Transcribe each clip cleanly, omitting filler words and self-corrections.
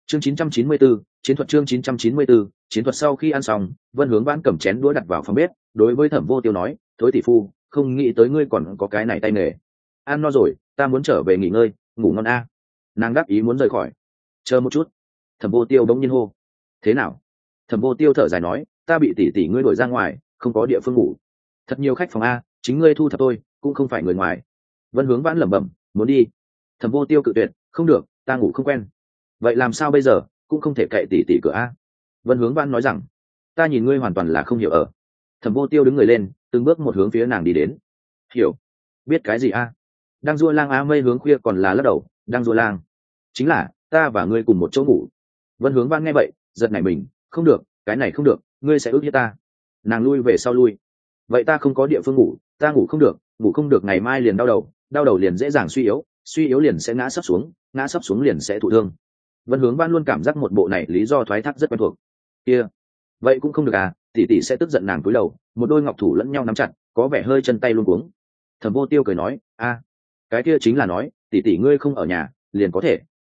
Chương 994, chiến thuật. Chương 994, chiến thuật. Sau khi ăn xong, Vân Hướng Vãn cầm chén đũa đặt vào phòng bếp, đối với Thẩm Vô Tiêu nói, "Thối tỷ phu, không nghĩ tới ngươi còn có cái này tay nghề. Ăn no rồi, ta muốn trở về nghỉ ngơi, ngủ ngon a." Nàng đáp ý muốn rời khỏi. "Chờ một chút." Thẩm Vô Tiêu bỗng nhiên hô. "Thế nào?" Thẩm Vô Tiêu thở dài nói, "Ta bị tỷ tỷ ngươi đuổi ra ngoài, không có địa phương ngủ. Thật nhiều khách phòng a, chính ngươi thu thập tôi, cũng không phải người ngoài." Vân Hướng Vãn lẩm bẩm, "Muốn đi." Thẩm Vô Tiêu cự tuyệt, "Không được, ta ngủ không quen." "Vậy làm sao bây giờ, cũng không thể cậy tỷ tỷ cửa a." Vân Hướng Vãn nói rằng, "Ta nhìn ngươi hoàn toàn là không hiểu ở." Thẩm Vô Tiêu đứng người lên, từng bước một hướng phía nàng đi đến. "Hiểu? Biết cái gì a?" Đang Dua Lang Á Mây hướng khuya còn là lắc đầu, "Đang Dua Lang, chính là ta và ngươi cùng một chỗ ngủ." Vân Hướng Vãn nghe vậy, giật nảy mình, "Không được, cái này không được, ngươi sẽ ức hiếp ta." Nàng lui về sau lui. "Vậy ta không có địa phương ngủ, ta ngủ không được ngày mai liền đau đầu liền dễ dàng suy yếu liền sẽ ngã sấp xuống liền sẽ thụ thương." Vân Hướng Vãn luôn cảm giác một bộ này lý do thoái thác rất quen thuộc. Kia, vậy cũng không được à, tỷ tỷ sẽ tức giận. Nàng cúi đầu, một đôi ngọc thủ lẫn nhau nắm chặt, có vẻ hơi chân tay luống cuống. Thẩm Vô Tiêu cười nói, "A, cái kia chính là nói, tỷ tỷ ngươi không ở nhà, liền có thể."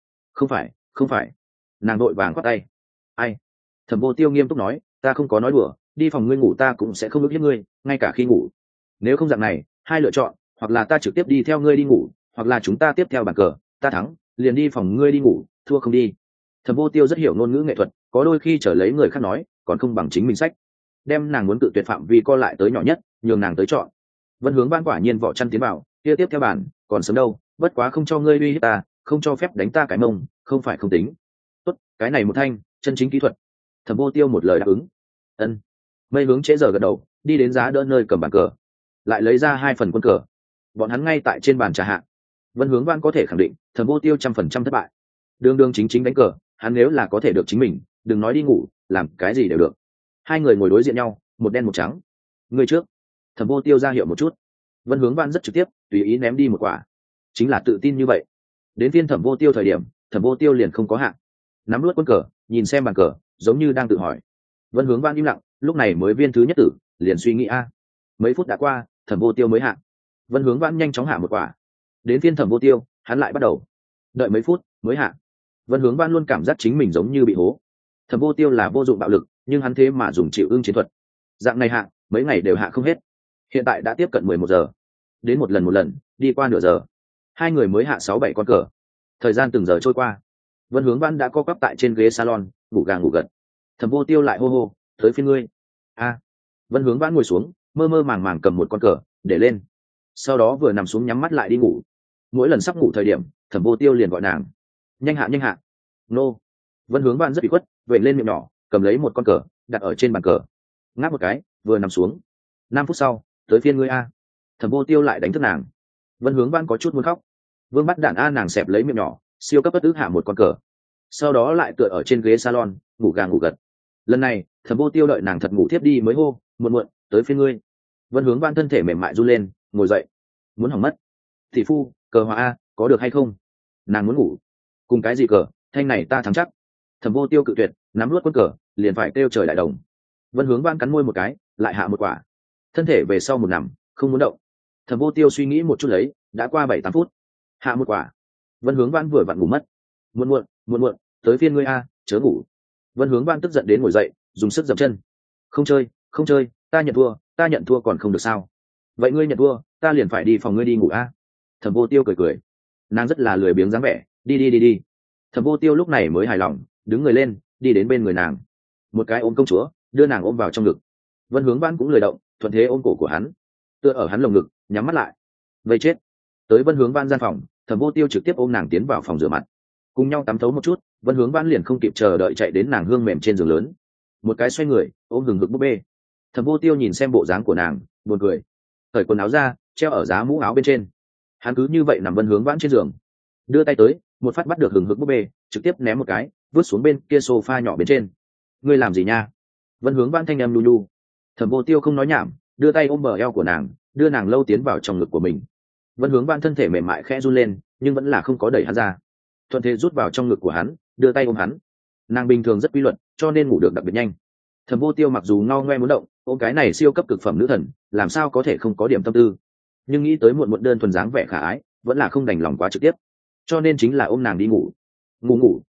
Không phải." Nàng đội vàng khoát tay. "Ai?" Thẩm Vô Tiêu nghiêm túc nói, "Ta không có nói đùa, đi phòng ngươi ngủ ta cũng sẽ không ức hiếp ngươi, ngay cả khi ngủ. Nếu không dạng này, hai lựa chọn, hoặc là ta trực tiếp đi theo ngươi đi ngủ, hoặc là chúng ta tiếp theo bàn cờ, ta thắng, liền đi phòng ngươi đi ngủ, thua không đi." Thẩm Vô Tiêu rất hiểu ngôn ngữ nghệ thuật, có đôi khi trở lấy người khác nói, còn không bằng chính mình sách. Đem nàng muốn cự tuyệt phạm vi co lại tới nhỏ nhất, nhường nàng tới chọn. Vân Hướng Vãn quả nhiên vỏ chăn tiến vào, kia tiếp theo bàn, còn sớm đâu, bất quá không cho ngươi uy hiếp ta, không cho phép đánh ta cái mông, không phải không tính. Tốt, cái này một thanh, chân chính kỹ thuật. Thẩm Vô Tiêu một lời đáp ứng. Ân. Mây hướng trễ giờ gật đầu, đi đến giá đỡ nơi cầm bàn cờ, lại lấy ra 2 phần quân cờ. Bọn hắn ngay tại trên bàn trà hạ. Vân Hướng Vãn có thể khẳng định, Thẩm Vô Tiêu 100% thất bại. Đường đường chính chính đánh cờ, hắn nếu là có thể được chính mình, đừng nói đi ngủ, làm cái gì đều được. Hai người ngồi đối diện nhau, một đen một trắng. Người trước. Thẩm Vô Tiêu ra hiệu một chút. Vân Hướng Vãn rất trực tiếp, tùy ý ném đi một quả. Chính là tự tin như vậy. Đến phiên Thẩm Vô Tiêu thời điểm, Thẩm Vô Tiêu liền không có hạng. Nắm luốt quân cờ, nhìn xem bàn cờ, giống như đang tự hỏi. Vân Hướng Vãn im lặng, lúc này mới viên thứ nhất tử, liền suy nghĩ a. Mấy phút đã qua, Thẩm Vô Tiêu mới hạng. Vân Hướng Vãn nhanh chóng hạ một quả. Đến phiên Thẩm Vô Tiêu, hắn lại bắt đầu. Đợi mấy phút, mới hạ. Vân Hướng Vãn luôn cảm giác chính mình giống như bị hố. Thẩm Vô Tiêu là vô dụng bạo lực, nhưng hắn thế mà dùng chịu ưng chiến thuật. Dạng này hạ, mấy ngày đều hạ không hết. Hiện tại đã tiếp cận 11 giờ. Đến một lần, đi qua nửa giờ. Hai người mới hạ 6-7 con cờ. Thời gian từng giờ trôi qua. Vân Hướng Vãn đã co quắp tại trên ghế salon, ngủ gà ngủ gật. Thẩm Vô Tiêu lại hô hô, "Tới phiên ngươi." A. Vân Hướng Vãn ngồi xuống, mơ mơ màng màng cầm một con cờ, để lên. Sau đó vừa nằm xuống nhắm mắt lại đi ngủ. Mỗi lần sắp ngủ thời điểm, Thẩm Vô Tiêu liền gọi nàng, nhanh hạ. Nô. Vân Hướng Vãn rất bị khuất, vẩy lên miệng nhỏ, cầm lấy một con cờ, đặt ở trên bàn cờ, ngáp một cái, vừa nằm xuống. 5 phút sau, "Tới phiên ngươi a." Thẩm Vô Tiêu lại đánh thức nàng. Vân Hướng Vãn có chút muốn khóc. Vương bắt đạn a, nàng xẹp lấy miệng nhỏ, siêu cấp bất ức hạ một con cờ. Sau đó lại tựa ở trên ghế salon, ngủ gà ngủ gật. Lần này, Thẩm Vô Tiêu đợi nàng thật ngủ thiếp đi mới hô, "Muộn, tới phiên ngươi." Vân Hướng Vãn thân thể mềm mại run lên, ngồi dậy. Muốn hỏng mất. "Thị phu, cờ hòa a, có được hay không?" Nàng muốn ngủ. "Cùng cái gì cờ, thanh này ta thắng chắc." Thẩm Vô Tiêu cự tuyệt, nắm luốt quân cờ, liền phải kêu trời đại đồng. Vân Hướng Vãn cắn môi một cái, lại hạ một quả. Thân thể về sau một nằm, không muốn động. Thẩm Vô Tiêu suy nghĩ một chút lấy, đã qua 7-8 phút. Hạ một quả. Vân Hướng Vãn vừa vặn ngủ mất. Muộn, tới phiên ngươi a, chớ ngủ." Vân Hướng Vãn tức giận đến ngồi dậy, dùng sức dậm chân. Không chơi, ta nhận thua còn không được sao?" "Vậy ngươi nhận thua, ta liền phải đi phòng ngươi đi ngủ a." Thẩm Vô Tiêu cười. Nàng rất là lười biếng dáng vẻ, đi. Thẩm Vô Tiêu lúc này mới hài lòng, đứng người lên, đi đến bên người nàng. Một cái ôm công chúa, đưa nàng ôm vào trong ngực. Vân Hướng Vãn cũng lười động, thuận thế ôm cổ của hắn, tựa ở hắn lồng ngực, nhắm mắt lại. Vây chết. Tới Vân Hướng Vãn gian phòng, Thẩm Vô Tiêu trực tiếp ôm nàng tiến vào phòng rửa mặt. Cùng nhau tắm thấu một chút, Vân Hướng Vãn liền không kịp chờ đợi chạy đến nàng hương mềm trên giường lớn. Một cái xoay người, ôm hừng hực búp bê. Thẩm Vô Tiêu nhìn xem bộ dáng của nàng, buồn cười. Cởi quần áo ra, treo ở giá mũ áo bên trên. Hắn cứ như vậy nằm Vân Hướng Vãn trên giường, đưa tay tới, một phát bắt được hừng hực búp bê, trực tiếp ném một cái, vứt xuống bên kia sofa nhỏ bên trên. "Ngươi làm gì nha?" Vân Hướng Vãn thanh em lu lu. Thẩm Vô Tiêu không nói nhảm, đưa tay ôm bờ eo của nàng, đưa nàng lâu tiến vào trong ngực của mình. Vân Hướng Vãn thân thể mềm mại khẽ run lên, nhưng vẫn là không có đẩy hắn ra, thuận thế rút vào trong ngực của hắn, đưa tay ôm hắn. Nàng bình thường rất quy luật, cho nên ngủ được đặc biệt nhanh. Thẩm Vô Tiêu mặc dù ngao ngoe muốn động, ôm cái này siêu cấp cực phẩm nữ thần, làm sao có thể không có điểm tâm tư. Nhưng nghĩ tới muộn đơn thuần dáng vẻ khả ái, vẫn là không đành lòng quá trực tiếp, cho nên chính là ôm nàng đi ngủ. Ngủ,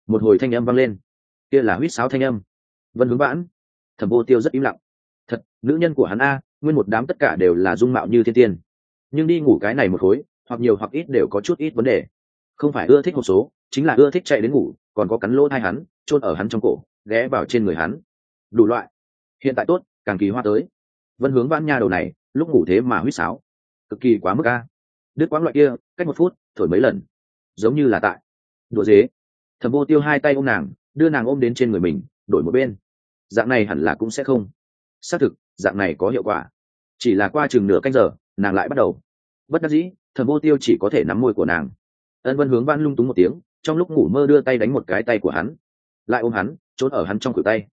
một hồi thanh âm vang lên, kia là huýt sáo thanh âm. Vân Hướng Vãn. Thẩm Vô Tiêu rất im lặng. Thật, nữ nhân của hắn a, nguyên một đám tất cả đều là dung mạo như thiên tiên, nhưng đi ngủ cái này một khối, hoặc nhiều hoặc ít đều có chút ít vấn đề. Không phải ưa thích hộp số, chính là ưa thích chạy đến ngủ, còn có cắn lỗ tai hắn, chôn ở hắn trong cổ, ghé vào trên người hắn, đủ loại. Hiện tại tốt, càng kỳ hoa tới. Vân Hướng Vãn nha đầu này, lúc ngủ thế mà huýt sáo, cực kỳ quá mức a. Đứt quãng loại kia, cách 1 phút thổi mấy lần, giống như là tại đùa dế. Thẩm Vô Tiêu hai tay ôm nàng, đưa nàng ôm đến trên người mình, đổi một bên. Dạng này hẳn là cũng sẽ không. Xác thực, dạng này có hiệu quả. Chỉ là qua chừng nửa canh giờ, nàng lại bắt đầu. Bất đắc dĩ, Thẩm Vô Tiêu chỉ có thể nắm môi của nàng. Vân Hướng Vãn lung túng một tiếng, trong lúc ngủ mơ đưa tay đánh một cái tay của hắn, lại ôm hắn, trốn ở hắn trong khuỷu tay.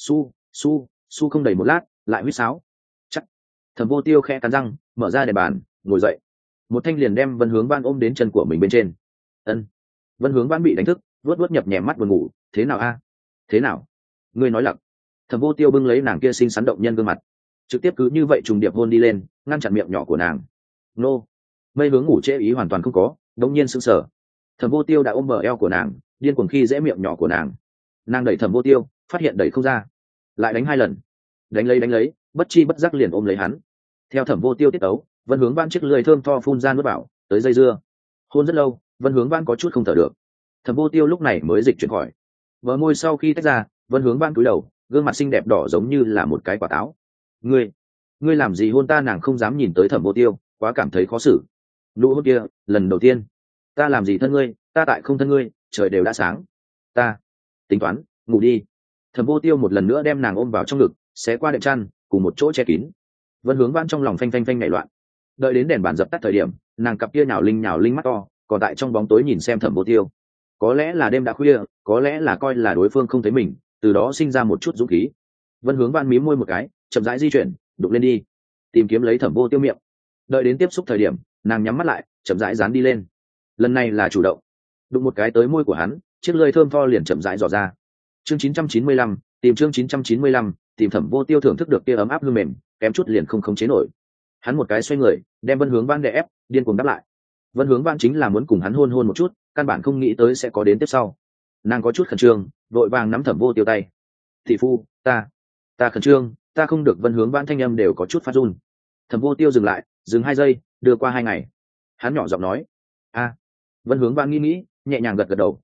Su không đầy một lát, lại huýt sáo. Chắc. Thẩm Vô Tiêu khẽ cắn răng, mở ra đèn bàn, ngồi dậy. Một thanh liền đem Vân Hướng Vãn ôm đến chân của mình bên trên. Vân Hướng Vãn bị đánh thức, vuốt nhập nhèm mắt buồn ngủ. Thế nào a? Thế nào? Ngươi nói lặc. Thẩm Vô Tiêu bưng lấy nàng kia xinh xắn động nhân gương mặt, trực tiếp cứ như vậy trùng điệp hôn đi lên, ngăn chặn miệng nhỏ của nàng. Nô. Mây hướng ngủ trễ ý hoàn toàn không có, đống nhiên sững sờ. Thẩm Vô Tiêu đã ôm bờ eo của nàng, điên cuồng khi dễ miệng nhỏ của nàng. Nàng đẩy Thẩm Vô Tiêu, phát hiện đẩy không ra, lại đánh 2 lần. Đánh lấy, bất chi bất giác liền ôm lấy hắn. Theo Thẩm Vô Tiêu tiết ấu, Vân Hướng Vãn chiếc lưỡi thơm tho phun ra nuốt vào, tới dây dưa. Hôn rất lâu, Vân Hướng Vãn có chút không thở được. Thẩm Vô Tiêu lúc này mới dịch chuyển khỏi. Bờ môi sau khi tách ra, Vân Hướng Vãn cúi đầu, gương mặt xinh đẹp đỏ giống như là một cái quả táo. Ngươi làm gì hôn ta? Nàng không dám nhìn tới Thẩm Vô Tiêu, quá cảm thấy khó xử. Nụ hôn kia, lần đầu tiên. Ta làm gì thân ngươi, ta tại không thân ngươi, trời đều đã sáng. Ta tính toán, ngủ đi. Thẩm Vô Tiêu một lần nữa đem nàng ôm vào trong ngực, xé qua đệm chăn, cùng một chỗ che kín. Vân Hướng Vãn trong lòng phanh phanh phanh nhảy loạn. Đợi đến đèn bàn dập tắt thời điểm, nàng cặp kia nhào linh mắt to, còn tại trong bóng tối nhìn xem Thẩm Vô Tiêu. Có lẽ là đêm đã khuya, có lẽ là coi là đối phương không thấy mình, từ đó sinh ra một chút dũng khí. Vân Hướng Vãn mím môi một cái, chậm rãi di chuyển, đụng lên đi, tìm kiếm lấy Thẩm Vô Tiêu miệng. Đợi đến tiếp xúc thời điểm, nàng nhắm mắt lại, chậm rãi dán đi lên. Lần này là chủ động, đụng một cái tới môi của hắn, chiếc lưỡi thơm tho liền chậm rãi dò ra. Chương 995, chương 995, tìm Thẩm Vô Tiêu thưởng thức được kia ấm áp hương mềm, kém chút liền không khống chế nổi. Hắn một cái xoay người, đem Vân Hướng Vãn đè ép, điên cuồng đáp lại. Vân Hướng Vãn chính là muốn cùng hắn hôn một chút, căn bản không nghĩ tới sẽ có đến tiếp sau. Nàng có chút khẩn trương, vội vàng nắm Thẩm Vô Tiêu tay. Thị phu, ta khẩn trương, ta không được. Vân Hướng Vãn thanh âm đều có chút phát run. Thẩm Vô Tiêu dừng lại, dừng 2 giây, đưa qua 2 ngày. Hắn nhỏ giọng nói, Vân Hướng Vãn nghĩ, nhẹ nhàng gật đầu,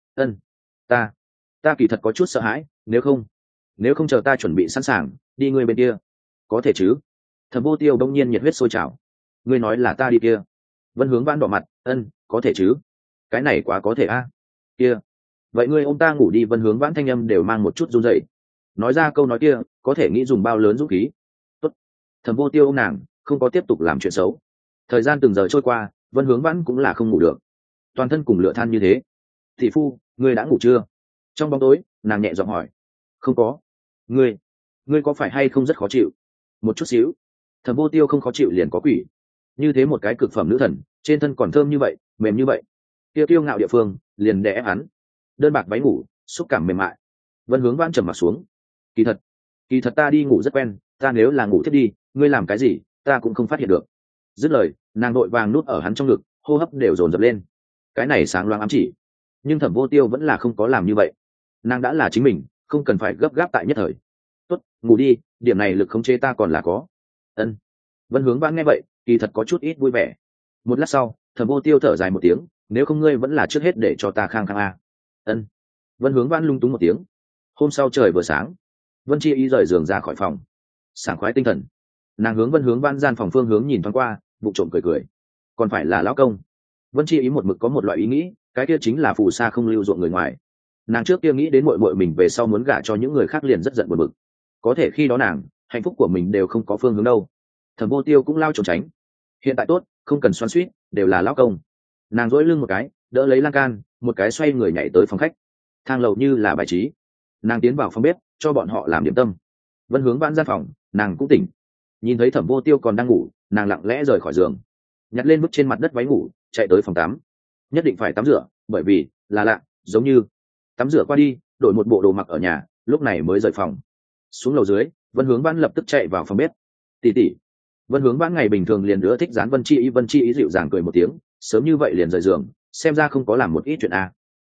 ta kỳ thật có chút sợ hãi, nếu không chờ ta chuẩn bị sẵn sàng, đi ngươi bên kia, có thể chứ? Thẩm Vô Tiêu đông nhiên nhiệt huyết sôi trào. Ngươi nói là ta đi kia? Vân Hướng Vãn đỏ mặt, có thể chứ? Cái này quá có thể a. Kia, vậy ngươi ôm ta ngủ đi. Vân Hướng Vãn thanh âm đều mang một chút run rẩy. Nói ra câu nói kia, có thể nghĩ dùng bao lớn dũng khí. Tốt. Thẩm Vô Tiêu ôm nàng, không có tiếp tục làm chuyện xấu. Thời gian từng giờ trôi qua, Vân Hướng Vãn cũng là không ngủ được, toàn thân cùng lửa than như thế. Thị phu, ngươi đã ngủ chưa? Trong bóng tối, nàng nhẹ giọng hỏi. Không có. Ngươi có phải hay không rất khó chịu? Một chút xíu. Thẩm Vô Tiêu không khó chịu liền có quỷ. Như thế một cái cực phẩm nữ thần, trên thân còn thơm như vậy, mềm như vậy, tiêu kiêu ngạo địa phương liền đè ép hắn. Đơn bạc váy ngủ, xúc cảm mềm mại. Vân Hướng Vãn trầm mặt xuống. Kỳ thật ta đi ngủ rất quen, ta nếu là ngủ thiết đi, ngươi làm cái gì ta cũng không phát hiện được. Dứt lời, nàng đội vàng nút ở hắn trong ngực, hô hấp đều dồn dập lên. Cái này sáng loáng ám chỉ, nhưng Thẩm Vô Tiêu vẫn là không có làm như vậy. Nàng đã là chính mình, không cần phải gấp gáp tại nhất thời. Tốt, ngủ đi, điểm này lực khống chế ta còn là có. Vân Hướng Vãn nghe vậy, kỳ thật có chút ít vui vẻ. Một lát sau, Thẩm Vô Tiêu thở dài một tiếng, nếu không ngươi vẫn là trước hết để cho ta khang khang a. Vân Hướng Vãn lung túng một tiếng. Hôm sau trời vừa sáng, Vân Chi Ý rời giường ra khỏi phòng, sảng khoái tinh thần. Nàng hướng Vân Hướng Vãn gian phòng phương hướng nhìn thoáng qua, bụng trộm cười. Còn phải là lão công. Vân Chi Ý một mực có một loại ý nghĩ, cái kia chính là phù sa không lưu ruộng người ngoài. Nàng trước kia nghĩ đến muội muội mình về sau muốn gả cho những người khác liền rất giận buồn bực. Có thể khi đó nàng, hạnh phúc của mình đều không có phương hướng đâu. Thẩm Vô Tiêu cũng lao trốn tránh. Hiện tại tốt, không cần xoắn xuýt, đều là lão công. Nàng duỗi lưng một cái, đỡ lấy lan can, một cái xoay người nhảy tới phòng khách. Thang lầu như là bài trí. Nàng tiến vào phòng bếp, cho bọn họ làm điểm tâm. Vân Hướng Vãn gian phòng, nàng cũng tỉnh. Nhìn thấy Thẩm Vô Tiêu còn đang ngủ, nàng lặng lẽ rời khỏi giường, nhặt lên vứt trên mặt đất váy ngủ, chạy tới phòng tắm. Nhất định phải tắm rửa, bởi vì là lạ, giống như tắm rửa qua đi, đổi một bộ đồ mặc ở nhà, lúc này mới rời phòng. Xuống lầu dưới, Vân Hướng Vãn lập tức chạy vào phòng bếp. Tỷ. Vân Hướng Vãn ngày bình thường liền ưa thích dán Vân Chi Ý dịu dàng cười một tiếng, sớm như vậy liền rời giường, xem ra không có làm một ít chuyện a.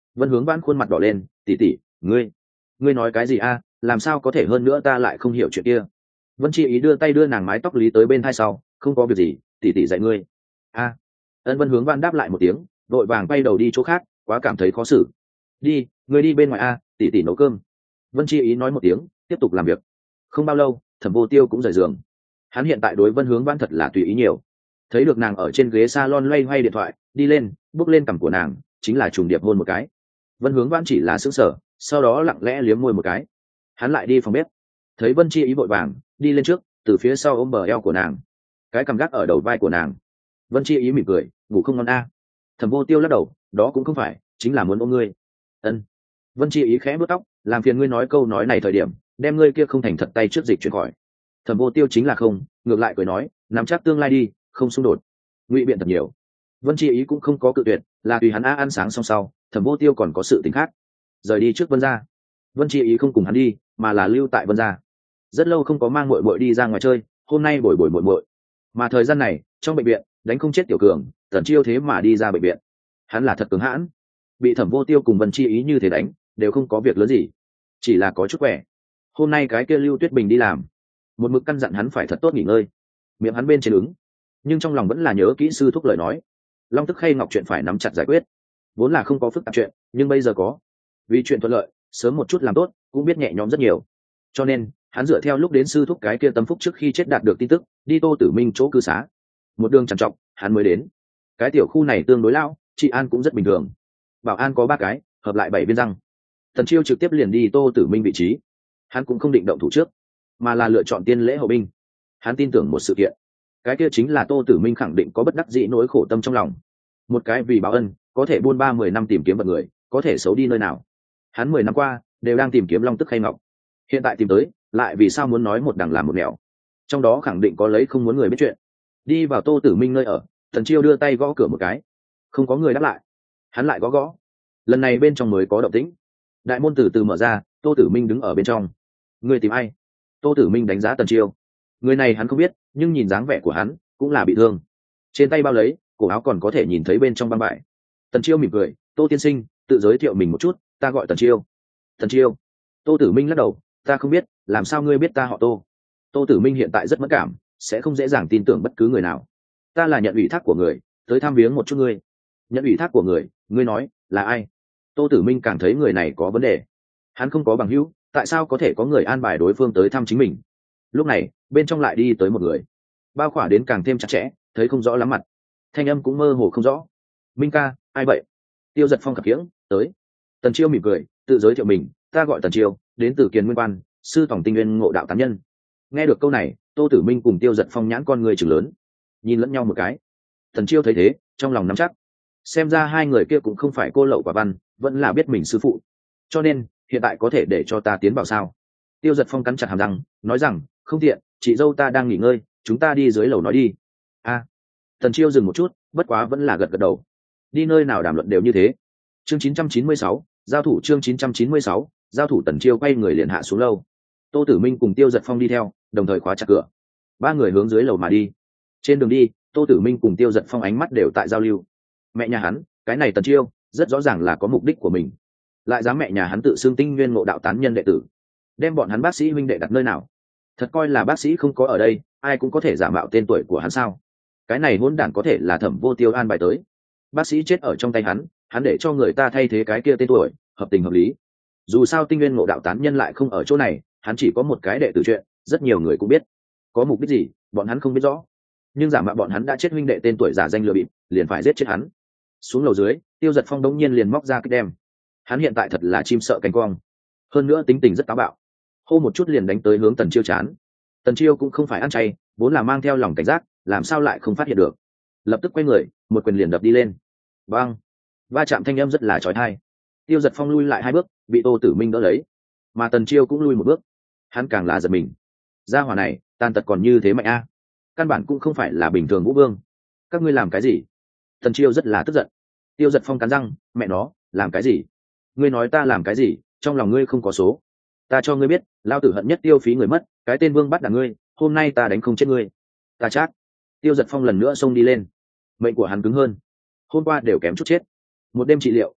Vân Hướng Vãn khuôn mặt đỏ lên, tỷ tỷ, ngươi nói cái gì a? Làm sao có thể hơn nữa ta lại không hiểu chuyện kia. Vân Chi Ý đưa tay đưa nàng mái tóc lý tới bên thai sau, không có việc gì, tỷ tỷ dạy ngươi. A. Ân Vân Hướng Vãn đáp lại một tiếng, đội vàng bay đầu đi chỗ khác, quá cảm thấy khó xử. Đi, ngươi đi bên ngoài a, tỷ tỷ nấu cơm. Vân Chi Ý nói một tiếng, tiếp tục làm việc. Không bao lâu, Thẩm Vô Tiêu cũng rời giường. Hắn hiện tại đối Vân Hướng Vãn thật là tùy ý nhiều. Thấy được nàng ở trên ghế salon loay hoay điện thoại, đi lên, bước lên cằm của nàng, chính là trùng điệp hôn một cái. Vân Hướng Vãn chỉ là sững sờ, sau đó lặng lẽ liếm môi một cái. Hắn lại đi phòng bếp, thấy Vân Chi Ý vội vàng đi lên trước, từ phía sau ôm bờ eo của nàng, cái cằm gác ở đầu vai của nàng. Vân Chi Ý mỉm cười, ngủ không ngon a. Thẩm Vô Tiêu lắc đầu, đó cũng không phải, chính là muốn ôm ngươi. Ân. Vân Chi Ý khẽ bước tóc, làm phiền ngươi nói câu nói này thời điểm, đem ngươi kia không thành thật tay trước dịch chuyển khỏi. Thẩm Vô Tiêu chính là không, ngược lại cười nói, nắm chắc tương lai đi, không xung đột. Ngụy biện thật nhiều. Vân Chi Ý cũng không có cự tuyệt, là tùy hắn ăn sáng xong sau, Thẩm Vô Tiêu còn có sự tình khác, rời đi trước Vân gia. Vân Chi Ý không cùng hắn đi, mà là lưu tại Vân gia. Rất lâu không có mang muội muội đi ra ngoài chơi, hôm nay bồi bồi muội muội. Mà thời gian này, trong bệnh viện, đánh không chết Tiểu Cường, Tần Chiêu thế mà đi ra bệnh viện. Hắn là thật cứng hãn, bị Thẩm Vô Tiêu cùng Vân Chi Ý như thế đánh, đều không có việc lớn gì, chỉ là có chút khỏe. Hôm nay cái kia Lưu Tuyết Bình đi làm, một mực căn dặn hắn phải thật tốt nghỉ ngơi. Miệng hắn bên trên ứng, nhưng trong lòng vẫn là nhớ kỹ sư thúc lời nói, Long Tức Khay Ngọc chuyện phải nắm chặt giải quyết. Vốn là không có phức tạp chuyện, nhưng bây giờ có. Vì chuyện thuận lợi, sớm một chút làm tốt, cũng biết nhẹ nhõm rất nhiều. Cho nên, hắn dựa theo lúc đến sư thúc cái kia tâm phúc trước khi chết đạt được tin tức, đi Tô Tử Minh chỗ cư xá. Một đường trằn trọc, hắn mới đến. Cái tiểu khu này tương đối lao, trị an cũng rất bình thường. Bảo an có 3 cái, hợp lại 7 viên răng. Tần Chiêu trực tiếp liền đi Tô Tử Minh vị trí. Hắn cũng không định động thủ trước, mà là lựa chọn tiên lễ hậu binh. Hắn tin tưởng một sự kiện, cái kia chính là Tô Tử Minh khẳng định có bất đắc dĩ nỗi khổ tâm trong lòng. Một cái vì báo ân, có thể buôn 10 năm tìm kiếm vật người, có thể xấu đi nơi nào. Hắn 10 năm qua đều đang tìm kiếm Long Tức Khay Ngọc, hiện tại tìm tới, lại vì sao muốn nói một đằng làm một nẻo. Trong đó khẳng định có lấy không muốn người biết chuyện. Đi vào Tô Tử Minh nơi ở, Tần Chiêu đưa tay gõ cửa một cái, không có người đáp lại. Hắn lại gõ gõ, lần này bên trong mới có động tĩnh. Đại môn từ từ mở ra, Tô Tử Minh đứng ở bên trong. Người tìm ai? Tô Tử Minh đánh giá Tần Chiêu. Người này hắn không biết, nhưng nhìn dáng vẻ của hắn cũng là bị thương, trên tay bao lấy, cổ áo còn có thể nhìn thấy bên trong băng vải. Tần Chiêu mỉm cười, Tô tiên sinh, tự giới thiệu mình một chút, ta gọi Tần Chiêu. Tần Chiêu. Tô Tử Minh lắc đầu, ta không biết, làm sao ngươi biết ta họ Tô? Tô Tử Minh hiện tại rất mất cảm, sẽ không dễ dàng tin tưởng bất cứ người nào. Ta là nhận ủy thác của người, tới thăm viếng một chút ngươi. Nhận ủy thác của người, ngươi nói là ai? Tô Tử Minh càng thấy người này có vấn đề. Hắn không có bằng hữu, tại sao có thể có người an bài đối phương tới thăm chính mình? Lúc này, bên trong lại đi tới một người, bao khỏa đến càng thêm chặt chẽ, thấy không rõ lắm mặt, thanh âm cũng mơ hồ không rõ. Minh ca, ai vậy? Tiêu Giật Phong khập khiễng tới. Tần Chiêu mỉm cười, tự giới thiệu mình, ta gọi Tần Chiêu, đến từ Kiền Nguyên Quan, sư tổng tinh nguyên ngộ đạo tán nhân. Nghe được câu này, Tô Tử Minh cùng Tiêu Giật Phong nhãn con người chừng lớn, nhìn lẫn nhau một cái. Tần Chiêu thấy thế, trong lòng nắm chắc, xem ra hai người kia cũng không phải cô lậu quả văn, vẫn là biết mình sư phụ, cho nên hiện tại có thể để cho ta tiến vào sao? Tiêu Giật Phong cắn chặt hàm răng, nói rằng, không tiện, chị dâu ta đang nghỉ ngơi, chúng ta đi dưới lầu nói đi. A. Tần Chiêu dừng một chút, bất quá vẫn là gật gật đầu. Đi nơi nào đàm luận đều như thế. Chương 996, giao thủ. Chương 996, giao thủ. Tần Chiêu quay người liền hạ xuống lâu. Tô Tử Minh cùng Tiêu Giật Phong đi theo, đồng thời khóa chặt cửa. 3 người hướng dưới lầu mà đi. Trên đường đi, Tô Tử Minh cùng Tiêu Giật Phong ánh mắt đều tại giao lưu. Mẹ nhà hắn, cái này Tần Chiêu, rất rõ ràng là có mục đích của mình. Lại dám mẹ nhà hắn tự xưng tinh nguyên ngộ đạo tán nhân đệ tử, đem bọn hắn bác sĩ huynh đệ đặt nơi nào? Thật coi là bác sĩ không có ở đây, ai cũng có thể giả mạo tên tuổi của hắn sao? Cái này hỗn đản có thể là Thẩm Vô Tiêu an bài tới. Bác sĩ chết ở trong tay hắn để cho người ta thay thế cái kia tên tuổi, hợp tình hợp lý. Dù sao tinh nguyên ngộ đạo tán nhân lại không ở chỗ này, hắn chỉ có một cái đệ tử chuyện, rất nhiều người cũng biết. Có mục đích gì, bọn hắn không biết rõ. Nhưng giả mạo bọn hắn đã chết huynh đệ tên tuổi giả danh lừa bịp, liền phải giết chết hắn. Xuống lầu dưới, Tiêu Giật Phong đống nhiên liền móc ra cái đem. Hắn hiện tại thật là chim sợ cánh cong, hơn nữa tính tình rất táo bạo, hô một chút liền đánh tới hướng Tần Chiêu chán. Tần Chiêu cũng không phải ăn chay, vốn là mang theo lòng cảnh giác, làm sao lại không phát hiện được. Lập tức quay người, một quyền liền đập đi lên. Bang! Va chạm thanh âm rất là chói tai. Tiêu Giật Phong lui lại 2 bước, bị Tô Tử Minh đỡ lấy, mà Tần Chiêu cũng lui 1 bước. Hắn càng là giật mình. Gia hỏa này, tàn tật còn như thế mạnh a, căn bản cũng không phải là bình thường vũ vương. Các ngươi làm cái gì? Tần Chiêu rất là tức giận. Tiêu Giật Phong cắn răng, mẹ nó, làm cái gì? Ngươi nói ta làm cái gì? Trong lòng ngươi không có số. Ta cho ngươi biết, lao tử hận nhất tiêu phí người mất, cái tên vương bắt đàn ngươi, hôm nay ta đánh không chết ngươi. Ta chắc. Tiêu Giật Phong lần nữa xông đi lên. Mệnh của hắn cứng hơn, hôm qua đều kém chút chết. Một đêm trị liệu,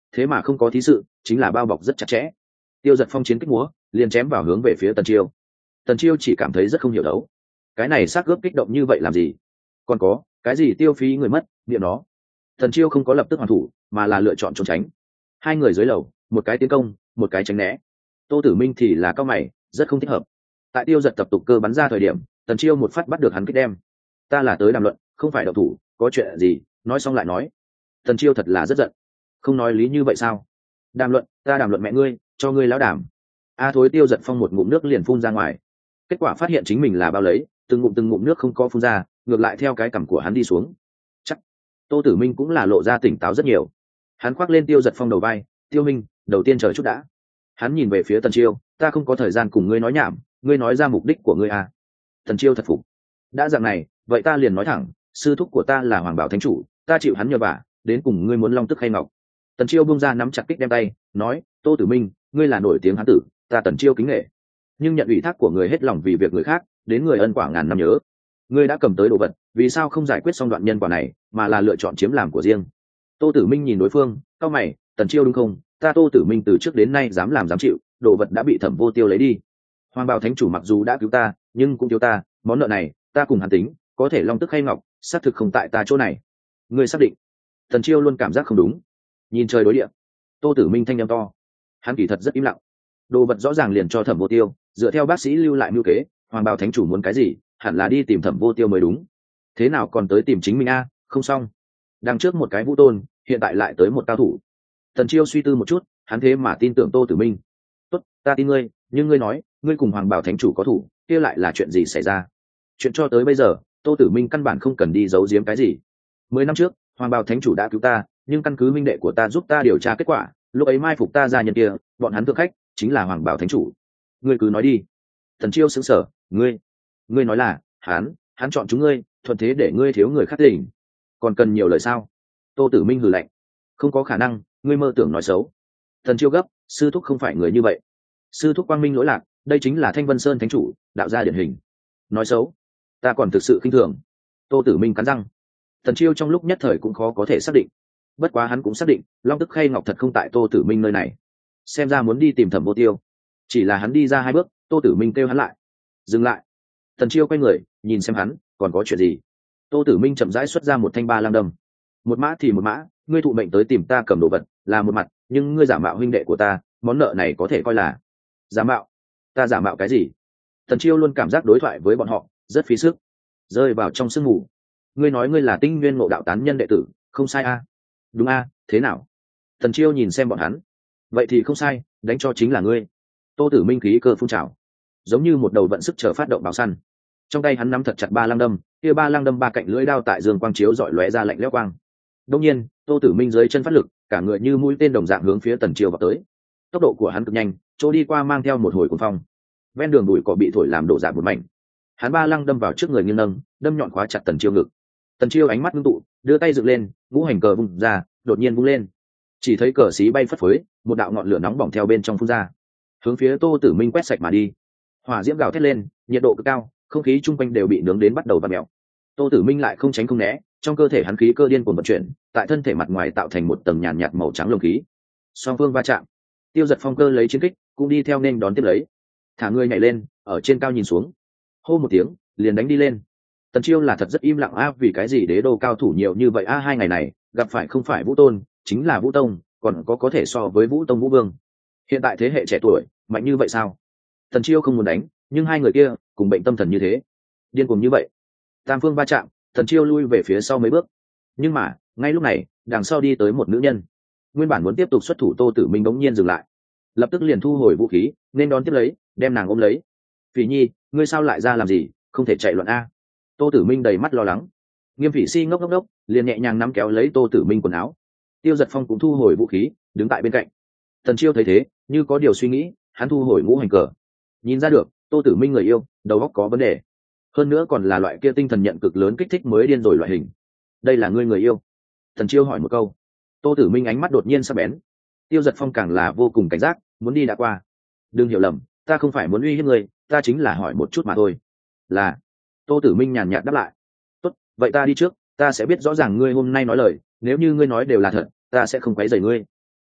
thế mà không có thí sự, chính là bao bọc rất chặt chẽ. Tiêu Giật Phong chiến kích múa liền chém vào hướng về phía Tần Chiêu. Tần Chiêu chỉ cảm thấy rất không hiểu đấu, cái này xác gớp kích động như vậy làm gì, còn có cái gì tiêu phí người mất miệng đó. Tần Chiêu không có lập tức hoàn thủ, mà là lựa chọn trốn tránh. Hai người dưới lầu, một cái tiến công, một cái tránh né. Tô Tử Minh thì là cao mày, rất không thích hợp. Tại Tiêu Giật tập tục cơ bắn ra thời điểm, Tần Chiêu một phát bắt được hắn kích đem. Ta là tới đàm luận, không phải động thủ, có chuyện gì nói xong lại nói. Tần Chiêu thật là rất giận, không nói lý như vậy sao? Đàm luận, ta đàm luận mẹ ngươi, cho ngươi lão đàm. A thối. Tiêu Giật Phong một ngụm nước liền phun ra ngoài. Kết quả phát hiện chính mình là bao lấy, từng ngụm nước không có phun ra, ngược lại theo cái cằm của hắn đi xuống. Chắc Tô Tử Minh cũng là lộ ra tỉnh táo rất nhiều. Hắn khoác lên Tiêu Giật Phong đầu vai. Tiêu Minh, đầu tiên chờ chút đã. Hắn nhìn về phía Tần Chiêu, ta không có thời gian cùng ngươi nói nhảm, ngươi nói ra mục đích của ngươi à? Tần Chiêu thật phục. Đã dạng này, vậy ta liền nói thẳng, sư thúc của ta là Hoàng Bảo Thánh Chủ, ta chịu hắn nhờ vả, đến cùng ngươi muốn long tức hay ngọc. Tần Chiêu buông ra nắm chặt kích đem tay, nói, Tô Tử Minh, ngươi là nổi tiếng hán tử, ta Tần Chiêu kính nể, nhưng nhận ủy thác của người hết lòng vì việc người khác, đến người ân quả ngàn năm nhớ. Ngươi đã cầm tới đồ vật, vì sao không giải quyết xong đoạn nhân quả này, mà là lựa chọn chiếm làm của riêng? Tô Tử Minh nhìn đối phương, cau mày, Tần Chiêu đúng không? Ta Tô Tử Minh từ trước đến nay dám làm dám chịu, đồ vật đã bị Thẩm Vô Tiêu lấy đi. Hoàng Bảo Thánh Chủ mặc dù đã cứu ta, nhưng cũng thiếu ta, món nợ này, ta cùng hắn tính, có thể long tức hay ngọc, xác thực không tại ta chỗ này. Ngươi xác định? Tần Chiêu luôn cảm giác không đúng. Nhìn trời đối địa. Tô Tử Minh thanh âm to. Hắn kỳ thật rất im lặng. Đồ vật rõ ràng liền cho Thẩm Vô Tiêu, dựa theo bác sĩ lưu lại mưu kế, Hoàng Bảo Thánh Chủ muốn cái gì, hẳn là đi tìm Thẩm Vô Tiêu mới đúng. Thế nào còn tới tìm chính mình a? Không xong. Đằng trước một cái vũ tôn, hiện tại lại tới một cao thủ. Tần Chiêu suy tư một chút, hắn thế mà tin tưởng Tô Tử Minh. Tốt, ta tin ngươi, nhưng ngươi nói, ngươi cùng Hoàng Bảo Thánh Chủ có thủ, kia lại là chuyện gì xảy ra? Chuyện cho tới bây giờ, Tô Tử Minh căn bản không cần đi giấu giếm cái gì. 10 năm trước, Hoàng Bảo Thánh Chủ đã cứu ta, nhưng căn cứ minh đệ của ta giúp ta điều tra kết quả, lúc ấy mai phục ta ra nhân kia, bọn hắn thượng khách chính là Hoàng Bảo Thánh Chủ. Ngươi cứ nói đi. Thần Chiêu sững sờ, ngươi nói là hắn chọn chúng ngươi, thuận thế để ngươi thiếu người khác tình, còn cần nhiều lời sao? Tô Tử Minh hừ lạnh, không có khả năng, ngươi mơ tưởng nói xấu. Thần Chiêu gấp, sư thúc không phải người như vậy, sư thúc quang minh lỗi lạc, đây chính là Thanh Vân Sơn Thánh Chủ, đạo gia điển hình. Nói xấu, ta còn thực sự khinh thường. Tô Tử Minh cắn răng. Thần Chiêu trong lúc nhất thời cũng khó có thể xác định, bất quá hắn cũng xác định long tức khay ngọc thật không tại Tô Tử Minh nơi này, xem ra muốn đi tìm Thẩm Vô Tiêu. Chỉ là hắn đi ra 2 bước, Tô Tử Minh kêu hắn lại. Dừng lại. Thần Chiêu quay người nhìn xem hắn, còn có chuyện gì? Tô Tử Minh chậm rãi xuất ra một thanh ba lang đâm. Một mã thì một mã, ngươi thụ mệnh tới tìm ta cầm đồ vật là một mặt, nhưng ngươi giả mạo huynh đệ của ta, món nợ này có thể coi là giả mạo. Ta giả mạo cái gì? Thần Chiêu luôn cảm giác đối thoại với bọn họ rất phí sức, rơi vào trong sương mù. Ngươi nói ngươi là Tinh Nguyên Ngộ Đạo tán nhân đệ tử, không sai a? Đúng a, thế nào? Thần Chiêu nhìn xem bọn hắn. Vậy thì không sai, đánh cho chính là ngươi. Tô Tử Minh khí cơ phun trào, giống như một đầu vận sức chờ phát động báo săn. Trong tay hắn nắm thật chặt ba lang đâm, kia ba lang đâm ba cạnh lưỡi đao tại dương quang chiếu dọi lóe ra lạnh lẽo quang. Đương nhiên, Tô Tử Minh dưới chân phát lực, cả người như mũi tên đồng dạng hướng phía Tần Chiêu vào tới. Tốc độ của hắn cực nhanh, chỗ đi qua mang theo một hồi cuồng phong. Ven đường bụi cỏ bị thổi làm đổ rạc một mảnh. Hắn ba lăng đâm vào trước người nghiêng nâng, đâm nhọn khóa chặt Tần Chiêu ngực. Tần Chiêu ánh mắt ngưng tụ, đưa tay dựng lên, ngũ hành cờ vung ra, đột nhiên vung lên. Chỉ thấy cờ xí bay phất phới, một đạo ngọn lửa nóng bỏng theo bên trong phun ra, hướng phía Tô Tử Minh quét sạch mà đi. Hỏa diễm gào thét lên, nhiệt độ cực cao, không khí chung quanh đều bị nướng đến bắt đầu vặn mèo. Tô Tử Minh lại không tránh không né, trong cơ thể hắn khí cơ điên cuồng vận chuyển, tại thân thể mặt ngoài tạo thành một tầng nhàn nhạt màu trắng lồng khí. Song phương va chạm, Tiêu Giật Phong cơ lấy chiến kích, cũng đi theo nên đón tiếp lấy. Thả người nhảy lên, ở trên cao nhìn xuống, hô một tiếng, liền đánh đi lên. Tần Chiêu là thật rất im lặng a, vì cái gì đế đô cao thủ nhiều như vậy a? 2 ngày này gặp phải không phải Vũ Tôn, chính là Vũ Tông, còn có thể so với Vũ Tông Vũ Vương. Hiện tại thế hệ trẻ tuổi mạnh như vậy sao? Tần Chiêu không muốn đánh, nhưng 2 người kia cùng bệnh tâm thần như thế, điên cuồng như vậy. Tam phương va chạm, Tần Chiêu lui về phía sau mấy bước. Nhưng mà ngay lúc này, đằng sau đi tới một nữ nhân. Nguyên bản muốn tiếp tục xuất thủ Tô Tử Minh bỗng nhiên dừng lại, lập tức liền thu hồi vũ khí, nên đón tiếp lấy, đem nàng ôm lấy. Phỉ Nhi, ngươi sao lại ra làm gì, không thể chạy loạn a? Tô Tử Minh đầy mắt lo lắng. Nghiêm Phỉ Si ngốc ngốc ngốc, liền nhẹ nhàng nắm kéo lấy Tô Tử Minh quần áo. Tiêu Giật Phong cũng thu hồi vũ khí, đứng tại bên cạnh. Tần Chiêu thấy thế, như có điều suy nghĩ, hắn thu hồi ngũ hành cờ. Nhìn ra được, Tô Tử Minh người yêu, đầu óc có vấn đề. Hơn nữa còn là loại kia tinh thần nhận cực lớn kích thích mới điên rồi loại hình. Đây là ngươi người yêu? Tần Chiêu hỏi một câu. Tô Tử Minh ánh mắt đột nhiên sắc bén. Tiêu Giật Phong càng là vô cùng cảnh giác, muốn đi đã qua. Đừng hiểu lầm, ta không phải muốn uy hiếp ngươi, ta chính là hỏi một chút mà thôi. Là. Tô Tử Minh nhàn nhạt đáp lại. Tốt, vậy ta đi trước, ta sẽ biết rõ ràng ngươi hôm nay nói lời, nếu như ngươi nói đều là thật, ta sẽ không quấy rầy ngươi.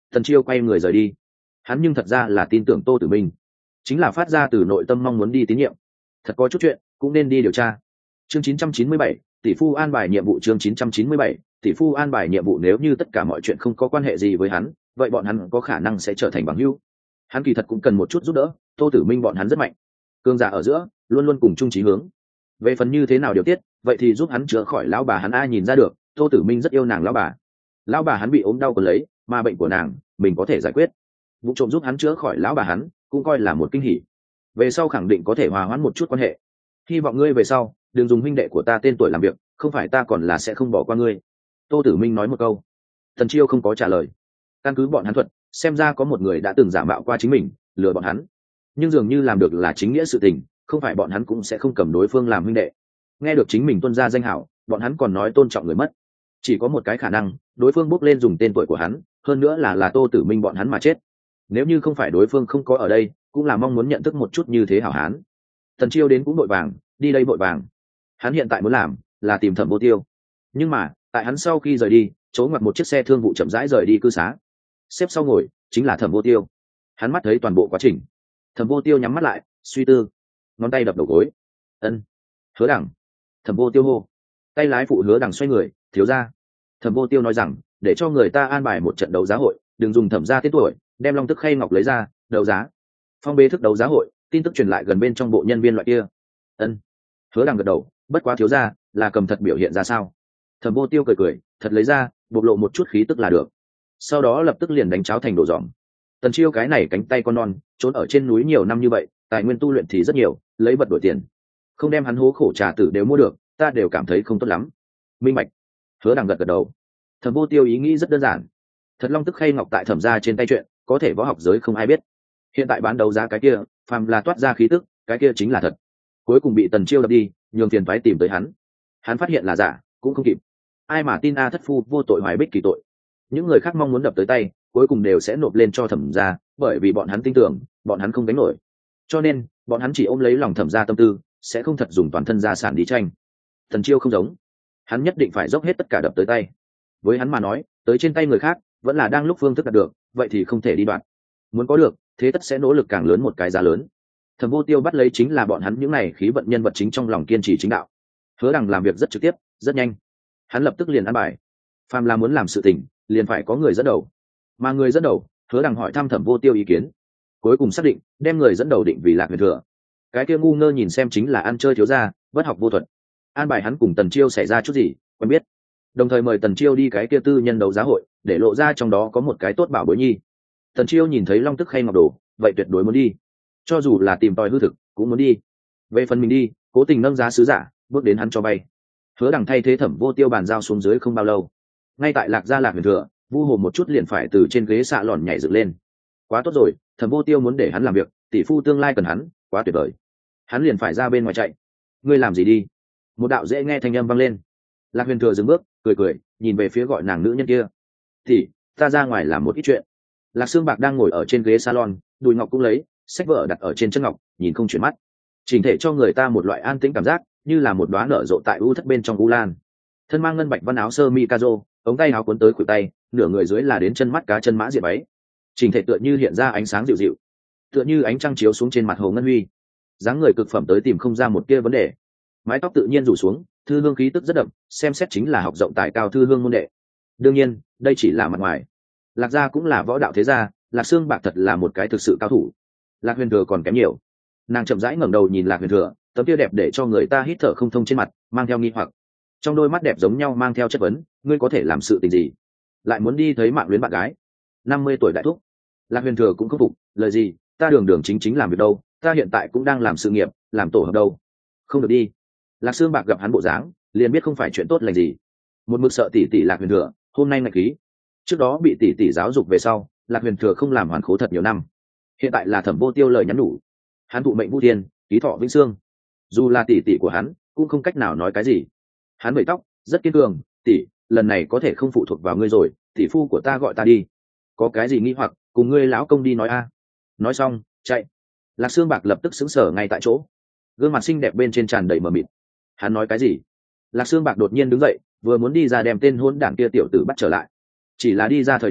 Tần Chiêu quay người rời đi. Hắn nhưng thật ra là tin tưởng Tô Tử Minh, chính là phát ra từ nội tâm mong muốn đi tín nhiệm. Thật có chút chuyện cũng nên đi điều tra. Chương 997, tỷ phu an bài nhiệm vụ. Chương 997, tỷ phu an bài nhiệm vụ. Nếu như tất cả mọi chuyện không có quan hệ gì với hắn, vậy bọn hắn có khả năng sẽ trở thành bằng hữu. Hắn kỳ thật cũng cần một chút giúp đỡ. Tô Tử Minh bọn hắn rất mạnh, cương giả ở giữa luôn luôn cùng chung chí hướng. Về phần như thế nào điều tiết, vậy thì giúp hắn chữa khỏi lão bà hắn. Ai nhìn ra được Tô Tử Minh rất yêu nàng lão bà hắn bị ốm đau còn lấy, mà bệnh của nàng mình có thể giải quyết, vụ trộm giúp hắn chữa khỏi lão bà hắn cũng coi là một kinh hỉ. Về sau khẳng định có thể hòa hoãn một chút quan hệ. Hy vọng ngươi về sau đừng dùng huynh đệ của ta tên tuổi làm việc, không phải ta còn là sẽ không bỏ qua ngươi. Tô Tử Minh nói một câu. Tần Chiêu không có trả lời. Căn cứ bọn hắn thuật, xem ra có một người đã từng giả mạo qua chính mình, lừa bọn hắn, nhưng dường như làm được là chính nghĩa sự tình, không phải bọn hắn cũng sẽ không cầm đối phương làm huynh đệ. Nghe được chính mình tuân ra danh hảo, bọn hắn còn nói tôn trọng người mất. Chỉ có một cái khả năng, đối phương bốc lên dùng tên tuổi của hắn, hơn nữa là Tô Tử Minh bọn hắn mà chết. Nếu như không phải đối phương không có ở đây, cũng là mong muốn nhận thức một chút như thế hảo hán. Tần Chiêu đến cũng vội vàng, đi đây vội vàng. Hắn hiện tại muốn làm là tìm Thẩm Vô Tiêu, nhưng mà tại hắn sau khi rời đi, chỗ ngoặt một chiếc xe thương vụ chậm rãi rời đi cư xá. Xếp sau ngồi chính là Thẩm Vô Tiêu. Hắn mắt thấy toàn bộ quá trình. Thẩm Vô Tiêu nhắm mắt lại, suy tư, ngón tay đập đầu gối. Ân, Hứa Đằng. Thẩm Vô Tiêu hô. Tay lái phụ Hứa Đằng xoay người, thiếu ra. Thẩm Vô Tiêu nói rằng, để cho người ta an bài một trận đấu giá hội, đừng dùng Thẩm gia tên tuổi, đem Long Tức Khay Ngọc lấy ra đấu giá. Phong bế thức đấu giá hội, tin tức truyền lại gần bên trong bộ nhân viên loại kia. Ân. Hứa Đằng gật đầu, bất quá thiếu ra là cầm thật biểu hiện ra sao? Thẩm Vô Tiêu cười cười, thật lấy ra, bộc lộ một chút khí tức là được. Sau đó lập tức liền đánh cháo thành đồ giỏm. Tần Chiêu cái này cánh tay con non, trốn ở trên núi nhiều năm như vậy, tài nguyên tu luyện thì rất nhiều, lấy vật đổi tiền, không đem hắn hố khổ trà tử đều mua được, ta đều cảm thấy không tốt lắm. Minh bạch. Hứa Đằng gật gật đầu. Thẩm Vô Tiêu ý nghĩ rất đơn giản, thật Long Tức Khay Ngọc tại Thẩm gia trên tay chuyện, có thể võ học giới không ai biết. Hiện tại bán đấu giá cái kia, phàm là toát ra khí tức, cái kia chính là thật. Cuối cùng bị Tần Chiêu đập đi, nhường tiền phái tìm tới hắn. Hắn phát hiện là giả, cũng không kịp. Ai mà tin thất phu vô tội hoài bích kỳ tội. Những người khác mong muốn đập tới tay, cuối cùng đều sẽ nộp lên cho Thẩm gia, bởi vì bọn hắn tin tưởng, bọn hắn không đánh nổi. Cho nên, bọn hắn chỉ ôm lấy lòng Thẩm gia tâm tư, sẽ không thật dùng toàn thân gia sản đi tranh. Tần Chiêu không giống, hắn nhất định phải dốc hết tất cả đập tới tay. Với hắn mà nói, tới trên tay người khác, vẫn là đang lúc phương thức đạt được, vậy thì không thể đi đoạn. Muốn có được, thế tất sẽ nỗ lực càng lớn một cái giá lớn. Thẩm Vô Tiêu bắt lấy chính là bọn hắn những này khí vận nhân vật chính trong lòng kiên trì chính đạo. Hứa Đằng làm việc rất trực tiếp, rất nhanh. Hắn lập tức liền ăn bài. Phàm là muốn làm sự tình, liền phải có người dẫn đầu. Mà người dẫn đầu, Hứa Đằng hỏi thăm Thẩm Vô Tiêu ý kiến. Cuối cùng xác định, đem người dẫn đầu định vì Lạc Huyền Thừa. Cái kia ngu ngơ nhìn xem chính là ăn chơi thiếu gia, bất học vô thuật. An bài hắn cùng Tần Chiêu xảy ra chút gì, quen biết. Đồng thời mời Tần Chiêu đi cái kia tư nhân đấu giá hội, để lộ ra trong đó có một cái tốt bảo bối nhi. Tần Chiêu nhìn thấy Long Tức Khay Ngọc đồ, vậy tuyệt đối muốn đi. Cho dù là tìm tòi hư thực, cũng muốn đi. Về phần mình đi, cố tình nâng giá sứ giả, bước đến hắn cho bay. Hứa Đằng thay thế Thẩm Vô Tiêu bàn giao xuống dưới không bao lâu. Ngay tại Lạc gia Lạc Huyền Thừa, Vu Hồ một chút liền phải từ trên ghế xạ lòn nhảy dựng lên. Quá tốt rồi, Thẩm Vô Tiêu muốn để hắn làm việc, tỷ phu tương lai cần hắn, quá tuyệt vời. Hắn liền phải ra bên ngoài chạy. Ngươi làm gì đi? Một đạo dễ nghe thanh âm vang lên. Lạc Huyền Thừa dừng bước, cười cười, nhìn về phía gọi nàng nữ nhân kia. Thì ta ra ngoài làm một ít chuyện. Lạc Sương Bạc đang ngồi ở trên ghế salon, đùi ngọc cũng lấy sách vở đặt ở trên chân ngọc, nhìn không chuyển mắt, chỉnh thể cho người ta một loại an tĩnh cảm giác, như là một đóa nở rộ tại u thất bên trong u lan. Thân mang ngân bạch văn áo sơ mi kazo, ống tay áo cuốn tới khuỷu tay, nửa người dưới là đến chân mắt cá chân mã diện váy, chỉnh thể tựa như hiện ra ánh sáng dịu dịu, tựa như ánh trăng chiếu xuống trên mặt hồ ngân huy. Dáng người cực phẩm tới tìm không ra một kia vấn đề. Mái tóc tự nhiên rủ xuống, thư hương khí tức rất đậm, xem xét chính là học rộng tài cao thư hương môn đệ. Đương nhiên, đây chỉ là mặt ngoài. Lạc gia cũng là võ đạo thế gia, Lạc Sương Bạc thật là một cái thực sự cao thủ. Lạc Huyền Thừa còn kém nhiều. Nàng chậm rãi ngẩng đầu nhìn Lạc Huyền Thừa, tấm kia đẹp để cho người ta hít thở không thông trên mặt, mang theo nghi hoặc. Trong đôi mắt đẹp giống nhau mang theo chất vấn, ngươi có thể làm sự tình gì? Lại muốn đi thấy mạng luyến bạn gái? 50 tuổi đại thúc. Lạc Huyền Thừa cũng không phục, lời gì, ta đường đường chính chính làm việc đâu, ta hiện tại cũng đang làm sự nghiệp, làm tổ hợp đâu. Không được đi. Lạc Sương Bạc gặp hắn bộ dáng, liền biết không phải chuyện tốt lành gì. Một mực sợ tỷ tỷ Lạc Huyền Thừa, hôm nay ngạch khí. Trước đó bị tỷ tỷ giáo dục về sau, Lạc Huyền Thừa không làm hoàn khố thật nhiều năm. Hiện tại là Thẩm Vô Tiêu lời nhắn nhủ, hắn thụ mệnh Vũ Thiên, ký thọ vĩnh xương. Dù là tỷ tỷ của hắn, cũng không cách nào nói cái gì. Hắn vẩy tóc, rất kiên cường, tỷ, lần này có thể không phụ thuộc vào ngươi rồi, tỷ phu của ta gọi ta đi. Có cái gì nghi hoặc, cùng ngươi lão công đi nói a. Nói xong, chạy. Lạc Sương Bạc lập tức sững sờ ngay tại chỗ, gương mặt xinh đẹp bên trên tràn đầy mờ mịt. Hắn nói cái gì? Lạc Sương Bạc đột nhiên đứng dậy, vừa muốn đi ra đem tên hôn đảng kia tiểu tử bắt trở lại. Chỉ là đi ra thời điểm,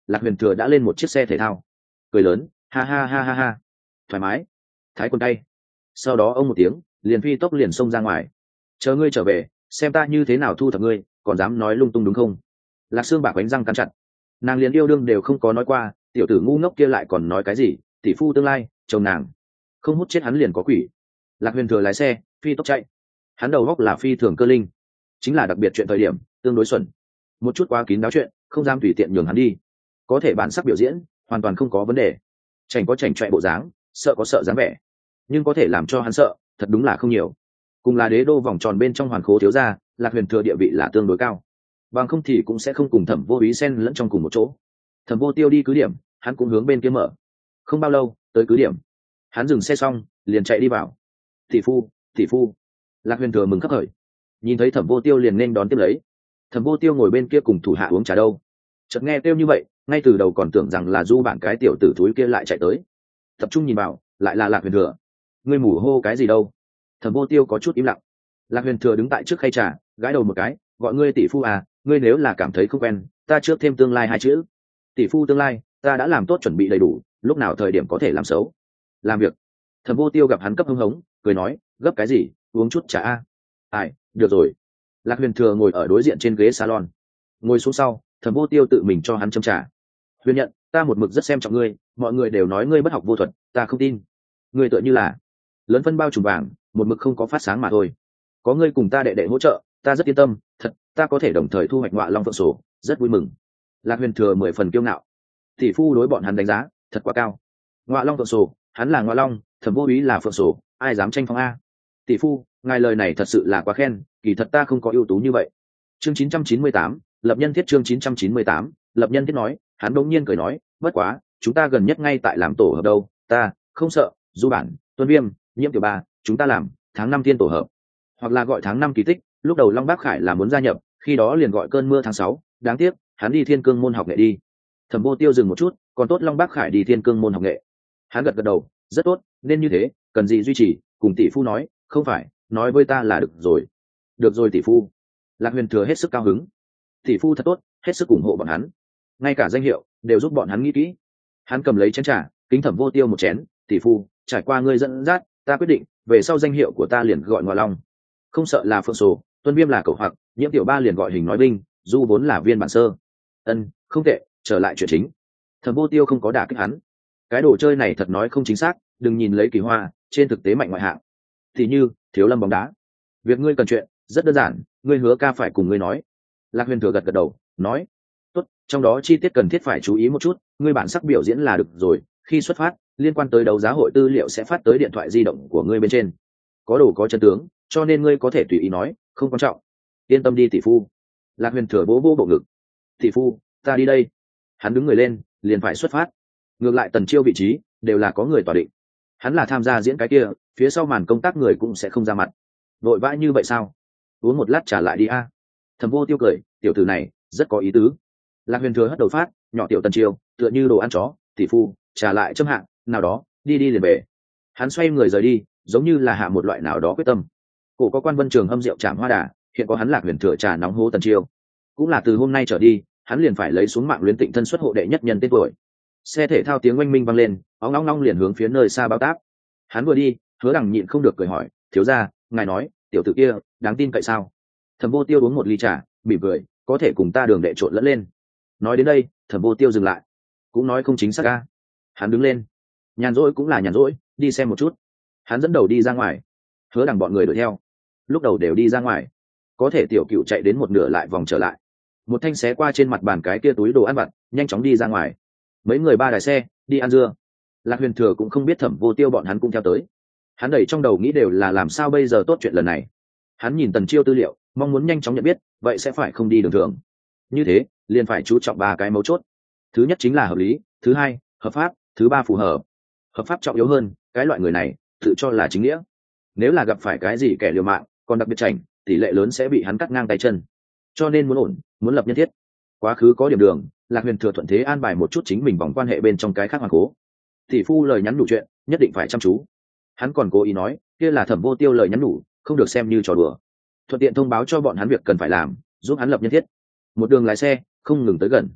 Lạc Huyền Thừa đã lên một chiếc xe thể thao, cười lớn, ha ha ha ha ha, thoải mái, thái quân tay. Sau đó ông một tiếng, liền phi tốc liền xông ra ngoài. Chờ ngươi trở về, xem ta như thế nào thu thập ngươi, còn dám nói lung tung đúng không? Lạc Sương Bạc bánh răng cắn chặt, nàng liền yêu đương đều không có nói qua, tiểu tử ngu ngốc kia lại còn nói cái gì? Tỷ phu tương lai, chồng nàng, không hút chết hắn liền có quỷ. Lạc Huyền Thừa lái xe, phi tốc chạy. Hắn đầu góc là phi thường cơ linh, chính là đặc biệt chuyện thời điểm tương đối xuẩn, một chút quá kín đáo chuyện không dám tùy tiện nhường hắn đi. Có thể bản sắc biểu diễn hoàn toàn không có vấn đề, chảnh có chảnh chọe bộ dáng, sợ có sợ dáng vẻ, nhưng có thể làm cho hắn sợ thật đúng là không nhiều. Cùng là đế đô vòng tròn bên trong hoàn khố thiếu gia, Lạc Huyền Thừa địa vị là tương đối cao, bằng không thì cũng sẽ không cùng Thẩm Vô Ý xen lẫn trong cùng một chỗ. Thẩm Vô Tiêu đi cứ điểm, hắn cũng hướng bên kia mở. Không bao lâu tới cứ điểm, hắn dừng xe xong liền chạy đi vào. Tỷ phu, tỷ phu. Lạc Huyền Thừa mừng khấp khởi, nhìn thấy Thẩm Vô Tiêu liền nên đón tiếp lấy. Thẩm Vô Tiêu ngồi bên kia cùng thủ hạ uống trà đâu, chợt nghe kêu như vậy, ngay từ đầu còn tưởng rằng là Du Bản cái tiểu tử thúi kia lại chạy tới, tập trung nhìn vào, lại là Lạc Huyền Thừa. Ngươi mù hô cái gì đâu? Thẩm Vô Tiêu có chút im lặng. Lạc Huyền Thừa đứng tại trước khay trà, gãi đầu một cái, gọi ngươi tỷ phu à? Ngươi nếu là cảm thấy không quen, ta trước thêm tương lai hai chữ. Tỷ phu tương lai, ta đã làm tốt chuẩn bị đầy đủ, lúc nào thời điểm có thể làm xấu. Làm việc. Thẩm Vô Tiêu gặp hắn cấp hưng hống, cười nói, gấp cái gì, uống chút trà a. Ai, được rồi. Lạc Huyền Thừa ngồi ở đối diện trên ghế salon, ngồi xuống sau, Thẩm Vô Tiêu tự mình cho hắn châm trà. Huyền nhận, ta một mực rất xem trọng ngươi, mọi người đều nói ngươi bất học vô thuật, ta không tin. Ngươi tựa như là lớn phân bao trùm vàng, một mực không có phát sáng mà thôi. Có ngươi cùng ta đệ đệ hỗ trợ, ta rất yên tâm, thật, ta có thể đồng thời thu hoạch Ngọa Long Phượng Sổ, rất vui mừng. Lạc Huyền Thừa 10 phần kiêu ngạo. Tỷ phu đối bọn hắn đánh giá thật quá cao. Ngọa Long Phượng Sổ, hắn là Ngọa Long, Thẩm Vô Ý là Phượng Sổ, ai dám tranh phong a? Tỷ phu, ngài lời này thật sự là quá khen, kỳ thật ta không có ưu tú như vậy. Chương 998, lập nhân thiết. Chương 998, lập nhân thiết nói, hắn đống nhiên cười nói, bất quá, chúng ta gần nhất ngay tại làm tổ hợp đâu, ta không sợ. Du Bản, Tuân Viêm, Nhiễm Tiểu Ba, chúng ta làm tháng 5 thiên tổ hợp, hoặc là gọi tháng 5 kỳ tích. Lúc đầu Long Bác Khải là muốn gia nhập, khi đó liền gọi cơn mưa tháng 6, đáng tiếc hắn đi Thiên Cương môn học nghệ đi. Thẩm Vô Tiêu dừng một chút, còn tốt Long Bác Khải đi Thiên Cương môn học nghệ. Hắn gật gật đầu, rất tốt, nên như thế, cần gì duy trì, cùng tỷ phu nói, không phải, nói với ta là được rồi. Được rồi tỷ phu. Lạc Huyền Thừa hết sức cao hứng. Tỷ phu thật tốt, hết sức ủng hộ bọn hắn, ngay cả danh hiệu đều giúp bọn hắn nghĩ kỹ. Hắn cầm lấy chén trà, kính Thẩm Vô Tiêu một chén, tỷ phu, trải qua ngươi dẫn dắt, ta quyết định về sau danh hiệu của ta liền gọi Ngọa Long, không sợ là Phượng Sổ, Tuân Viêm là Cẩu Hoặc, Nhiễm Tiểu Ba liền gọi Hình Nói Binh, Du vốn là Viên Bản Sơ. Không tệ. Trở lại chuyện chính. Thẩm Vô Tiêu không có đả kích hắn. Cái đồ chơi này thật nói không chính xác, đừng nhìn lấy kỳ hoa, trên thực tế mạnh ngoại hạng. Thì như Thiếu Lâm bóng đá, việc ngươi cần chuyện rất đơn giản, ngươi hứa ca phải cùng ngươi nói. Lạc Huyền Thừa gật gật đầu, nói, tốt, trong đó chi tiết cần thiết phải chú ý một chút, ngươi bản sắc biểu diễn là được rồi. Khi xuất phát, liên quan tới đấu giá hội tư liệu sẽ phát tới điện thoại di động của ngươi bên trên, có đồ có chân tướng, cho nên ngươi có thể tùy ý nói, không quan trọng. Yên tâm đi tỷ phu. Lạc Huyền Thừa vỗ vỗ bộ ngực. Tỷ phu, ta đi đây. Hắn đứng người lên, liền phải xuất phát. Ngược lại Tần Chiêu vị trí đều là có người tỏa định, hắn là tham gia diễn cái kia, phía sau màn công tác người cũng sẽ không ra mặt. Vội vã như vậy sao? Uống một lát trả lại đi a. Thẩm Vô Tiêu cười, tiểu tử này rất có ý tứ. Lạc Huyền Thừa hất đầu phát, nhỏ tiểu Tần Chiêu tựa như đồ ăn chó, tỷ phu trả lại châm hạng nào đó, đi đi liền về. Hắn xoay người rời đi, giống như là hạ một loại nào đó quyết tâm. Cổ có quan Vân Trường hâm rượu Trảm Hoa Đà, hiện có hắn Lạc Huyền Thừa trà nóng hố Tần Chiêu, cũng là từ hôm nay trở đi, hắn liền phải lấy xuống mạng luyện tịnh thân xuất hộ đệ nhất nhân tên tuổi. Xe thể thao tiếng oanh minh vang lên, óng óng ong liền hướng phía nơi xa báo táp. Hắn vừa đi, Hứa Đằng nhịn không được cười hỏi, thiếu gia, ngài nói tiểu tử kia đáng tin cậy sao? Thẩm Vô Tiêu uống một ly trà, mỉm cười, có thể cùng ta đường đệ trộn lẫn lên. Nói đến đây, Thẩm Vô Tiêu dừng lại, cũng nói không chính xác a. Hắn đứng lên, nhàn rỗi cũng là nhàn rỗi, đi xem một chút. Hắn dẫn đầu đi ra ngoài, Hứa Đằng bọn người đuổi theo. Lúc đầu đều đi ra ngoài, có thể tiểu cựu chạy đến một nửa lại vòng trở lại, một thanh xé qua trên mặt bàn cái kia túi đồ ăn vặt, nhanh chóng đi ra ngoài. Mấy người ba đài xe đi ăn dưa. Lạc Huyền Thừa cũng không biết Thẩm Vô Tiêu bọn hắn cũng theo tới. Hắn đẩy trong đầu nghĩ đều là làm sao bây giờ tốt chuyện lần này. Hắn nhìn Tần Chiêu tư liệu, mong muốn nhanh chóng nhận biết, vậy sẽ phải không đi đường thường. Như thế, liền phải chú trọng ba cái mấu chốt. Thứ nhất chính là hợp lý, thứ hai, hợp pháp, thứ ba phù hợp. Hợp pháp trọng yếu hơn, cái loại người này tự cho là chính nghĩa. Nếu là gặp phải cái gì kẻ liều mạng, còn đặc biệt chảnh, tỷ lệ lớn sẽ bị hắn cắt ngang tay chân. Cho nên muốn ổn, muốn lập nhân thiết. Quá khứ có điểm đường, Lạc Huyền Thừa thuận thế an bài một chút chính mình vòng quan hệ bên trong cái khác hoàn cố. Tỷ phu lời nhắn đủ chuyện, nhất định phải chăm chú. Hắn còn cố ý nói, kia là Thẩm Vô Tiêu lời nhắn đủ, không được xem như trò đùa. Thuận tiện thông báo cho bọn hắn việc cần phải làm, giúp hắn lập nhân thiết. Một đường lái xe, không ngừng tới gần.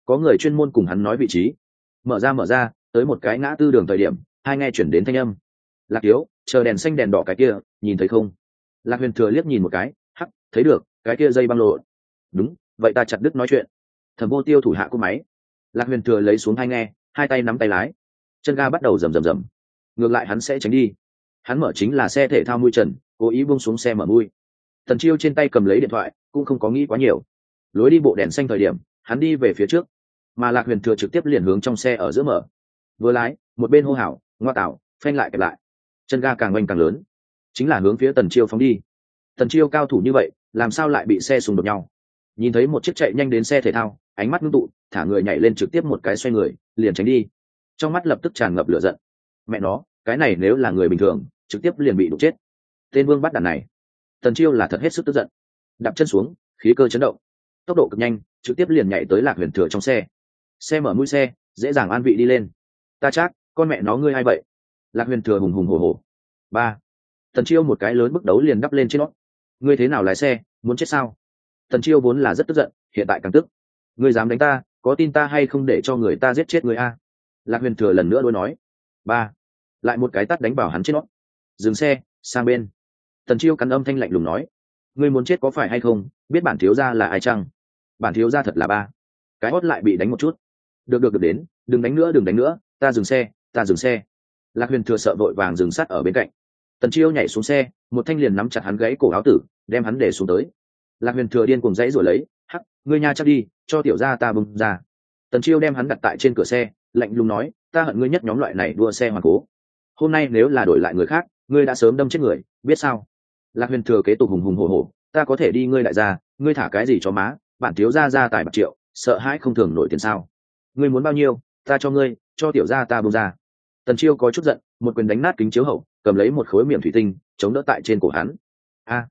có người chuyên môn cùng hắn nói vị trí. Mở ra tới một cái ngã tư đường thời điểm, hai nghe chuyển đến thanh âm. Lạc Thiếu, chờ đèn xanh đèn đỏ cái kia, nhìn thấy không? Lạc Huyền Thừa liếc nhìn một cái, hắc, thấy được, cái kia dây băng lộ. Đúng, vậy ta chặt đứt nói chuyện. Thẩm Vô Tiêu thủ hạ cúp máy. Lạc Huyền Thừa lấy xuống hai nghe, hai tay nắm tay lái, chân ga bắt đầu rầm rầm rầm. Ngược lại hắn sẽ tránh đi. Hắn mở chính là xe thể thao mui trần, cố ý buông xuống xe mở mui. Tần Chiêu trên tay cầm lấy điện thoại, cũng không có nghĩ quá nhiều. Lối đi bộ đèn xanh thời điểm, hắn đi về phía trước, mà Lạc Huyền Thừa trực tiếp liền hướng trong xe ở giữa mở. Vừa lái, một bên hô hào, ngoa tạo, phanh lại kẹp lại. Chân ga càng oanh càng lớn, chính là hướng phía Tần Chiêu phóng đi. Tần Chiêu cao thủ như vậy, làm sao lại bị xe xung đột nhau? Nhìn thấy một chiếc chạy nhanh đến xe thể thao, ánh mắt ngưng tụ, thả người nhảy lên trực tiếp một cái xoay người, liền tránh đi. Trong mắt lập tức tràn ngập lửa giận. Mẹ nó, cái này nếu là người bình thường, trực tiếp liền bị đụng chết. Tên vương bắt đàn này, Tần Chiêu là thật hết sức tức giận. Đạp chân xuống, khí cơ chấn động, tốc độ cực nhanh, trực tiếp liền nhảy tới Lạc Huyền Thừa trong xe. Xe mở mũi xe, dễ dàng an vị đi lên. Ta chắc, con mẹ nó ngươi ai vậy? Lạc Huyền Thừa hùng hùng hổ hổ. Ba. Tần Chiêu một cái lớn bức đấu liền đắp lên trên nó. Ngươi thế nào lái xe, muốn chết sao? Tần Chiêu vốn là rất tức giận, hiện tại càng tức. Ngươi dám đánh ta, có tin ta hay không để cho người ta giết chết ngươi a? Lạc Huyền Thừa lần nữa đối nói. Ba. Lại một cái tát đánh vào hắn trên nó. Dừng xe, sang bên. Tần Chiêu cắn âm thanh lạnh lùng nói. Ngươi muốn chết có phải hay không, biết bản thiếu gia là ai chăng? Bản thiếu gia thật là ba. Cái hót lại bị đánh một chút. Được đến, đừng đánh nữa, ta dừng xe. Lạc Huyền Thừa sợ vội vàng dừng sát ở bên cạnh. Tần Chiêu nhảy xuống xe, một thanh liền nắm chặt hắn gãy cổ áo tử, đem hắn để xuống tới. Lạc Huyền Thừa điên cuồng dãy rồi lấy, hắc, ngươi nha chắc đi, cho tiểu gia ta bung ra. Tần Chiêu đem hắn đặt tại trên cửa xe, lạnh lùng nói, ta hận ngươi nhất nhóm loại này đua xe hoàn cố. Hôm nay nếu là đổi lại người khác, ngươi đã sớm đâm chết người, biết sao? Lạc Huyền Thừa kế tục hùng hùng hổ hổ, ta có thể đi ngươi đại gia, ngươi thả cái gì cho má, bản thiếu gia gia tài bạc triệu, sợ hãi không thường nổi tiền sao? Ngươi muốn bao nhiêu, ta cho ngươi, cho tiểu gia ta bung ra. Tần Chiêu có chút giận, một quyền đánh nát kính chiếu hậu, cầm lấy một khối miệng thủy tinh, chống đỡ tại trên cổ hắn. A,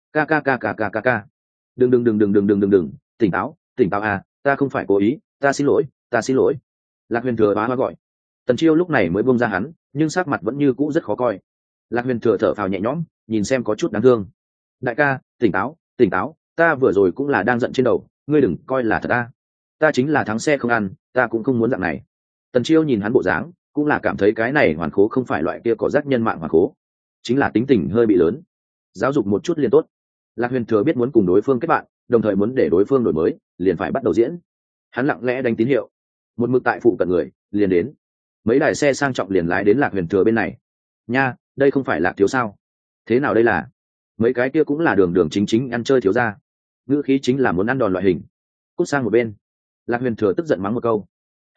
ca. Đừng, tỉnh táo à, ta không phải cố ý, ta xin lỗi. Lạc Huyền Thừa bá hoa gọi. Tần Chiêu lúc này mới buông ra hắn, nhưng sắc mặt vẫn như cũ rất khó coi. Lạc Huyền Thừa thở phào nhẹ nhõm, nhìn xem có chút đáng thương. Đại ca, tỉnh táo, ta vừa rồi cũng là đang giận trên đầu, ngươi đừng coi là thật a. Ta chính là thắng xe không ăn, ta cũng không muốn dạng này. Tần Chiêu nhìn hắn bộ dáng, cũng là cảm thấy cái này hoàn khố không phải loại kia có rác nhân mạng hoàn khố, chính là tính tình hơi bị lớn. Giáo dục một chút liền tốt. Lạc Huyền Thừa biết muốn cùng đối phương kết bạn, đồng thời muốn để đối phương đổi mới, liền phải bắt đầu diễn. Hắn lặng lẽ đánh tín hiệu, một mực tại phụ cận người, liền đến. Mấy đài xe sang trọng liền lái đến Lạc Huyền Thừa bên này. Nha, đây không phải Lạc thiếu sao? Thế nào đây là? Mấy cái kia cũng là đường chính ăn chơi thiếu gia. Ngữ khí chính là muốn ăn đòn loại hình. Cút sang một bên. Lạc Huyền Thừa tức giận mắng một câu.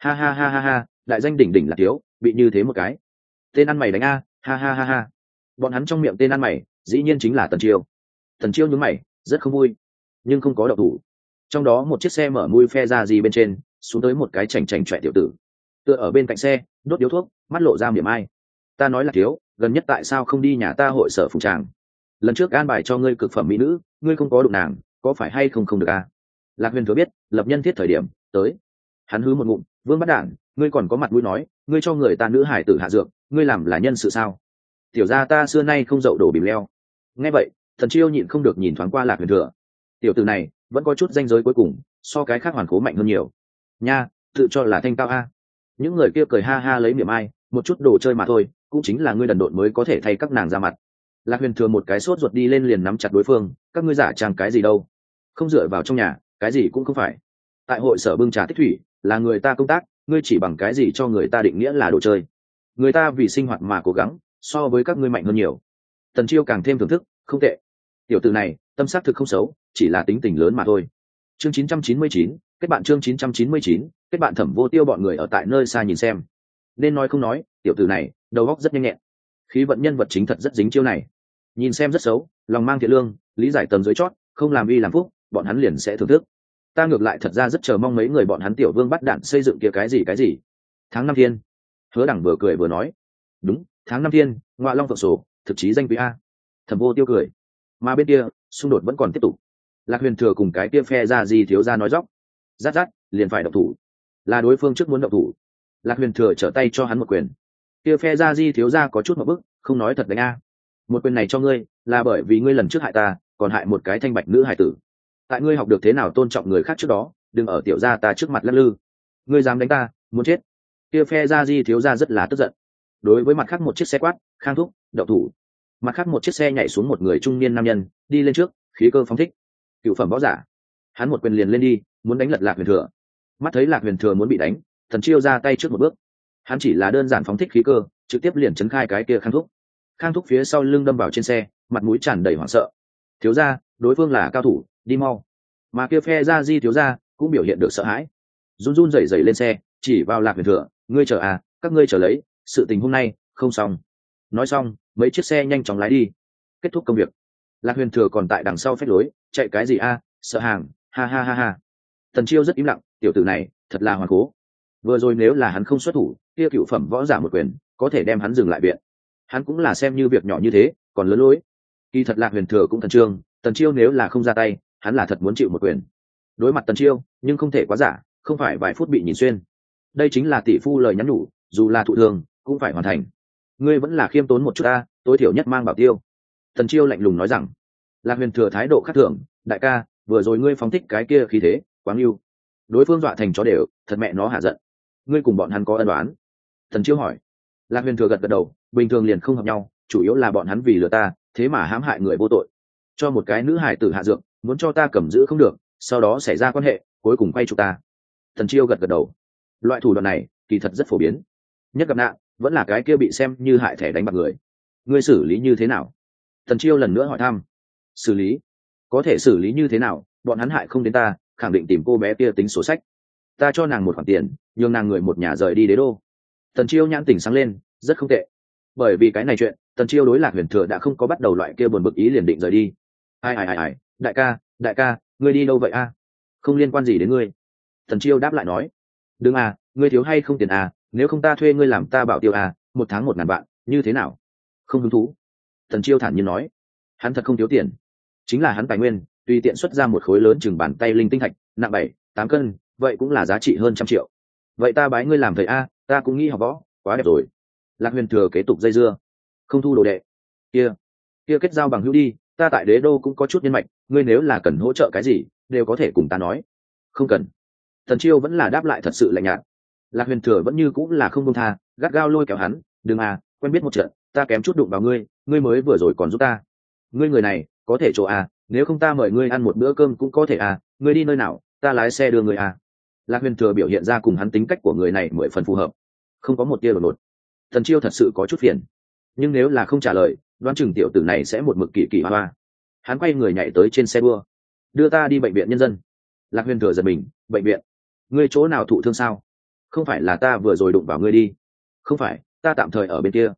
Ha, đại danh đỉnh Lạc thiếu, bị như thế một cái. Tên ăn mày đánh a, ha. Bọn hắn trong miệng tên ăn mày, dĩ nhiên chính là Tần Chiêu. Tần Chiêu nhướng mày, rất không vui, nhưng không có động thủ. Trong đó một chiếc xe mở mui phe ra gì bên trên, xuống tới một cái chảnh chọe tiểu tử. Tựa ở bên cạnh xe, đốt điếu thuốc, mắt lộ ra miệng ai. Ta nói là thiếu, gần nhất tại sao không đi nhà ta hội sở phùng tràng? Lần trước an bài cho ngươi cực phẩm mỹ nữ, ngươi không có đụng nàng, có phải hay không được à? Lạc Huyền Thừa biết, lập nhân thiết thời điểm tới. Hắn hứ một ngụm, Vương Bắt Đản, ngươi còn có mặt mũi nói, ngươi cho người ta nữ hải tử hạ dược, ngươi làm là nhân sự sao? Tiểu gia ta xưa nay không dậu đổ bìm leo. Nghe vậy, Thần Chiêu nhịn không được nhìn thoáng qua Lạc Huyền Thừa. Tiểu tử này vẫn có chút danh giới cuối cùng, so cái khác hoàn cố mạnh hơn nhiều. Nha, tự cho là thanh cao a. Những người kia cười ha lấy miệng ai, một chút đồ chơi mà thôi, cũng chính là ngươi đần độn mới có thể thay các nàng ra mặt. Lạc Huyền Thừa một cái sốt ruột đi lên liền nắm chặt đối phương, các ngươi giả trang cái gì đâu? Không dựa vào trong nhà, cái gì cũng không phải. Tại hội sở bưng trà tích thủy, là người ta công tác, ngươi chỉ bằng cái gì cho người ta định nghĩa là đồ chơi? Người ta vì sinh hoạt mà cố gắng, so với các ngươi mạnh hơn nhiều. Tần Chiêu càng thêm thưởng thức, không tệ. Tiểu tử này, tâm sắc thực không xấu, chỉ là tính tình lớn mà thôi. Chương 999, kết bạn chương 999, kết bạn Thẩm Vô Tiêu bọn người ở tại nơi xa nhìn xem. Nên nói không nói, tiểu tử này, đầu óc rất nhanh nhẹn. Khí vận nhân vật chính thật rất dính chiêu này. Nhìn xem rất xấu, lòng mang thiện lương, lý giải tầm dưới chót, không làm uy làm phúc, bọn hắn liền sẽ thưởng thức. Ta ngược lại thật ra rất chờ mong mấy người bọn hắn tiểu vương bắt đạn xây dựng kia cái gì. Tháng năm thiên. Hứa Đẳng vừa cười vừa nói. Đúng, tháng năm thiên, Ngọa Long Phượng Sổ, thực chí danh quý a. Thẩm Vô Tiêu cười. Mà bên kia, xung đột vẫn còn tiếp tục. Lạc Huyền Thừa cùng cái kia phe ra gì thiếu gia nói dóc. Rát, liền phải động thủ. Là đối phương trước muốn động thủ. Lạc Huyền Thừa trở tay cho hắn một quyền. Kia phe ra di thiếu gia có chút một bức, không nói thật đánh a. Một quyền này cho ngươi, là bởi vì ngươi lần trước hại ta, còn hại một cái thanh bạch nữ hải tử. Tại ngươi học được thế nào tôn trọng người khác trước đó, đừng ở tiểu gia ta trước mặt lắc lư. ngươi dám đánh ta, muốn chết. Kia phe gia di thiếu gia rất là tức giận. Đối với mặt khác một chiếc xe quát, khang thúc, đậu thủ. Mặt khác một chiếc xe nhảy xuống một người trung niên nam nhân, đi lên trước, khí cơ phóng thích. Cựu phẩm võ giả, hắn một quyền liền lên đi, muốn đánh lật Lạc Huyền Thừa. Mắt thấy Lạc Huyền Thừa muốn bị đánh, Tần Chiêu ra tay trước một bước. Hắn chỉ là đơn giản phóng thích khí cơ, trực tiếp liền chấn khai cái kia khang thúc. Khang thúc phía sau lưng đâm vào trên xe, mặt mũi tràn đầy hoảng sợ. Thiếu gia, đối phương là cao thủ, đi mau. Mà kia phe gia di thiếu gia cũng biểu hiện được sợ hãi, run run rẩy rẩy lên xe, chỉ vào Lạc Huyền Thừa, ngươi chờ à, các ngươi chờ lấy, sự tình hôm nay không xong. Nói xong, mấy chiếc xe nhanh chóng lái đi, kết thúc công việc. Lạc Huyền Thừa còn tại đằng sau phách lối, chạy cái gì a, sợ hàng, ha ha ha ha. Tần Chiêu rất im lặng, tiểu tử này thật là hoàn cố. Vừa rồi nếu là hắn không xuất thủ, kia cựu phẩm võ giả một quyền có thể đem hắn dừng lại viện. Hắn cũng là xem như việc nhỏ như thế, còn lớn lối. Kỳ thật Lạc Huyền Thừa cũng thần trương, Tần Chiêu nếu là không ra tay, hắn là thật muốn chịu một quyền. Đối mặt Tần Chiêu, nhưng không thể quá giả, không phải vài phút bị nhìn xuyên. Đây chính là tỷ phu lời nhắn nhủ, dù là thụ thương cũng phải hoàn thành. Ngươi vẫn là khiêm tốn một chút ta, tối thiểu nhất mang bảo tiêu. Tần Chiêu lạnh lùng nói rằng. Lạc Huyền Thừa thái độ khác thường, đại ca, vừa rồi ngươi phóng thích cái kia khí thế, quá yêu. Đối phương dọa thành chó đều, thật mẹ nó hạ giận. Ngươi cùng bọn hắn có ân đoán? Tần Chiêu hỏi. Lạc Huyền Thừa gật gật đầu, bình thường liền không hợp nhau, chủ yếu là bọn hắn vì lừa ta, thế mà hãm hại người vô tội. Cho một cái nữ hài tử hạ dược, muốn cho ta cầm giữ không được, sau đó xảy ra quan hệ, cuối cùng quay chụp ta. Tần Chiêu gật gật đầu. Loại thủ đoạn này, kỳ thật rất phổ biến. Nhất gặp nạn, vẫn là cái kia bị xem như hại thẻ đánh bạc người. Ngươi xử lý như thế nào? Tần Chiêu lần nữa hỏi thăm. Xử lý? Có thể xử lý như thế nào? Bọn hắn hại không đến ta, khẳng định tìm cô bé kia tính sổ sách. Ta cho nàng một khoản tiền, nhường nàng người một nhà rời đi Đế đô. Tần Chiêu nhãn tỉnh sáng lên, rất không tệ. Bởi vì cái này chuyện, Tần Chiêu đối Lạc Huyền Thừa đã không có bắt đầu loại kia buồn bực ý liền định rời đi. Ai, đại ca, ngươi đi đâu vậy a? Không liên quan gì đến ngươi. Tần Chiêu đáp lại nói. Đừng à, ngươi thiếu hay không tiền à, nếu không ta thuê ngươi làm ta bảo tiêu à, 1 tháng 1.000 vạn, như thế nào? Không hứng thú. Tần Chiêu thản nhiên nói. Hắn thật không thiếu tiền, chính là hắn tài nguyên, tùy tiện xuất ra một khối lớn chừng bàn tay linh tinh thạch, nặng 7-8 cân, vậy cũng là giá trị hơn 100 triệu. Vậy ta bái ngươi làm thầy a, ta cũng nghĩ học võ, quá đẹp rồi. Lạc Huyền Thừa kế tục dây dưa. Không thu đồ đệ. Kia kết giao bằng hữu đi, ta tại Đế đô cũng có chút nhân mạch, ngươi nếu là cần hỗ trợ cái gì, đều có thể cùng ta nói. Không cần. Tần Chiêu vẫn là đáp lại thật sự lạnh nhạt. Lạc Huyền Thừa vẫn như cũng là không buông tha, gắt gao lôi kéo hắn, đừng à, quen biết một trận, ta kém chút đụng vào ngươi, ngươi mới vừa rồi còn giúp ta. Ngươi người này, có thể chỗ à, nếu không ta mời ngươi ăn một bữa cơm cũng có thể à, ngươi đi nơi nào, ta lái xe đưa ngươi à. Lạc Huyền Thừa biểu hiện ra cùng hắn tính cách của người này 10 phần phù hợp, không có một tia đột ngột. Tần Chiêu thật sự có chút phiền, nhưng nếu là không trả lời, đoán chừng tiểu tử này sẽ một mực kỳ hoa. Hắn quay người nhảy tới trên xe đua, đưa ta đi bệnh viện nhân dân. Lạc Huyền Thừa giật mình, bệnh viện? Ngươi chỗ nào thụ thương sao? Không phải là ta vừa rồi đụng vào ngươi đi? Không phải, ta tạm thời ở bên kia.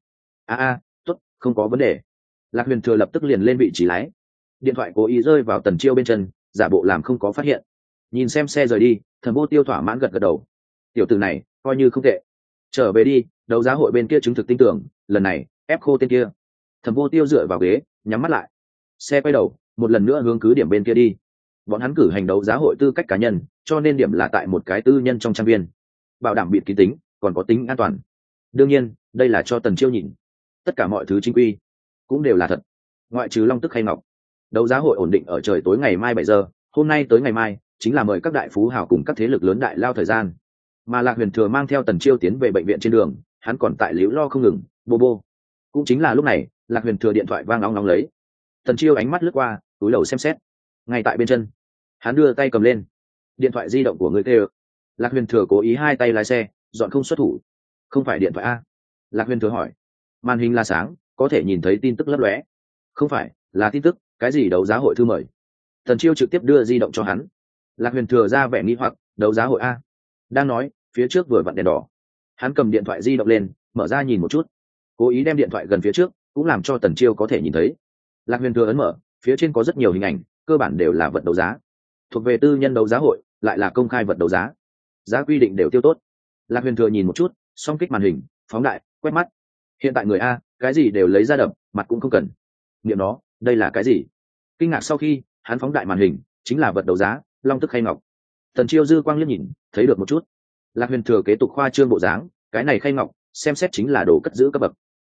Tốt, không có vấn đề. Lạc Huyền Thừa lập tức liền lên vị trí lái. Điện thoại cố ý rơi vào Tần Chiêu bên chân, giả bộ làm không có phát hiện. Nhìn xem xe rời đi, Thẩm Vô Tiêu thỏa mãn gật gật đầu. Tiểu tử này coi như không tệ. Trở về đi, đấu giá hội bên kia chứng thực tin tưởng, lần này ép khô tên kia. Thẩm Vô Tiêu dựa vào ghế, nhắm mắt lại. Xe quay đầu, một lần nữa hướng cứ điểm bên kia đi. Bọn hắn cử hành đấu giá hội tư cách cá nhân, cho nên điểm là tại một cái tư nhân trong trang viên, bảo đảm bịt kín tính, còn có tính an toàn. Đương nhiên, đây là cho Tần Chiêu nhìn. Tất cả mọi thứ chính quy cũng đều là thật, ngoại trừ Long Tức hay Ngọc. Đấu giá hội ổn định ở trời tối ngày mai 7 giờ, hôm nay tới ngày mai chính là mời các đại phú hào cùng các thế lực lớn đại lao thời gian. Mà Lạc Huyền Thừa mang theo Tần Chiêu tiến về bệnh viện trên đường, hắn còn tại liễu lo không ngừng, bô. Cũng chính là lúc này, Lạc Huyền Thừa điện thoại vang óng lấy. Tần Chiêu ánh mắt lướt qua, túi đầu xem xét. Ngay tại bên chân, hắn đưa tay cầm lên. Điện thoại di động của người kêu. Lạc Huyền Thừa cố ý hai tay lái xe, dọn không xuất thủ. Không phải điện thoại a? Lạc Huyền Thừa hỏi. Màn hình là sáng, có thể nhìn thấy tin tức lấp lóe. Không phải, là tin tức, cái gì đấu giá hội thư mời. Tần Chiêu trực tiếp đưa di động cho hắn. Lạc Huyền Thừa ra vẻ nghi hoặc, đấu giá hội a? Đang nói, phía trước vừa vặn đèn đỏ. Hắn cầm điện thoại di động lên, mở ra nhìn một chút. Cố ý đem điện thoại gần phía trước, cũng làm cho Tần Chiêu có thể nhìn thấy. Lạc Huyền Thừa ấn mở, phía trên có rất nhiều hình ảnh, cơ bản đều là vật đấu giá, thuộc về tư nhân đấu giá hội, lại là công khai vật đấu giá, giá quy định đều tiêu tốt. Lạc Huyền Thừa nhìn một chút, song kích màn hình, phóng đại, quét mắt. Hiện tại người a, cái gì đều lấy ra đập, mặt cũng không cần. Niệm nó, đây là cái gì? Kinh ngạc sau khi hắn phóng đại màn hình, chính là vật đấu giá, Long Tức Khay Ngọc. Tần Chiêu dư quang liếc nhìn, thấy được một chút. Lạc Huyền Thừa kế tục khoa trương bộ dáng, cái này Khay Ngọc, xem xét chính là đồ cất giữ cấp bậc.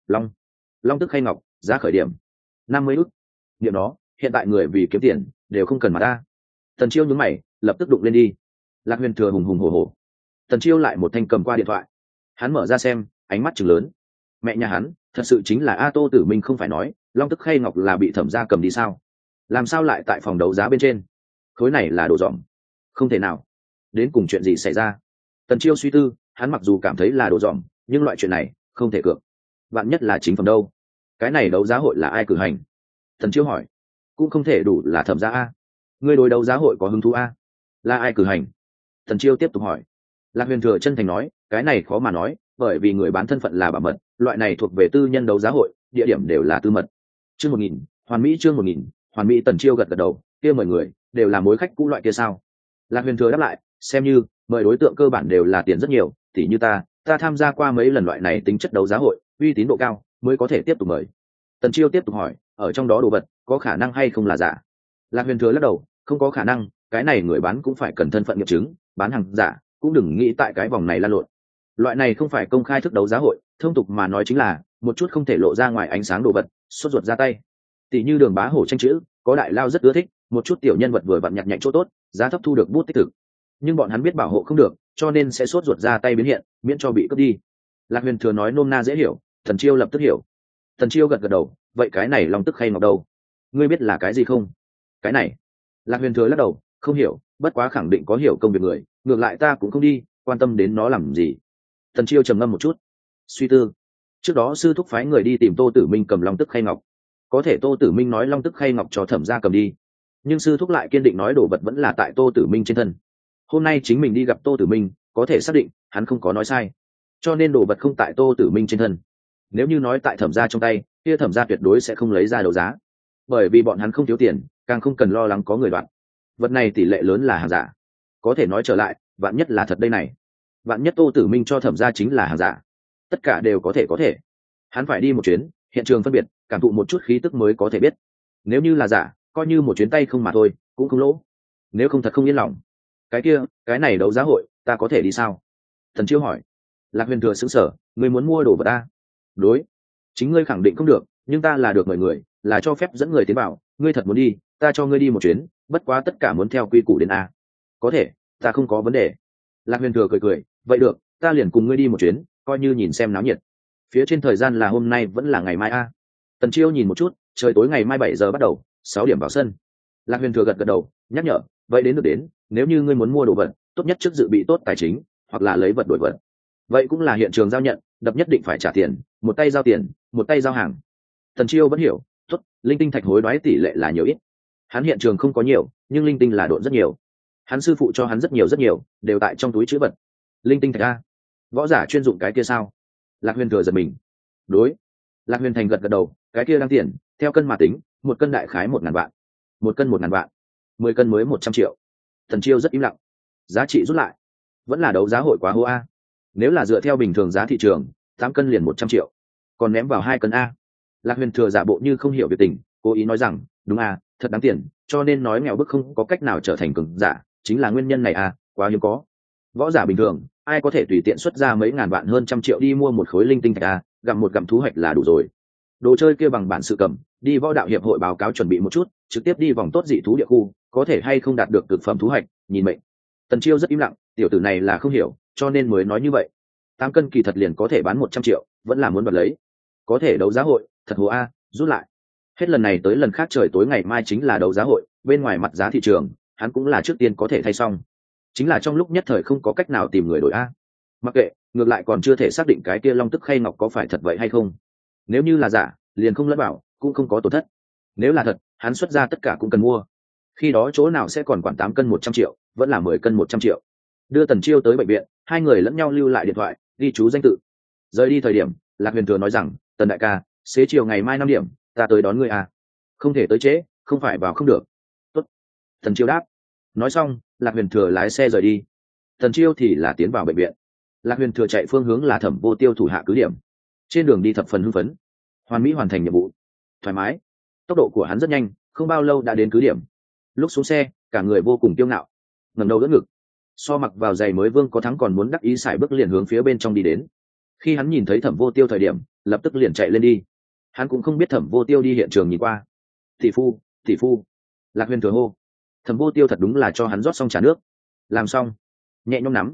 Long Tức Khay Ngọc, giá khởi điểm 50 ức. Niệm nó, hiện tại người vì kiếm tiền đều không cần mà ta. Tần Chiêu nhướng mày, lập tức đụng lên đi. Lạc Huyền Thừa hùng hùng hổ hổ. Tần Chiêu lại một thanh cầm qua điện thoại, hắn mở ra xem, ánh mắt trừng lớn. Mẹ nhà hắn, thật sự chính là A Tô Tử Minh không phải nói long tức khay ngọc là bị thẩm gia cầm đi sao? Làm sao lại tại phòng đấu giá bên trên? Khối này là đồ dỏm. Không thể nào. Đến cùng chuyện gì xảy ra? Tần Chiêu suy tư, hắn mặc dù cảm thấy là đồ dỏm, nhưng loại chuyện này không thể cược. Vạn nhất là chính phẩm đâu? Cái này đấu giá hội là ai cử hành? Tần Chiêu hỏi. Cũng không thể đủ là thẩm gia a. Ngươi đối đấu giá hội có hứng thú a? Là ai cử hành? Tần Chiêu tiếp tục hỏi. Lạc Huyền Thừa chân thành nói, cái này khó mà nói, bởi vì người bán thân phận là bảo mật, loại này thuộc về tư nhân đấu giá hội, địa điểm đều là tư mật. Chương 1000, Hoàn Mỹ chương 1000, Hoàn Mỹ. Tần Chiêu gật gật đầu, kia mời người đều là mối khách cũ loại kia sao? Lạc Huyền Thừa đáp lại, xem như mời đối tượng cơ bản đều là tiền rất nhiều, tỉ như ta tham gia qua mấy lần loại này tính chất đấu giá hội, uy tín độ cao mới có thể tiếp tục mời. Tần Chiêu tiếp tục hỏi, ở trong đó đồ vật có khả năng hay không là giả? Lạc Huyền Thừa lắc đầu, không có khả năng, cái này người bán cũng phải cần thân phận nghiệm chứng, bán hàng giả cũng đừng nghĩ tại cái vòng này lan lộn. Loại này không phải công khai thức đấu giá hội, thông tục mà nói chính là một chút không thể lộ ra ngoài ánh sáng đồ vật sốt ruột ra tay, tỷ như Đường Bá Hổ tranh chữ, có đại lao rất ưa thích, một chút tiểu nhân vật vừa vặn nhặt nhạnh chỗ tốt, giá thấp thu được bút tích thực, nhưng bọn hắn biết bảo hộ không được, cho nên sẽ sốt ruột ra tay biến hiện, miễn cho bị cướp đi. Lạc Huyền Thừa nói nôm na dễ hiểu, Tần Chiêu lập tức hiểu. Tần Chiêu gật gật đầu, vậy cái này long tức khay ngọc đâu? Ngươi biết là cái gì không? Cái này, Lạc Huyền Thừa lắc đầu, không hiểu, bất quá khẳng định có hiểu công việc người, ngược lại ta cũng không đi quan tâm đến nó làm gì. Tần Chiêu trầm ngâm một chút, suy tư. Trước đó sư thúc phái người đi tìm Tô Tử Minh cầm long tức khay ngọc, có thể Tô Tử Minh nói long tức khay ngọc cho thẩm gia cầm đi, nhưng sư thúc lại kiên định nói đồ vật vẫn là tại Tô Tử Minh trên thân. Hôm nay chính mình đi gặp Tô Tử Minh, có thể xác định hắn không có nói sai, cho nên đồ vật không tại Tô Tử Minh trên thân. Nếu như nói tại thẩm gia trong tay, kia thẩm gia tuyệt đối sẽ không lấy ra đấu giá, bởi vì bọn hắn không thiếu tiền, càng không cần lo lắng có người đoạt. Vật này tỷ lệ lớn là hàng giả. Có thể nói trở lại, vạn nhất là thật đây này, vạn nhất Tô Tử Minh cho thẩm gia chính là hàng giả, tất cả đều có thể. Hắn phải đi một chuyến, hiện trường phân biệt, cảm thụ một chút khí tức mới có thể biết. Nếu như là giả, coi như một chuyến tay không mà thôi, cũng không lỗ. Nếu không thật không yên lòng. Cái này đấu giá hội, ta có thể đi sao? Thần Chiêu hỏi. Lạc Huyền Thừa sững sờ, ngươi muốn mua đồ vật ta? Đối, chính ngươi khẳng định không được, nhưng ta là được mời người, là cho phép dẫn người tiến vào, ngươi thật muốn đi, ta cho ngươi đi một chuyến, bất quá tất cả muốn theo quy củ đến a. Có thể, ta không có vấn đề. Lạc Huyền Thừa cười, vậy được, ta liền cùng ngươi đi một chuyến, coi như nhìn xem náo nhiệt. Phía trên thời gian là hôm nay vẫn là ngày mai a? Tần Chiêu nhìn một chút, trời tối ngày mai 7 giờ bắt đầu, 6 điểm vào sân. Lạc Huyền Thừa gật gật đầu, nhắc nhở, vậy đến được đến, nếu như ngươi muốn mua đồ vật, tốt nhất trước dự bị tốt tài chính, hoặc là lấy vật đổi vật. Vậy cũng là hiện trường giao nhận, đập nhất định phải trả tiền, một tay giao tiền, một tay giao hàng. Tần Chiêu vẫn hiểu, tốt, linh tinh thạch hối đoái tỷ lệ là nhiều ít. Hắn hiện trường không có nhiều, nhưng linh tinh là độn rất nhiều. Hắn sư phụ cho hắn rất nhiều, đều tại trong túi trữ vật. Linh tinh thạch a? Võ giả chuyên dụng cái kia sao? Lạc Huyền Thừa giật mình. Đối. Lạc Huyền Thành gật gật đầu, cái kia đang tiền, theo cân mà tính, một cân đại khái 1000 vạn. Một cân 1000 vạn. 10 cân mới 100 triệu. Tần Chiêu rất im lặng. Giá trị rút lại. Vẫn là đấu giá hội quá hô a. Nếu là dựa theo bình thường giá thị trường, 8 cân liền 100 triệu. Còn ném vào 2 cân a. Lạc Huyền Thừa giả bộ như không hiểu việc tình, cố ý nói rằng, đúng a, thật đáng tiền, cho nên nói nghèo bức không có cách nào trở thành cường giả, chính là nguyên nhân này a, quá hiếm có. Võ giả bình thường, ai có thể tùy tiện xuất ra mấy ngàn vạn hơn trăm triệu đi mua một khối linh tinh thạch a, gặm một gặm thú hoạch là đủ rồi. Đồ chơi kia bằng bản sự cầm, đi võ đạo hiệp hội báo cáo chuẩn bị một chút, trực tiếp đi vòng tốt dị thú địa khu, có thể hay không đạt được cực phẩm thú hoạch, nhìn mệnh. Tần Chiêu rất im lặng, tiểu tử này là không hiểu, cho nên mới nói như vậy. 8 cân kỳ thật liền có thể bán 100 triệu, vẫn là muốn đoạt lấy. Có thể đấu giá hội, thật hồ a, rút lại. Hết lần này tới lần khác trời tối ngày mai chính là đấu giá hội, bên ngoài mặt giá thị trường, hắn cũng là trước tiên có thể thay xong. Chính là trong lúc nhất thời không có cách nào tìm người đổi a. Mặc kệ, ngược lại còn chưa thể xác định cái kia long tức khay ngọc có phải thật vậy hay không. Nếu như là giả, liền không lẫn bảo, cũng không có tổn thất. Nếu là thật, hắn xuất ra tất cả cũng cần mua. Khi đó chỗ nào sẽ còn quản 8 cân 100 triệu, vẫn là 10 cân 100 triệu. Đưa Tần Chiêu tới bệnh viện, hai người lẫn nhau lưu lại điện thoại, ghi chú danh tự. Rời đi thời điểm, Lạc Huyền Thừa nói rằng, Tần đại ca, xế chiều ngày mai 5 điểm, ta tới đón ngươi à. Không thể tới trễ, không phải vào không được. Tốt. Tần Chiêu đáp. Nói xong, Lạc Huyền Thừa lái xe rời đi. Tần Chiêu thì là tiến vào bệnh viện. Lạc Huyền Thừa chạy phương hướng là Thẩm Vô Tiêu thủ hạ cứ điểm. Trên đường đi thập phần hưng phấn, hoàn mỹ hoàn thành nhiệm vụ, thoải mái. Tốc độ của hắn rất nhanh, không bao lâu đã đến cứ điểm. Lúc xuống xe, cả người vô cùng kiêu ngạo, ngẩng đầu đỡ ngực, so mặc vào giày mới Vương có thắng còn muốn đắc ý sải bước liền hướng phía bên trong đi đến. Khi hắn nhìn thấy Thẩm Vô Tiêu thời điểm, lập tức liền chạy lên đi. Hắn cũng không biết Thẩm Vô Tiêu đi hiện trường nhìn qua. Tỷ phu. Lạc Huyền Thừa hô. Thẩm Vô Tiêu thật đúng là cho hắn rót xong trà nước. Làm xong, nhẹ nhõm nắm.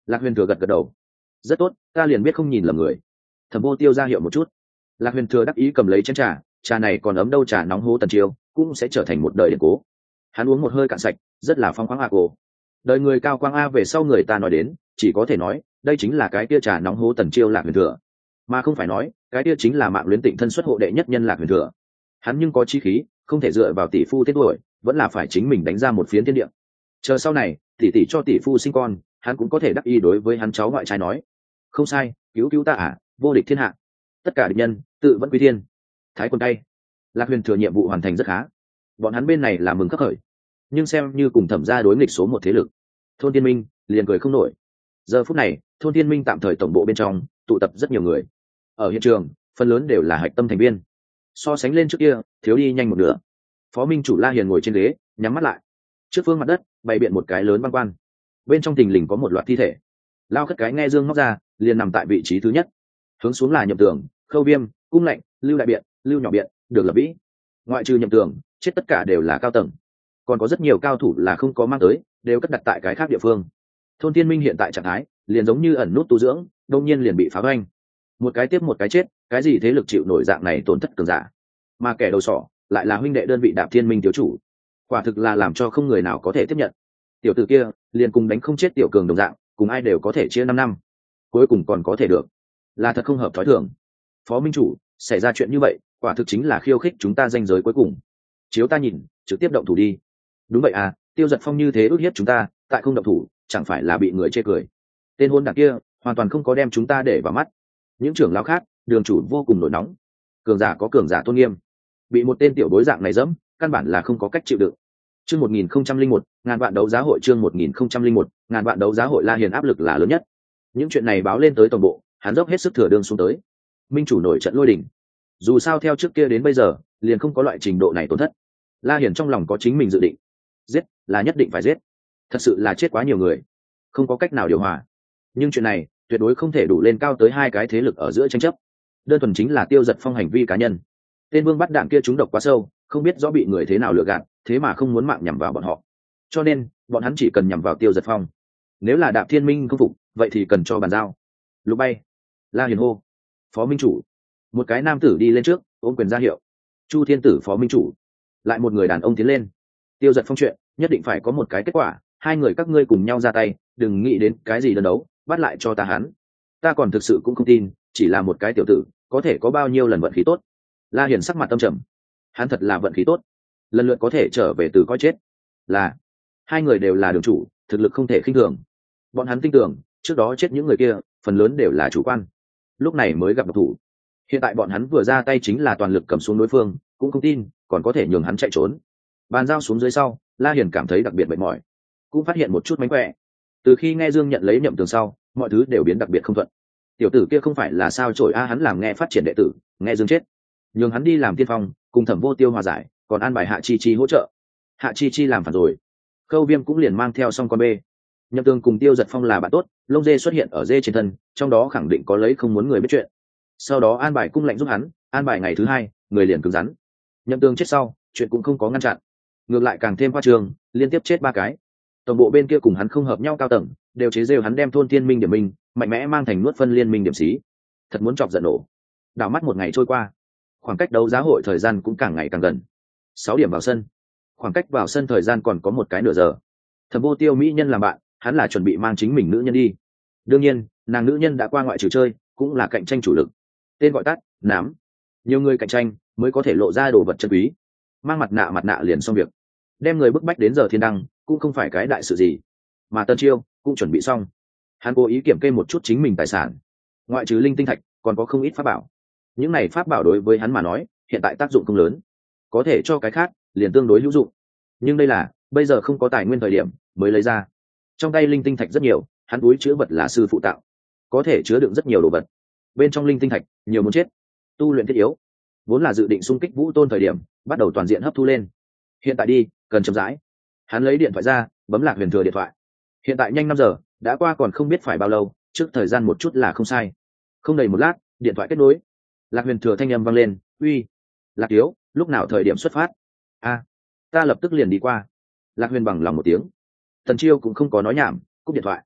Lạc Huyền Thừa gật gật đầu. Rất tốt, ta liền biết không nhìn lầm người. Thẩm Vô Tiêu ra hiệu một chút. Lạc Huyền Thừa đắc ý cầm lấy chén trà, trà này còn ấm đâu, trà nóng hố Tần Chiêu cũng sẽ trở thành một đời điện cố. Hắn uống một hơi cạn sạch, rất là phong khoáng a cô. Đời người cao quang a, về sau người ta nói đến, chỉ có thể nói, đây chính là cái kia trà nóng hố Tần Chiêu Lạc Huyền Thừa, mà không phải nói, cái kia chính là mạng luyến Tịnh thân xuất hộ đệ nhất nhân Lạc Huyền Thừa. Hắn nhưng có chí khí, không thể dựa vào tỷ phu tên tuổi, vẫn là phải chính mình đánh ra một phiến thiên địa. Chờ sau này, tỷ tỷ cho tỷ phu sinh con, hắn cũng có thể đắc ý đối với hắn cháu ngoại trai nói, không sai, cứu cứu ta à, vô địch thiên hạ, tất cả địch nhân tự vẫn quy thiên. Thái Quân tay, Lạc Huyền Thừa nhiệm vụ hoàn thành rất khá, bọn hắn bên này là mừng khắc khởi, nhưng xem như cùng Thẩm gia đối nghịch số một thế lực. Thôn Thiên Minh liền cười không nổi. Giờ phút này, Thôn Thiên Minh tạm thời tổng bộ bên trong tụ tập rất nhiều người. Ở hiện trường, phần lớn đều là hạch tâm thành viên. So sánh lên trước kia, thiếu đi nhanh một nửa. Phó Minh chủ La Hiền ngồi trên ghế, nhắm mắt lại. Trước phương mặt đất bày biện một cái lớn văn quan, bên trong thình lình có một loạt thi thể. Lao Khất Cái nghe dương móc ra, liền nằm tại vị trí thứ nhất. Hướng xuống là Nhậm Tường, Khâu Viêm, Cung Lệnh, Lưu Đại Biện, Lưu Nhỏ Biện, Được Lập Vĩ. Ngoại trừ Nhậm Tường, chết tất cả đều là cao tầng, còn có rất nhiều cao thủ là không có mang tới, đều cất đặt tại cái khác địa phương. Thôn Thiên Minh hiện tại trạng thái liền giống như ẩn nút tu dưỡng, đông nhiên liền bị phá hoành, một cái tiếp một cái chết, cái gì thế lực chịu nổi dạng này tổn thất cường giả, mà kẻ đầu sỏ lại là huynh đệ đơn vị Đạp Thiên Minh thiếu chủ, quả thực là làm cho không người nào có thể tiếp nhận. Tiểu tử kia liền cùng đánh không chết tiểu cường đồng dạng, cùng ai đều có thể chia 5 năm, cuối cùng còn có thể được, là thật không hợp thói thường. Phó Minh chủ, xảy ra chuyện như vậy, quả thực chính là khiêu khích chúng ta ranh giới cuối cùng. Chiếu ta nhìn, trực tiếp động thủ đi. Đúng vậy à, Tiêu Giật Phong như thế ức hiếp chúng ta, tại không động thủ chẳng phải là bị người chê cười. Tên hôn đảng kia hoàn toàn không có đem chúng ta để vào mắt. Những trưởng lão khác, đường chủ vô cùng nổi nóng. Cường giả có cường giả tôn nghiêm, bị một tên tiểu bối dạng này dẫm, căn bản là không có cách chịu đựng. Chương 1001, ngàn vạn đấu giá hội. Chương 1001, ngàn vạn đấu giá hội. La Hiền áp lực là lớn nhất. Những chuyện này báo lên tới toàn bộ, hắn dốc hết sức thừa đương xuống tới. Minh chủ nổi trận lôi đình. Dù sao theo trước kia đến bây giờ, liền không có loại trình độ này tổn thất. La Hiền trong lòng có chính mình dự định, giết là nhất định phải giết, thật sự là chết quá nhiều người, không có cách nào điều hòa. Nhưng chuyện này tuyệt đối không thể đủ lên cao tới hai cái thế lực ở giữa tranh chấp, đơn thuần chính là Tiêu Giật Phong hành vi cá nhân. Tên vương bắt đạn kia trúng độc quá sâu, không biết rõ bị người thế nào lừa gạt, thế mà không muốn mạng nhằm vào bọn họ, cho nên bọn hắn chỉ cần nhằm vào Tiêu Giật Phong. Nếu là Đạp Thiên Minh không phục, vậy thì cần cho bàn giao. Lục bay, La Hiền hô, Phó Minh chủ. Một cái nam tử đi lên trước, ôm quyền ra hiệu. Chu Thiên Tử Phó Minh chủ. Lại một người đàn ông tiến lên. Tiêu Giật Phong chuyện nhất định phải có một cái kết quả, hai người các ngươi cùng nhau ra tay, đừng nghĩ đến cái gì đơn đấu, bắt lại cho ta hắn. Ta còn thực sự cũng không tin, chỉ là một cái tiểu tử có thể có bao nhiêu lần vận khí tốt. La Hiền sắc mặt tâm trầm, hắn thật là vận khí tốt, lần lượt có thể trở về từ coi chết. Là hai người đều là đường chủ, thực lực không thể khinh thường. Bọn hắn tin tưởng trước đó chết những người kia phần lớn đều là chủ quan, lúc này mới gặp độc thủ. Hiện tại bọn hắn vừa ra tay chính là toàn lực cầm xuống đối phương, cũng không tin còn có thể nhường hắn chạy trốn. Bàn giao xuống dưới sau, La Hiền cảm thấy đặc biệt mệt mỏi, cũng phát hiện một chút mánh khỏe. Từ khi nghe Dương nhận lấy Nhậm Tường sau, mọi thứ đều biến đặc biệt không thuận. Tiểu tử kia không phải là sao chổi a, hắn làm nghe phát triển đệ tử, nghe Dương chết, nhường hắn đi làm tiên phong, cùng Thẩm Vô Tiêu hòa giải, còn an bài Hạ Chi Chi hỗ trợ. Hạ Chi Chi làm phản rồi, Khâu Viêm cũng liền mang theo xong con bê. Nhậm Tường cùng Tiêu Giật Phong là bạn tốt, lông dê xuất hiện ở dê trên thân, trong đó khẳng định có lấy không muốn người biết chuyện. Sau đó an bài Cung Lệnh giúp hắn, an bài ngày thứ hai, người liền cứng rắn. Nhậm Tường chết sau, chuyện cũng không có ngăn chặn, ngược lại càng thêm khoa trương, liên tiếp chết 3 cái. Tổng bộ bên kia cùng hắn không hợp nhau cao tầng, đều chế giễu hắn đem Thôn Thiên Minh điểm minh, mạnh mẽ mang thành nuốt phân liên minh điểm xí. Thật muốn chọc giận nổ. Đảo mắt một ngày trôi qua, khoảng cách đấu giá hội thời gian cũng càng ngày càng gần. 6 điểm vào sân, khoảng cách vào sân thời gian còn có một cái nửa giờ. Thẩm Vô Tiêu mỹ nhân làm bạn, hắn là chuẩn bị mang chính mình nữ nhân đi. Đương nhiên, nàng nữ nhân đã qua ngoại trừ chơi, cũng là cạnh tranh chủ lực. Tên gọi tắt, nám. Nhiều người cạnh tranh mới có thể lộ ra đồ vật chân quý. Mang mặt nạ liền xong việc. Đem người bức bách đến giờ thiên đăng cũng không phải cái đại sự gì. Mà Tân Chiêu cũng chuẩn bị xong. Hắn cố ý kiểm kê một chút chính mình tài sản. Ngoại trừ linh tinh thạch, còn có không ít pháp bảo. Những này pháp bảo đối với hắn mà nói, hiện tại tác dụng không lớn. Có thể cho cái khác, liền tương đối hữu dụng. Nhưng đây là, bây giờ không có tài nguyên thời điểm, mới lấy ra. Trong tay linh tinh thạch rất nhiều, hắn túi chứa vật là sư phụ tạo. Có thể chứa đựng rất nhiều đồ vật. Bên trong linh tinh thạch, nhiều muốn chết. Tu luyện thiết yếu. Vốn là dự định xung kích Vũ Tôn thời điểm, bắt đầu toàn diện hấp thu lên. Hiện tại đi, cần chậm rãi. Hắn lấy điện thoại ra, bấm Lạc Huyền Thừa điện thoại. Hiện tại nhanh 5 giờ, đã qua còn không biết phải bao lâu, trước thời gian một chút là không sai. Không đầy một lát, điện thoại kết nối. Lạc Huyền Thừa thanh âm vang lên, "Uy, Lạc Tiếu, lúc nào thời điểm xuất phát?" "A, ta lập tức liền đi qua." Lạc Huyền bằng lòng một tiếng. Tần Chiêu cũng không có nói nhảm, cúp điện thoại.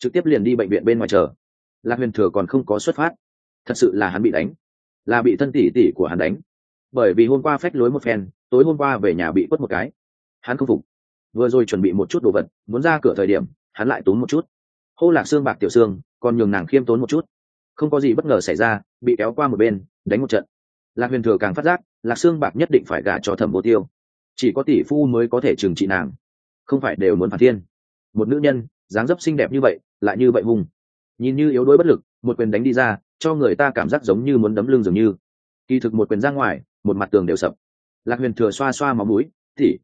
trực tiếp liền đi bệnh viện bên ngoài chờ. Lạc Huyền Thừa còn không có xuất phát, thật sự là hắn bị đánh, là bị thân tỷ tỷ của hắn đánh. Bởi vì hôm qua phách lối một phen, tối hôm qua về nhà bị quất một cái, hắn không phục. Vừa rồi chuẩn bị một chút đồ vật, muốn ra cửa thời điểm, hắn lại tốn một chút. Hô Lạc Xương Bạc tiểu xương, còn nhường nàng khiêm tốn một chút. Không có gì bất ngờ xảy ra, bị kéo qua một bên, đánh một trận. Lạc Huyền Thừa càng phát giác, Lạc Xương Bạc nhất định phải gả cho Thẩm Vô Tiêu, chỉ có tỷ phu mới có thể trừng trị nàng, không phải đều muốn phản thiên. Một nữ nhân dáng dấp xinh đẹp như vậy, lại như vậy hung, nhìn như yếu đuối bất lực, một quyền đánh đi ra, cho người ta cảm giác giống như muốn đấm lưng dường như. Kỳ thực một quyền ra ngoài, một mặt tường đều sập. Lạc Huyền Thừa xoa xoa máu mũi, tỷ,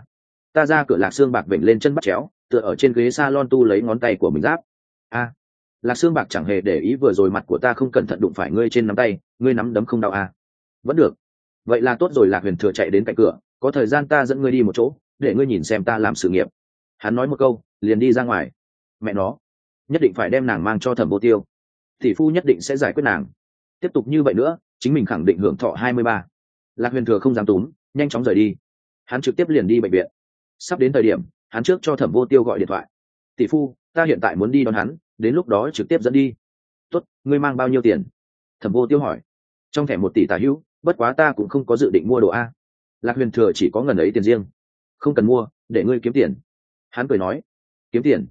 ta ra cửa. Lạc Xương Bạc vểnh lên chân bắt chéo, tựa ở trên ghế salon tu lấy ngón tay của mình giáp. A, Lạc Xương Bạc chẳng hề để ý vừa rồi mặt của ta không cẩn thận đụng phải ngươi trên nắm tay, ngươi nắm đấm không đau à? Vẫn được, vậy là tốt rồi. Lạc Huyền Thừa chạy đến cạnh cửa, có thời gian ta dẫn ngươi đi một chỗ, để ngươi nhìn xem ta làm sự nghiệp. Hắn nói một câu, liền đi ra ngoài. Mẹ nó, nhất định phải đem nàng mang cho Thẩm Vô Tiêu, tỷ phu nhất định sẽ giải quyết nàng. Tiếp tục như vậy nữa, chính mình khẳng định hưởng thọ 23. Lạc Huyền Thừa không dám túm, nhanh chóng rời đi. Hắn trực tiếp liền đi bệnh viện. Sắp đến thời điểm, hắn trước cho Thẩm Vô Tiêu gọi điện thoại. Tỷ phu, ta hiện tại muốn đi đón hắn, đến lúc đó trực tiếp dẫn đi. Tốt, ngươi mang bao nhiêu tiền? Thẩm Vô Tiêu hỏi. Trong thẻ 1 tỷ tả hữu, bất quá ta cũng không có dự định mua đồ a. Lạc Huyền Thừa chỉ có ngần ấy tiền riêng. Không cần mua, để ngươi kiếm tiền. Hắn cười nói. Kiếm tiền?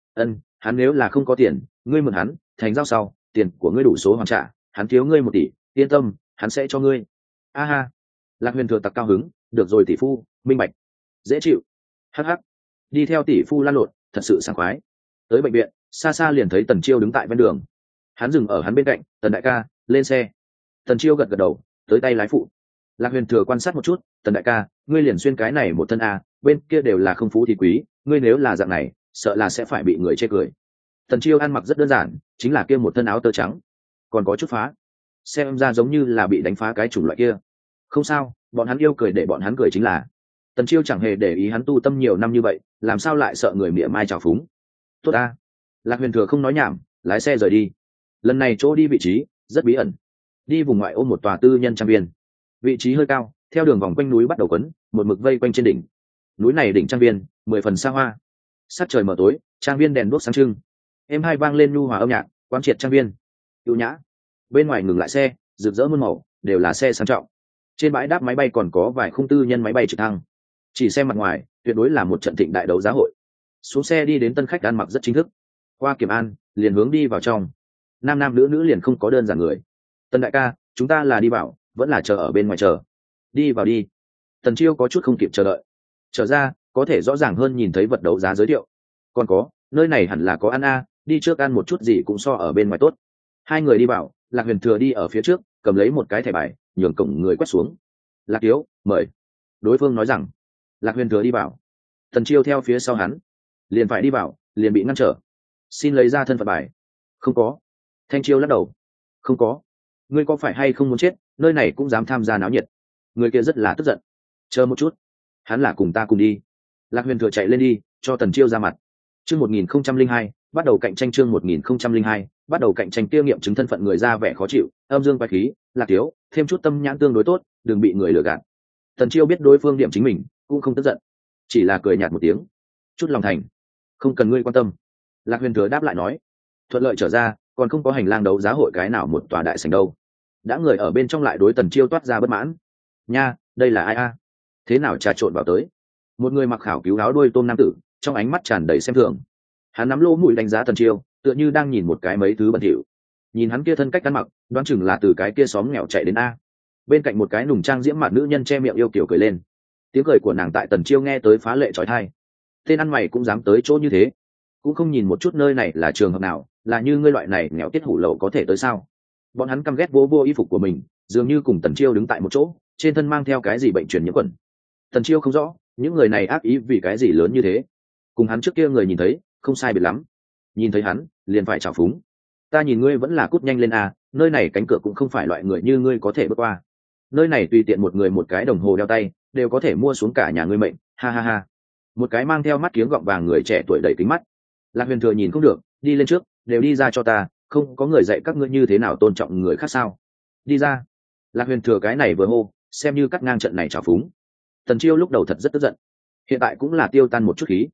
Hắn nếu là không có tiền, ngươi mượn hắn, thành giao sau, tiền của ngươi đủ số hoàn trả, hắn thiếu ngươi 1 tỷ, yên tâm, hắn sẽ cho ngươi. A ha. Lạc Huyền Thừa tặc cao hứng, được rồi tỷ phu, minh bạch, dễ chịu. Hắc hắc, đi theo tỷ phu lan lộn, thật sự sảng khoái. Tới bệnh viện, xa xa liền thấy Tần Chiêu đứng tại ven đường. Hắn dừng ở hắn bên cạnh, Tần đại ca, lên xe. Tần Chiêu gật gật đầu, tới tay lái phụ. Lạc Huyền Thừa quan sát một chút, Tần đại ca, ngươi liền xuyên cái này một thân a, bên kia đều là không phú thì quý, ngươi nếu là dạng này, sợ là sẽ phải bị người chê cười. Tần Chiêu ăn mặc rất đơn giản, chính là kia một thân áo tơ trắng, còn có chút phá, xem ra giống như là bị đánh phá cái chủng loại kia. Không sao, bọn hắn yêu cười để bọn hắn cười chính là. Tần Chiêu chẳng hề để ý hắn tu tâm nhiều năm như vậy, làm sao lại sợ người mỉa mai trào phúng. Tốt ta. Lạc Huyền Thừa không nói nhảm, lái xe rời đi. Lần này chỗ đi vị trí rất bí ẩn, đi vùng ngoại ô một tòa tư nhân trang viên. Vị trí hơi cao, theo đường vòng quanh núi bắt đầu quấn, một mực vây quanh trên đỉnh. Núi này đỉnh trang viên 10 phần xa hoa. Sát trời mờ tối, trang viên đèn đuốc sáng trưng. Êm hai vang lên nhu hòa âm nhạc, quán triệt trang viên. Ưu nhã. Bên ngoài ngừng lại xe, rực rỡ muôn màu, đều là xe sang trọng. Trên bãi đáp máy bay còn có vài khung tư nhân máy bay trực thăng. Chỉ xem mặt ngoài, tuyệt đối là một trận thịnh đại đấu giá hội. Xuống xe đi đến tân khách ăn mặc rất chính thức. Qua kiểm an, liền hướng đi vào trong. Nam nam nữ nữ liền không có đơn giản người. Tần đại ca, chúng ta là đi vào, vẫn là chờ ở bên ngoài chờ? Đi vào đi. Tần Chiêu có chút không kịp chờ đợi. Trở ra, có thể rõ ràng hơn nhìn thấy vật đấu giá giới thiệu. Còn có, nơi này hẳn là có ăn a, đi trước ăn một chút gì cũng so ở bên ngoài tốt. Hai người đi vào, Lạc Huyền Thừa đi ở phía trước, cầm lấy một cái thẻ bài, nhường cổng người quét xuống. Lạc Tiếu, mời. Đối phương nói rằng. Lạc Huyền Thừa đi vào. Tần Chiêu theo phía sau hắn, liền phải đi vào, liền bị ngăn trở. Xin lấy ra thân phận bài. Không có. Thanh Chiêu lắc đầu. Không có. Ngươi có phải hay không muốn chết, nơi này cũng dám tham gia náo nhiệt. Người kia rất là tức giận. Chờ một chút, hắn là cùng ta cùng đi. Lạc Huyền Thừa chạy lên đi, cho Tần Chiêu ra mặt. Chương 1002, bắt đầu cạnh tranh. Chương 1002, bắt đầu cạnh tranh. Tiêu nghiệm chứng thân phận người ra vẻ khó chịu, âm dương quái khí. Lạc Tiếu, thêm chút tâm nhãn tương đối tốt, đừng bị người lừa gạt. Tần Chiêu biết đối phương điểm chính mình, cũng không tức giận, chỉ là cười nhạt một tiếng. Chút lòng thành, không cần ngươi quan tâm. Lạc Huyền Thừa đáp lại nói. Thuận lợi trở ra, còn không có hành lang đấu giá hội cái nào một tòa đại sảnh đâu. Đã người ở bên trong lại đối Tần Chiêu toát ra bất mãn. Nha, đây là ai a? Thế nào trà trộn vào tới? Một người mặc khảo cứu áo đuôi tôm nam tử, trong ánh mắt tràn đầy xem thường. Hắn nắm lỗ mũi đánh giá Tần Chiêu, tựa như đang nhìn một cái mấy thứ bẩn thỉu. Nhìn hắn kia thân cách ăn mặc, đoán chừng là từ cái kia xóm nghèo chạy đến a. Bên cạnh một cái nùng trang diễm mặt nữ nhân che miệng yêu kiểu cười lên. Tiếng cười của nàng tại Tần Chiêu nghe tới phá lệ chói tai. Tên ăn mày cũng dám tới chỗ như thế, cũng không nhìn một chút nơi này là trường hợp nào, là như ngươi loại này nghèo tiết hủ lậu có thể tới sao? Bọn hắn căm ghét vô vô y phục của mình, dường như cùng Tần Chiêu đứng tại một chỗ, trên thân mang theo cái gì bệnh truyền nhiễm khuẩn. Tần Chiêu không rõ, những người này ác ý vì cái gì lớn như thế. Cùng hắn trước kia người nhìn thấy, không sai biệt lắm. Nhìn thấy hắn, liền phải trào phúng. Ta nhìn ngươi vẫn là cút nhanh lên a, nơi này cánh cửa cũng không phải loại người như ngươi có thể bước qua. Nơi này tùy tiện một người một cái đồng hồ đeo tay, đều có thể mua xuống cả nhà ngươi mệnh, ha ha ha. Một cái mang theo mắt kiếng gọng vàng người trẻ tuổi đầy kính mắt. Lạc Huyền Thừa nhìn không được, đi lên trước, đều đi ra cho ta, không có người dạy các ngươi như thế nào tôn trọng người khác sao? Đi ra. Lạc Huyền Thừa cái này vừa hô, xem như cắt ngang trận này trào phúng. Tần Chiêu lúc đầu thật rất tức giận, hiện tại cũng là tiêu tan một chút khí.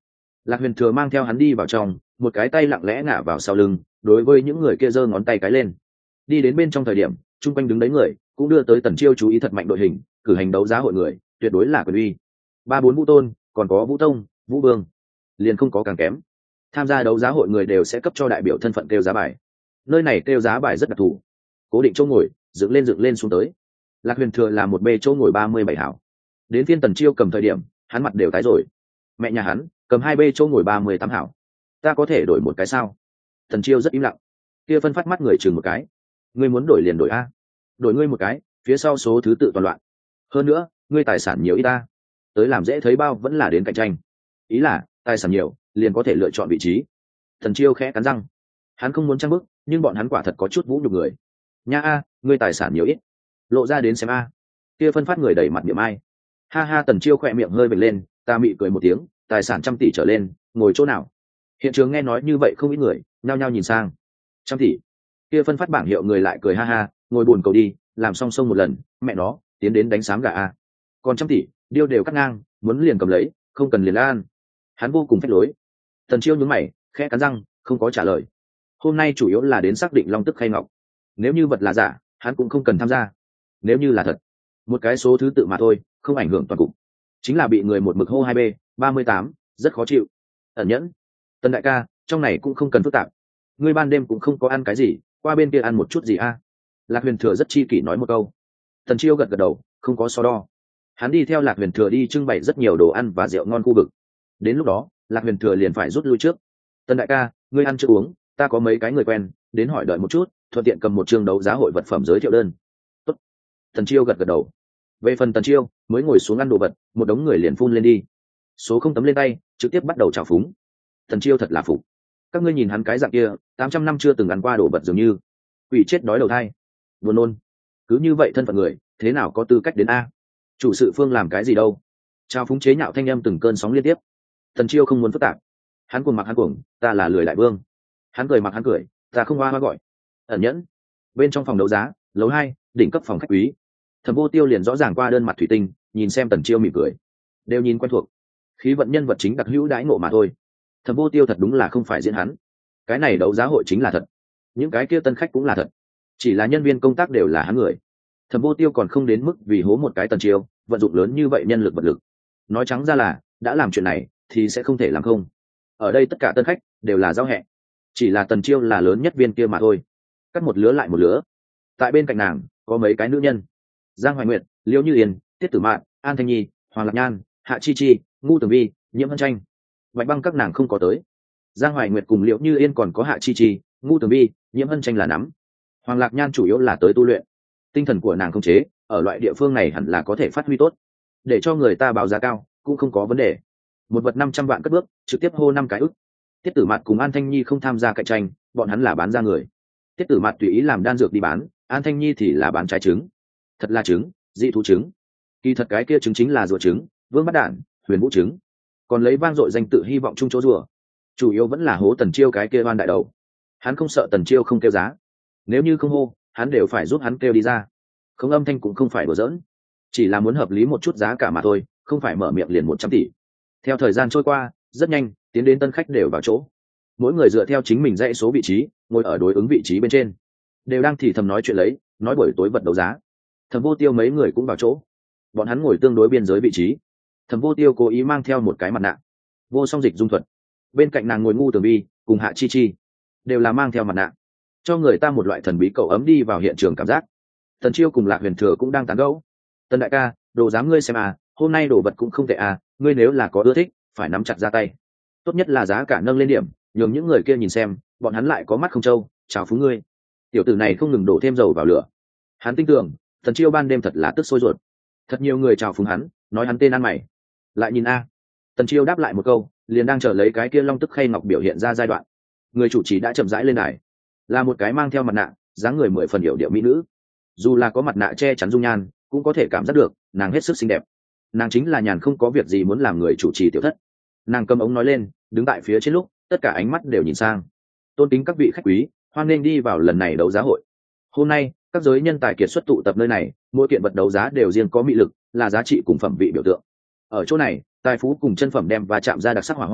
Lạc Huyền Thừa mang theo hắn đi vào trong, một cái tay lặng lẽ ngả vào sau lưng, đối với những người kia giơ ngón tay cái lên. Đi đến bên trong thời điểm, chung quanh đứng đấy người cũng đưa tới Tần Chiêu chú ý thật mạnh đội hình, cử hành đấu giá hội người tuyệt đối là quyền uy. Ba bốn vũ tôn, còn có vũ tông, vũ vương, liền không có càng kém. Tham gia đấu giá hội người đều sẽ cấp cho đại biểu thân phận kêu giá bài. Nơi này kêu giá bài rất đặc thù, cố định chỗ ngồi, dựng lên xuống tới. Lạc Huyền Thừa là một bê chỗ ngồi 37 hảo. Đến phiên Tần Chiêu cầm thời điểm, hắn mặt đều tái rồi. Mẹ nhà hắn cầm 2 bê chỗ ngồi 38 hảo. Ta có thể đổi một cái sao? Tần Chiêu rất im lặng. Kia phân phát mắt người chừng một cái. Ngươi muốn đổi liền đổi a. Đổi ngươi một cái, phía sau số thứ tự toàn loạn. Hơn nữa, ngươi tài sản nhiều ít ta. Tới làm dễ thấy bao vẫn là đến cạnh tranh. Ý là, tài sản nhiều, liền có thể lựa chọn vị trí. Tần Chiêu khẽ cắn răng. Hắn không muốn trang bức, nhưng bọn hắn quả thật có chút vũ nhục người. Nha a, ngươi tài sản nhiều ít. Lộ ra đến xem a. Kia phân phát người đẩy mặt niệm ai. Ha ha, Tần Chiêu khỏe miệng hơi vểnh lên, ta mị cười một tiếng, tài sản 100 tỷ trở lên, ngồi chỗ nào? Hiện trường nghe nói như vậy không ít người nhao nhao nhìn sang. 100 tỷ. Kia phân phát bảng hiệu người lại cười ha ha, ngồi buồn cầu đi, làm song song một lần, mẹ nó, tiến đến đánh sám gà a. Còn 100 tỷ, điêu đều cắt ngang, muốn liền cầm lấy, không cần liền lan. Hắn vô cùng phách lối. Tần Chiêu nhướng mày, khẽ cắn răng, không có trả lời. Hôm nay chủ yếu là đến xác định long tức khay ngọc. Nếu như vật là giả, hắn cũng không cần tham gia. Nếu như là thật, một cái số thứ tự mà thôi, không ảnh hưởng toàn cục. Chính là bị người một mực hô 2B 38, rất khó chịu. Ẩn nhẫn. Tần đại ca, trong này cũng không cần phức tạp. Ngươi ban đêm cũng không có ăn cái gì, qua bên kia ăn một chút gì a? Lạc Huyền Thừa rất chi kỷ nói một câu. Tần Chiêu gật gật đầu, không có so đo. Hắn đi theo Lạc Huyền Thừa đi trưng bày rất nhiều đồ ăn và rượu ngon khu vực. Đến lúc đó, Lạc Huyền Thừa liền phải rút lui trước. Tần đại ca, ngươi ăn chưa uống, ta có mấy cái người quen, đến hỏi đợi một chút, thuận tiện cầm một chương đấu giá hội vật phẩm giới thiệu đơn. Tốt. Tần Chiêu gật gật đầu. Về phần Tần Chiêu, mới ngồi xuống ăn đồ vật, một đống người liền phun lên đi. Số không tấm lên tay, trực tiếp bắt đầu trào phúng. Tần Chiêu thật là phục. Các ngươi nhìn hắn cái dạng kia, 800 năm chưa từng ăn qua đồ vật dường như quỷ chết đói đầu thai. Buồn nôn. Cứ như vậy thân phận người, thế nào có tư cách đến a? Chủ sự phương làm cái gì đâu? Trào phúng chế nhạo thanh âm từng cơn sóng liên tiếp. Tần Chiêu không muốn phức tạp. Hắn cuồng mặc hắn cuồng, ta là lười đại vương. Hắn cười mặc hắn cười, ta không hoa hoa gọi. Ẩn nhẫn. Bên trong phòng đấu giá, lầu 2, đỉnh cấp phòng khách quý. Thẩm Vô Tiêu liền rõ ràng qua đơn mặt thủy tinh, nhìn xem Tần Chiêu mỉm cười, đều nhìn quen thuộc. Khí vận nhân vật chính đặc hữu đãi ngộ mà thôi. Thẩm Vô Tiêu thật đúng là không phải diễn hắn. Cái này đấu giá hội chính là thật, những cái kia tân khách cũng là thật, chỉ là nhân viên công tác đều là hắn người. Thẩm Vô Tiêu còn không đến mức vì hố một cái Tần Chiêu, vận dụng lớn như vậy nhân lực vật lực. Nói trắng ra là, đã làm chuyện này thì sẽ không thể làm không. Ở đây tất cả tân khách đều là giao hẹn, chỉ là Tần Chiêu là lớn nhất viên kia mà thôi. Cắt một lứa lại một lứa. Tại bên cạnh nàng có mấy cái nữ nhân: Giang Hoài Nguyệt, Liễu Như Yên, Tiết Tử Mạn, An Thanh Nhi, Hoàng Lạc Nhan, Hạ Chi Chi, Ngu Tường Vi, Nhiễm Hân Tranh. Bạch Băng các nàng không có tới. Giang Hoài Nguyệt cùng Liễu Như Yên còn có Hạ Chi Chi, Ngu Tường Vi, Nhiễm Hân Tranh là nắm. Hoàng Lạc Nhan chủ yếu là tới tu luyện. Tinh thần của nàng không chế, ở loại địa phương này hẳn là có thể phát huy tốt, để cho người ta báo giá cao cũng không có vấn đề. Một vật 500 vạn cất bước, trực tiếp hô 5 cái ức. Tiết Tử Mạt cùng An Thanh Nhi không tham gia cạnh tranh, bọn hắn là bán ra người. Tiết Tử Mạt tùy ý làm đan dược đi bán, An Thanh Nhi thì là bán trái trứng. Thật là trứng, dị thú trứng. Kỳ thật cái kia trứng chính là rùa trứng, vương bắt đản, huyền vũ trứng. Còn lấy vang dội danh tự hy vọng chung chỗ rùa, chủ yếu vẫn là hố Tần Chiêu cái kia oan đại đầu. Hắn không sợ Tần Chiêu không kêu giá, nếu như không hô, hắn đều phải giúp hắn kêu đi ra. Không âm thanh cũng không phải đùa giỡn, chỉ là muốn hợp lý một chút giá cả mà thôi, không phải mở miệng liền 100 tỷ. Theo thời gian trôi qua, rất nhanh, tiến đến tân khách đều vào chỗ. Mỗi người dựa theo chính mình dãy số vị trí, ngồi ở đối ứng vị trí bên trên, đều đang thì thầm nói chuyện lấy, nói buổi tối vật đấu giá. Thẩm Vô Tiêu mấy người cũng vào chỗ, bọn hắn ngồi tương đối biên giới vị trí. Thẩm Vô Tiêu cố ý mang theo một cái mặt nạ, vô song dịch dung thuật. Bên cạnh nàng ngồi Ngu Tường Vi cùng Hạ Chi Chi, đều là mang theo mặt nạ, cho người ta một loại thần bí cậu ấm đi vào hiện trường cảm giác. Tần Chiêu cùng Lạc Huyền Thừa cũng đang tán gẫu. Tần đại ca, đồ dám ngươi xem à, hôm nay đồ vật cũng không tệ à, ngươi nếu là có ưa thích, phải nắm chặt ra tay. Tốt nhất là giá cả nâng lên điểm, nhường những người kia nhìn xem, bọn hắn lại có mắt không trâu, chào phúng ngươi. Tiểu tử này không ngừng đổ thêm dầu vào lửa. Hắn tin tưởng, Tần Chiêu ban đêm thật là tức sôi ruột. Thật nhiều người chào phúng hắn, nói hắn tên ăn mày. Lại nhìn a. Tần Chiêu đáp lại một câu, liền đang chờ lấy cái kia long tức khay ngọc biểu hiện ra giai đoạn. Người chủ trì đã chậm rãi lên đài, là một cái mang theo mặt nạ, dáng người 10 phần hiểu điệu mỹ nữ. Dù là có mặt nạ che chắn dung nhan, cũng có thể cảm giác được nàng hết sức xinh đẹp. Nàng chính là nhàn không có việc gì muốn làm người chủ trì tiểu thất. Nàng cầm ống nói lên, đứng tại phía trên lúc, tất cả ánh mắt đều nhìn sang. Tôn kính các vị khách quý, hoan nghênh đi vào lần này đấu giá hội. Hôm nay, các giới nhân tài kiệt xuất tụ tập nơi này, mỗi kiện vật đấu giá đều riêng có mị lực, là giá trị cùng phẩm vị biểu tượng. Ở chỗ này, tài phú cùng chân phẩm đem và chạm ra đặc sắc hỏa hoa,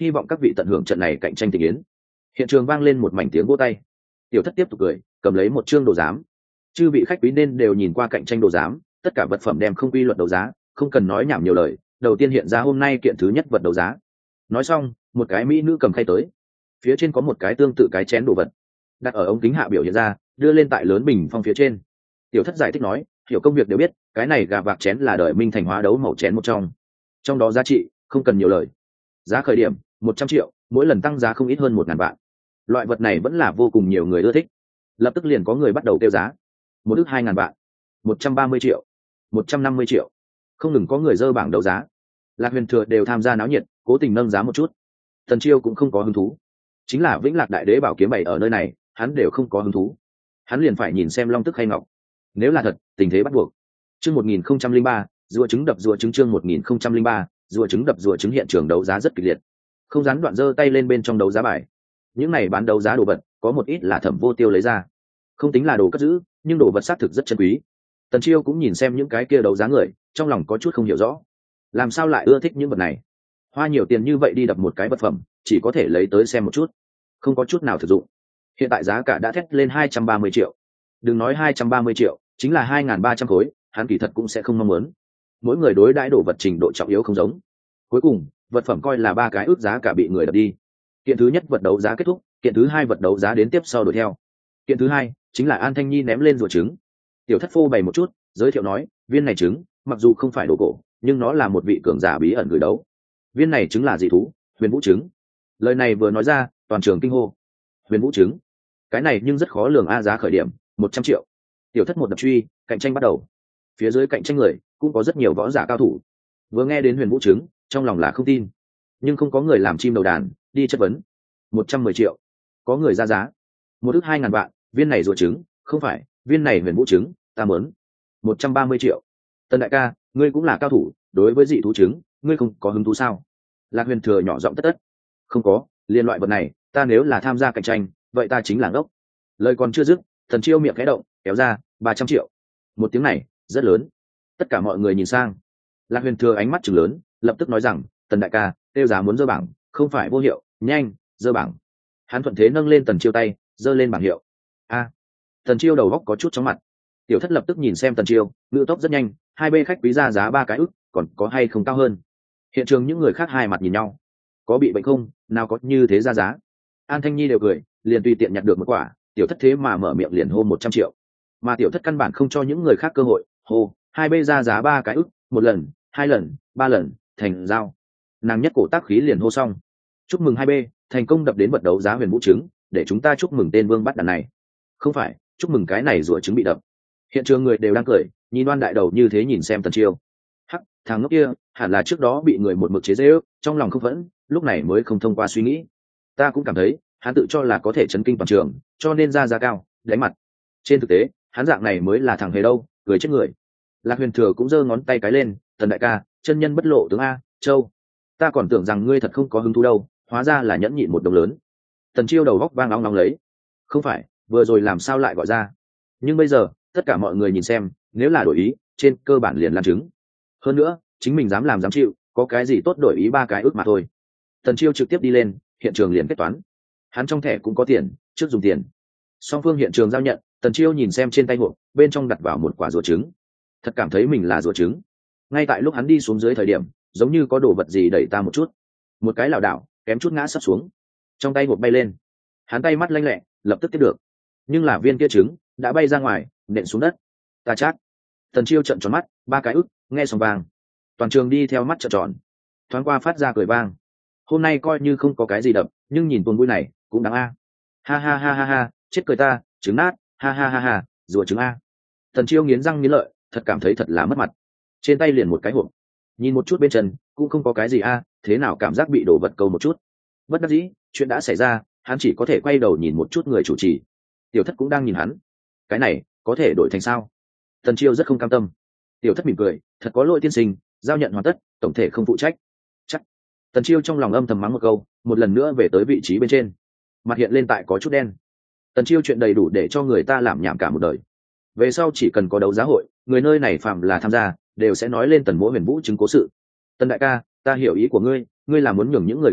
hy vọng các vị tận hưởng trận này cạnh tranh tình yến. Hiện trường vang lên một mảnh tiếng vỗ tay. Tiểu Thất tiếp tục cười, cầm lấy một chương đồ giám. Chư vị khách quý nên đều nhìn qua cạnh tranh đồ giám, tất cả vật phẩm đem không quy luật đấu giá, không cần nói nhảm nhiều lời, đầu tiên hiện ra hôm nay kiện thứ nhất vật đấu giá. Nói xong, một cái mỹ nữ cầm khay tới, phía trên có một cái tương tự cái chén đồ vật, đặt ở ống kính hạ biểu hiện ra, đưa lên tại lớn bình phong phía trên. Tiểu Thất giải thích nói, hiểu công việc đều biết, cái này gà vạc chén là đời Minh Thành hóa đấu màu chén một trong đó giá trị không cần nhiều lời. Giá khởi điểm 100 triệu, mỗi lần tăng giá không ít hơn 1.000 vạn. Loại vật này vẫn là vô cùng nhiều người ưa thích. Lập tức liền có người bắt đầu kêu giá. 1.200.000 vạn, 130 triệu, 150 triệu. Không ngừng có người dơ bảng đấu giá. Lạc Huyền Thừa đều tham gia náo nhiệt, cố tình nâng giá một chút. Tần Chiêu cũng không có hứng thú. Chính là Vĩnh Lạc Đại Đế bảo kiếm bày ở nơi này, hắn đều không có hứng thú. Hắn liền phải nhìn xem Long Tức hay Ngọc. Nếu là thật, tình thế bắt buộc. Chương 1003, rùa trứng đập rùa trứng. Chương 1003, rùa trứng đập rùa trứng. Hiện trường đấu giá rất kịch liệt. Không gián đoạn giơ tay lên bên trong đấu giá bài. Những này bán đấu giá đồ vật, có một ít là Thẩm Vô Tiêu lấy ra. Không tính là đồ cất giữ, nhưng đồ vật xác thực rất chân quý. Tần Chiêu cũng nhìn xem những cái kia đấu giá người, trong lòng có chút không hiểu rõ. Làm sao lại ưa thích những vật này? Hoa nhiều tiền như vậy đi đập một cái vật phẩm, chỉ có thể lấy tới xem một chút, không có chút nào thực dụng. Hiện tại giá cả đã thét lên 230 triệu. Đừng nói 230 triệu, chính là 2.300 khối, hắn kỳ thật cũng sẽ không mong muốn. Mỗi người đối đãi đồ vật trình độ trọng yếu không giống. Cuối cùng, vật phẩm coi là 3 cái ước giá cả bị người đập đi. Kiện thứ nhất vật đấu giá kết thúc, kiện thứ hai vật đấu giá đến tiếp sau đuổi theo. Kiện thứ hai chính là An Thanh Nhi ném lên rùa trứng. Tiểu Thất phô bày một chút, giới thiệu nói, viên này trứng, mặc dù không phải đồ cổ, nhưng nó là một vị cường giả bí ẩn gửi đấu. Viên này trứng là dị thú, Huyền Vũ trứng. Lời này vừa nói ra, toàn trường kinh hô. Huyền Vũ trứng? Cái này nhưng rất khó lường a, giá khởi điểm 100 triệu. Tiểu Thất một đập truy, cạnh tranh bắt đầu. Phía dưới cạnh tranh người cũng có rất nhiều võ giả cao thủ. Vừa nghe đến Huyền Vũ trứng, trong lòng là không tin, nhưng không có người làm chim đầu đàn đi chất vấn. 110 triệu. Có người ra giá. 1.200.000 vạn, viên này rùa trứng, không phải, viên này Huyền Vũ trứng, ta muốn. 130 triệu. Tần đại ca, ngươi cũng là cao thủ, đối với dị thú trứng, ngươi không có hứng thú sao? Lạc Huyền Thừa nhỏ giọng tất tất. Không có, liên loại vật này, ta nếu là tham gia cạnh tranh, vậy ta chính là ngốc. Lời còn chưa dứt, Thần Chiêu miệng khẽ động, kéo ra 300 triệu. Một tiếng này rất lớn, tất cả mọi người nhìn sang. Lạc Huyền Thừa ánh mắt trừng lớn, lập tức nói rằng, Tần đại ca, tiêu giá muốn dơ bảng, không phải vô hiệu, nhanh dơ bảng. Hắn thuận thế nâng lên Tần Chiêu tay, dơ lên bảng hiệu. A. Tần Chiêu đầu góc có chút chóng mặt. Tiểu Thất lập tức nhìn xem Tần Chiêu, ngữ tốc rất nhanh, hai bên khách quý ra giá 3 cái ức, còn có hay không cao hơn? Hiện trường những người khác hai mặt nhìn nhau, có bị bệnh không, nào có như thế ra giá. An Thanh Nhi đều cười, liền tùy tiện nhặt được một quả. Tiểu Thất thế mà mở miệng liền hô 100 triệu, mà Tiểu Thất căn bản không cho những người khác cơ hội. Hô, hai bên ra giá 3 cái ức, 1 lần, 2 lần, 3 lần, thành giao. Nàng nhất cổ tác khí liền hô xong. Chúc mừng hai bên thành công đập đến vật đấu giá Huyền Vũ trứng, để chúng ta chúc mừng tên vương bắt đàn này. Không phải, chúc mừng cái này rùa trứng bị đập. Hiện trường người đều đang cười, nhìn Đoan đại đầu như thế nhìn xem Tần Chiêu. Hắc, thằng ngốc kia, hẳn là trước đó bị người một mực chế giễu, trong lòng không vẫn, lúc này mới không thông qua suy nghĩ. Ta cũng cảm thấy, hắn tự cho là có thể chấn kinh toàn trường, cho nên ra giá cao, đánh mặt. Trên thực tế, hắn dạng này mới là thằng hề đâu, cười chết người. Lạc Huyền Thừa cũng giơ ngón tay cái lên, Tần đại ca, chân nhân bất lộ tướng a, Châu. Ta còn tưởng rằng ngươi thật không có hứng thú đâu, hóa ra là nhẫn nhịn một đồng lớn. Tần Chiêu đầu góc vang nóng nóng lấy. Không phải, vừa rồi làm sao lại gọi ra? Nhưng bây giờ, tất cả mọi người nhìn xem, nếu là đổi ý, trên cơ bản liền làm chứng. Hơn nữa, chính mình dám làm dám chịu, có cái gì tốt đổi ý 3 cái ước mà thôi. Tần Chiêu trực tiếp đi lên, hiện trường liền kết toán. Hắn trong thẻ cũng có tiền, trước dùng tiền. Song phương hiện trường giao nhận, Tần Chiêu nhìn xem trên tay hộp, bên trong đặt vào một quả rùa trứng. Thật cảm thấy mình là rùa trứng. Ngay tại lúc hắn đi xuống dưới thời điểm, giống như có đồ vật gì đẩy ta một chút. Một cái lảo đảo, kém chút ngã sắp xuống. Trong tay hộp bay lên. Hắn tay mắt lanh lẹ, lập tức tiếp được. Nhưng là viên kia trứng đã bay ra ngoài, nện xuống đất. Ta chắc. Tần Chiêu trợn tròn mắt, 3 cái ức, nghe xong vàng. Toàn trường đi theo mắt trợn tròn. Thoáng qua phát ra cười vang. Hôm nay coi như không có cái gì đập, nhưng nhìn tuần vui này cũng đáng a. Ha ha ha ha ha, chết cười ta, trứng nát, ha ha ha ha, rùa trứng a. Tần Chiêu nghiến răng nghiến lợi, thật cảm thấy thật là mất mặt. Trên tay liền một cái hộp, nhìn một chút bên chân, cũng không có cái gì a, thế nào cảm giác bị đổ vật câu một chút. Bất đắc dĩ, chuyện đã xảy ra, hắn chỉ có thể quay đầu nhìn một chút người chủ trì. Tiểu Thất cũng đang nhìn hắn. Cái này có thể đổi thành sao? Tần Chiêu rất không cam tâm. Tiểu Thất mỉm cười, thật có lỗi tiên sinh, giao nhận hoàn tất, tổng thể không phụ trách. Chắc. Tần Chiêu trong lòng âm thầm mắng một câu, một lần nữa về tới vị trí bên trên. Mặt hiện lên tại có chút đen. Tần Chiêu chuyện đầy đủ để cho người ta làm nhảm cả một đời. Về sau chỉ cần có đấu giá hội, người nơi này phạm là tham gia, đều sẽ nói lên Tần Mỗ Huyền Vũ chứng cố sự. Tần đại ca, ta hiểu ý của ngươi, ngươi là muốn nhường những người kia biết,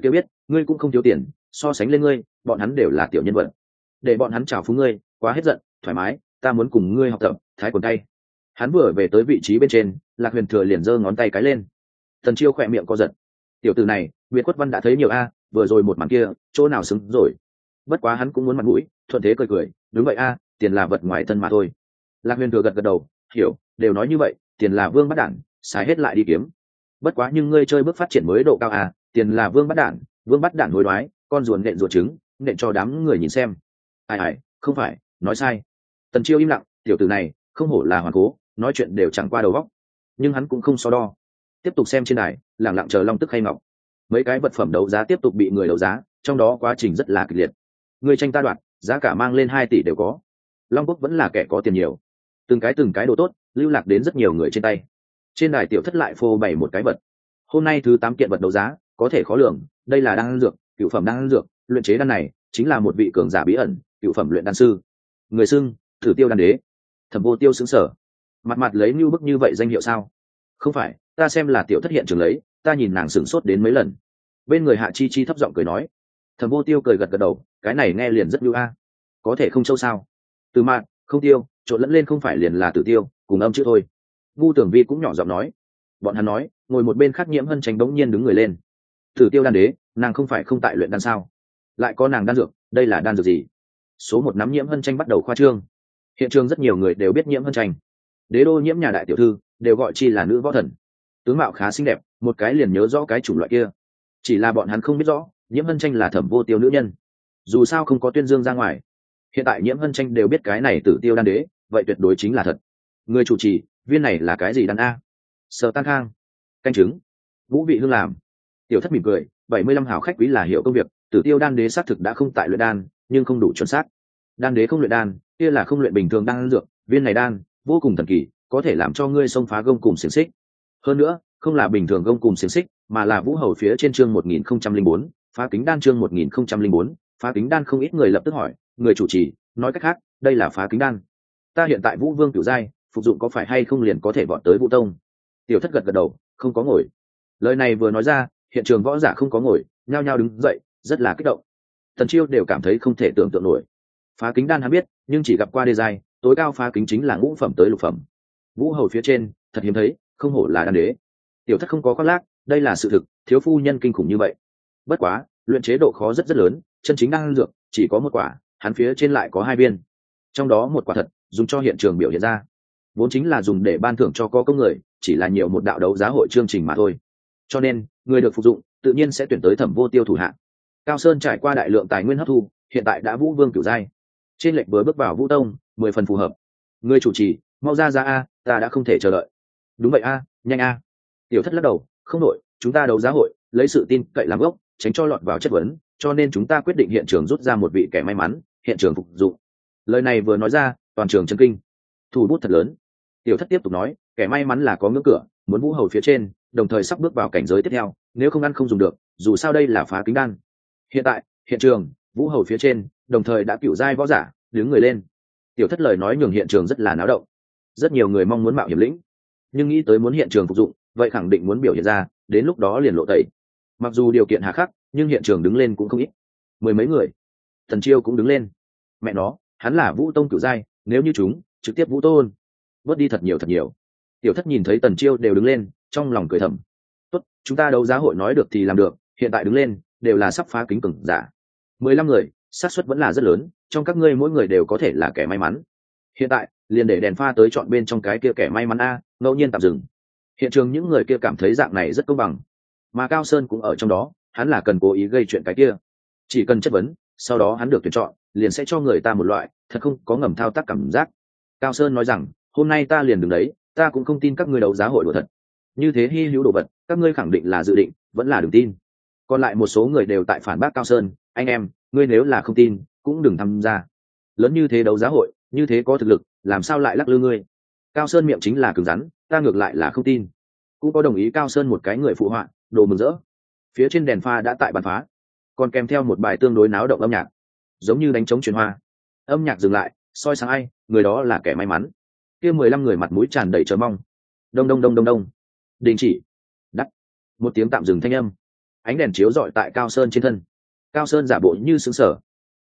ngươi cũng không thiếu tiền, so sánh lên ngươi bọn hắn đều là tiểu nhân vật, để bọn hắn chào phúng ngươi quá hết giận. Thoải mái, ta muốn cùng ngươi học tập thái quần tay. Hắn vừa về tới vị trí bên trên, Lạc Huyền Thừa liền giơ ngón tay cái lên. Tần Chiêu khỏe miệng co giật. Tiểu tử này Việt Quất Văn đã thấy nhiều a, vừa rồi một màn kia chỗ nào xứng rồi. Bất quá hắn cũng muốn mặt mũi, thuận thế cười cười, đúng vậy a, tiền là vật ngoài thân mà thôi. Lạc Huyền Thừa gật gật đầu, hiểu, đều nói như vậy, tiền là vương bắt đản, xài hết lại đi kiếm. Bất quá nhưng ngươi chơi bước phát triển mới độ cao à, tiền là vương bắt đản, vương bắt đản hối đoái, con ruồi nện ruột trứng, nện cho đám người nhìn xem. Ai, không phải, nói sai. Tần Chiêu im lặng, tiểu tử này không hổ là hoàn cố, nói chuyện đều chẳng qua đầu óc. Nhưng hắn cũng không so đo, tiếp tục xem trên đài, lẳng lặng chờ long tức hay ngọc. Mấy cái vật phẩm đấu giá tiếp tục bị người đấu giá, trong đó quá trình rất là kịch liệt. Người tranh ta đoạt, giá cả mang lên 2 tỷ đều có. Long Quốc vẫn là kẻ có tiền nhiều, từng cái đồ tốt lưu lạc đến rất nhiều người trên tay. Trên đài tiểu thất lại phô bày một cái vật. Hôm nay thứ 8 kiện vật đấu giá, có thể khó lường, đây là đan dược, cựu phẩm đan dược, luyện chế đan này chính là một vị cường giả bí ẩn, cựu phẩm luyện đan sư. Người xưng Thử Tiêu Đan Đế. Thẩm Vô Tiêu sững sờ, mặt mặt lấy như bức như vậy danh hiệu sao? Không phải, ta xem là tiểu thất hiện trường lấy, ta nhìn nàng sửng sốt đến mấy lần. Bên người Hạ Chi Chi thấp giọng cười nói. Thẩm Vô Tiêu cười gật gật đầu, cái này nghe liền rất lưu a. Có thể không châu sao? Từ mạn, không tiêu, trộn lẫn lên không phải liền là Tử Tiêu, cùng âm chữ thôi. Vu Tưởng Vi cũng nhỏ giọng nói. Bọn hắn nói, ngồi một bên khác Nhiễm Hân Tranh bỗng nhiên đứng người lên. Thử Tiêu Đan Đế, nàng không phải không tại luyện đan sao? Lại có nàng đan dược, đây là đan dược gì? Số 1 nắm Nhiễm Hân Tranh bắt đầu khoa trương. Hiện trường rất nhiều người đều biết Nhiễm Hân Tranh. Đế đô Nhiễm nhà đại tiểu thư, đều gọi chi là nữ võ thần. Tướng mạo khá xinh đẹp, một cái liền nhớ rõ cái chủng loại kia. Chỉ là bọn hắn không biết rõ, Nhiễm Hân Tranh là Thẩm Vô Tiêu nữ nhân. Dù sao không có tuyên dương ra ngoài. Hiện tại Nhiễm Hân Tranh đều biết cái này Tử Tiêu Đan Đế, vậy tuyệt đối chính là thật. Người chủ trì, viên này là cái gì đan a? Sở Tan Khang. Canh chứng. Vũ Vị Hương làm. Tiểu thất mỉm cười, 75 hảo khách quý là hiểu công việc, Tử Tiêu Đan Đế xác thực đã không tại luyện đan, nhưng không đủ chuẩn xác. Đan đế không luyện đan, kia là không luyện bình thường đan dược, viên này đan vô cùng thần kỳ, có thể làm cho ngươi xông phá gông cùm xiềng xích. Hơn nữa, không là bình thường gông cùm xiềng xích, mà là vũ hầu phía trên chương 1004, phá kính đan chương 1004, phá kính đan. Không ít người lập tức hỏi, người chủ trì, nói cách khác, đây là phá kính đan. Ta hiện tại Vũ Vương cửu giai, phục dụng có phải hay không liền có thể vọt tới Vũ Tông? Tiểu thất gật gật đầu, không có ngồi. Lời này vừa nói ra, hiện trường võ giả không có ngồi, nhao nhao đứng dậy, rất là kích động. Tần Chiêu đều cảm thấy không thể tưởng tượng nổi. Phá kính đan hắn biết, nhưng chỉ gặp qua đê giai, tối cao phá kính chính là ngũ phẩm tới lục phẩm. Vũ hầu phía trên, thật hiếm thấy, không hổ là đan đế. Tiểu thất không có khoác lác, đây là sự thực, thiếu phu nhân kinh khủng như vậy. Bất quá, luyện chế độ khó rất rất lớn, chân chính đan dược chỉ có một quả, hắn phía trên lại có 2 viên. Trong đó một quả thật, dùng cho hiện trường biểu hiện ra, vốn chính là dùng để ban thưởng cho có công người, chỉ là nhiều một đạo đấu giá hội chương trình mà thôi. Cho nên, người được phục dụng, tự nhiên sẽ tuyển tới Thẩm Vô Tiêu thủ hạ. Cao Sơn trải qua đại lượng tài nguyên hấp thu, hiện tại đã Vũ Vương cửu giai. Trên lệnh vừa bước vào Vũ Tông, 10 phần phù hợp. Người chủ trì, mau ra a, ta đã không thể chờ đợi. Đúng vậy a, nhanh a. Tiểu thất lắc đầu, không nổi, chúng ta đấu giá hội, lấy sự tin cậy làm gốc, tránh cho lọt vào chất vấn, cho nên chúng ta quyết định hiện trường rút ra một vị kẻ may mắn, hiện trường phục dụng. Lời này vừa nói ra, toàn trường chấn kinh. Thủ bút thật lớn. Tiểu thất tiếp tục nói, kẻ may mắn là có ngưỡng cửa, muốn vũ hầu phía trên, đồng thời sắp bước vào cảnh giới tiếp theo, nếu không ăn không dùng được, dù sao đây là phá kính đan. Hiện tại, hiện trường, vũ hầu phía trên, đồng thời đã cựu giai võ giả, đứng người lên. Tiểu thất lời nói nhường hiện trường rất là náo động. Rất nhiều người mong muốn mạo hiểm lĩnh, nhưng nghĩ tới muốn hiện trường phục dụng, vậy khẳng định muốn biểu hiện ra, đến lúc đó liền lộ tẩy. Mặc dù điều kiện hà khắc, nhưng hiện trường đứng lên cũng không ít. 10 mấy người. Thần Chiêu cũng đứng lên. Mẹ nó, hắn là Vũ Tông cửu giai, nếu như chúng trực tiếp Vũ Tôn, bớt đi thật nhiều thật nhiều. Tiểu thất nhìn thấy Tần Chiêu đều đứng lên, trong lòng cười thầm. Tốt, chúng ta đấu giá hội nói được thì làm được, hiện tại đứng lên, đều là sắp phá kính cường giả. 15 người, xác suất vẫn là rất lớn, trong các ngươi mỗi người đều có thể là kẻ may mắn. Hiện tại, liền để đèn pha tới chọn bên trong cái kia kẻ may mắn a, ngẫu nhiên tạm dừng. Hiện trường những người kia cảm thấy dạng này rất công bằng, mà Cao Sơn cũng ở trong đó, hắn là cần cố ý gây chuyện cái kia. Chỉ cần chất vấn, sau đó hắn được tuyển chọn, liền sẽ cho người ta một loại thật không có ngầm thao tác cảm giác. Cao Sơn nói rằng, hôm nay ta liền đứng đấy, ta cũng không tin các ngươi đấu giá hội đùa thật. Như thế hi hữu đồ vật, các ngươi khẳng định là dự định, vẫn là đừng tin. Còn lại một số người đều tại phản bác Cao Sơn, anh em, ngươi nếu là không tin, cũng đừng tham gia. Lớn như thế đấu giá hội, như thế có thực lực, làm sao lại lắc lư ngươi? Cao Sơn miệng chính là cứng rắn, ta ngược lại là không tin. Cũng có đồng ý Cao Sơn một cái người phụ họa, đồ mừng rỡ. Phía trên đèn pha đã tại bàn phá, còn kèm theo một bài tương đối náo động âm nhạc, giống như đánh trống truyền hoa. Âm nhạc dừng lại, soi sáng ai, người đó là kẻ may mắn. Kia 15 người mặt mũi tràn đầy chờ mong. Đông đông đông đông đông. Đình chỉ. Đắt. Một tiếng tạm dừng thanh âm. ánh đèn chiếu rọi tại Cao Sơn trên thân. Cao Sơn giả bộ như sững sờ.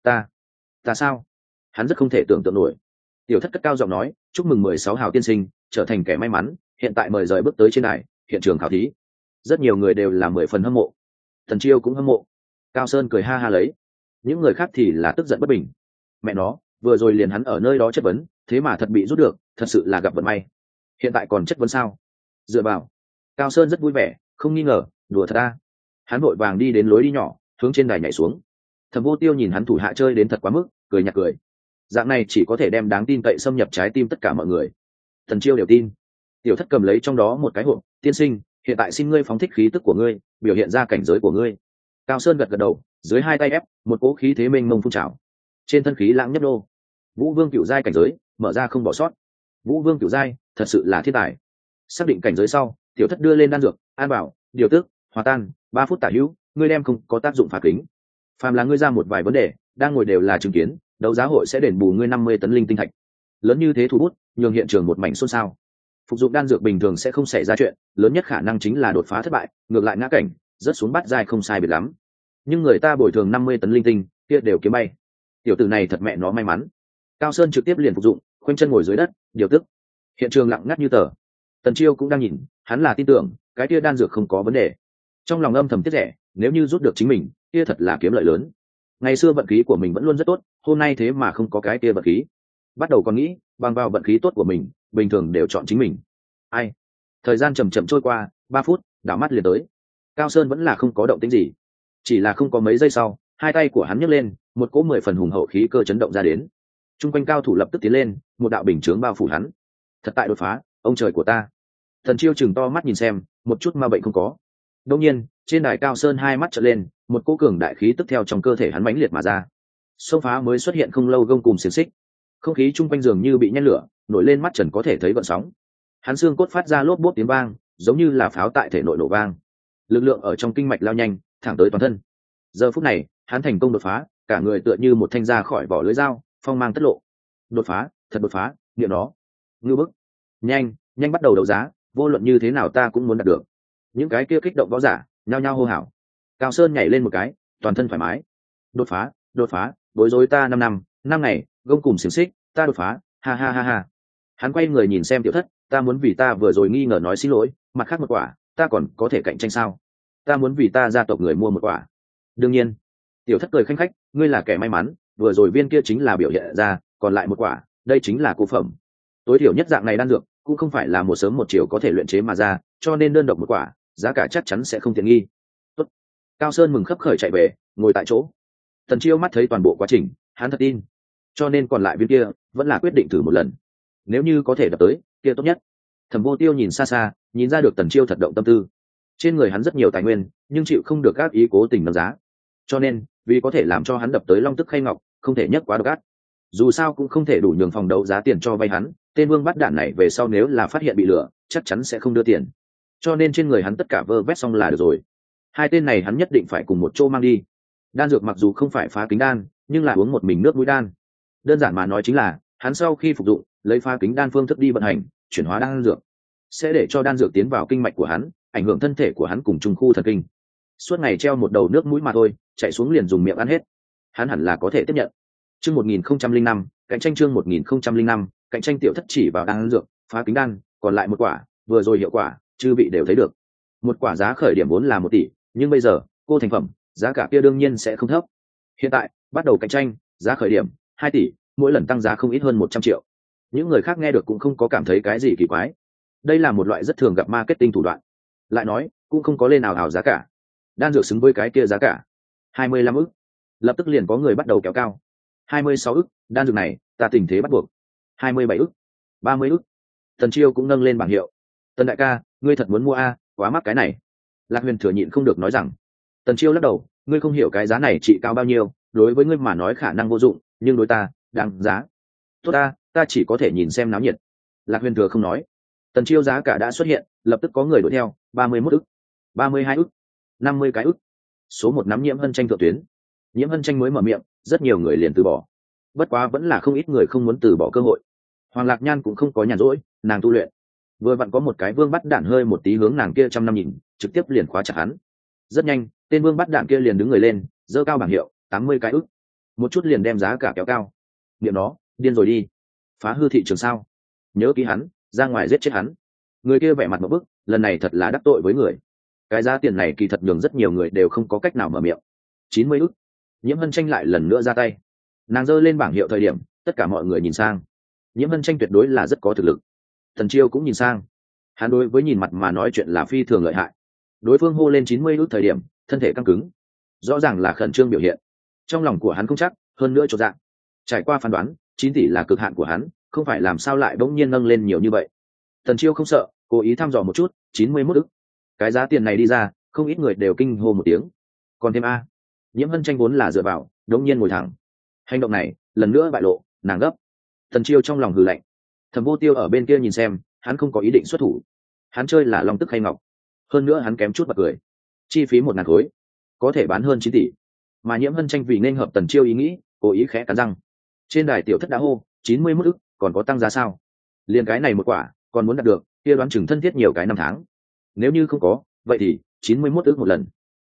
Ta sao? Hắn rất không thể tưởng tượng nổi. Tiểu Thất cất cao giọng nói, chúc mừng 16 hào tiên sinh trở thành kẻ may mắn, hiện tại mời rời bước tới trên đài hiện trường khảo thí. Rất nhiều người đều là 10 phần hâm mộ. Tần Chiêu cũng hâm mộ. Cao Sơn cười ha ha lấy. Những người khác thì là tức giận bất bình. Mẹ nó, vừa rồi liền hắn ở nơi đó chất vấn, thế mà thật bị rút được, thật sự là gặp vận may. Hiện tại còn chất vấn sao? Dựa vào. Cao Sơn rất vui vẻ, không nghi ngờ, đùa thật ta. Hắn vội vàng đi đến lối đi nhỏ, hướng trên đài nhảy xuống. Thẩm Vô Tiêu nhìn hắn thủ hạ chơi đến thật quá mức, cười nhạt cười. Dạng này chỉ có thể đem đáng tin cậy xâm nhập trái tim tất cả mọi người. Tần Chiêu đều tin. Tiểu Thất cầm lấy trong đó một cái hộp, tiên sinh, hiện tại xin ngươi phóng thích khí tức của ngươi, biểu hiện ra cảnh giới của ngươi. Cao Sơn gật gật đầu, dưới hai tay ép, một cỗ khí thế mênh mông phun trào. Trên thân khí lãng nhấp nô. Vũ Vương cựu giai cảnh giới, mở ra không bỏ sót. Vũ Vương cựu giai, thật sự là thiên tài. Xác định cảnh giới sau, Tiểu Thất đưa lên đan dược, an bảo, điều tức, hòa tan, 3 phút tả hữu, ngươi đem không có tác dụng phá kính. Phàm là ngươi ra một vài vấn đề, đang ngồi đều là chứng kiến, đấu giá hội sẽ đền bù ngươi 50 tấn linh tinh thạch. Lớn như thế thu bút, nhường hiện trường một mảnh xôn xao. Phục dụng đan dược bình thường sẽ không xảy ra chuyện, lớn nhất khả năng chính là đột phá thất bại, ngược lại ngã cảnh, rớt xuống bát giai không sai biệt lắm. Nhưng người ta bồi thường 50 tấn linh tinh, kia đều kiếm bay. Tiểu tử này thật mẹ nó may mắn. Cao Sơn trực tiếp liền phục dụng, khoanh chân ngồi dưới đất, điều tức. Hiện trường lặng ngắt như tờ. Tần Chiêu cũng đang nhìn, hắn là tin tưởng, cái kia đan dược không có vấn đề. Trong lòng âm thầm tiếc rẻ, nếu như rút được chính mình, kia thật là kiếm lợi lớn. Ngày xưa vận khí của mình vẫn luôn rất tốt, hôm nay thế mà không có cái kia vận khí. Bắt đầu còn nghĩ, bằng vào vận khí tốt của mình, bình thường đều chọn chính mình. Ai? Thời gian chậm chậm trôi qua, 3 phút, đảo mắt liền tới. Cao Sơn vẫn là không có động tĩnh gì. Chỉ là không có mấy giây sau, hai tay của hắn nhấc lên, một cỗ 10 phần hùng hậu khí cơ chấn động ra đến. Trung quanh cao thủ lập tức tiến lên, một đạo bình chướng bao phủ hắn. Thật tại đột phá, ông trời của ta. Thần Chiêu chừng to mắt nhìn xem, một chút ma bệnh không có. Đương nhiên, trên đài Cao Sơn hai mắt trợn lên, một cỗ cường đại khí tức theo trong cơ thể hắn mãnh liệt mà ra. Xông phá mới xuất hiện không lâu gông cùng xiềng xích, không khí chung quanh giường như bị nhen lửa, nổi lên mắt trần có thể thấy gợn sóng. Hắn xương cốt phát ra lốp bốp tiếng vang, giống như là pháo tại thể nội nổ vang. Lực lượng ở trong kinh mạch lao nhanh, thẳng tới toàn thân. Giờ phút này, hắn thành công đột phá, cả người tựa như một thanh ra khỏi vỏ lưỡi dao, phong mang tất lộ. Đột phá, thật đột phá, niệm đó. Ngưu bức. Nhanh, nhanh bắt đầu đấu giá, vô luận như thế nào ta cũng muốn đạt được. Những cái kia kích động võ giả, nhao nhao hô hào. Cao Sơn nhảy lên một cái, toàn thân thoải mái. Đột phá, đột phá, bối rối ta 5 ngày, gông cùng xiềng xích, ta đột phá, ha ha ha ha. Hắn quay người nhìn xem Tiểu Thất, ta muốn vì ta vừa rồi nghi ngờ nói xin lỗi, mặt khác một quả, ta còn có thể cạnh tranh sao? Ta muốn vì ta gia tộc người mua một quả. Đương nhiên. Tiểu Thất cười khanh khách, ngươi là kẻ may mắn, vừa rồi viên kia chính là biểu hiện ra, còn lại một quả, đây chính là cô phẩm. Tối thiểu nhất dạng này đan dược, cũng không phải là một sớm một chiều có thể luyện chế mà ra, cho nên đơn độc một quả, giá cả chắc chắn sẽ không tiện nghi. Tốt. Cao Sơn mừng khấp khởi chạy về, ngồi tại chỗ. Tần Chiêu mắt thấy toàn bộ quá trình, hắn thật tin. Cho nên còn lại viên kia, vẫn là quyết định thử một lần. Nếu như có thể đập tới, kia tốt nhất. Thẩm Vô Tiêu nhìn xa xa, nhìn ra được Tần Chiêu thật động tâm tư. Trên người hắn rất nhiều tài nguyên, nhưng chịu không được các ý cố tình nâng giá. Cho nên, vì có thể làm cho hắn đập tới long tức khay ngọc, không thể nhất quá độc ác. Dù sao cũng không thể đủ nhường phòng đấu giá tiền cho vay hắn, tên vương bắt đạn này về sau nếu là phát hiện bị lừa, chắc chắn sẽ không đưa tiền. Cho nên trên người hắn tất cả vơ vét xong là được rồi. Hai tên này hắn nhất định phải cùng một chỗ mang đi. Đan dược mặc dù không phải phá kính đan, nhưng là uống một mình nước mũi đan. Đơn giản mà nói chính là, hắn sau khi phục dụng, lấy phá kính đan phương thức đi vận hành, chuyển hóa đan dược, sẽ để cho đan dược tiến vào kinh mạch của hắn, ảnh hưởng thân thể của hắn cùng trung khu thần kinh. Suốt ngày treo một đầu nước mũi mà thôi, chạy xuống liền dùng miệng ăn hết. Hắn hẳn là có thể tiếp nhận. Chương 1005, cạnh tranh chương 1005, cạnh tranh. Tiểu Thất chỉ vào đan dược, phá kính đan, còn lại một quả, vừa rồi hiệu quả, chư vị đều thấy được. Một quả giá khởi điểm vốn là 1 tỷ, nhưng bây giờ, cô thành phẩm, giá cả kia đương nhiên sẽ không thấp. Hiện tại, bắt đầu cạnh tranh, giá khởi điểm 2 tỷ, mỗi lần tăng giá không ít hơn 100 triệu. Những người khác nghe được cũng không có cảm thấy cái gì kỳ quái. Đây là một loại rất thường gặp marketing thủ đoạn. Lại nói, cũng không có lên nào giá cả. Đan dược xứng với cái kia giá cả. 25 ức. Lập tức liền có người bắt đầu kéo cao. 26 ức, đan dược này, ta tình thế bắt buộc. 27 ức. 30 ức. Tần Chiêu cũng nâng lên bảng hiệu. Tần đại ca, ngươi thật muốn mua a, quá mắc cái này. Lạc Huyền thừa nhịn không được nói rằng. Tần Chiêu lắc đầu, ngươi không hiểu cái giá này trị cao bao nhiêu, đối với ngươi mà nói khả năng vô dụng, nhưng đối ta, đáng giá. Tốt ta chỉ có thể nhìn xem náo nhiệt. Lạc Huyền thừa không nói. Tần Chiêu giá cả đã xuất hiện, lập tức có người đuổi theo. 31 ức, 32 ức, 50 cái ức. Số 1 nắm Nhiễm Hân Tranh thượng tuyến. Nhiễm Hân Tranh mới mở miệng, rất nhiều người liền từ bỏ. Bất quá vẫn là không ít người không muốn từ bỏ cơ hội. Hoàng Lạc Nhan cũng không có nhàn rỗi, nàng tu luyện. Vừa vặn có một cái vương bắt đạn hơi một tí hướng nàng kia trăm năm nhìn, trực tiếp liền khóa chặt hắn. Rất nhanh, tên vương bắt đạn kia liền đứng người lên, giơ cao bảng hiệu 80 cái ức, một chút liền đem giá cả kéo cao. Niệm nó điên rồi đi, phá hư thị trường sao? Nhớ ký hắn, ra ngoài giết chết hắn. Người kia vẻ mặt một bức, lần này thật là đắc tội với người. Cái giá tiền này kỳ thật nhường rất nhiều người đều không có cách nào mở miệng. 90 ức. Nhiễm Hân Tranh lại lần nữa ra tay. Nàng giơ lên bảng hiệu thời điểm, tất cả mọi người nhìn sang. Nhiễm Hân Tranh tuyệt đối là rất có thực lực. Tần Chiêu cũng nhìn sang. Hắn đối với nhìn mặt mà nói chuyện là phi thường lợi hại. Đối phương hô lên 90 ức thời điểm, thân thể căng cứng, rõ ràng là khẩn trương biểu hiện. Trong lòng của hắn không chắc, hơn nữa chột dạ. Trải qua phán đoán, 9 tỷ là cực hạn của hắn, không phải làm sao lại bỗng nhiên nâng lên nhiều như vậy. Tần Chiêu không sợ, cố ý thăm dò một chút, 91 ức. Cái giá tiền này đi ra, không ít người đều kinh hô một tiếng. Còn thêm a. Nhiễm Hân Tranh vốn là dựa vào, đống nhiên ngồi thẳng. Hành động này, lần nữa bại lộ, nàng gấp. Tần Chiêu trong lòng hừ lạnh. Thẩm Vô Tiêu ở bên kia nhìn xem, hắn không có ý định xuất thủ. Hắn chơi là long tức hay ngọc. Hơn nữa hắn kém chút bật cười. Chi phí 1.000 khối, có thể bán hơn 9 tỷ. Mà Nhiễm Hân Tranh vì nên hợp Tần Chiêu ý nghĩ, cố ý khẽ cắn răng. Trên đài tiểu thất đã hô, 91 ức, còn có tăng giá sao? Liên cái này một quả, còn muốn đạt được, kia đoán chừng thân thiết nhiều cái năm tháng. Nếu như không có, vậy thì 91 ức một lần,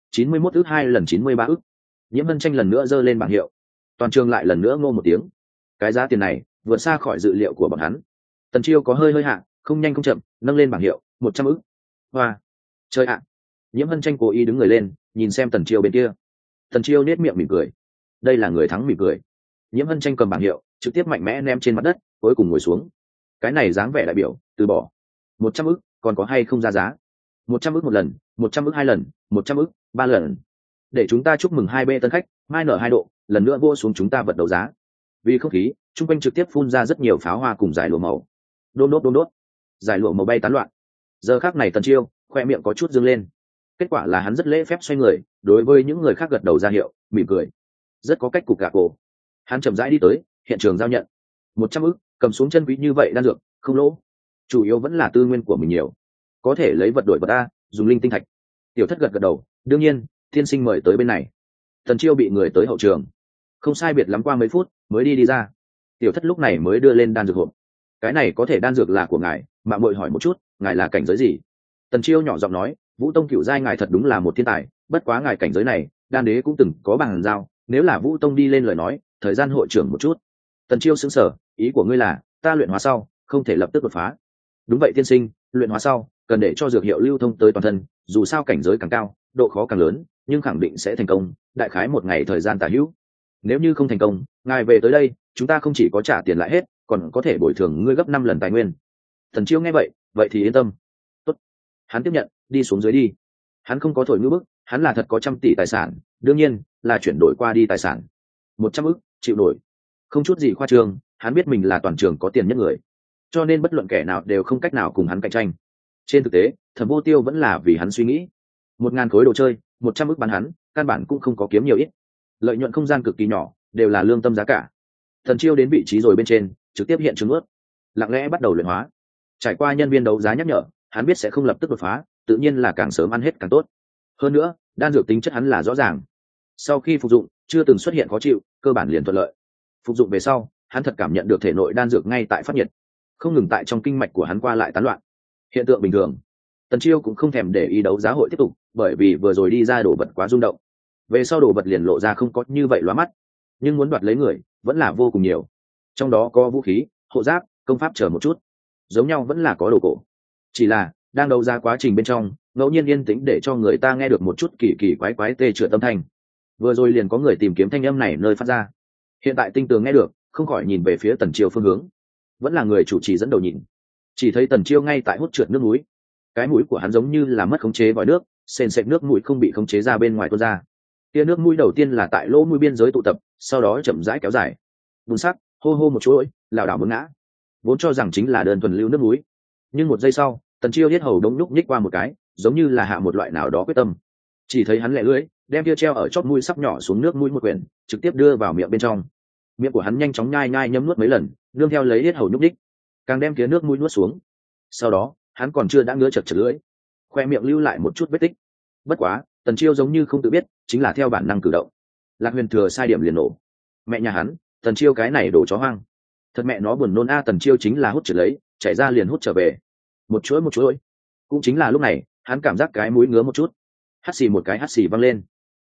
91 ức 2 lần 93 ức. Nhiễm Hân Tranh lần nữa giơ lên bảng hiệu. Toàn trường lại lần nữa ngô một tiếng. Cái giá tiền này vượt xa khỏi dự liệu của bọn hắn. Tần Chiêu có hơi hạ, không nhanh không chậm, nâng lên bảng hiệu 100 ức. Hoa, chơi ạ. Nhiễm Hân Tranh cố ý đứng người lên, nhìn xem Tần Chiêu bên kia. Tần Chiêu nét miệng mỉm cười. Đây là người thắng mỉm cười. Nhiễm Hân Tranh cầm bảng hiệu, trực tiếp mạnh mẽ ném trên mặt đất, cuối cùng ngồi xuống. Cái này dáng vẻ đại biểu, từ bỏ. 100 ức, còn có hay không ra giá? 100 ức một lần, 100 ức 2 lần, 100 ức 3 lần. Để chúng ta chúc mừng 2B tân khách, mai nở 2 độ, lần nữa vô xuống chúng ta vật đấu giá. Vì không khí, trung quanh trực tiếp phun ra rất nhiều pháo hoa cùng giải lụa màu. Đôn đốt. Giải lụa màu bay tán loạn. Giờ khắc này Tần Chiêu, khoe miệng có chút dương lên. Kết quả là hắn rất lễ phép xoay người, đối với những người khác gật đầu ra hiệu, mỉm cười. Rất có cách cục gạ cổ. Hắn chậm rãi đi tới, hiện trường giao nhận. 100 ức, cầm xuống chân quý như vậy đan dược, không lỗ. Chủ yếu vẫn là tư nguyên của mình nhiều, có thể lấy vật đổi vật a, dùng linh tinh thạch. Tiểu thất gật đầu, đương nhiên, tiên sinh mời tới bên này. Tần Chiêu bị người tới hậu trường, không sai biệt lắm qua mấy phút mới đi ra. Tiểu thất lúc này mới đưa lên đan dược hộp. Cái này có thể đan dược là của ngài, mà muội hỏi một chút, ngài là cảnh giới gì? Tần Chiêu nhỏ giọng nói, Vũ Tông cửu giai ngài thật đúng là một thiên tài, bất quá ngài cảnh giới này, đan đế cũng từng có bằng giao, nếu là Vũ Tông đi lên lời nói, thời gian hội trưởng một chút. Tần Chiêu sững sờ, ý của ngươi là, ta luyện hóa sau, không thể lập tức đột phá? Đúng vậy tiên sinh, luyện hóa sau, cần để cho dược hiệu lưu thông tới toàn thân, dù sao cảnh giới càng cao, độ khó càng lớn, nhưng khẳng định sẽ thành công, đại khái 1 ngày thời gian tả hữu. Nếu như không thành công, ngài về tới đây, chúng ta không chỉ có trả tiền lại hết, còn có thể bồi thường ngươi gấp 5 lần tài nguyên. Tần Chiêu nghe vậy thì yên tâm. Tốt. Hắn tiếp nhận, đi xuống dưới đi. Hắn không có thổi ngữ bức, hắn là thật có trăm tỷ tài sản, đương nhiên là chuyển đổi qua đi tài sản. 100 ức, chịu nổi. Không chút gì khoa trương, hắn biết mình là toàn trường có tiền nhất người, cho nên bất luận kẻ nào đều không cách nào cùng hắn cạnh tranh. Trên thực tế, Thẩm Vô Tiêu vẫn là vì hắn suy nghĩ. 1.000 khối đồ chơi, 100 ức bán hắn, căn bản cũng không có kiếm nhiều ít. Lợi nhuận không gian cực kỳ nhỏ, đều là lương tâm giá cả. Thần Chiêu đến vị trí rồi bên trên, trực tiếp hiện chứng ướt, lặng lẽ bắt đầu luyện hóa. Trải qua nhân viên đấu giá nhắc nhở, hắn biết sẽ không lập tức đột phá, tự nhiên là càng sớm ăn hết càng tốt. Hơn nữa, đan dược tính chất hắn là rõ ràng. Sau khi phục dụng, chưa từng xuất hiện khó chịu, cơ bản liền thuận lợi. Phục dụng về sau, hắn thật cảm nhận được thể nội đan dược ngay tại phát nhiệt, không ngừng tại trong kinh mạch của hắn qua lại tán loạn. Hiện tượng bình thường. Tần Chiêu cũng không thèm để ý đấu giá hội tiếp tục, bởi vì vừa rồi đi ra đồ vật quá rung động. Về sau đồ vật liền lộ ra không có như vậy lóa mắt, nhưng muốn đoạt lấy người vẫn là vô cùng nhiều. Trong đó có vũ khí, hộ giáp, công pháp chờ một chút, giống nhau vẫn là có đồ cổ. Chỉ là đang đấu giá quá trình bên trong, ngẫu nhiên yên tĩnh để cho người ta nghe được một chút kỳ kỳ quái quái tê chữa tâm thanh. Vừa rồi liền có người tìm kiếm thanh âm này nơi phát ra. Hiện tại tinh tường nghe được, không khỏi nhìn về phía Tần Chiêu phương hướng. Vẫn là người chủ trì dẫn đầu nhìn, chỉ thấy Tần Chiêu ngay tại hút trượt nước núi. Cái mũi của hắn giống như là mất khống chế vòi nước, sền sệt nước mũi không bị khống chế ra bên ngoài tuôn ra. Tia nước mũi đầu tiên là tại lỗ mũi biên giới tụ tập, sau đó chậm rãi kéo dài. Bùn sắc, hô hô một chuỗi, lảo đảo muốn ngã. Vốn cho rằng chính là đơn thuần lưu nước núi, nhưng một giây sau, Tần Chiêu yết hầu đống nhúc nhích qua một cái, giống như là hạ một loại nào đó quyết tâm. Chỉ thấy hắn lẹ lưỡi, đem tia treo ở chóp mũi sắp nhỏ xuống nước mũi một quyển, trực tiếp đưa vào miệng bên trong. Miệng của hắn nhanh chóng nhai nhai nhấm nuốt mấy lần, nương theo lấy yết hầu nhúc nhích, càng đem kia nước mũi nuốt xuống. Sau đó, hắn còn chưa đã ngứa chật chật lưỡi, khoe miệng lưu lại một chút vết tích. Bất quá, Tần Chiêu giống như không tự biết, chính là theo bản năng cử động. Lạc Huyền thừa sai điểm liền nổ. Mẹ nhà hắn, Tần Chiêu cái này đổ chó hoang. Thật mẹ nó buồn nôn a. Tần Chiêu chính là hút trở lấy, chảy ra liền hút trở về. Một chuỗi. Cũng chính là lúc này, hắn cảm giác cái mũi ngứa một chút. Hắt xì một cái hắt xì văng lên.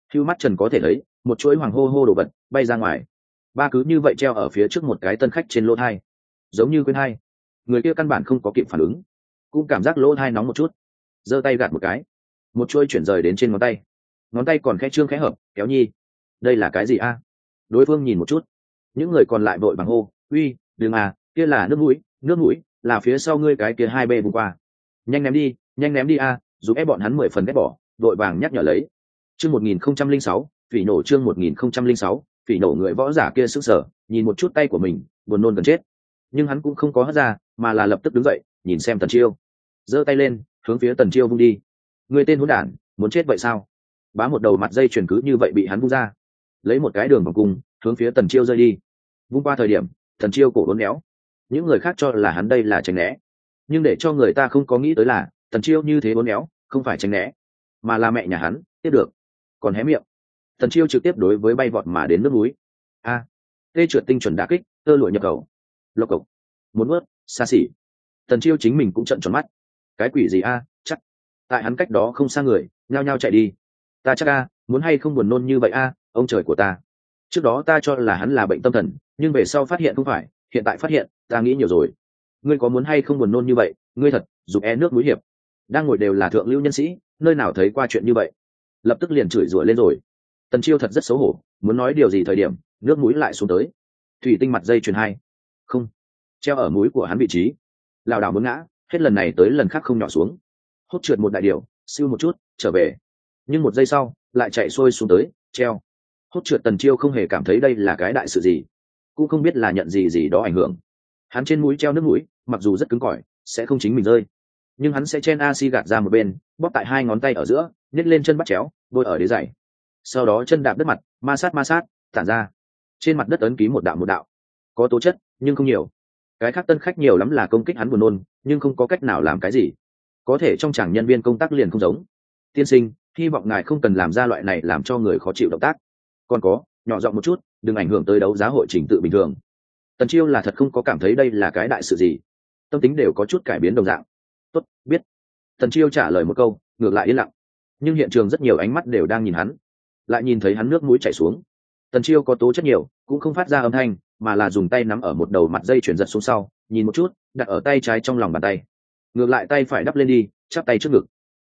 Hưu mắt trần có thể thấy một chuỗi hoàng hô hô đồ vật bay ra ngoài, ba cứ như vậy treo ở phía trước một cái tân khách trên lỗ thai, giống như quên hai. Người kia căn bản không có kịp phản ứng, cũng cảm giác lỗ thai nóng một chút, giơ tay gạt một cái, một chuỗi chuyển rời đến trên ngón tay còn khẽ trương khẽ hợp kéo nhi. Đây là cái gì a? Đối phương nhìn một chút, những người còn lại vội bằng hô uy đừng à, kia là nước mũi là phía sau ngươi cái kia hai bê vùng qua, nhanh ném đi a. Dù ép bọn hắn 10 phần ghét bỏ, vội vàng nhắc nhở lấy. Chương 1006, phỉ nổ. Chương 1006, phỉ nổ. Người võ giả kia sững sờ, nhìn một chút tay của mình, buồn nôn gần chết. Nhưng hắn cũng không có hất ra, mà là lập tức đứng dậy, nhìn xem Tần Chiêu, giơ tay lên, hướng phía Tần Chiêu vung đi. Người tên hỗn đản, muốn chết vậy sao? Bá một đầu mặt dây chuyền cứ như vậy bị hắn vung ra, lấy một cái đường vòng cung, hướng phía Tần Chiêu rơi đi. Vung qua thời điểm, Tần Chiêu cổ uốn éo. Những người khác cho là hắn đây là tránh né, nhưng để cho người ta không có nghĩ tới là Tần Chiêu như thế uốn éo, không phải tránh né, mà là mẹ nhà hắn tiếp được, còn hé miệng. Tần Chiêu trực tiếp đối với bay vọt mà đến nước núi. A, tê trượt tinh chuẩn đả kích, tơ lụa nhập cầu, lộc cộc, muốn nuốt, xa xỉ. Tần Chiêu chính mình cũng trợn tròn mắt. Cái quỷ gì a? Chắc tại hắn cách đó không xa người nhao nhao chạy đi. Ta chắc a, muốn hay không buồn nôn như vậy a, ông trời của ta. Trước đó ta cho là hắn là bệnh tâm thần, nhưng về sau phát hiện không phải, hiện tại phát hiện, ta nghĩ nhiều rồi. Ngươi có muốn hay không buồn nôn như vậy, ngươi thật dùng nước núi hiệp. Đang ngồi đều là thượng lưu nhân sĩ, nơi nào thấy qua chuyện như vậy, lập tức liền chửi rủa lên rồi. Tần Chiêu thật rất xấu hổ, muốn nói điều gì thời điểm nước mũi lại xuống tới. Thủy tinh mặt dây chuyền hai không treo ở mũi của hắn vị trí, lảo đảo muốn ngã, hết lần này tới lần khác không nhỏ xuống, hốt trượt một đại điều, siêu một chút trở về, nhưng một giây sau lại chạy xuôi xuống tới, treo. Hốt trượt Tần Chiêu không hề cảm thấy đây là cái đại sự gì, cũng không biết là nhận gì đó ảnh hưởng. Hắn trên mũi treo nước mũi, mặc dù rất cứng cỏi, sẽ không chính mình rơi, nhưng hắn sẽ chen AC gạt ra một bên, bóp tại hai ngón tay ở giữa, nhét lên chân bắt chéo, bôi ở đế giày, sau đó chân đạp đất mặt, ma sát, tản ra trên mặt đất ấn ký một đạo, có tố chất nhưng không nhiều. Cái khác tân khách nhiều lắm là công kích hắn buồn nôn, nhưng không có cách nào làm cái gì. Có thể trong chàng nhân viên công tác liền không giống. Tiên sinh, hy vọng ngài không cần làm ra loại này làm cho người khó chịu động tác. Còn có, nhỏ giọng một chút, đừng ảnh hưởng tới đấu giá hội trình tự bình thường. Tần Chiêu là thật không có cảm thấy đây là cái đại sự gì, tâm tính đều có chút cải biến đồng dạng. Tốt, biết. Tần Chiêu trả lời một câu, ngược lại yên lặng. Nhưng hiện trường rất nhiều ánh mắt đều đang nhìn hắn, lại nhìn thấy hắn nước mũi chảy xuống. Tần Chiêu có tố chất nhiều, cũng không phát ra âm thanh, mà là dùng tay nắm ở một đầu mặt dây chuyển giật xuống sau, nhìn một chút, đặt ở tay trái trong lòng bàn tay, ngược lại tay phải đắp lên đi, chắp tay trước ngực,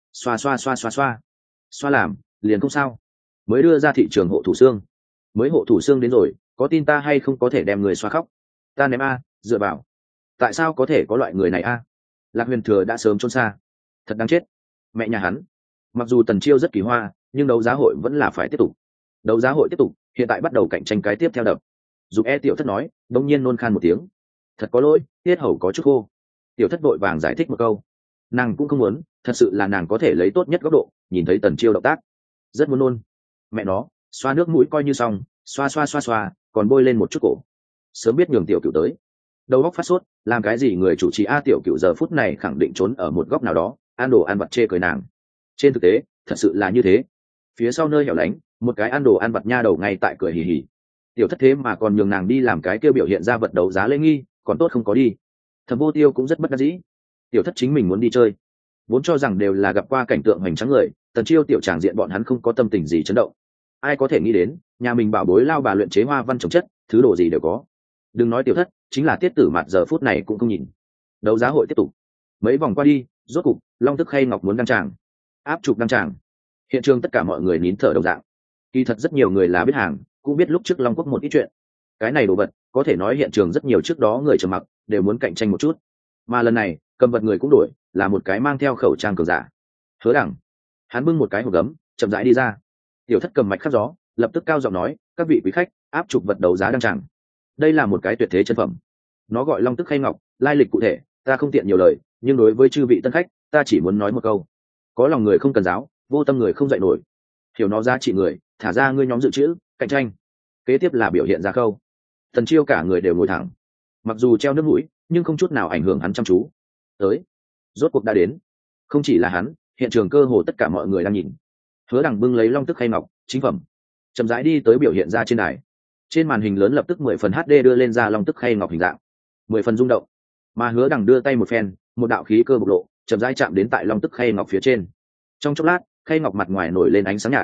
xoa làm liền không sao. Mới đưa ra thị trường hộ thủ xương, mới hộ thủ xương đến rồi, có tin ta hay không có thể đem người xoa khóc. Ta ném a, dựa vào. Tại sao có thể có loại người này a? Lạc Huyền Thừa đã sớm trốn xa, thật đáng chết, mẹ nhà hắn. Mặc dù Tần Chiêu rất kỳ hoa, nhưng đấu giá hội vẫn là phải tiếp tục. Đấu giá hội tiếp tục, hiện tại bắt đầu cạnh tranh cái tiếp theo đập. Dục Tiểu Thất nói, đông nhiên nôn khan một tiếng. Thật có lỗi, tiết hầu có chút khô. Tiểu Thất vội vàng giải thích một câu. Nàng cũng không muốn, thật sự là nàng có thể lấy tốt nhất góc độ nhìn thấy Tần Chiêu động tác, rất muốn nôn. Mẹ nó, xoa nước mũi coi như xong, xoa, còn bôi lên một chút cổ. Sớm biết nhường Tiểu Cửu tới. Đầu óc phát sốt, làm cái gì người chủ trì Tiểu Cửu giờ phút này khẳng định trốn ở một góc nào đó, ăn đồ ăn vặt chê cười nàng. Trên thực tế, thật sự là như thế. Phía sau nơi hẻo lánh, một cái ăn đồ ăn vặt nha đầu ngay tại cười hì hì. Tiểu Thất thế mà còn nhường nàng đi làm cái kêu biểu hiện ra vật đấu giá lễ nghi, còn tốt không có đi. Thẩm Vô Tiêu cũng rất bất đắc dĩ. Tiểu Thất chính mình muốn đi chơi, vốn cho rằng đều là gặp qua cảnh tượng hoành tráng người, Tần Chiêu tiểu tràng diện bọn hắn không có tâm tình gì chấn động. Ai có thể nghĩ đến, nhà mình bảo bối lao bà luyện chế hoa văn trồng chất, thứ đồ gì đều có. Đừng nói Tiểu Thất, chính là Tiết Tử Mạt giờ phút này cũng không nhìn. Đấu giá hội tiếp tục, mấy vòng qua đi, rốt cục, Long Tức Khay Ngọc muốn đăng tràng, áp trục đăng tràng. Hiện trường tất cả mọi người nín thở đồng dạng. Kỳ thật rất nhiều người là biết hàng, cũng biết lúc trước Long Quốc một ít chuyện. Cái này đồ vật, có thể nói hiện trường rất nhiều trước đó người trầm mặc đều muốn cạnh tranh một chút. Mà lần này, cầm vật người cũng đổi, là một cái mang theo khẩu trang cường giả. Hứa Đẳng, hắn bưng một cái hộp gấm, chậm rãi đi ra. Tiểu Thất cầm mạch khắc gió, lập tức cao giọng nói, các vị quý khách, áp trục vật đấu giá đăng tràng. Đây là một cái tuyệt thế chân phẩm, nó gọi Long Tức Khay Ngọc, lai lịch cụ thể ta không tiện nhiều lời, nhưng đối với chư vị tân khách, ta chỉ muốn nói một câu: có lòng người không cần giáo, vô tâm người không dạy nổi. Hiểu nó giá trị người, thả ra ngươi nhóm dự trữ cạnh tranh. Kế tiếp là biểu hiện ra khâu. Tần Chiêu cả người đều ngồi thẳng, mặc dù treo nước mũi, nhưng không chút nào ảnh hưởng hắn chăm chú. Tới, rốt cuộc đã đến. Không chỉ là hắn, hiện trường cơ hồ tất cả mọi người đang nhìn. Hứa Đằng bưng lấy Long Tức Khay Ngọc chính phẩm, chậm rãi đi tới biểu hiện ra trên đài. Trên màn hình lớn lập tức 10 phần HD đưa lên ra Long Tức Khay Ngọc hình dạng, 10 phần rung động. Mà Hứa Đằng đưa tay một phen, một đạo khí cơ bộc lộ, chậm rãi chạm đến tại Long Tức Khay Ngọc phía trên. Trong chốc lát, khay ngọc mặt ngoài nổi lên ánh sáng nhạt,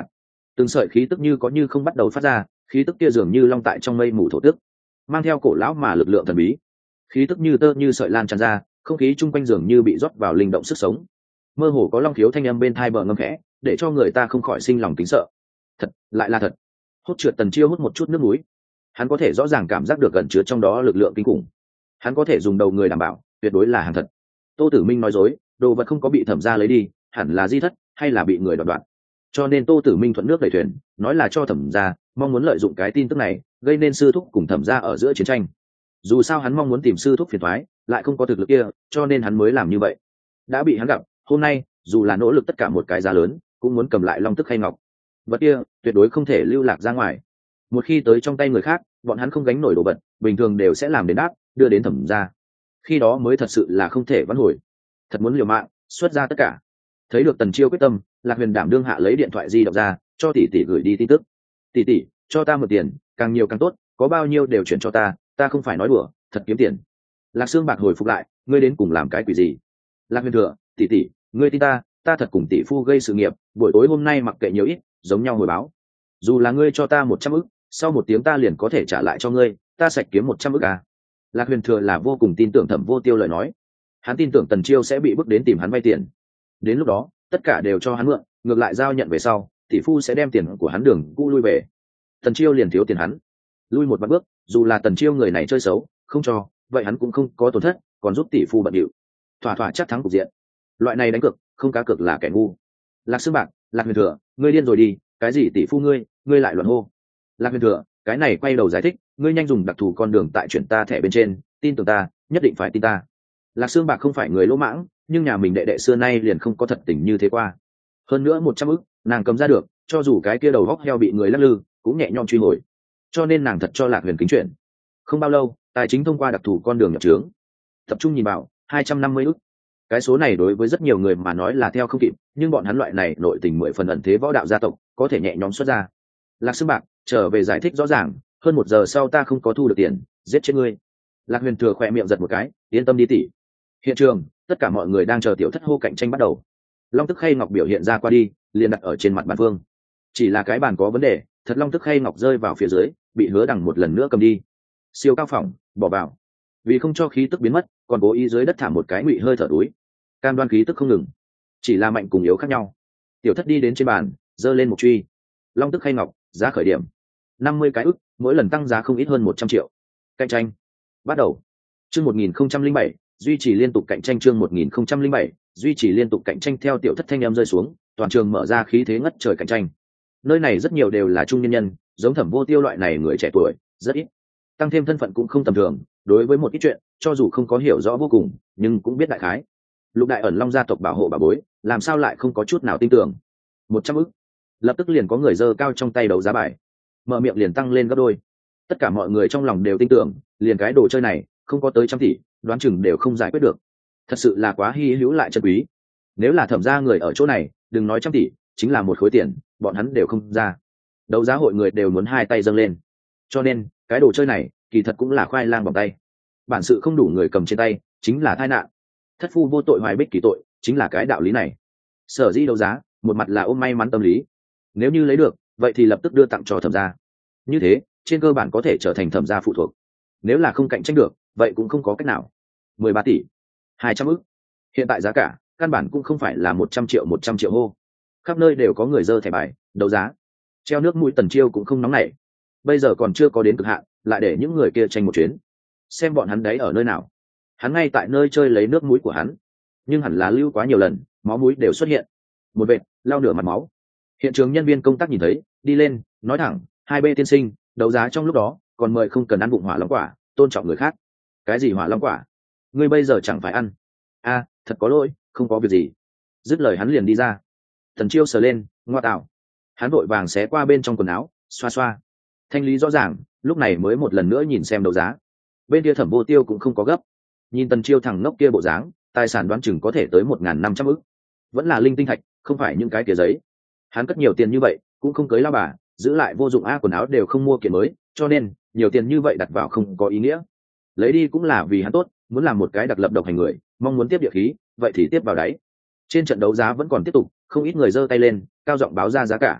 từng sợi khí tức như có như không bắt đầu phát ra, khí tức kia dường như long tại trong mây mù thổ tức, mang theo cổ lão mà lực lượng thần bí, khí tức như tơ như sợi lan tràn ra, không khí chung quanh dường như bị rót vào linh động sức sống, mơ hồ có long khiếu thanh âm bên thai bờ ngâm khẽ, để cho người ta không khỏi sinh lòng kính sợ. Thật, lại là thật. Hốt trượt Tần Chiêu hút một chút nước mũi, hắn có thể rõ ràng cảm giác được gần chứa trong đó lực lượng kinh khủng, hắn có thể dùng đầu người đảm bảo tuyệt đối là hàng thật. Tô Tử Minh nói dối, đồ vật không có bị thẩm gia lấy đi, hẳn là di thất hay là bị người đoạt đoạt, cho nên Tô Tử Minh thuận nước đẩy thuyền, nói là cho thẩm gia, mong muốn lợi dụng cái tin tức này gây nên sư thúc cùng thẩm gia ở giữa chiến tranh. Dù sao hắn mong muốn tìm sư thúc phiền toái, lại không có thực lực kia, cho nên hắn mới làm như vậy. Đã bị hắn gặp, hôm nay dù là nỗ lực tất cả một cái giá lớn cũng muốn cầm lại long tức hay ngọc, vật kia tuyệt đối không thể lưu lạc ra ngoài. Một khi tới trong tay người khác, bọn hắn không gánh nổi đồ vật, bình thường đều sẽ làm đến đáp, đưa đến thẩm gia, khi đó mới thật sự là không thể vãn hồi. Thật muốn liều mạng xuất ra tất cả. Thấy được Tần Chiêu quyết tâm, Lạc Huyền đảm đương hạ lấy điện thoại di động ra, cho tỷ tỷ gửi đi tin tức. Tỷ tỷ, cho ta một tiền, càng nhiều càng tốt, có bao nhiêu đều chuyển cho ta, ta không phải nói đùa, thật kiếm tiền. Lạc Sương Bạc hồi phục lại, ngươi đến cùng làm cái quỷ gì? Lạc Huyền thừa, tỷ tỷ, ngươi tin ta, ta thật cùng tỷ phu gây sự nghiệp, buổi tối hôm nay mặc kệ nhiều ít, giống nhau hồi báo. Dù là ngươi cho ta 100 ức, sau 1 tiếng ta liền có thể trả lại cho ngươi, ta sạch kiếm 100 ức à? Lạc Huyền thừa là vô cùng tin tưởng Thẩm Vô Tiêu lời nói, hắn tin tưởng Tần Chiêu sẽ bị bức đến tìm hắn vay tiền. Đến lúc đó, tất cả đều cho hắn mượn, ngược lại giao nhận về sau, tỷ phu sẽ đem tiền của hắn đường cũ lui về. Tần Chiêu liền thiếu tiền hắn, lui một bước, dù là Tần Chiêu người này chơi xấu, không cho, vậy hắn cũng không có tổn thất, còn giúp tỷ phu bận điệu, thỏa thỏa chắc thắng cục diện. Loại này đánh cược, không cá cược là kẻ ngu. Lạc Sương Bạc, Lạc Huyền thừa, ngươi điên rồi đi, cái gì tỷ phu ngươi lại luận hô. Lạc Huyền thừa, cái này quay đầu giải thích, ngươi nhanh dùng đặc thù con đường tại chuyển ta thẻ bên trên, tin tưởng ta, nhất định phải tin ta. Lạc Sương Bạc không phải người lỗ mãng, nhưng nhà mình đệ đệ xưa nay liền không có thật tình như thế qua. Hơn nữa 100 ức, nàng cầm ra được, cho dù cái kia đầu góc heo bị người lắc lư, cũng nhẹ nhõm truy hồi. Cho nên nàng thật cho Lạc Huyền kính chuyển. Không bao lâu, tài chính thông qua đặc thù con đường nhập trướng. Tập trung nhìn vào, 250 ức. Cái số này đối với rất nhiều người mà nói là theo không kịp, nhưng bọn hắn loại này nội tình 10 phần ẩn thế võ đạo gia tộc, có thể nhẹ nhõm xuất ra. Lạc Sương Bạc, trở về giải thích rõ ràng, hơn 1 giờ sau ta không có thu được tiền, giết chết ngươi. Lạc Huyền thừa khỏe miệng giật một cái, yên tâm đi tỷ. Hiện trường, tất cả mọi người đang chờ tiểu thất hô cạnh tranh bắt đầu. Long tức khay ngọc biểu hiện ra qua đi, liền đặt ở trên mặt bàn phương. Chỉ là cái bàn có vấn đề, thật long tức khay ngọc rơi vào phía dưới, bị Hứa Đằng một lần nữa cầm đi. Siêu cao phỏng, bỏ vào. Vì không cho khí tức biến mất, còn cố ý dưới đất thả một cái ngụy hơi thở túi. Cam đoan khí tức không ngừng, chỉ là mạnh cùng yếu khác nhau. Tiểu thất đi đến trên bàn, giơ lên một truy. Long tức khay ngọc, giá khởi điểm 50 cái ức, mỗi lần tăng giá không ít hơn 100 triệu. Cạnh tranh bắt đầu. Chương 1007, duy trì liên tục cạnh tranh. Chương 1007, duy trì liên tục cạnh tranh. Theo tiểu thất thanh em rơi xuống, toàn trường mở ra khí thế ngất trời cạnh tranh. Nơi này rất nhiều đều là trung nhân nhân, giống Thẩm Vô Tiêu loại này người trẻ tuổi rất ít, tăng thêm thân phận cũng không tầm thường, đối với một ít chuyện cho dù không có hiểu rõ vô cùng nhưng cũng biết đại khái. Lục Đại Ẩn Long gia tộc bảo hộ bà bối, làm sao lại không có chút nào tin tưởng. 100 ức, lập tức liền có người giơ cao trong tay đấu giá bài, mở miệng liền tăng lên gấp đôi. Tất cả mọi người trong lòng đều tin tưởng, liền cái đồ chơi này không có tới 100 tỷ, đoán chừng đều không giải quyết được. Thật sự là quá hi hữu lại chân quý. Nếu là Thẩm gia người ở chỗ này, đừng nói 100 tỷ, chính là một khối tiền, bọn hắn đều không ra. Đấu giá hội người đều muốn hai tay dâng lên. Cho nên, cái đồ chơi này, kỳ thật cũng là khoai lang bằng tay. Bản sự không đủ người cầm trên tay, chính là tai nạn. Thất phu vô tội hoài bích kỷ tội, chính là cái đạo lý này. Sở dĩ đấu giá, một mặt là ôm may mắn tâm lý. Nếu như lấy được, vậy thì lập tức đưa tặng cho Thẩm gia. Như thế, trên cơ bản có thể trở thành Thẩm gia phụ thuộc. Nếu là không cạnh tranh được, vậy cũng không có cách nào. 13 tỷ, 200 ức. Hiện tại giá cả, căn bản cũng không phải là 100 triệu hô. Khắp nơi đều có người dơ thẻ bài, đấu giá. Treo nước mũi Tần Chiêu cũng không nóng nảy. Bây giờ còn chưa có đến cực hạn, lại để những người kia tranh một chuyến. Xem bọn hắn đấy ở nơi nào. Hắn ngay tại nơi chơi lấy nước mũi của hắn, nhưng hẳn là lưu quá nhiều lần, máu mũi đều xuất hiện. Một vệt, lau nửa mặt máu. Hiện trường nhân viên công tác nhìn thấy, đi lên, nói thẳng, 2B tiên sinh, đấu giá trong lúc đó, còn mời không cần ăn bụng hỏa long quả, tôn trọng người khác. Cái gì hỏa long quả? Ngươi bây giờ chẳng phải ăn. A, thật có lỗi, không có việc gì. Dứt lời hắn liền đi ra. Tần Chiêu sờ lên, ngoa tạo. Hắn vội vàng xé qua bên trong quần áo, xoa xoa. Thanh lý rõ ràng, lúc này mới một lần nữa nhìn xem đấu giá. Bên kia Thẩm Vô Tiêu cũng không có gấp. Nhìn Tần Chiêu thẳng ngốc kia bộ dáng, tài sản đoán chừng có thể tới 1.500 ức. Vẫn là linh tinh thạch, không phải những cái kia giấy. Hắn cất nhiều tiền như vậy, cũng không cưới lao bà, giữ lại vô dụng, quần áo đều không mua kiện mới, cho nên nhiều tiền như vậy đặt vào không có ý nghĩa. Lấy đi cũng là vì hắn tốt, muốn làm một cái đặc lập độc hành người, mong muốn tiếp địa khí, vậy thì tiếp vào đáy. Trên trận đấu giá vẫn còn tiếp tục, không ít người giơ tay lên, cao giọng báo ra giá cả.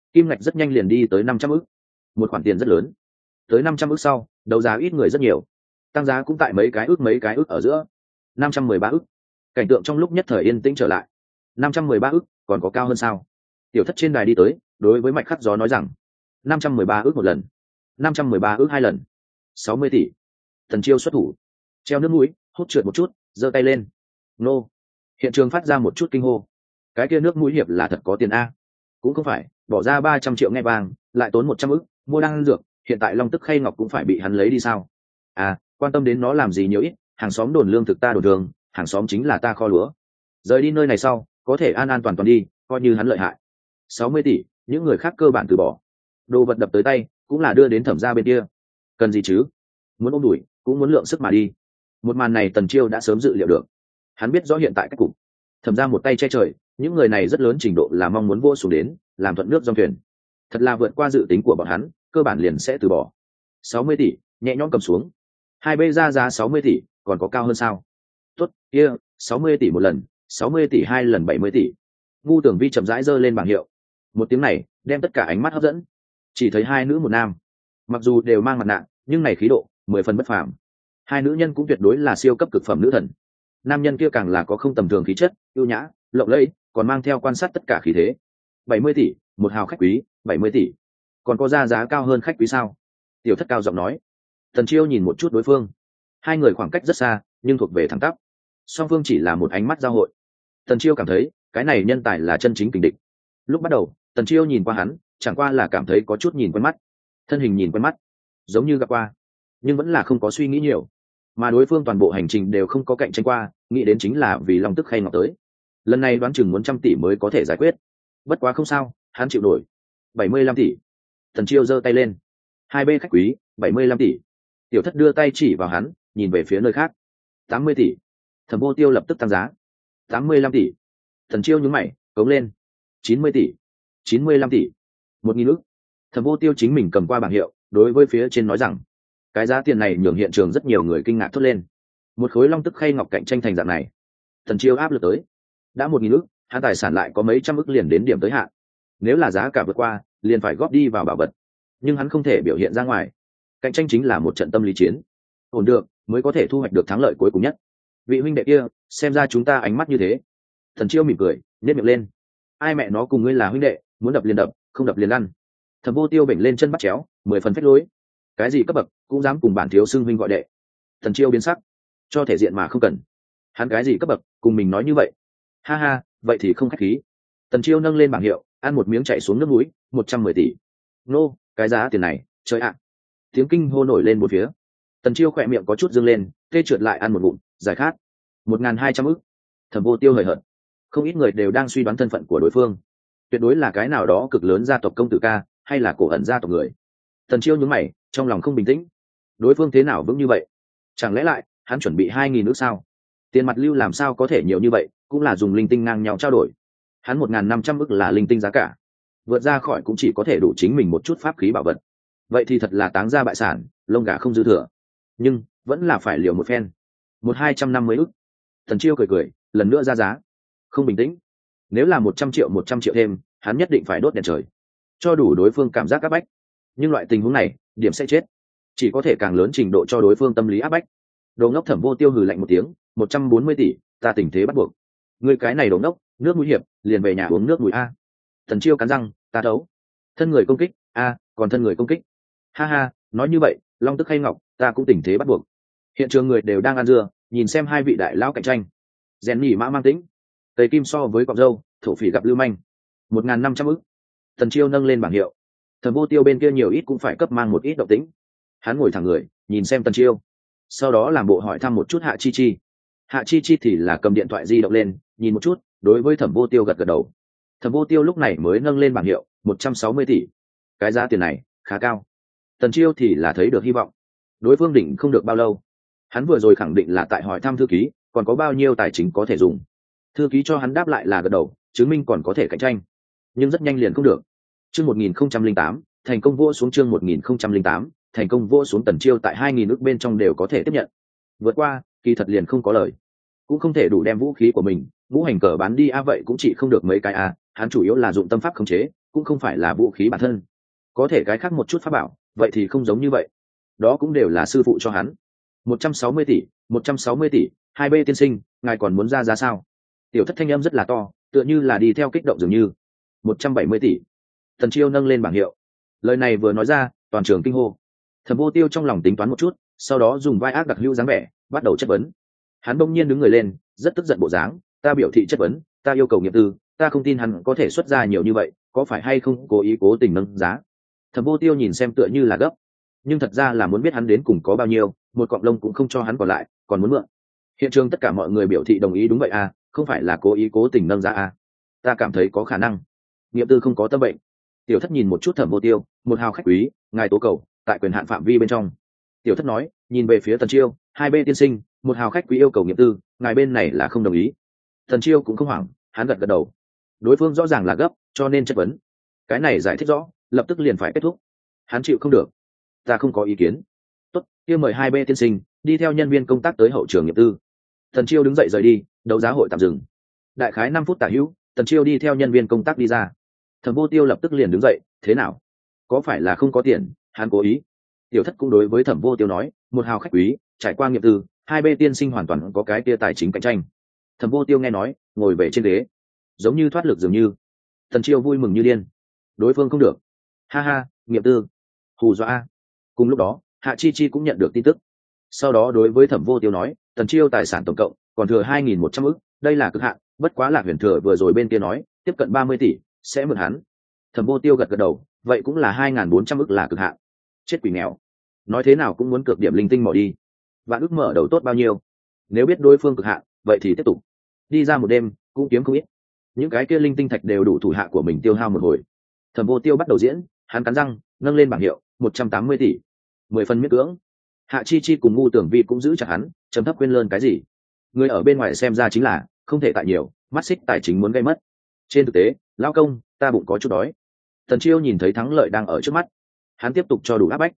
kim ngạch rất nhanh liền đi tới 500 ức, một khoản tiền rất lớn. Tới 500 ức sau, đấu giá ít người rất nhiều, tăng giá cũng tại mấy cái ức ở giữa. 513 ức, cảnh tượng trong lúc nhất thời yên tĩnh trở lại. 513 ức, còn có cao hơn sao? Tiểu Thất trên đài đi tới, đối với Mạch Khắc Gió nói rằng 513 ức một lần, 513 ức hai lần, 60 tỷ. Tần Chiêu xuất thủ, treo nước mũi, hút trượt một chút, giơ tay lên. Nô! Hiện trường phát ra một chút kinh hô. Cái kia nước mũi hiệp là thật có tiền a? Cũng không phải, bỏ ra 300 triệu nghe vàng, lại tốn 100 ức, mua đan dược, hiện tại Long Tức Khay Ngọc cũng phải bị hắn lấy đi sao? À, quan tâm đến nó làm gì nhiều ít, hàng xóm đồn lương thực ta đồn đường, hàng xóm chính là ta kho lúa. Rời đi nơi này sau, có thể an an toàn toàn đi, coi như hắn lợi hại. 60 tỷ, những người khác cơ bản từ bỏ. Đồ vật đập tới tay, cũng là đưa đến Thẩm gia bên kia. Cần gì chứ? Muốn ôm đuổi, cũng muốn lượng sức mà đi. Một màn này Tần Chiêu đã sớm dự liệu được. Hắn biết rõ hiện tại cách cục. Thẩm gia một tay che trời, những người này rất lớn trình độ là mong muốn vô xuống đến, làm thuận nước dòng thuyền. Thật là vượt qua dự tính của bọn hắn, cơ bản liền sẽ từ bỏ. 60 tỷ, nhẹ nhõm cầm xuống. Hai bên ra giá 60 tỷ, còn có cao hơn sao? Tốt, kia, 60 tỷ một lần, 60 tỷ hai lần 70 tỷ. Ngu Tưởng Vi chậm rãi giơ lên bảng hiệu. Một tiếng này, đem tất cả ánh mắt hấp dẫn. Chỉ thấy hai nữ một nam. Mặc dù đều mang mặt nạ, nhưng này khí độ, 10 phần bất phàm. Hai nữ nhân cũng tuyệt đối là siêu cấp cực phẩm nữ thần. Nam nhân kia càng là có không tầm thường khí chất, ưu nhã, lộng lẫy, còn mang theo quan sát tất cả khí thế. 70 tỷ, một hào khách quý, 70 tỷ. Còn có ra giá cao hơn khách quý sao? Tiểu Thất cao giọng nói. Tần Chiêu nhìn một chút đối phương. Hai người khoảng cách rất xa, nhưng thuộc về thẳng tắp. Song phương chỉ là một ánh mắt giao hội. Tần Chiêu cảm thấy, cái này nhân tài là chân chính kình địch. Lúc bắt đầu, Tần Chiêu nhìn qua hắn, chẳng qua là cảm thấy có chút nhìn quen mắt. Thân hình nhìn quen mắt, giống như gặp qua, nhưng vẫn là không có suy nghĩ nhiều. Mà đối phương toàn bộ hành trình đều không có cạnh tranh qua, nghĩ đến chính là vì Long Tức Khay Ngọc tới. Lần này đoán chừng muốn 100 tỷ mới có thể giải quyết. Bất quá không sao, hắn chịu nổi. 75 tỷ. Tần Chiêu giơ tay lên. Hai bên khách quý, 75 tỷ. Tiểu Thất đưa tay chỉ vào hắn, nhìn về phía nơi khác. 80 tỷ. Thẩm Vô Tiêu lập tức tăng giá. 85 tỷ. Tần Chiêu nhướng mày, cống lên. 90 tỷ. 95 tỷ. 1.000 ức. Thẩm Vô Tiêu chính mình cầm qua bảng hiệu, đối với phía trên nói rằng, cái giá tiền này nhường hiện trường rất nhiều người kinh ngạc thốt lên. Một khối Long Tức Khay Ngọc cạnh tranh thành dạng này. Tần Chiêu áp lực tới. Đã 1.000 ức, hắn tài sản lại có mấy trăm ức liền đến điểm tới hạn. Nếu là giá cả vượt qua, liền phải góp đi vào bảo vật. Nhưng hắn không thể biểu hiện ra ngoài. Cạnh tranh chính là một trận tâm lý chiến. Ổn được, mới có thể thu hoạch được thắng lợi cuối cùng nhất. Vị huynh đệ kia, xem ra chúng ta ánh mắt như thế. Thần Chiêu mỉm cười, nhếch miệng lên. Ai mẹ nó cùng ngươi là huynh đệ, muốn đập liền đập, không đập liền lăn. Thẩm Vô Tiêu bệnh lên chân bắt chéo, 10 phần phách lối. Cái gì cấp bậc, cũng dám cùng bản thiếu xưng huynh gọi đệ. Thần Chiêu biến sắc, cho thể diện mà không cần. Hắn cái gì cấp bậc, cùng mình nói như vậy. Ha ha, vậy thì không khách khí. Tần Chiêu nâng lên bảng hiệu, ăn một miếng chạy xuống nước núi, 110 tỷ. Nô, cái giá tiền này, trời ạ. Tiếng kinh hô nổi lên một phía. Tần Chiêu khỏe miệng có chút dương lên, tê trượt lại ăn một ngụm, giải khát. 1.200 ức. Thẩm Vô Tiêu hời hợt. Không ít người đều đang suy đoán thân phận của đối phương. Tuyệt đối là cái nào đó cực lớn gia tộc công tử ca, hay là cổ ẩn gia tộc người. Tần Chiêu nhướng mày, trong lòng không bình tĩnh. Đối phương thế nào vững như vậy? Chẳng lẽ lại, hắn chuẩn bị 2.000 ức sao? Tiền mặt lưu làm sao có thể nhiều như vậy, cũng là dùng linh tinh ngang nhau trao đổi. Hắn 1.500 ức là linh tinh giá cả. Vượt ra khỏi cũng chỉ có thể đủ chính mình một chút pháp khí bảo vật. Vậy thì thật là táng ra bại sản, lông gà không dư thừa. Nhưng vẫn là phải liều một phen. 1.250 ức. Tần Chiêu cười cười, lần nữa ra giá. Không bình tĩnh. Nếu là 100 triệu thêm, hắn nhất định phải đốt đèn trời, cho đủ đối phương cảm giác áp bách. Nhưng loại tình huống này, điểm sẽ chết. Chỉ có thể càng lớn trình độ cho đối phương tâm lý áp bách. Đồ ngốc Thẩm Vô Tiêu hừ lạnh một tiếng, 140 tỷ, ta tình thế bắt buộc. Ngươi cái này đồ ngốc, nước mũi hiệp, liền về nhà uống nước mũi a. Tần Chiêu cắn răng, ta đấu. Thân người công kích, a, còn thân người công kích. Ha ha, nói như vậy, Long Tức Khay Ngọc, ta cũng tình thế bắt buộc. Hiện trường người đều đang ăn dưa, nhìn xem hai vị đại lão cạnh tranh. Rèn nhỉ mã mang tĩnh, tây kim so với cọp dâu, thổ phỉ gặp lưu manh. 1.500 ức. Tần Chiêu nâng lên bảng hiệu. Thẩm Vô Tiêu bên kia nhiều ít cũng phải cấp mang một ít động tĩnh. Hắn ngồi thẳng người, nhìn xem Tần Chiêu, sau đó làm bộ hỏi thăm một chút Hạ Chi Chi. Hạ Chi Chi thì là cầm điện thoại di động lên, nhìn một chút, đối với Thẩm Vô Tiêu gật gật đầu. Thẩm Vô Tiêu lúc này mới nâng lên bảng hiệu, 160 tỷ. Cái giá tiền này khá cao. Tần Chiêu thì là thấy được hy vọng. Đối phương định không được bao lâu. Hắn vừa rồi khẳng định là tại hỏi thăm thư ký, còn có bao nhiêu tài chính có thể dùng. Thư ký cho hắn đáp lại là gật đầu, chứng minh còn có thể cạnh tranh. Nhưng rất nhanh liền không được. Chương 1008, thành công vua xuống chương 1008, thành công vua xuống. Tần Chiêu tại 2.000 ức bên trong đều có thể tiếp nhận. Vượt qua, kỳ thật liền không có lời. Cũng không thể đủ đem vũ khí của mình, vũ hành cờ bán đi a, vậy cũng chỉ không được mấy cái a, hắn chủ yếu là dụng tâm pháp khống chế, cũng không phải là vũ khí bản thân. Có thể cái khác một chút pháp bảo, vậy thì không giống như vậy. Đó cũng đều là sư phụ cho hắn. 160 tỷ, 160 tỷ, hai b tiên sinh, ngài còn muốn ra giá sao? Tiểu Thất thanh âm rất là to, tựa như là đi theo kích động dường như. 170 tỷ. Tần Chiêu nâng lên bảng hiệu. Lời này vừa nói ra, toàn trường kinh hô. Thẩm Vô Tiêu trong lòng tính toán một chút, sau đó dùng vai ác đặc hữu dáng vẻ, bắt đầu chất vấn. Hắn bỗng nhiên đứng người lên, rất tức giận bộ dáng, ta biểu thị chất vấn, ta yêu cầu nghiệm tư, ta không tin hắn có thể xuất ra nhiều như vậy, có phải hay không cố ý cố tình nâng giá? Thẩm Vô Tiêu nhìn xem tựa như là gấp, nhưng thật ra là muốn biết hắn đến cùng có bao nhiêu, một cọng lông cũng không cho hắn còn lại, còn muốn mượn. Hiện trường tất cả mọi người biểu thị đồng ý, đúng vậy à, không phải là cố ý cố tình nâng giá à? Ta cảm thấy có khả năng. Nghiệm tư không có tâm bệnh. Tiểu Thất nhìn một chút Thẩm Vô Tiêu, một hào khách quý, ngài tố cầu, tại quyền hạn phạm vi bên trong. Tiểu Thất nói, nhìn về phía Tần Chiêu, hai bên tiên sinh, một hào khách quý yêu cầu nghiệm tư, ngài bên này là không đồng ý. Tần Chiêu cũng không hoảng, hắn gật gật đầu. Đối phương rõ ràng là gấp, cho nên chất vấn. Cái này giải thích rõ, lập tức liền phải kết thúc. Hắn chịu không được. Ta không có ý kiến. Tốt, kia mời hai bên tiên sinh đi theo nhân viên công tác tới hậu trường nghiệm tư. Tần Chiêu đứng dậy rời đi, đấu giá hội tạm dừng. Đại khái 5 phút tả hữu, Tần Chiêu đi theo nhân viên công tác đi ra. Thẩm Vô Tiêu lập tức liền đứng dậy, thế nào? Có phải là không có tiền? Hắn cố ý. Tiểu Thất cũng đối với Thẩm Vô Tiêu nói, một hào khách quý, trải qua nghiệm tư, hai bên tiên sinh hoàn toàn có cái tia tài chính cạnh tranh. Thẩm Vô Tiêu nghe nói, ngồi về trên ghế, giống như thoát lực dường như. Tần Chiêu vui mừng như điên. Đối phương không được. Ha ha, nghiệm tư. Hù dọa. Cùng lúc đó, Hạ Chi Chi cũng nhận được tin tức. Sau đó đối với Thẩm Vô Tiêu nói, Tần Chiêu tài sản tổng cộng còn thừa 2.100 ức, đây là cực hạn, bất quá Lạc Huyền Thừa vừa rồi bên kia nói, tiếp cận 30 tỷ, sẽ mượn hắn. Thẩm Vô Tiêu gật gật đầu, vậy cũng là 2.400 ức là cực hạn. Chết quỷ nghèo. Nói thế nào cũng muốn cược điểm linh tinh mỏ đi. Vạn ức mở đầu tốt bao nhiêu? Nếu biết đối phương cực hạn, vậy thì tiếp tục. Đi ra một đêm, cũng kiếm không ít. Những cái kia linh tinh thạch đều đủ thủ hạ của mình tiêu hao một hồi. Thẩm Vô Tiêu bắt đầu diễn, hắn cắn răng, nâng lên bảng hiệu, 180 tỷ. 10 phần miễn cưỡng. Hạ Chi Chi cùng Ngu Tưởng Vi cũng giữ chặt hắn, trầm thấp quên lơn cái gì? Người ở bên ngoài xem ra chính là không thể tại nhiều, mắt xích tài chính muốn gây mất. Trên thực tế, lão công, ta bụng có chút đói. Tần Chiêu nhìn thấy thắng lợi đang ở trước mắt, hắn tiếp tục cho đủ áp bách.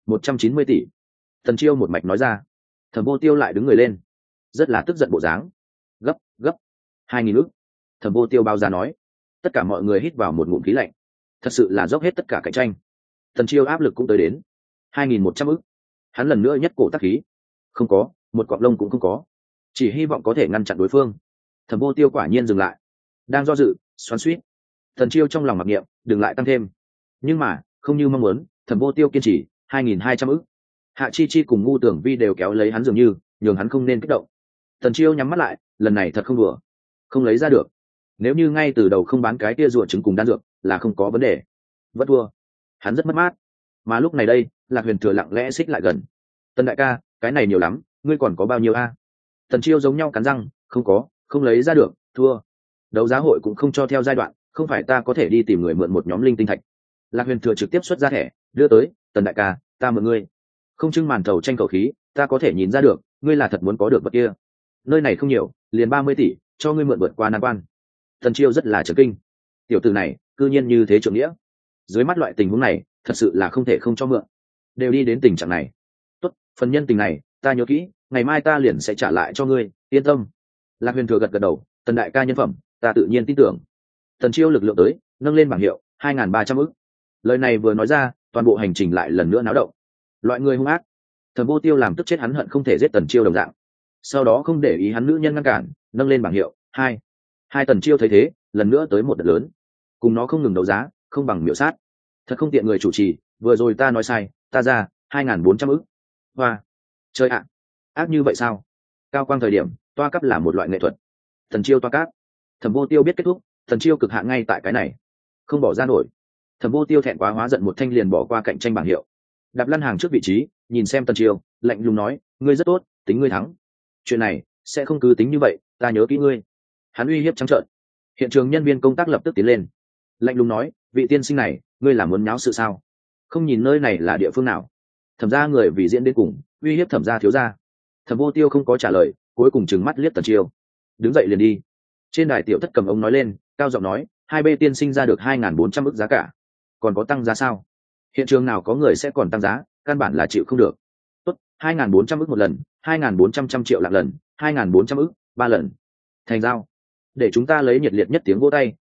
190 tỷ. Tần Chiêu một mạch nói ra. Thẩm Vô Tiêu lại đứng người lên, rất là tức giận bộ dáng. Gấp, gấp. 2.000 ức. Thẩm Vô Tiêu bao ra nói. Tất cả mọi người hít vào một ngụm khí lạnh. Thật sự là dốc hết tất cả cạnh tranh. Tần Chiêu áp lực cũng tới đến 2.100 ức. Hắn lần nữa nhất cổ tắc khí. Không có, một cọng lông cũng không có. Chỉ hy vọng có thể ngăn chặn đối phương. Thẩm Vô Tiêu quả nhiên dừng lại, đang do dự, xoắn xuýt. Tần Chiêu trong lòng mặc niệm, đừng lại tăng thêm. Nhưng mà, không như mong muốn, Thẩm Vô Tiêu kiên trì, 2.200 ức. Hạ Chi Chi cùng Ngu Tưởng Vi đều kéo lấy hắn dường như, nhường hắn không nên kích động. Tần Chiêu nhắm mắt lại, lần này thật không đùa, không lấy ra được. Nếu như ngay từ đầu không bán cái tia ruột trứng cùng đan dược, là không có vấn đề. Vẫn thua, hắn rất mất mát. Mà lúc này đây, Lạc Huyền Thừa lặng lẽ xích lại gần. Tần đại ca, cái này nhiều lắm, ngươi còn có bao nhiêu a? Tần Chiêu giống nhau cắn răng, không có, không lấy ra được, thua. Đấu giá hội cũng không cho theo giai đoạn, không phải ta có thể đi tìm người mượn một nhóm linh tinh thạch. Lạc Huyền Thừa trực tiếp xuất ra thẻ, đưa tới, Tần đại ca, ta mượn ngươi. Không trưng màn thầu tranh cầu khí, ta có thể nhìn ra được, ngươi là thật muốn có được vật kia. Nơi này không nhiều, liền 30 tỷ, cho ngươi mượn vượt qua nan quan. Tần Chiêu rất là chấn kinh. Tiểu tử này, cư nhiên như thế trượng nghĩa. Dưới mắt loại tình huống này, thật sự là không thể không cho mượn. Đều đi đến tình trạng này. Tốt, phần nhân tình này, ta nhớ kỹ, ngày mai ta liền sẽ trả lại cho ngươi, yên tâm. Lạc Huyền Thừa gật gật đầu, Tần đại ca nhân phẩm, ta tự nhiên tin tưởng. Tần Chiêu lực lượng tới, nâng lên bảng hiệu, 2.300 ức. Lời này vừa nói ra, toàn bộ hành trình lại lần nữa náo động. Loại người hung ác. Thẩm Vô Tiêu làm tức chết hắn hận không thể giết Tần Chiêu đồng dạng. Sau đó không để ý hắn nữ nhân ngăn cản, nâng lên bảng hiệu, 2. Tần Chiêu thấy thế, lần nữa tới một đợt lớn. Cùng nó không ngừng đấu giá, không bằng miểu sát. Thật không tiện người chủ trì, vừa rồi ta nói sai, ta ra 2.400 ức. Hoa, chơi ạ, ác như vậy sao? Cao quang thời điểm, toa cấp là một loại nghệ thuật. Tần Chiêu toa cấp. Thẩm Vô Tiêu biết kết thúc, Tần Chiêu cực hạn ngay tại cái này, không bỏ ra nổi. Thẩm Vô Tiêu thẹn quá hóa giận một thanh liền bỏ qua cạnh tranh bảng hiệu, đạp lăn hàng trước vị trí, nhìn xem Tần Chiêu, lạnh lùng nói, ngươi rất tốt, tính ngươi thắng. Chuyện này sẽ không cứ tính như vậy, ta nhớ kỹ ngươi. Hắn uy hiếp trắng trợn. Hiện trường nhân viên công tác lập tức tiến lên, lạnh lùng nói, vị tiên sinh này, ngươi là muốn nháo sự sao? Không nhìn nơi này là địa phương nào? Thẩm gia người vì diễn đến cùng, uy hiếp Thẩm gia thiếu gia. Thẩm Vô Tiêu không có trả lời, cuối cùng trừng mắt liếc Tần Chiêu, đứng dậy liền đi. Trên đài Tiểu Thất cầm ống nói lên, cao giọng nói, hai bên tiên sinh ra được 2.400 ức giá cả, còn có tăng giá sao? Hiện trường nào có người sẽ còn tăng giá, căn bản là chịu không được. Tốt, 2.400 ức một lần, 2.400 triệu lạc lần, 2.400 ức 3 lần. Thành giao. Để chúng ta lấy nhiệt liệt nhất tiếng vỗ tay,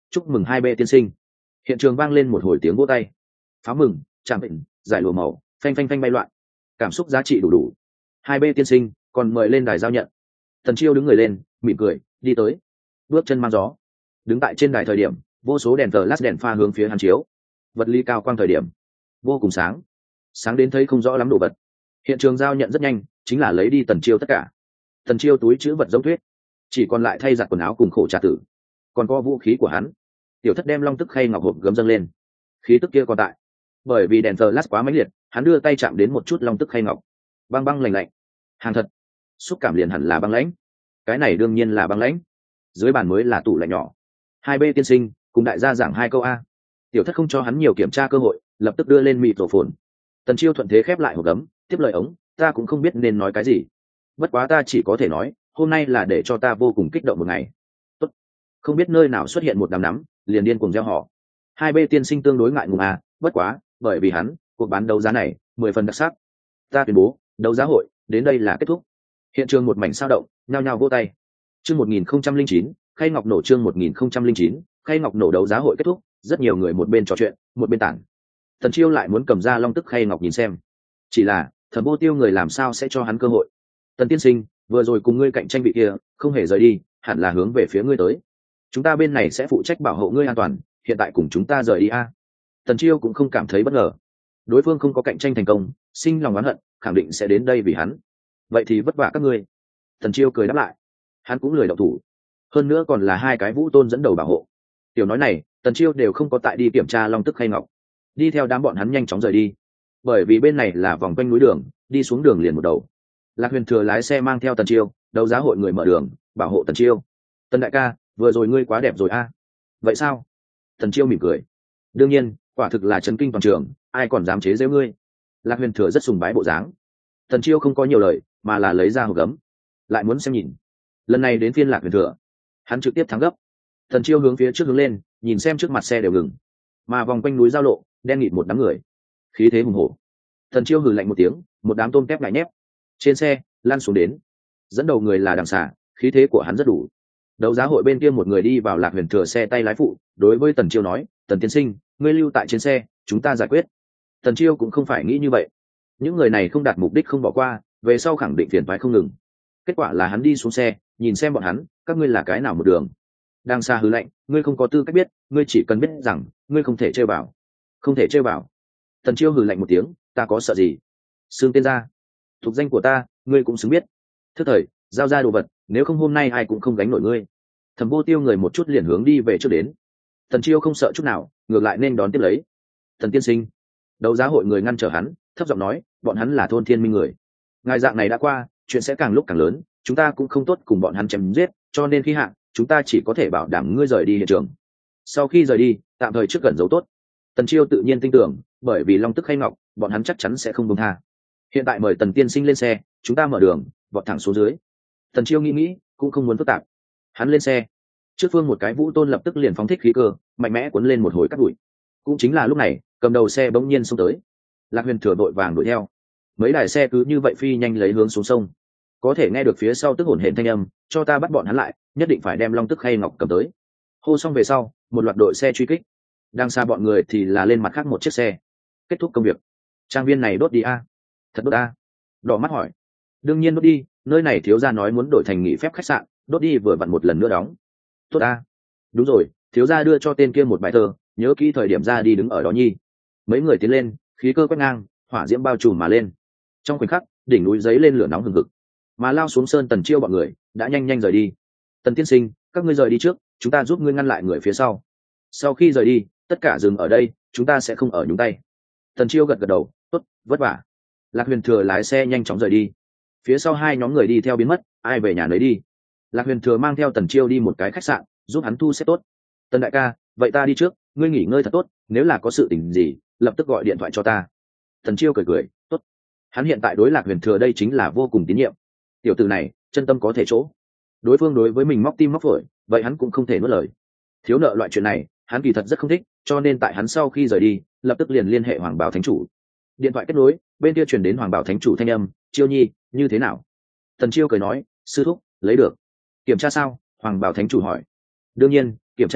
chúc mừng hai bê tiên sinh. Hiện trường vang lên một hồi tiếng vỗ tay. Pháo mừng, chạm bệnh, giải lụa màu, phanh phanh phanh bay loạn, cảm xúc giá trị đủ đủ. Hai bê tiên sinh còn mời lên đài giao nhận. Tần Chiêu đứng người lên, mỉm cười đi tới, bước chân mang gió. Đứng tại trên đài thời điểm, vô số đèn flash đèn pha hướng phía hắn chiếu, vật lý cao quang thời điểm vô cùng sáng, sáng đến thấy không rõ lắm đồ vật. Hiện trường giao nhận rất nhanh, chính là lấy đi Tần Chiêu tất cả. Tần Chiêu túi chữ vật giống thuyết, chỉ còn lại thay giặt quần áo cùng khổ trà tử, còn có vũ khí của hắn. Tiểu Thất đem long tức khay ngọc hộp gấm dâng lên, khí tức kia còn tại, bởi vì đèn flash quá mãnh liệt, hắn đưa tay chạm đến một chút long tức khay ngọc, băng băng lạnh lạnh, hàng thật, xúc cảm liền hẳn là băng lãnh. Cái này đương nhiên là băng lãnh, dưới bàn mới là tủ lạnh nhỏ. Hai bê tiên sinh cùng đại gia giảng 2 câu a. Tiểu Thất không cho hắn nhiều kiểm tra cơ hội, lập tức đưa lên mịt rổ phồn. Tần Chiêu thuận thế khép lại hộp gấm, tiếp lời ống, ta cũng không biết nên nói cái gì, bất quá ta chỉ có thể nói hôm nay là để cho ta vô cùng kích động một ngày. Tốt. Không biết nơi nào xuất hiện một đám nắm, liền điên cuồng gieo họ. Hai bê tiên sinh tương đối ngại ngùng à, bất quá bởi vì hắn, cuộc bán đấu giá này 10 phần đặc sắc. Ta tuyên bố đấu giá hội đến đây là kết thúc. Hiện trường một mảnh sao động, nhao nhao vỗ tay. Chương 1009, khay ngọc nổ. Chương 1009, khay ngọc nổ. Đấu giá hội kết thúc, rất nhiều người một bên trò chuyện một bên tản. Tần Chiêu lại muốn cầm ra long tức khay ngọc nhìn xem, chỉ là Thẩm Vô Tiêu người làm sao sẽ cho hắn cơ hội. Tần tiên sinh, vừa rồi cùng ngươi cạnh tranh vị kia không hề rời đi, hẳn là hướng về phía ngươi tới. Chúng ta bên này sẽ phụ trách bảo hộ ngươi an toàn, hiện tại cùng chúng ta rời đi a. Tần Chiêu cũng không cảm thấy bất ngờ, đối phương không có cạnh tranh thành công, sinh lòng oán hận, khẳng định sẽ đến đây vì hắn. Vậy thì vất vả các ngươi. Tần Chiêu cười đáp lại, hắn cũng lười động thủ, hơn nữa còn là 2 cái vũ tôn dẫn đầu bảo hộ. Tiểu nói này, Tần Chiêu đều không có tại đi kiểm tra long tức khay ngọc, đi theo đám bọn hắn nhanh chóng rời đi, bởi vì bên này là vòng quanh núi đường, đi xuống đường liền một đầu. Lạc Huyền Thừa lái xe mang theo Tần Chiêu, đấu giá hội người mở đường bảo hộ Tần Chiêu. Tần đại ca, vừa rồi ngươi quá đẹp rồi a. Vậy sao? Tần Chiêu mỉm cười, đương nhiên, quả thực là chấn kinh toàn trường, ai còn dám chế giễu ngươi. Lạc Huyền Thừa rất sùng bái bộ dáng. Tần Chiêu không có nhiều lời, mà là lấy ra hộp gấm, lại muốn xem nhìn. Lần này đến phiên Lạc Huyền Thừa, hắn trực tiếp thắng gấp. Tần Chiêu hướng phía trước hướng lên, nhìn xem trước mặt xe đều ngừng, mà vòng quanh núi giao lộ đen nghịt một đám người, khí thế hùng hổ. Tần Chiêu hừ lạnh một tiếng, một đám tôm tép ngại nhép trên xe lăn xuống đến, dẫn đầu người là Đằng Xà, khí thế của hắn rất đủ. Đấu giá hội bên kia một người đi vào Lạc Huyền Thừa xe tay lái phụ, đối với Tần Chiêu nói, Tần tiên sinh, ngươi lưu tại trên xe, chúng ta giải quyết. Tần Chiêu cũng không phải nghĩ như vậy, những người này không đạt mục đích không bỏ qua, về sau khẳng định phiền toái không ngừng. Kết quả là hắn đi xuống xe, nhìn xem bọn hắn, các ngươi là cái nào một đường. Đằng Xà hừ lạnh, ngươi không có tư cách biết, ngươi chỉ cần biết rằng ngươi không thể chơi vào, không thể chơi vào. Tần Chiêu hừ lạnh một tiếng, ta có sợ gì? Xương tên ra, thuộc danh của ta, ngươi cũng xứng biết. Thức thời, giao ra đồ vật, nếu không hôm nay ai cũng không gánh nổi ngươi. Thẩm Vô Tiêu người một chút liền hướng đi về trước đến. Tần Chiêu không sợ chút nào, ngược lại nên đón tiếp lấy. Tần tiên sinh. Đấu giá hội người ngăn trở hắn, thấp giọng nói, bọn hắn là thôn Thiên Minh người. Ngài dạng này đã qua, chuyện sẽ càng lúc càng lớn, chúng ta cũng không tốt cùng bọn hắn chém giết, cho nên khi hạn, chúng ta chỉ có thể bảo đảm ngươi rời đi hiện trường. Sau khi rời đi, tạm thời trước gần giấu tốt. Tần Chiêu tự nhiên tin tưởng, bởi vì long tức khay ngọc, bọn hắn chắc chắn sẽ không buông tha. Hiện tại mời Tần tiên sinh lên xe, chúng ta mở đường, vọt thẳng xuống dưới. Tần Chiêu nghĩ, cũng không muốn phức tạp. Hắn lên xe, trước phương một cái vũ tôn lập tức liền phóng thích khí cơ, mạnh mẽ cuốn lên một hồi cắt bụi. Cũng chính là lúc này, cầm đầu xe bỗng nhiên xông tới. Lạc Huyền Thừa đội vàng đuổi theo. Mấy đài xe cứ như vậy phi nhanh lấy hướng xuống sông. Có thể nghe được phía sau tức hổn hển thanh âm, cho ta bắt bọn hắn lại, nhất định phải đem long tức khay ngọc cầm tới. Hô xong về sau, một loạt đội xe truy kích. Đang xa bọn người thì là lên mặt khác một chiếc xe. Kết thúc công việc. Trang viên này đốt đi a? Thật đốt a? Đỏ mắt hỏi. Đương nhiên đốt đi, nơi này thiếu gia nói muốn đổi thành nghỉ phép khách sạn, đốt đi vừa vặn một lần nữa đóng. Tốt a. Đúng rồi, thiếu gia đưa cho tên kia một bài thơ, nhớ kỹ thời điểm ra đi đứng ở đó nhi. Mấy người tiến lên, khí cơ quét ngang, hỏa diễm bao trùm mà lên. Trong khoảnh khắc, đỉnh núi giấy lên lửa nóng hừng hực, mà lao xuống sơn Tần Chiêu bọn người đã nhanh nhanh rời đi. Tần tiên sinh, các ngươi rời đi trước, chúng ta giúp ngươi ngăn lại người phía sau. Sau khi rời đi, tất cả dừng ở đây, chúng ta sẽ không ở nhúng tay. Tần Chiêu gật gật đầu, tốt, vất vả. Lạc Huyền Thừa lái xe nhanh chóng rời đi, phía sau 2 nhóm người đi theo biến mất, ai về nhà nấy đi. Lạc Huyền Thừa mang theo Tần Chiêu đi một cái khách sạn, giúp hắn thu xếp tốt. Tần đại ca, vậy ta đi trước, ngươi nghỉ ngơi thật tốt, nếu là có sự tình gì, lập tức gọi điện thoại cho ta. Tần Chiêu cười cười, tốt. Hắn hiện tại đối Lạc Huyền Thừa đây chính là vô cùng tín nhiệm. Tiểu tử này, chân tâm có thể chỗ. Đối phương đối với mình móc tim móc phổi, vậy hắn cũng không thể nuốt lời. Thiếu nợ loại chuyện này, hắn kỳ thật rất không thích, cho nên tại hắn sau khi rời đi, lập tức liền liên hệ Hoàng Bảo Thánh chủ. Điện thoại kết nối, bên kia truyền đến Hoàng Bảo Thánh chủ thanh âm, Chiêu nhi, như thế nào? Tần Chiêu cười nói, sư thúc, lấy được. Kiểm tra sao? Hoàng Bảo Thánh chủ hỏi. Đương nhiên, kiểm tra,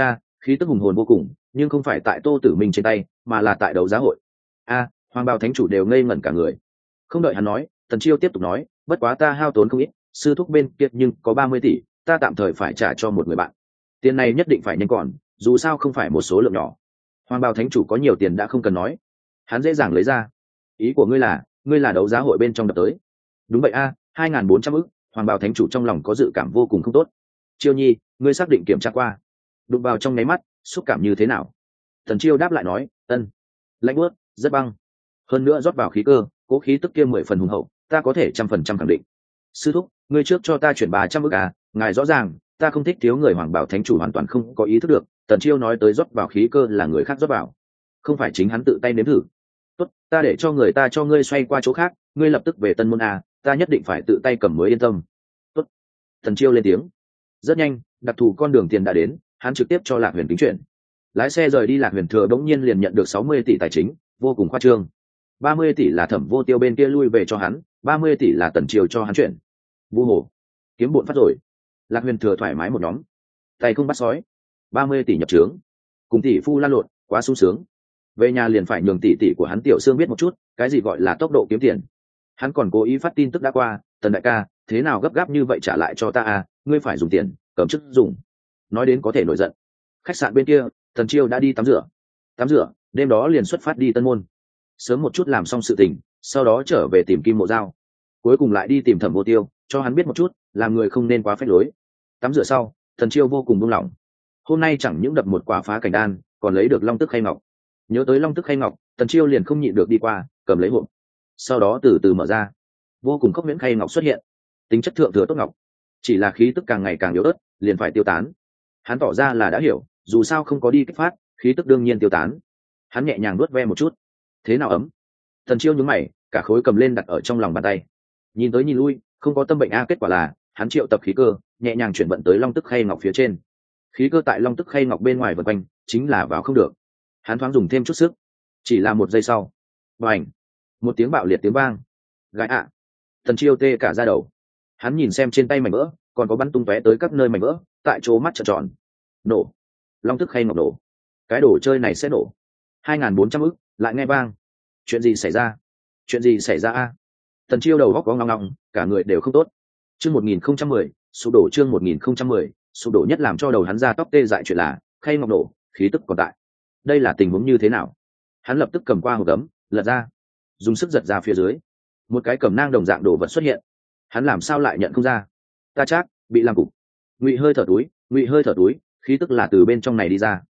khí tức hùng hồn vô cùng, nhưng không phải tại Tô Tử Minh trên tay, mà là tại đấu giá hội. Hoàng bào thánh chủ đều ngây ngẩn cả người. Không đợi hắn nói, Tần Chiêu tiếp tục nói, bất quá ta hao tốn không ít, sư thúc bên kia nhưng có 30 tỷ, ta tạm thời phải trả cho một người bạn. Tiền này nhất định phải nhanh còn, dù sao không phải một số lượng nhỏ. Hoàng bào thánh chủ có nhiều tiền đã không cần nói, hắn dễ dàng lấy ra. Ý của ngươi là đấu giá hội bên trong đập tới? Đúng vậy 2.400 ức. Hoàng bào thánh chủ trong lòng có dự cảm vô cùng không tốt. Chiêu nhi, ngươi xác định kiểm tra qua? Đụng vào trong nháy mắt, xúc cảm như thế nào? Tần Chiêu đáp lại nói, ân, lạnh bớt, rất băng. Hơn nữa rót vào khí cơ, cố khí tức kia 10 phần hùng hậu, ta có thể 100% khẳng định. Sư thúc, ngươi trước cho ta chuyển 300 ức ngài rõ ràng, ta không thích thiếu người. Hoàng bảo thánh chủ hoàn toàn không có ý thức được, Tần Chiêu nói tới rót vào khí cơ là người khác rót vào, không phải chính hắn tự tay nếm thử. Tốt, ta để cho người ta cho ngươi xoay qua chỗ khác, ngươi lập tức về Tân Môn ta nhất định phải tự tay cầm mới yên tâm. Tốt. Tần Chiêu lên tiếng. Rất nhanh, đặc thù con đường tiền đã đến, hắn trực tiếp cho Lạc Huyền kính chuyển. Lái xe rời đi, Lạc Huyền Thừa bỗng nhiên liền nhận được 60 tỷ tài chính, vô cùng khoa trương. 30 tỷ là Thẩm Vô Tiêu bên kia lui về cho hắn, 30 tỷ là Tần Chiêu cho hắn chuyển. Vu hồ, kiếm bộn phát rồi. Lạc Huyền Thừa thoải mái một nhóm, tay không bắt sói. 30 tỷ nhập trướng, cùng tỷ phu lan lộn, quá sung sướng. Về nhà liền phải nhường tỷ tỷ của hắn Tiểu Sương biết một chút, cái gì gọi là tốc độ kiếm tiền. Hắn còn cố ý phát tin tức đã qua, Tần đại ca, thế nào gấp gáp như vậy trả lại cho ta ngươi phải dùng tiền, cầm chức dùng. Nói đến có thể nổi giận. Khách sạn bên kia, Tần Chiêu đã đi tắm rửa, đêm đó liền xuất phát đi Tân Môn. Sớm một chút làm xong sự tình, sau đó trở về tìm Kim Mộ Dao, cuối cùng lại đi tìm Thẩm Vô Tiêu, cho hắn biết một chút, làm người không nên quá phách lối. Tắm rửa sau, Tần Chiêu vô cùng buông lỏng. Hôm nay chẳng những đập một quả phá cảnh đan, còn lấy được Long Tức Khay Ngọc. Nhớ tới Long Tức Khay Ngọc, Tần Chiêu liền không nhịn được đi qua, cầm lấy hộp, sau đó từ từ mở ra. Vô cùng khốc huyễn khay ngọc xuất hiện, tính chất thượng thừa tốt ngọc, chỉ là khí tức càng ngày càng yếu ớt, liền phải tiêu tán. Hắn tỏ ra là đã hiểu, dù sao không có đi kích phát, khí tức đương nhiên tiêu tán. Hắn nhẹ nhàng nuốt ve một chút, thế nào ấm. Tần Chiêu nhướng mày, cả khối cầm lên đặt ở trong lòng bàn tay, nhìn tới nhìn lui, không có tâm bệnh kết quả là hắn triệu tập khí cơ, nhẹ nhàng chuyển vận tới Long Tức Khay Ngọc phía trên. Khí cơ tại Long Tức Khay Ngọc bên ngoài vần quanh, chính là vào không được. Hắn thoáng dùng thêm chút sức, chỉ là một giây sau, bành, một tiếng bạo liệt tiếng vang. Gái Tần Chiêu tê cả da đầu. Hắn nhìn xem trên tay mảnh vỡ, còn có bắn tung tóe tới các nơi mảnh vỡ, tại chỗ mắt trợn tròn. Nổ. Long Tức Khay Ngọc nổ. Cái đồ chơi này sẽ nổ. 2.400 ức, lại nghe vang. Chuyện gì xảy ra? Chuyện gì xảy ra Tần Chiêu đầu góc có ngong ngong, cả người đều không tốt. Chương 1010, sụp đổ. Chương 1010, sụp đổ. Nhất làm cho đầu hắn ra tóc tê dại chuyện là, khay ngọc nổ, khí tức còn tại. Đây là tình huống như thế nào? Hắn lập tức cầm qua hộp gấm, lật ra, dùng sức giật ra phía dưới. Một cái cẩm nang đồng dạng đồ vật xuất hiện. Hắn làm sao lại nhận không ra? Ta chắc bị làm cục. Ngụy hơi thở túi, khí tức là từ bên trong này đi ra.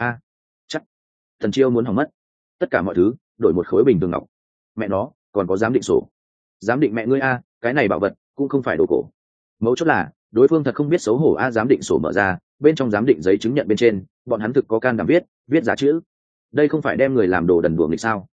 Chắc. Tần Chiêu muốn hỏng mất. Tất cả mọi thứ đổi một khối bình thường ngọc. Mẹ nó, còn có giám định sổ. Giám định mẹ ngươi cái này bảo vật cũng không phải đồ cổ. Mấu chốt là đối phương thật không biết xấu hổ giám định sổ mở ra, bên trong giám định giấy chứng nhận bên trên, bọn hắn thực có can đảm viết giá chữ. Đây không phải đem người làm đồ đần đuổi nghịch sao?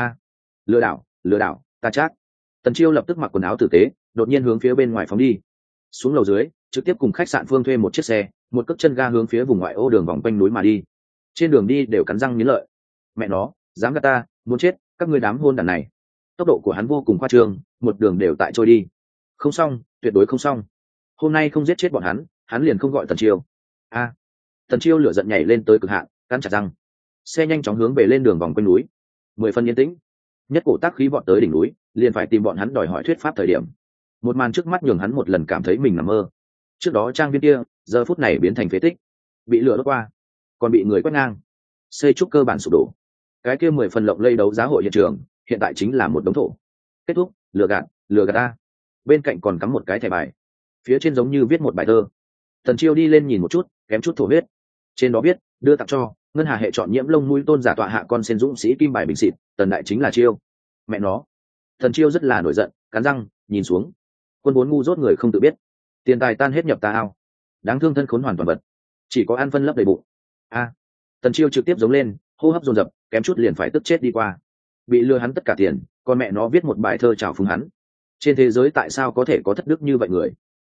Lừa đảo, ta chắc. Tần Chiêu lập tức mặc quần áo tử tế, đột nhiên hướng phía bên ngoài phóng đi. Xuống lầu dưới, trực tiếp cùng khách sạn Phương thuê một chiếc xe, một cước chân ga hướng phía vùng ngoại ô đường vòng quanh núi mà đi. Trên đường đi đều cắn răng nghiến lợi. Mẹ nó, dám gạt ta, muốn chết, các ngươi đám hôn đản này. Tốc độ của hắn vô cùng khoa trương, một đường đều tại trôi đi. Không xong, tuyệt đối không xong. Hôm nay không giết chết bọn hắn liền không gọi Tần Chiêu. Tần Chiêu lửa giận nhảy lên tới cực hạn, cắn chặt răng. Xe nhanh chóng hướng về lên đường vòng quanh núi. 10 phân yên tĩnh. Nhất cổ tác khí vọt tới đỉnh núi, liền phải tìm bọn hắn đòi hỏi thuyết pháp thời điểm. Một màn trước mắt nhường hắn một lần cảm thấy mình nằm mơ. Trước đó trang viên kia, giờ phút này biến thành phế tích, bị lửa đốt qua, còn bị người quét ngang, xây trúc cơ bản sụp đổ. Cái kia 10 phần lộng lây đấu giá hội hiện trường, hiện tại chính là một đống thổ. Kết thúc, lừa gạt ta. Bên cạnh còn cắm một cái thẻ bài, phía trên giống như viết một bài thơ. Tần Chiêu đi lên nhìn một chút, kém chút thổ huyết. Trên đó viết, đưa tặng cho ngân hà hệ chọn nhiễm lông mũi tôn giả tọa hạ con sen dũng sĩ kim bài bình xịt, Tần đại chính là Chiêu. Mẹ nó. Tần Chiêu rất là nổi giận, cắn răng nhìn xuống. Quân vốn ngu dốt người không tự biết, tiền tài tan hết nhập ta ao. Đáng thương thân khốn hoàn toàn vật, chỉ có ăn phân lấp đầy bụng. Tần Chiêu trực tiếp giống lên, hô hấp dồn dập, kém chút liền phải tức chết đi qua. Bị lừa hắn tất cả tiền, con mẹ nó viết một bài thơ chào phúng hắn. Trên thế giới tại sao có thể có thất đức như vậy người?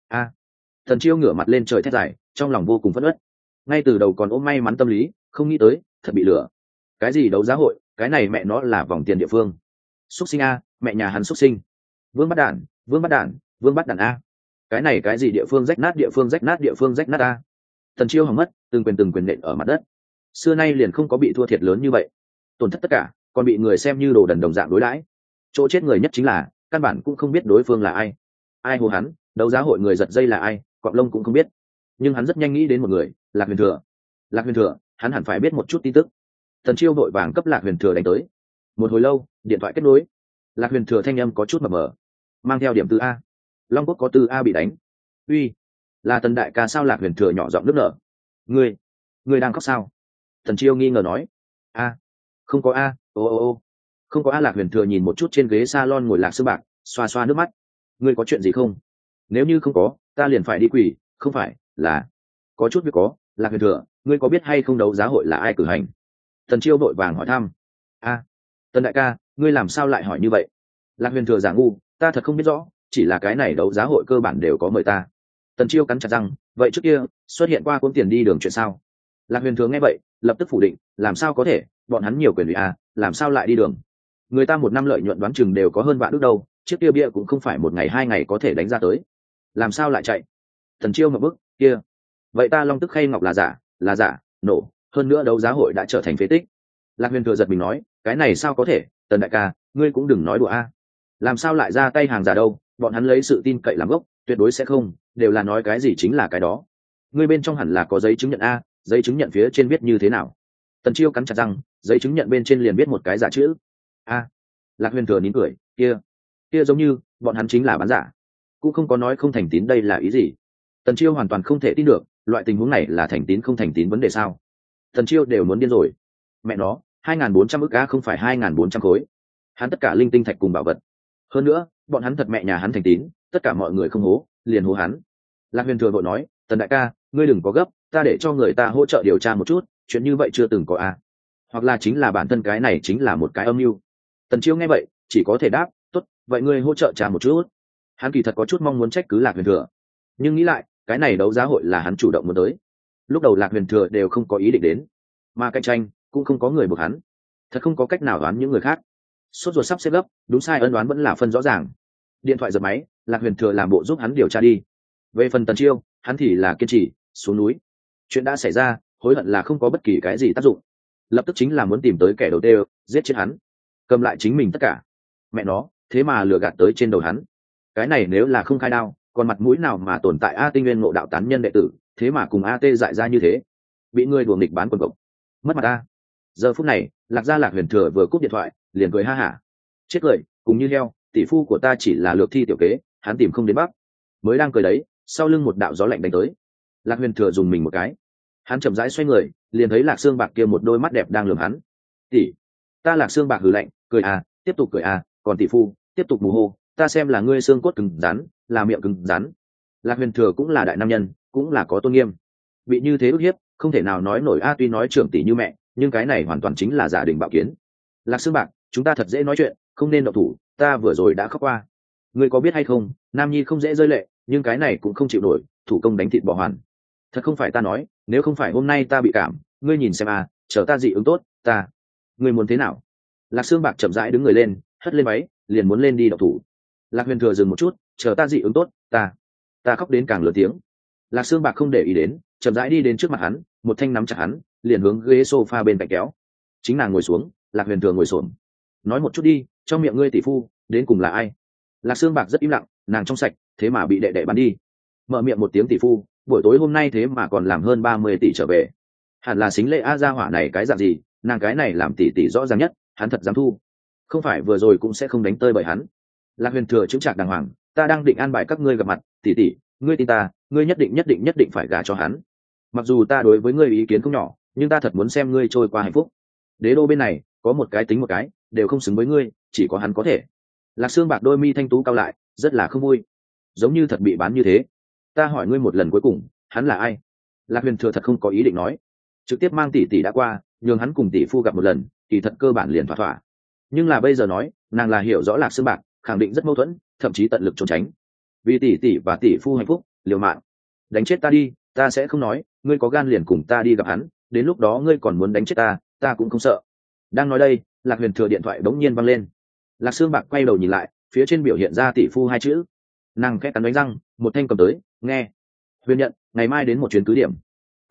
Tần Chiêu ngửa mặt lên trời thét dài, trong lòng vô cùng phẫn uất. Ngay từ đầu còn ôm may mắn tâm lý, không nghĩ tới thật bị lừa. Cái gì đấu giá hội, cái này mẹ nó là vòng tiền địa phương. Súc sinh mẹ nhà hắn súc sinh. Vương bắt đản a. Cái này cái gì địa phương rách nát Tần Chiêu hỏng mất, từng quyền nện ở mặt đất. Xưa nay liền không có bị thua thiệt lớn như vậy, tổn thất tất cả, còn bị người xem như đồ đần đồng dạng đối đãi. Chỗ chết người nhất chính là căn bản cũng không biết đối phương là ai. Ai hô hắn, đấu giá hội người giật dây là ai, cọp lông cũng không biết. Nhưng hắn rất nhanh nghĩ đến một người, Lạc Huyền Thừa. Lạc Huyền Thừa, hắn hẳn phải biết một chút tin tức. Tần Chiêu vội vàng cấp Lạc Huyền Thừa đánh tới. Một hồi lâu, điện thoại kết nối. Lạc Huyền Thừa thanh âm có chút mập mờ, mang theo điểm tư A. Long Quốc có tư A bị đánh. Uy, là Tần đại ca sao? Lạc Huyền Thừa nhỏ giọng nức nở. Ngươi đang khóc sao? Tần Chiêu nghi ngờ nói. A, không có A. Ô, không có A. Lạc Huyền Thừa nhìn một chút trên ghế salon ngồi Lạc Sương Bạc, xoa xoa nước mắt. Ngươi có chuyện gì không? Nếu như không có, ta liền phải đi quỳ. Không phải là có chút việc có. Lạc Huyền Thừa, ngươi có biết hay không đấu giá hội là ai cử hành? Tần Chiêu vội vàng hỏi thăm. A, Tần đại ca, ngươi làm sao lại hỏi như vậy? Lạc Huyền Thừa giả ngu, ta thật không biết rõ, chỉ là cái này đấu giá hội cơ bản đều có mời ta. Tần Chiêu cắn chặt răng, vậy trước kia xuất hiện qua cuốn tiền đi đường chuyện sao? Lạc Huyền Thừa nghe vậy, lập tức phủ định, làm sao có thể, bọn hắn nhiều quyền ủy à, làm sao lại đi đường? Người ta một năm lợi nhuận đoán chừng đều có hơn vạn ước đâu, chiếc kia bia cũng không phải một ngày hai ngày có thể đánh ra tới, làm sao lại chạy? Tần Chiêu ngập bức, kia, vậy ta Long Tức Khay Ngọc là giả, nổ, hơn nữa đấu giá hội đã trở thành phế tích. Lạc Huyền Thừa giật mình nói, cái này sao có thể? Tần đại ca, ngươi cũng đừng nói đùa a, làm sao lại ra tay hàng giả đâu? Bọn hắn lấy sự tin cậy làm gốc, tuyệt đối sẽ không, đều là nói cái gì chính là cái đó. Ngươi bên trong hẳn là có giấy chứng nhận a, giấy chứng nhận phía trên viết như thế nào? Tần Chiêu cắn chặt răng, giấy chứng nhận bên trên liền viết một cái giả chữ a. Lạc Huyền Thừa nín cười, kia giống như bọn hắn chính là bán giả, cũng không có nói không thành tín, đây là ý gì? Tần Chiêu hoàn toàn không thể tin được, loại tình huống này là thành tín không thành tín vấn đề sao? Tần Chiêu đều muốn điên rồi. Mẹ nó, 2.400 ức a, không phải 2.400 khối. Hắn tất cả linh tinh thạch cùng bảo vật. Hơn nữa, bọn hắn thật mẹ nhà hắn thành tín, tất cả mọi người không hố, liền hố hắn. Lạc Huyền Thừa vội nói, Tần đại ca, ngươi đừng có gấp, ta để cho người ta hỗ trợ điều tra một chút, chuyện như vậy chưa từng có a. Hoặc là chính là bản thân cái này chính là một cái âm mưu. Tần Chiêu nghe vậy, chỉ có thể đáp, tốt, vậy ngươi hỗ trợ trả một chút. Hắn kỳ thật có chút mong muốn trách cứ Lạc Huyền Thừa, nhưng nghĩ lại, cái này đấu giá hội là hắn chủ động muốn tới. Lúc đầu Lạc Huyền Thừa đều không có ý định đến, mà cạnh tranh cũng không có người buộc hắn, thật không có cách nào đoán những người khác. Sốt ruột sắp xếp gấp, đúng sai ân đoán vẫn là phân rõ ràng. Điện thoại giật máy, Lạc Huyền Thừa làm bộ giúp hắn điều tra đi. Về phần Tần Chiêu, hắn thì là kiên trì xuống núi. Chuyện đã xảy ra, hối hận là không có bất kỳ cái gì tác dụng, lập tức chính là muốn tìm tới kẻ đầu tiên, giết chết hắn, cầm lại chính mình tất cả. Mẹ nó, thế mà lừa gạt tới trên đầu hắn. Cái này nếu là không khai đao, còn mặt mũi nào mà tồn tại? A Tinh Nguyên Ngộ Đạo tán nhân đệ tử, thế mà cùng AT dại ra như thế, bị người đùa nghịch bán quần cộc, mất mặt a. Giờ phút này, Lạc Gia Lạc Huyền Thừa vừa cúp điện thoại, liền cười ha hả, chết cười, cùng như heo, tỷ phu của ta chỉ là lược thi tiểu kế, hắn tìm không đến bắc. Mới đang cười đấy, sau lưng một đạo gió lạnh đánh tới. Lạc Huyền Thừa dùng mình một cái, hắn chậm rãi xoay người, liền thấy Lạc Sương Bạc kia một đôi mắt đẹp đang lườm hắn. Tỷ, ta Lạc Sương Bạc hừ lạnh, cười à, tiếp tục cười à, còn tỷ phu tiếp tục mù hô, ta xem là ngươi xương cốt cứng rắn, là miệng cứng rắn. Lạc Huyền Thừa cũng là đại nam nhân, cũng là có tôn nghiêm, bị như thế ức hiếp, không thể nào nói nổi a. Tuy nói trưởng tỷ như mẹ, nhưng cái này hoàn toàn chính là giả đình bạo kiến. Lạc Sương Bạc, chúng ta thật dễ nói chuyện, không nên động thủ, ta vừa rồi đã khóc qua. Ngươi có biết hay không, nam nhi không dễ rơi lệ, nhưng cái này cũng không chịu nổi, thủ công đánh thịt bỏ hoàn. Thật không phải ta nói, nếu không phải hôm nay ta bị cảm, ngươi nhìn xem à, chờ ta dị ứng tốt, ngươi muốn thế nào? Lạc Sương Bạc chậm rãi đứng người lên, hất lên váy, liền muốn lên đi động thủ. Lạc Huyền Thừa dừng một chút, chờ ta dị ứng tốt, ta khóc đến càng lớn tiếng. Lạc Sương Bạc không để ý đến, chậm rãi đi đến trước mặt hắn, một thanh nắm chặt hắn, liền hướng ghế sofa bên cạnh kéo. Chính nàng ngồi xuống, Lạc Huyền Thừa ngồi xổm. Nói một chút đi, trong miệng ngươi tỷ phu đến cùng là ai? Lạc Sương Bạc rất im lặng, nàng trong sạch, thế mà bị đệ đệ bắn đi. Mở miệng một tiếng tỷ phu, buổi tối hôm nay thế mà còn làm hơn 30 tỷ trở về. Hẳn là xính lễ a. Gia hỏa này cái dạng gì, nàng cái này làm tỷ tỷ rõ ràng nhất, hắn thật dám thu. Không phải vừa rồi cũng sẽ không đánh tơi bởi hắn. Lạc Huyền Thừa chững chạc đàng hoàng, ta đang định an bài các ngươi gặp mặt, tỷ tỷ, ngươi tin ta, ngươi nhất định phải gả cho hắn. Mặc dù ta đối với ngươi ý kiến không nhỏ, nhưng ta thật muốn xem ngươi trôi qua hạnh phúc. Đế đô bên này có một cái tính một cái, đều không xứng với ngươi, chỉ có hắn có thể. Lạc Sương Bạc đôi mi thanh tú cao lại, rất là không vui, giống như thật bị bán như thế. Ta hỏi ngươi một lần cuối cùng, hắn là ai? Lạc Huyền Thừa thật không có ý định nói, trực tiếp mang tỷ tỷ đã qua, nhường hắn cùng tỷ phu gặp một lần, kỳ thật cơ bản liền thỏa thỏa. Nhưng là bây giờ nói, nàng là hiểu rõ Lạc Sương Bạc, khẳng định rất mâu thuẫn, thậm chí tận lực trốn tránh. Vì tỷ tỷ và tỷ phu hạnh phúc, liều mạng. Đánh chết ta đi, ta sẽ không nói, ngươi có gan liền cùng ta đi gặp hắn, đến lúc đó ngươi còn muốn đánh chết ta cũng không sợ. Đang nói đây, Lạc Huyền Thừa điện thoại bỗng nhiên văng lên. Lạc Sương Bạc quay đầu nhìn lại, phía trên biểu hiện ra tỷ phu hai chữ. Nàng khẽ cắn đánh răng, một thanh cầm tới, nghe. Huyền nhận, ngày mai đến một chuyến cứ điểm.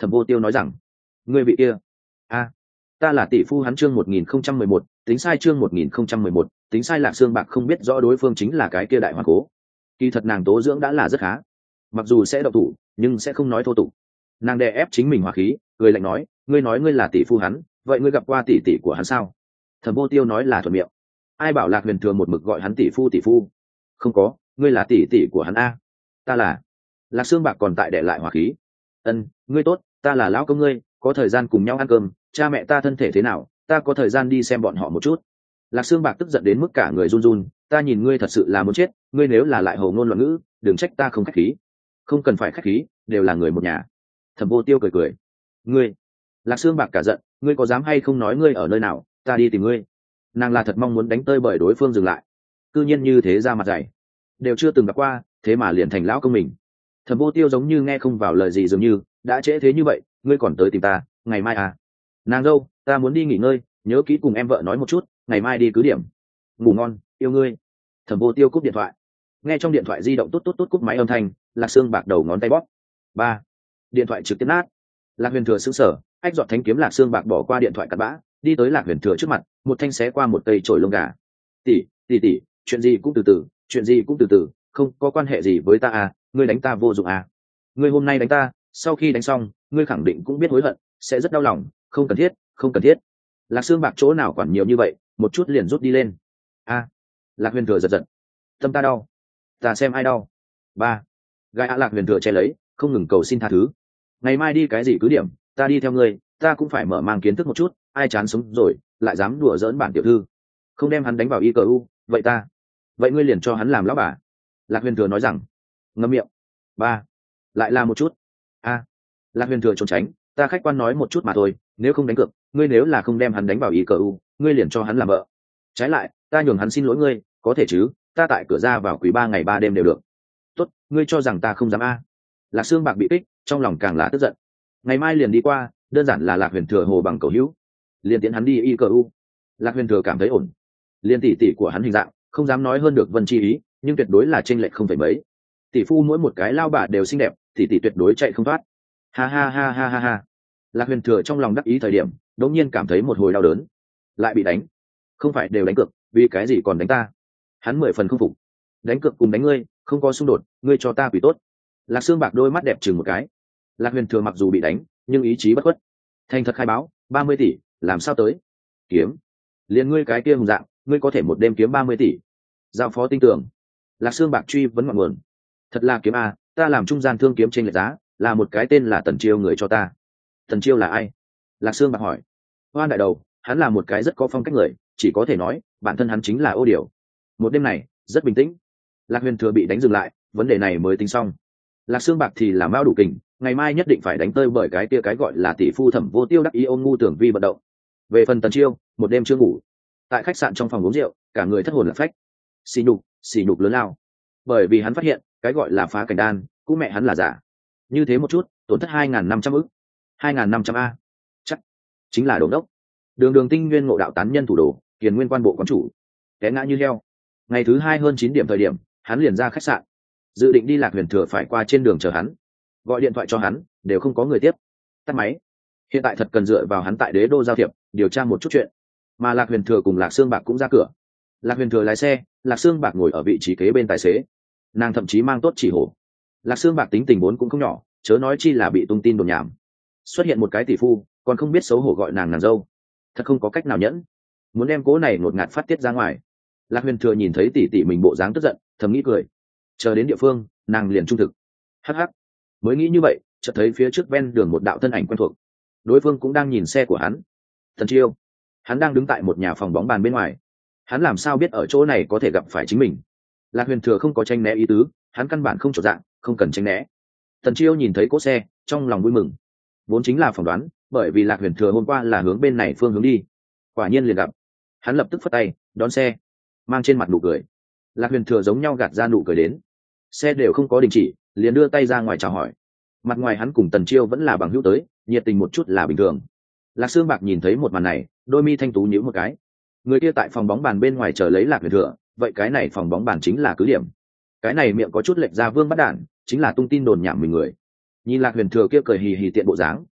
Thẩm Vô Tiêu nói rằng, ngươi vị kia, ta là tỷ phu hắn. Chương 1011, tính sai. Chương 1011, tính sai. Lạc Sương Bạc không biết rõ đối phương chính là cái kia đại hoàng cố. Kỳ thật nàng tố dưỡng đã là rất khá, mặc dù sẽ độc thủ nhưng sẽ không nói thô tục. Nàng đè ép chính mình hòa khí, cười lạnh nói, ngươi nói ngươi là tỷ phu hắn, vậy ngươi gặp qua tỷ tỷ của hắn sao? Thẩm Vô Tiêu nói là thuận miệng. Ai bảo Lạc Huyền Thừa một mực gọi hắn tỷ phu tỷ phu? Không có, ngươi là tỷ tỷ của hắn a. Ta là. Lạc Sương Bạc còn tại đè lại hòa khí. Ân, ngươi tốt, ta là lão công ngươi, có thời gian cùng nhau ăn cơm. Cha mẹ ta thân thể thế nào, ta có thời gian đi xem bọn họ một chút. Lạc Sương Bạc tức giận đến mức cả người run run. Ta nhìn ngươi thật sự là muốn chết, ngươi nếu là lại hồ ngôn loạn ngữ, đừng trách ta không khách khí. Không cần phải khách khí, đều là người một nhà. Thẩm Vô Tiêu cười cười. Ngươi. Lạc Sương Bạc cả giận, ngươi có dám hay không nói ngươi ở nơi nào, ta đi tìm ngươi. Nàng là thật mong muốn đánh tơi bởi đối phương dừng lại. Cư nhiên như thế ra mặt dày, đều chưa từng gặp qua, thế mà liền thành lão công mình. Thẩm Vô Tiêu giống như nghe không vào lời gì, dường như đã trễ thế như vậy, ngươi còn tới tìm ta, ngày mai à? Nàng dâu, ta muốn đi nghỉ ngơi, nhớ kỹ cùng em vợ nói một chút, ngày mai đi cứ điểm. Ngủ ngon, yêu ngươi. Thẩm Vô Tiêu cúp điện thoại. Nghe trong điện thoại di động tốt tốt tốt cúp máy âm thanh, Lạc Sương Bạc đầu ngón tay bóp. Điện thoại trực tiếp nát. Lạc Huyền Thừa sững sờ, ách giọt thánh kiếm Lạc Sương Bạc bỏ qua điện thoại cặn bã, đi tới Lạc Huyền Thừa trước mặt, một thanh xé qua một cây chổi lông gà. Tỷ, chuyện gì cũng từ từ, chuyện gì cũng từ từ, không có quan hệ gì với ta à, ngươi đánh ta vô dụng à? Ngươi hôm nay đánh ta, sau khi đánh xong, ngươi khẳng định cũng biết hối hận, sẽ rất đau lòng, không cần thiết, không cần thiết. Lạc Sương Bạc chỗ nào quản nhiều như vậy, một chút liền rút đi lên. Lạc Huyền Thừa giật giật, tâm ta đau, ta xem ai đau. Lạc Huyền Thừa che lấy, không ngừng cầu xin tha thứ. Ngày mai đi cái gì cứ điểm, ta đi theo ngươi, ta cũng phải mở mang kiến thức một chút, ai chán sống rồi lại dám đùa giỡn bản tiểu thư. Không đem hắn đánh vào ICU, vậy ngươi liền cho hắn làm lão bà. Lạc Huyền Thừa nói rằng. Ngậm miệng. Lại là một chút. Lạc Huyền Thừa trốn tránh, ta khách quan nói một chút mà thôi, nếu không đánh cược, ngươi nếu là không đem hắn đánh vào ICU, ngươi liền cho hắn làm vợ. Trái lại, ta nhường hắn xin lỗi ngươi, có thể chứ? Ta tại cửa ra vào quý 3 ngày 3 đêm đều được. Tốt, ngươi cho rằng ta không dám a? Lạc Sương Bạc bị kích, trong lòng càng là tức giận. Ngày mai liền đi qua, đơn giản là Lạc Huyền Thừa hồ bằng cầu hữu, liền tiễn hắn đi ICU. Lạc Huyền Thừa cảm thấy ổn, liền tỷ tỷ của hắn hình dạng, không dám nói hơn được Vân Chi Ý, nhưng tuyệt đối là chênh lệch không phải mấy. Tỷ phu mỗi một cái lao bà đều xinh đẹp, tỷ tuyệt đối chạy không thoát. Ha. Lạc Huyền Thừa trong lòng đắc ý thời điểm, đống nhiên cảm thấy một hồi đau đớn. Lại bị đánh, không phải đều đánh cược, vì cái gì còn đánh ta? Hắn 10 phần không phục. Đánh cược cùng đánh ngươi, không có xung đột, ngươi cho ta quỷ tốt. Lạc Sương Bạc đôi mắt đẹp chừng một cái. Lạc Huyền Thừa mặc dù bị đánh, nhưng ý chí bất khuất. Thành thật khai báo, 30 tỷ, làm sao tới? Kiếm. Liền ngươi cái kia hùng dạng, ngươi có thể một đêm kiếm 30 tỷ. Giao phó tin tưởng. Lạc Sương Bạc truy vấn ngọn nguồn. Thật là kiếm à, ta làm trung gian thương kiếm trên lệch giá, là một cái tên là Tần Chiêu người cho ta. Tần Chiêu là ai? Lạc Sương Bạc hỏi. Hoan đại đầu, hắn là một cái rất có phong cách người, chỉ có thể nói, bản thân hắn chính là ô điều. Một đêm này, rất bình tĩnh. Lạc Huyền Thừa bị đánh dừng lại, vấn đề này mới tính xong. Lạc Sương Bạc thì là mao đủ kình, ngày mai nhất định phải đánh tơi bởi cái kia cái gọi là tỷ phu Thẩm Vô Tiêu đắc ý ôm ngu tưởng vi vận động. Về phần Tần Chiêu, một đêm chưa ngủ, tại khách sạn trong phòng uống rượu, cả người thất hồn lạc phách. Xỉ nhục lớn lao. Bởi vì hắn phát hiện, cái gọi là phá cảnh đan, cũng mẹ hắn là giả. Như thế một chút, tổn thất 2.500 ức. 2.500 a. Chắc chính là đống đốc. Đường Tinh Nguyên ngộ đạo tán nhân thủ đồ, Kiền Nguyên quan bộ quán chủ. Té ngã như heo. Ngày thứ 2 hơn 9 điểm thời điểm, hắn liền ra khách sạn. Dự định đi Lạc Huyền Thừa phải qua trên đường chờ hắn. Gọi điện thoại cho hắn, đều không có người tiếp. Tắt máy. Hiện tại thật cần dựa vào hắn tại Đế Đô giao thiệp, điều tra một chút chuyện. Mà Lạc Huyền Thừa cùng Lạc Sương Bạc cũng ra cửa. Lạc Huyền Thừa lái xe, Lạc Sương Bạc ngồi ở vị trí kế bên tài xế. Nàng thậm chí mang tốt chỉ hổ. Lạc Sương Bạc tính tình vốn cũng không nhỏ, chớ nói chi là bị tung tin đồn nhảm. Xuất hiện một cái tỷ phu, còn không biết xấu hổ gọi nàng dâu, thật không có cách nào nhẫn. Muốn đem cố này ngột ngạt phát tiết ra ngoài. Lạc Huyền Thừa nhìn thấy tỷ tỷ mình bộ dáng tức giận, thầm nghĩ cười. Chờ đến địa phương, nàng liền trung thực. Hắc, mới nghĩ như vậy, chợt thấy phía trước ven đường một đạo thân ảnh quen thuộc. Đối phương cũng đang nhìn xe của hắn. Tần Chiêu, hắn đang đứng tại một nhà phòng bóng bàn bên ngoài. Hắn làm sao biết ở chỗ này có thể gặp phải chính mình? Lạc Huyền Thừa không có tranh né ý tứ, hắn căn bản không trộn dạng, không cần tranh né. Tần Chiêu nhìn thấy cỗ xe, trong lòng vui mừng. Vốn chính là phỏng đoán, bởi vì Lạc Huyền Thừa hôm qua là hướng bên này phương hướng đi. Quả nhiên liền gặp. Hắn lập tức phất tay, đón xe, mang trên mặt nụ cười. Lạc Huyền Thừa giống nhau gạt ra nụ cười đến. Xe đều không có đình chỉ, liền đưa tay ra ngoài chào hỏi. Mặt ngoài hắn cùng Tần Chiêu vẫn là bằng hữu tới, nhiệt tình một chút là bình thường. Lạc Sương Bạc nhìn thấy một màn này, đôi mi thanh tú nhíu một cái. Người kia tại phòng bóng bàn bên ngoài chờ lấy Lạc Huyền Thừa, vậy cái này phòng bóng bàn chính là cứ điểm. Cái này miệng có chút lệch ra vương bắt đản, chính là tung tin đồn nhảm mình người. Nhìn Lạc Huyền Thừa kia cười hì hì tiện bộ dáng,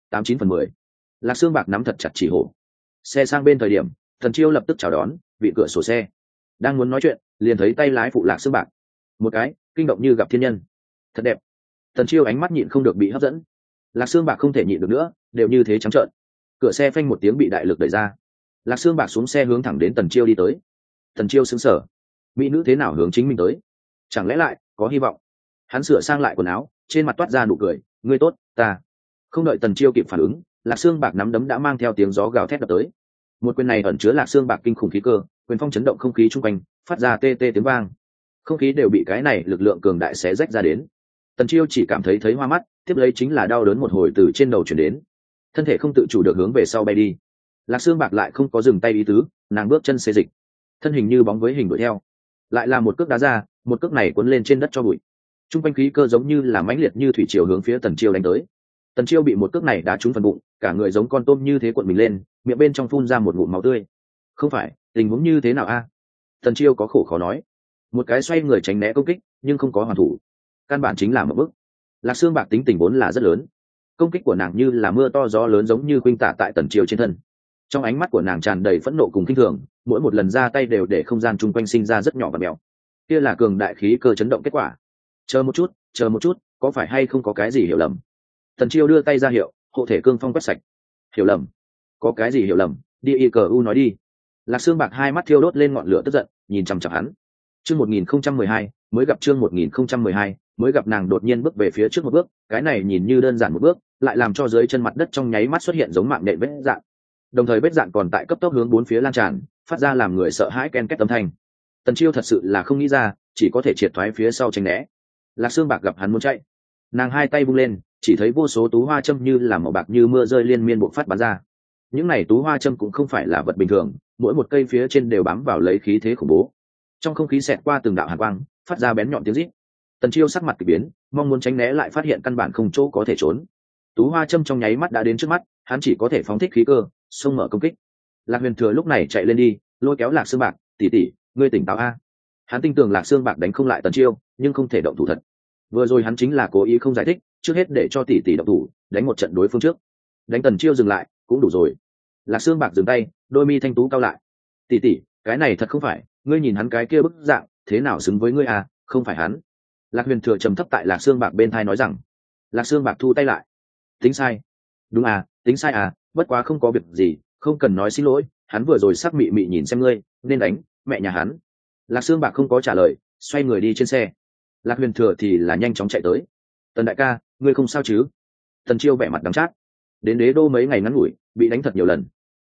89/10. Lạc Sương Bạc nắm thật chặt chỉ hổ. Xe sang bên thời điểm, Tần Chiêu lập tức chào đón, vị cửa sổ xe. Đang muốn nói chuyện, liền thấy tay lái phụ Lạc Sương Bạc. Một cái, kinh động như gặp thiên nhân. Thật đẹp. Tần Chiêu ánh mắt nhịn không được bị hấp dẫn. Lạc Sương Bạc không thể nhịn được nữa, đều như thế trắng trợn. Cửa xe phanh một tiếng bị đại lực đẩy ra. Lạc Sương Bạc xuống xe hướng thẳng đến Tần Chiêu đi tới. Tần Chiêu sững sờ. Mỹ nữ thế nào hướng chính mình tới? Chẳng lẽ lại có hy vọng? Hắn sửa sang lại quần áo, trên mặt toát ra nụ cười, ngươi tốt, ta. Không đợi Tần Chiêu kịp phản ứng, Lạc Sương Bạc nắm đấm đã mang theo tiếng gió gào thét đập tới. Một quyền này ẩn chứa Lạc Sương Bạc kinh khủng khí cơ, quyền phong chấn động không khí chung quanh, phát ra tê tê tiếng vang. Không khí đều bị cái này lực lượng cường đại xé rách ra đến. Tần Chiêu chỉ cảm thấy hoa mắt, tiếp lấy chính là đau đớn một hồi từ trên đầu chuyển đến, thân thể không tự chủ được hướng về sau bay đi. Lạc Sương Bạc lại không có dừng tay ý tứ, nàng bước chân xê dịch, thân hình như bóng với hình đuổi theo, lại là một cước đá ra, một cước này cuốn lên trên đất cho bụi. Trung quanh khí cơ giống như là mãnh liệt như thủy triều hướng phía Tần Chiêu đánh tới. Tần Chiêu bị một cước này đá trúng phần bụng, cả người giống con tôm như thế cuộn mình lên, miệng bên trong phun ra một ngụm máu tươi. Không phải, tình huống như thế nào a? Tần Chiêu có khổ khó nói. Một cái xoay người tránh né công kích, nhưng không có hoàn thủ. Căn bản chính là một bước. Lạc Sương Bạc tính tình vốn là rất lớn, công kích của nàng như là mưa to gió lớn giống như khuynh tả tại Tần Chiêu trên thân. Trong ánh mắt của nàng tràn đầy phẫn nộ cùng kinh thường, mỗi một lần ra tay đều để không gian chung quanh sinh ra rất nhỏ và mèo. Kia là cường đại khí cơ chấn động kết quả. Chờ một chút, có phải hay không có cái gì hiểu lầm? Tần Chiêu đưa tay ra hiệu, hộ thể cương phong quét sạch. Hiểu lầm? Có cái gì hiểu lầm? Đi y cờ u nói đi. Lạc Sương Bạc hai mắt thiêu đốt lên ngọn lửa tức giận, nhìn chằm chằm hắn. Chương 1012, mới gặp chương 1012, mới gặp nàng đột nhiên bước về phía trước một bước, cái này nhìn như đơn giản một bước, lại làm cho dưới chân mặt đất trong nháy mắt xuất hiện giống mạng nhện vết dạn. Đồng thời vết dạn còn tại cấp tốc hướng bốn phía lan tràn, phát ra làm người sợ hãi ken két âm thanh. Tần Chiêu thật sự là không nghĩ ra, chỉ có thể triệt thoái phía sau tránh né. Lạc Sương Bạc gặp hắn muốn chạy, nàng hai tay bung lên, chỉ thấy vô số tú hoa châm như là màu bạc như mưa rơi liên miên bộc phát bắn ra. Những này tú hoa châm cũng không phải là vật bình thường, mỗi một cây phía trên đều bám vào lấy khí thế khủng bố. Trong không khí xẹt qua từng đạo hàn quang, phát ra bén nhọn tiếng rít. Tần Chiêu sắc mặt kỳ biến, mong muốn tránh né lại phát hiện căn bản không chỗ có thể trốn. Tú hoa châm trong nháy mắt đã đến trước mắt, hắn chỉ có thể phóng thích khí cơ, xông mở công kích. Lạc Huyền Thừa lúc này chạy lên đi, lôi kéo Lạc Sương Bạc, tỷ tỷ, ngươi tỉnh táo a. Hắn tin tưởng Lạc Sương Bạc đánh không lại Tần Chiêu, nhưng không thể động thủ thật. Vừa rồi hắn chính là cố ý không giải thích, trước hết để cho tỷ tỷ động thủ, đánh một trận đối phương trước. Đánh Tần Chiêu dừng lại, cũng đủ rồi. Lạc Sương Bạc dừng tay, đôi mi thanh tú cao lại. Tỷ tỷ, cái này thật không phải, ngươi nhìn hắn cái kia bức dạng, thế nào xứng với ngươi à, không phải hắn. Lạc Huyền Thừa trầm thấp tại Lạc Sương Bạc bên thai nói rằng. Lạc Sương Bạc thu tay lại. Tính sai. Đúng à, tính sai à, bất quá không có việc gì, không cần nói xin lỗi, hắn vừa rồi sắc mị mị nhìn xem ngươi, nên đánh mẹ nhà hắn. Lạc Sương Bạc không có trả lời, xoay người đi trên xe. Lạc Huyền Thừa thì là nhanh chóng chạy tới. Tần đại ca, ngươi không sao chứ? Tần Chiêu vẻ mặt đắng chát. Đến đế đô mấy ngày ngắn ngủi, bị đánh thật nhiều lần.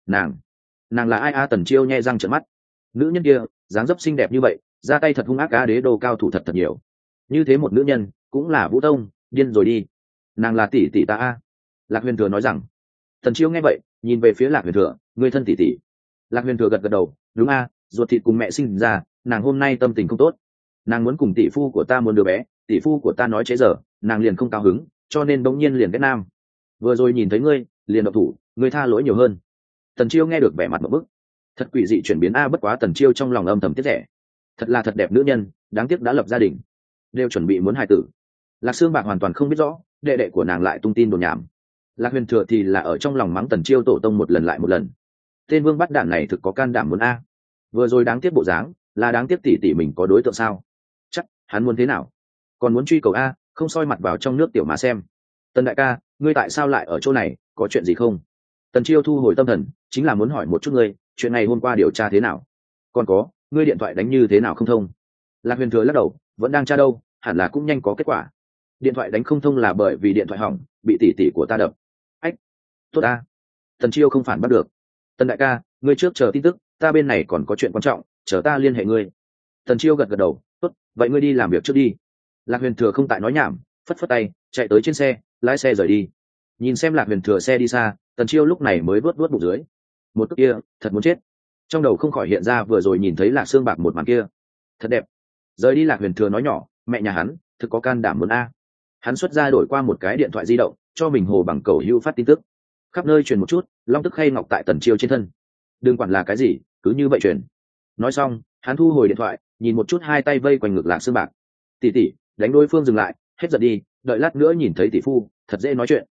Nàng là ai a? Tần Chiêu nhe răng trợn mắt. Nữ nhân kia dáng dấp xinh đẹp như vậy, ra tay thật hung ác á, đế đô cao thủ thật nhiều. Như thế một nữ nhân cũng là Vũ Tông, điên rồi đi. Nàng là tỷ tỷ ta a. Lạc Huyền Thừa nói rằng. Tần Chiêu nghe vậy, nhìn về phía Lạc Huyền Thừa, người thân tỷ tỷ. Lạc Huyền Thừa gật gật đầu, đúng a, ruột thịt cùng mẹ sinh ra, nàng hôm nay tâm tình không tốt. Nàng muốn cùng tỷ phu của ta muốn đứa bé, tỷ phu của ta nói trễ giờ, nàng liền không cao hứng, cho nên bỗng nhiên liền kết nam. Vừa rồi nhìn thấy ngươi, liền độc thủ, ngươi tha lỗi nhiều hơn. Tần Chiêu nghe được vẻ mặt một bức. Thật quỷ dị chuyển biến a, bất quá Tần Chiêu trong lòng âm thầm tiếc rẻ. Thật là thật đẹp nữ nhân, đáng tiếc đã lập gia đình, đều chuẩn bị muốn hài tử. Lạc Sương Bạc hoàn toàn không biết rõ, đệ đệ của nàng lại tung tin đồn nhảm. Lạc Huyền Thừa thì là ở trong lòng mắng Tần Chiêu tổ tông một lần lại một lần. Tên vương bắt đạn này thực có can đảm muốn a. Vừa rồi đáng tiếc bộ dáng, là đáng tiếc tỷ tỷ mình có đối tượng sao? Chắc hắn muốn thế nào? Còn muốn truy cầu a, không soi mặt vào trong nước tiểu má xem. Tần đại ca, ngươi tại sao lại ở chỗ này, có chuyện gì không? Tần Chiêu thu hồi tâm thần, chính là muốn hỏi một chút ngươi, chuyện này hôm qua điều tra thế nào? Còn có, ngươi điện thoại đánh như thế nào không thông? Lạc Huyền Thừa lắc đầu, vẫn đang tra đâu, hẳn là cũng nhanh có kết quả. Điện thoại đánh không thông là bởi vì điện thoại hỏng, bị tỷ tỷ của ta đập. Ách, tốt a. Tần Chiêu không phản bắt được. Tần đại ca, ngươi trước chờ tin tức, ta bên này còn có chuyện quan trọng, chờ ta liên hệ ngươi. Tần Chiêu gật gật đầu, tốt, vậy ngươi đi làm việc trước đi. Lạc Huyền Thừa không tại nói nhảm, phất phất tay, chạy tới trên xe, lái xe rời đi. Nhìn xem Lạc Huyền Thừa xe đi xa, Tần Chiêu lúc này mới vớt bụng dưới. Một cước kia, thật muốn chết. Trong đầu không khỏi hiện ra vừa rồi nhìn thấy Lạc Sương Bạc một màn kia, thật đẹp. Rời đi Lạc Huyền Thừa nói nhỏ, mẹ nhà hắn thực có can đảm muốn a. Hắn xuất ra đổi qua một cái điện thoại di động, cho mình hồ bằng cầu hữu phát tin tức. Khắp nơi truyền một chút, long tức khay ngọc tại Tần Chiêu trên thân. Đừng quản là cái gì, cứ như vậy truyền. Nói xong, hắn thu hồi điện thoại, nhìn một chút hai tay vây quanh ngực Lạc Sương Bạc. Tỷ tỷ, đánh đối phương dừng lại, hết giận đi, đợi lát nữa nhìn thấy tỷ phu, thật dễ nói chuyện.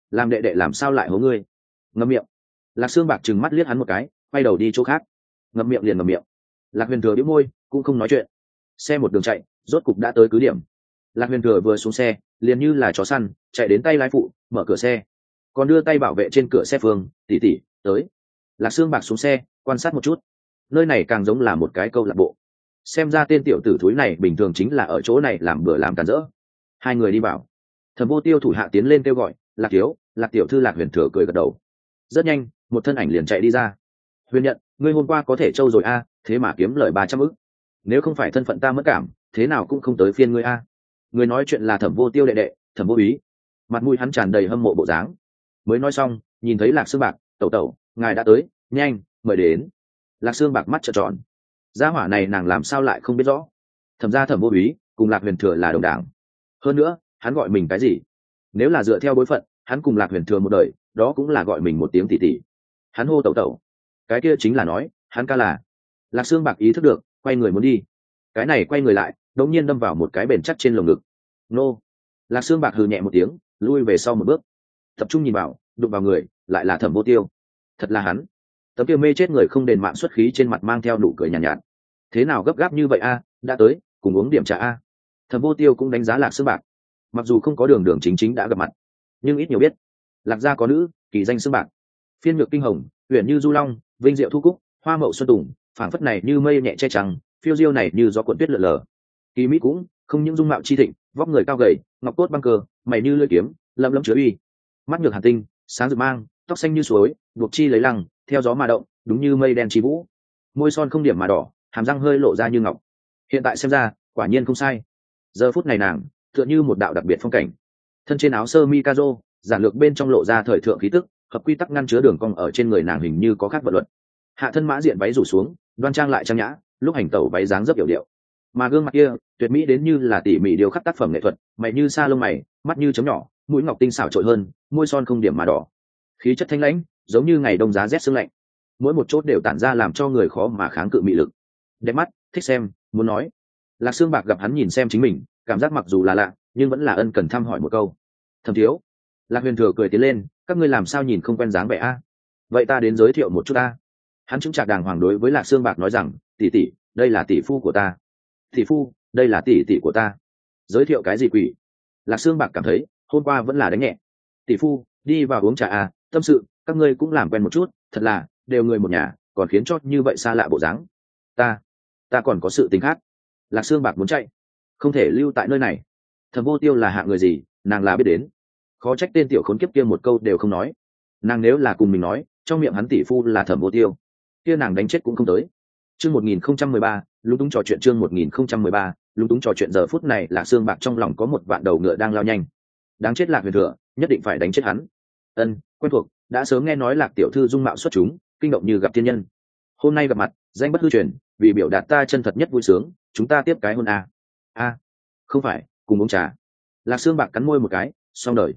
làm đệ đệ làm sao lại hố ngươi? Ngậm miệng. Lạc Sương Bạc trừng mắt liếc hắn một cái, quay đầu đi chỗ khác. Ngậm miệng liền ngậm miệng. Lạc Huyền Thừa bĩu môi, cũng không nói chuyện. Xe một đường chạy, rốt cục đã tới cứ điểm. Lạc Huyền Thừa vừa xuống xe, liền như là chó săn, chạy đến tay lái phụ, mở cửa xe, còn đưa tay bảo vệ trên cửa xe Phương, tỷ tỷ, tới. Lạc Sương Bạc xuống xe, quan sát một chút. Nơi này càng giống là một cái câu lạc bộ. Xem ra tên tiểu tử thúi này bình thường chính là ở chỗ này làm bữa làm cản rỡ. Hai người đi vào. Thẩm Vô Tiêu thủ hạ tiến lên kêu gọi, Lạc thiếu, Lạc tiểu thư. Lạc Huyền Thừa cười gật đầu. Rất nhanh, một thân ảnh liền chạy đi ra. Huyền Nhận, ngươi hôm qua có thể trâu rồi a, thế mà kiếm lời 300 ức. Nếu không phải thân phận ta mất cảm, thế nào cũng không tới phiên ngươi a. Người nói chuyện là Thẩm Vô Tiêu đệ đệ, Thẩm Vô Úy. Mặt mũi hắn tràn đầy hâm mộ bộ dáng. Mới nói xong, nhìn thấy Lạc Sương Bạc, tẩu tẩu, ngài đã tới, nhanh, mời đến. Lạc Sương Bạc mắt trợn tròn. Gia hỏa này nàng làm sao lại không biết rõ? Thẩm gia Thẩm Vô Úy cùng Lạc Huyền Thừa là đồng đảng. Hơn nữa, hắn gọi mình cái gì? Nếu là dựa theo bối phận, hắn cùng Lạc Huyền Thừa một đời, đó cũng là gọi mình một tiếng tỷ tỷ. Hắn hô tẩu tẩu, cái kia chính là nói hắn ca là. Lạc Sương Bạc ý thức được, quay người muốn đi. Cái này quay người lại, đột nhiên đâm vào một cái bền chắc trên lồng ngực. Nô. Lạc Sương Bạc hừ nhẹ một tiếng, lui về sau một bước. Tập trung nhìn vào, đụng vào người, lại là Thẩm Vô Tiêu. Thật là hắn. Tấm kia mê chết người không đền mạng xuất khí trên mặt mang theo nụ cười nhàn nhạt. Thế nào gấp gáp như vậy a, đã tới, cùng uống điểm trà a. Thẩm Vô Tiêu cũng đánh giá Lạc Sương Bạc. Mặc dù không có đường đường chính chính đã gặp mặt, nhưng ít nhiều biết, Lạc gia có nữ, kỳ danh Sương Bạc. Phiên nhược kinh hồng, uyển như du long, vinh diệu thu cúc, hoa mậu xuân tùng, phảng phất này như mây nhẹ che trắng, phiêu diêu này như gió cuộn tuyết lượn lờ. Kỳ mỹ cũng không những dung mạo chi thịnh, vóc người cao gầy, ngọc cốt băng cơ, mày như lưỡi kiếm, lấm lấm chứa uy. Mắt nhược hàn tinh, sáng rực mang, tóc xanh như suối, buộc chi lấy lăng, theo gió mà động, đúng như mây đen chi vũ. Môi son không điểm mà đỏ, hàm răng hơi lộ ra như ngọc. Hiện tại xem ra, quả nhiên không sai. Giờ phút này nàng, tựa như một đạo đặc biệt phong cảnh. Thân trên áo sơ mi kazo, giản lược bên trong lộ ra thời thượng khí tức, hợp quy tắc ngăn chứa đường cong ở trên người nàng hình như có khác vận luật. Hạ thân mã diện váy rủ xuống, đoan trang lại trang nhã, lúc hành tẩu váy dáng rất hiểu điệu. Mà gương mặt kia, tuyệt mỹ đến như là tỉ mỉ điêu khắc tác phẩm nghệ thuật, mày như sa lông mày, mắt như chấm nhỏ, mũi ngọc tinh xảo trội hơn, môi son không điểm mà đỏ. Khí chất thanh lãnh, giống như ngày đông giá rét sương lạnh. Mỗi một chốt đều tản ra làm cho người khó mà kháng cự mị lực. Đẹp mắt, thích xem, muốn nói. Lạc Sương Bạc gặp hắn nhìn xem chính mình, cảm giác mặc dù là lạ, nhưng vẫn là ân cần thăm hỏi một câu. Thẩm thiếu. Lạc Huyền Thừa cười tiến lên, các ngươi làm sao nhìn không quen dáng vẻ a? Vậy ta đến giới thiệu một chút a. Hắn chứng trạc đàng hoàng đối với Lạc Sương Bạc nói rằng, tỷ tỷ, đây là tỷ phu của ta. Tỷ phu, đây là tỷ tỷ của ta. Giới thiệu cái gì quỷ? Lạc Sương Bạc cảm thấy hôm qua vẫn là đánh nhẹ. Tỷ phu, đi vào uống trà a, tâm sự, các ngươi cũng làm quen một chút, thật là đều người một nhà, còn khiến cho như vậy xa lạ bộ dáng. Ta còn có sự tình khác. Lạc Sương Bạc muốn chạy, không thể lưu tại nơi này. Thẩm Vô Tiêu là hạ người gì, nàng là biết đến. Khó trách tên tiểu khốn kiếp kia một câu đều không nói. Nàng nếu là cùng mình nói, trong miệng hắn tỷ phu là Thẩm Vô Tiêu, kia nàng đánh chết cũng không tới. Chương 1013, lúng túng trò chuyện. Chương 1013, lúng túng trò chuyện. Giờ phút này Lạc Sương Bạc trong lòng có một vạn đầu ngựa đang lao nhanh. Đáng chết Lạc Huyền Thừa, nhất định phải đánh chết hắn. Quen thuộc, đã sớm nghe nói Lạc tiểu thư dung mạo xuất chúng, kinh động như gặp thiên nhân. Hôm nay gặp mặt, danh bất hư truyền, vì biểu đạt ta chân thật nhất vui sướng, chúng ta tiếp cái hôn a. Không phải, cùng uống trà. Lạc Sương Bạc cắn môi một cái, xong đời.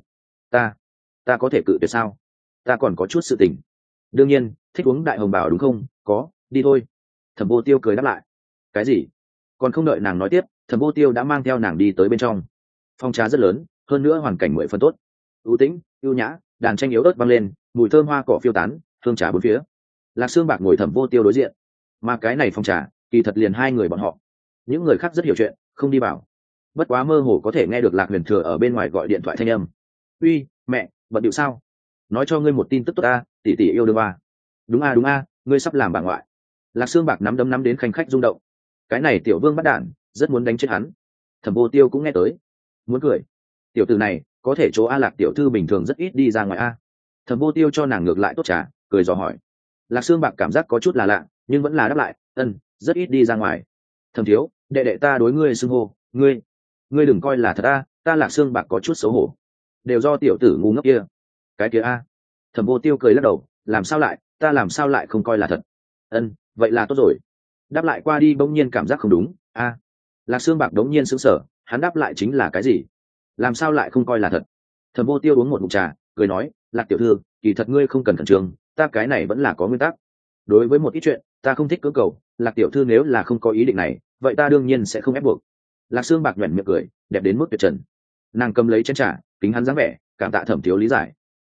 Ta có thể cự tuyệt sao? Ta còn có chút sự tình. Đương nhiên, thích uống đại hồng bảo đúng không? Có, đi thôi. Thẩm Vô Tiêu cười đáp lại. Cái gì? Còn không đợi nàng nói tiếp, Thẩm Vô Tiêu đã mang theo nàng đi tới bên trong. Phòng trà rất lớn, hơn nữa hoàn cảnh 10 phần tốt. ưu tĩnh, ưu nhã, đàn tranh yếu ớt vang lên, mùi thơm hoa cỏ phiêu tán, hương trà bốn phía. Lạc Sương Bạc ngồi Thẩm Vô Tiêu đối diện. Mà cái này phòng trà, kỳ thật liền hai người bọn họ. Những người khác rất hiểu chuyện, không đi vào. Bất quá mơ hồ có thể nghe được Lạc Huyền Thừa ở bên ngoài gọi điện thoại thanh âm. Uy, mẹ, bận điệu sao? Nói cho ngươi một tin tức tốt a, tỷ tỷ yêu đương ba. Đúng a, ngươi sắp làm bà ngoại. Lạc Sương Bạc nắm đấm nắm đến khanh khách rung động. Cái này tiểu vương bắt đản, rất muốn đánh chết hắn. Thẩm Vô Tiêu cũng nghe tới, muốn cười. Tiểu tử này, có thể chỗ A Lạc tiểu thư bình thường rất ít đi ra ngoài a. Thẩm Vô Tiêu cho nàng ngược lại tốt trà, cười dò hỏi. Lạc Sương Bạc cảm giác có chút là lạ, nhưng vẫn là đáp lại, rất ít đi ra ngoài. Thẩm thiếu, đệ đệ ta đối ngươi xưng hô, ngươi đừng coi là thật a, ta Lạc Sương Bạc có chút xấu hổ. Đều do tiểu tử ngu ngốc kia. Cái kia a. Thẩm Vô Tiêu cười lắc đầu, làm sao lại, ta làm sao lại không coi là thật. Vậy là tốt rồi. Đáp lại qua đi bỗng nhiên cảm giác không đúng a. Lạc Sương Bạc đống nhiên sững sờ, hắn đáp lại chính là cái gì? Làm sao lại không coi là thật? Thẩm Vô Tiêu uống một ngụm trà, cười nói, Lạc tiểu thư, kỳ thật ngươi không cần khẩn trương, ta cái này vẫn là có nguyên tắc. Đối với một ít chuyện, ta không thích cưỡng cầu, Lạc tiểu thư nếu là không có ý định này, vậy ta đương nhiên sẽ không ép buộc. Lạc Sương Bạc nhoẻn miệng cười, đẹp đến mức tuyệt trần. Nàng cầm lấy chén trà, kính hắn dáng vẻ, cảm tạ Thẩm thiếu lý giải.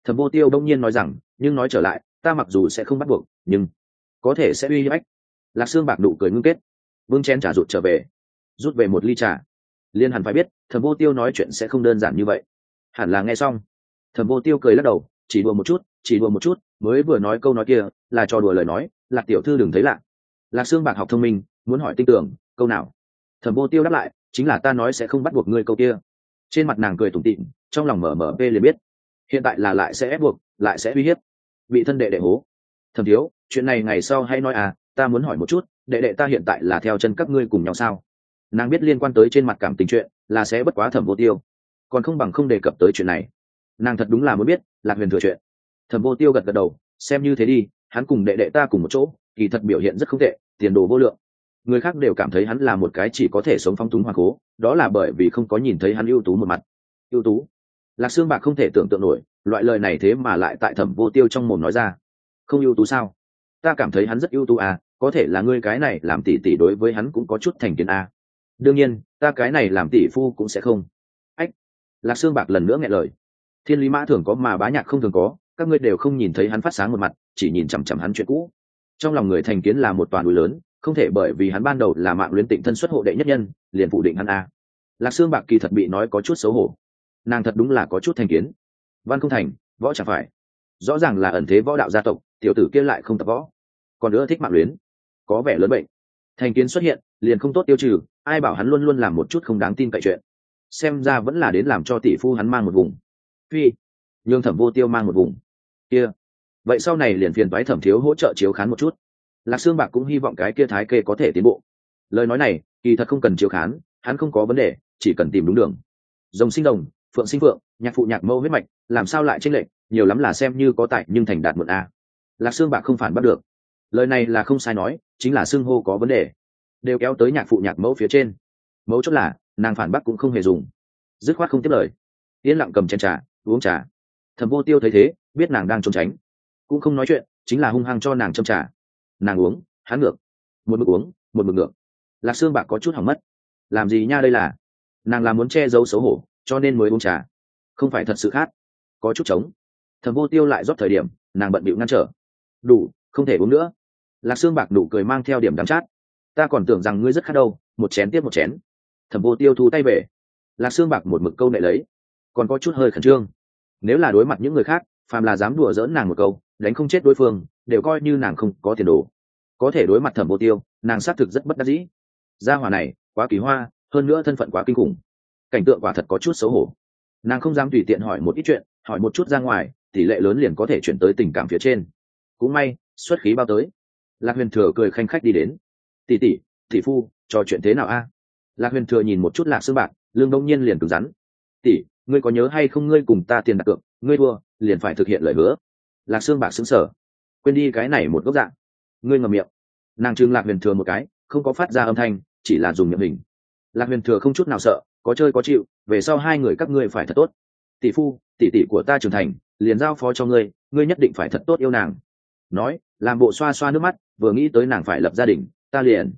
Thẩm Vô Tiêu đông nhiên nói rằng, nhưng nói trở lại, ta mặc dù sẽ không bắt buộc, nhưng có thể sẽ uy hiếp. Lạc Sương Bạc nụ cười ngưng kết, vương chén trà rụt trở về, rút về một ly trà. Liên hẳn phải biết, Thẩm Vô Tiêu nói chuyện sẽ không đơn giản như vậy. Hẳn là nghe xong, Thẩm Vô Tiêu cười lắc đầu, chỉ đùa một chút, chỉ đùa một chút, mới vừa nói câu nói kia là trò đùa lời nói, Lạc tiểu thư đừng thấy lạ. Lạc Sương Bạc học thông minh, muốn hỏi tinh tưởng, câu nào? Thẩm Vô Tiêu đáp lại, chính là ta nói sẽ không bắt buộc ngươi câu kia. Trên mặt nàng cười tủm tỉm, trong lòng mở mở liền biết, hiện tại là lại sẽ ép buộc, lại sẽ uy hiếp, bị thân đệ đệ hố. Thẩm thiếu, chuyện này ngày sau hay nói à, ta muốn hỏi một chút, đệ đệ ta hiện tại là theo chân các ngươi cùng nhau sao? Nàng biết liên quan tới trên mặt cảm tình chuyện là sẽ bất quá Thẩm Vô Tiêu, còn không bằng không đề cập tới chuyện này. Nàng thật đúng là muốn biết Lạc Huyền thừa chuyện. Thẩm Vô Tiêu gật gật đầu, xem như thế đi, hắn cùng đệ đệ ta cùng một chỗ, kỳ thật biểu hiện rất không tệ, tiền đồ vô lượng. Người khác đều cảm thấy hắn là một cái chỉ có thể sống phong túng hoa cố, đó là bởi vì không có nhìn thấy hắn ưu tú một mặt. Ưu tú? Lạc Sương Bạc không thể tưởng tượng nổi, loại lời này thế mà lại tại Thẩm Vô Tiêu trong mồm nói ra. Không ưu tú sao? Ta cảm thấy hắn rất ưu tú à, có thể là ngươi cái này làm tỷ tỷ đối với hắn cũng có chút thành kiến à. Đương nhiên, ta cái này làm tỷ phu cũng sẽ không. Ách! Lạc Sương Bạc lần nữa nghẹn lời. Thiên lý mã thường có mà bá nhạc không thường có, các ngươi đều không nhìn thấy hắn phát sáng một mặt, chỉ nhìn chằm chằm hắn chuyện cũ. Trong lòng người thành kiến là một toàn núi lớn, không thể bởi vì hắn ban đầu là mạng luyến tịnh thân xuất hộ đệ nhất nhân, liền phủ định hắn a. Lạc Sương Bạc kỳ thật bị nói có chút xấu hổ. Nàng thật đúng là có chút thành kiến. Văn không thành, võ chẳng phải. Rõ ràng là ẩn thế võ đạo gia tộc, tiểu tử kia lại không tập võ, còn nữa thích mạng luyến, có vẻ lớn bệnh. Thành kiến xuất hiện, liền không tốt tiêu trừ, ai bảo hắn luôn luôn làm một chút không đáng tin cậy chuyện. Xem ra vẫn là đến làm cho tỷ phu hắn mang một vùng. Phi, nhường Thẩm Vô Tiêu mang một vùng. Kia, vậy sau này liền phiền toái Thẩm thiếu hỗ trợ chiếu khán một chút. Lạc Sương Bạc cũng hy vọng cái kia thái kê có thể tiến bộ. Lời nói này kỳ thật không cần chiếu khán, hắn không có vấn đề, chỉ cần tìm đúng đường. Rồng sinh rồng, phượng sinh phượng, nhạc phụ nhạc mẫu huyết mạch, làm sao lại chênh lệch, nhiều lắm là xem như có tại nhưng thành đạt muộn a. Lạc Sương Bạc không phản bắt được. Lời này là không sai nói, chính là xưng hô có vấn đề, đều kéo tới nhạc phụ nhạc mẫu phía trên. Mẫu chốt là nàng phản bác cũng không hề dùng, dứt khoát không tiếp lời, yên lặng cầm chén trà uống trà. Thẩm Vô Tiêu thấy thế, biết nàng đang trốn tránh, cũng không nói chuyện, chính là hung hăng cho nàng châm trà. Nàng uống, hắn ngược, một mực uống, một mực ngược. Lạc Sương Bạc có chút hỏng mất. Làm gì nha, đây là nàng là muốn che giấu xấu hổ, cho nên mới uống trà, không phải thật sự khát. Có chút trống. Thẩm Vô Tiêu lại rót thời điểm, nàng bận bịu ngăn trở. Đủ, không thể uống nữa. Lạc Sương Bạc nụ cười mang theo điểm đắng chát. Ta còn tưởng rằng ngươi rất khát đâu, một chén tiếp một chén. Thẩm Vô Tiêu thu tay về. Lạc Sương Bạc một mực câu nệ lấy, còn có chút hơi khẩn trương. Nếu là đối mặt những người khác, phàm là dám đùa giỡn nàng một câu, đánh không chết đối phương, đều coi như nàng không có tiền đồ. Có thể đối mặt Thẩm Vô Tiêu, nàng xác thực rất bất đắc dĩ. Gia hỏa này quá kỳ hoa, hơn nữa thân phận quá kinh khủng, cảnh tượng quả thật có chút xấu hổ. Nàng không dám tùy tiện hỏi một ít chuyện, hỏi một chút ra ngoài, tỷ lệ lớn liền có thể chuyển tới tình cảm phía trên. Cũng may, xuất khí bao tới. Lạc Huyền Thừa cười khanh khách đi đến. Tỷ tỷ, tỷ phu, trò chuyện thế nào a? Lạc Huyền Thừa nhìn một chút Lạc Sương Bạc, lương đông nhiên liền cứng rắn. Tỷ, ngươi có nhớ hay không, ngươi cùng ta tiền đặt cược, ngươi thua liền phải thực hiện lời hứa. Lạc Sương Bạc sững sờ, quên đi cái này một gốc dạng. Ngươi ngậm miệng. Nàng trừng Lạc Huyền Thừa một cái, không có phát ra âm thanh, chỉ là dùng miệng hình. Lạc Huyền Thừa không chút nào sợ, có chơi có chịu, về sau hai người các ngươi phải thật tốt. Tỷ phu, tỷ tỷ của ta trưởng thành, liền giao phó cho ngươi, ngươi nhất định phải thật tốt yêu nàng. Nói, làm bộ xoa xoa nước mắt, vừa nghĩ tới nàng phải lập gia đình, ta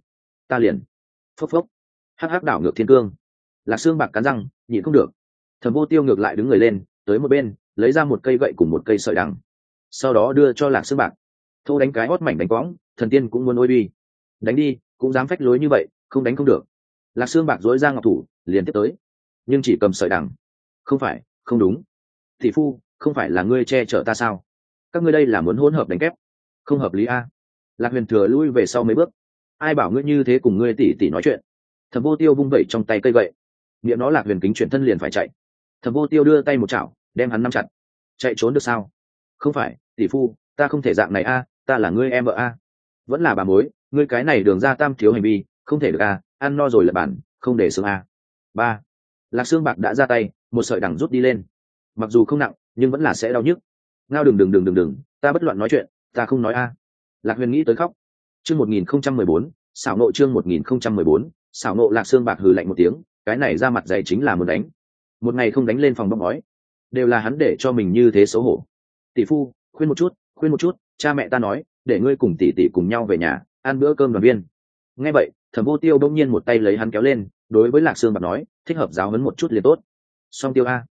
liền phốc phốc, hắc hắc đảo ngược thiên cương. Lạc Sương Bạc cắn răng, nhịn không được. Thẩm Vô Tiêu ngược lại đứng người lên, tới một bên, lấy ra một cây gậy cùng một cây sợi đằng, sau đó đưa cho Lạc Sương Bạc. Thô đánh cái hót mảnh đánh quõng, thần tiên cũng muốn ôi uy. Đánh đi, cũng dám phách lối như vậy, không đánh không được. Lạc Sương Bạc dối ra ngọc thủ, liền tiếp tới, nhưng chỉ cầm sợi đằng. Không phải, không đúng. Tỷ phu, không phải là ngươi che chở ta sao? Các ngươi đây là muốn hỗn hợp đánh kép, không hợp lý a. Lạc Huyền Thừa lui về sau mấy bước. Ai bảo ngươi như thế cùng ngươi tỷ tỷ nói chuyện? Thẩm Vô Tiêu vung vẩy trong tay cây gậy, miệng nó Lạc Huyền Kính chuyển thân liền phải chạy. Thẩm Vô Tiêu đưa tay một chảo, đem hắn nắm chặt. Chạy trốn được sao? Không phải, tỷ phu, ta không thể dạng này a, ta là ngươi em vợ a. Vẫn là bà mối, ngươi cái này đường ra tam thiếu hành vi, không thể được a, ăn no rồi lật bản, không để xương a. Ba. Lạc Sương Bạc đã ra tay, một sợi đằng rút đi lên. Mặc dù không nặng, nhưng vẫn là sẽ đau nhức. Ngao đừng, ta bất loạn nói chuyện, ta không nói a. Lạc Huyền nghĩ tới khóc. Chương 1014, xảo nộ chương 1014, xảo nộ. Lạc Sương Bạc hừ lạnh một tiếng, cái này ra mặt dày chính là muốn đánh. Một ngày không đánh lên phòng bóng ngói, đều là hắn để cho mình như thế xấu hổ. Tỷ phu, khuyên một chút, cha mẹ ta nói, để ngươi cùng tỷ tỷ cùng nhau về nhà, ăn bữa cơm đoàn viên. Nghe vậy, Thẩm Vô Tiêu đông nhiên một tay lấy hắn kéo lên, đối với Lạc Sương Bạc nói, thích hợp giáo huấn một chút liền tốt. Song Tiêu a,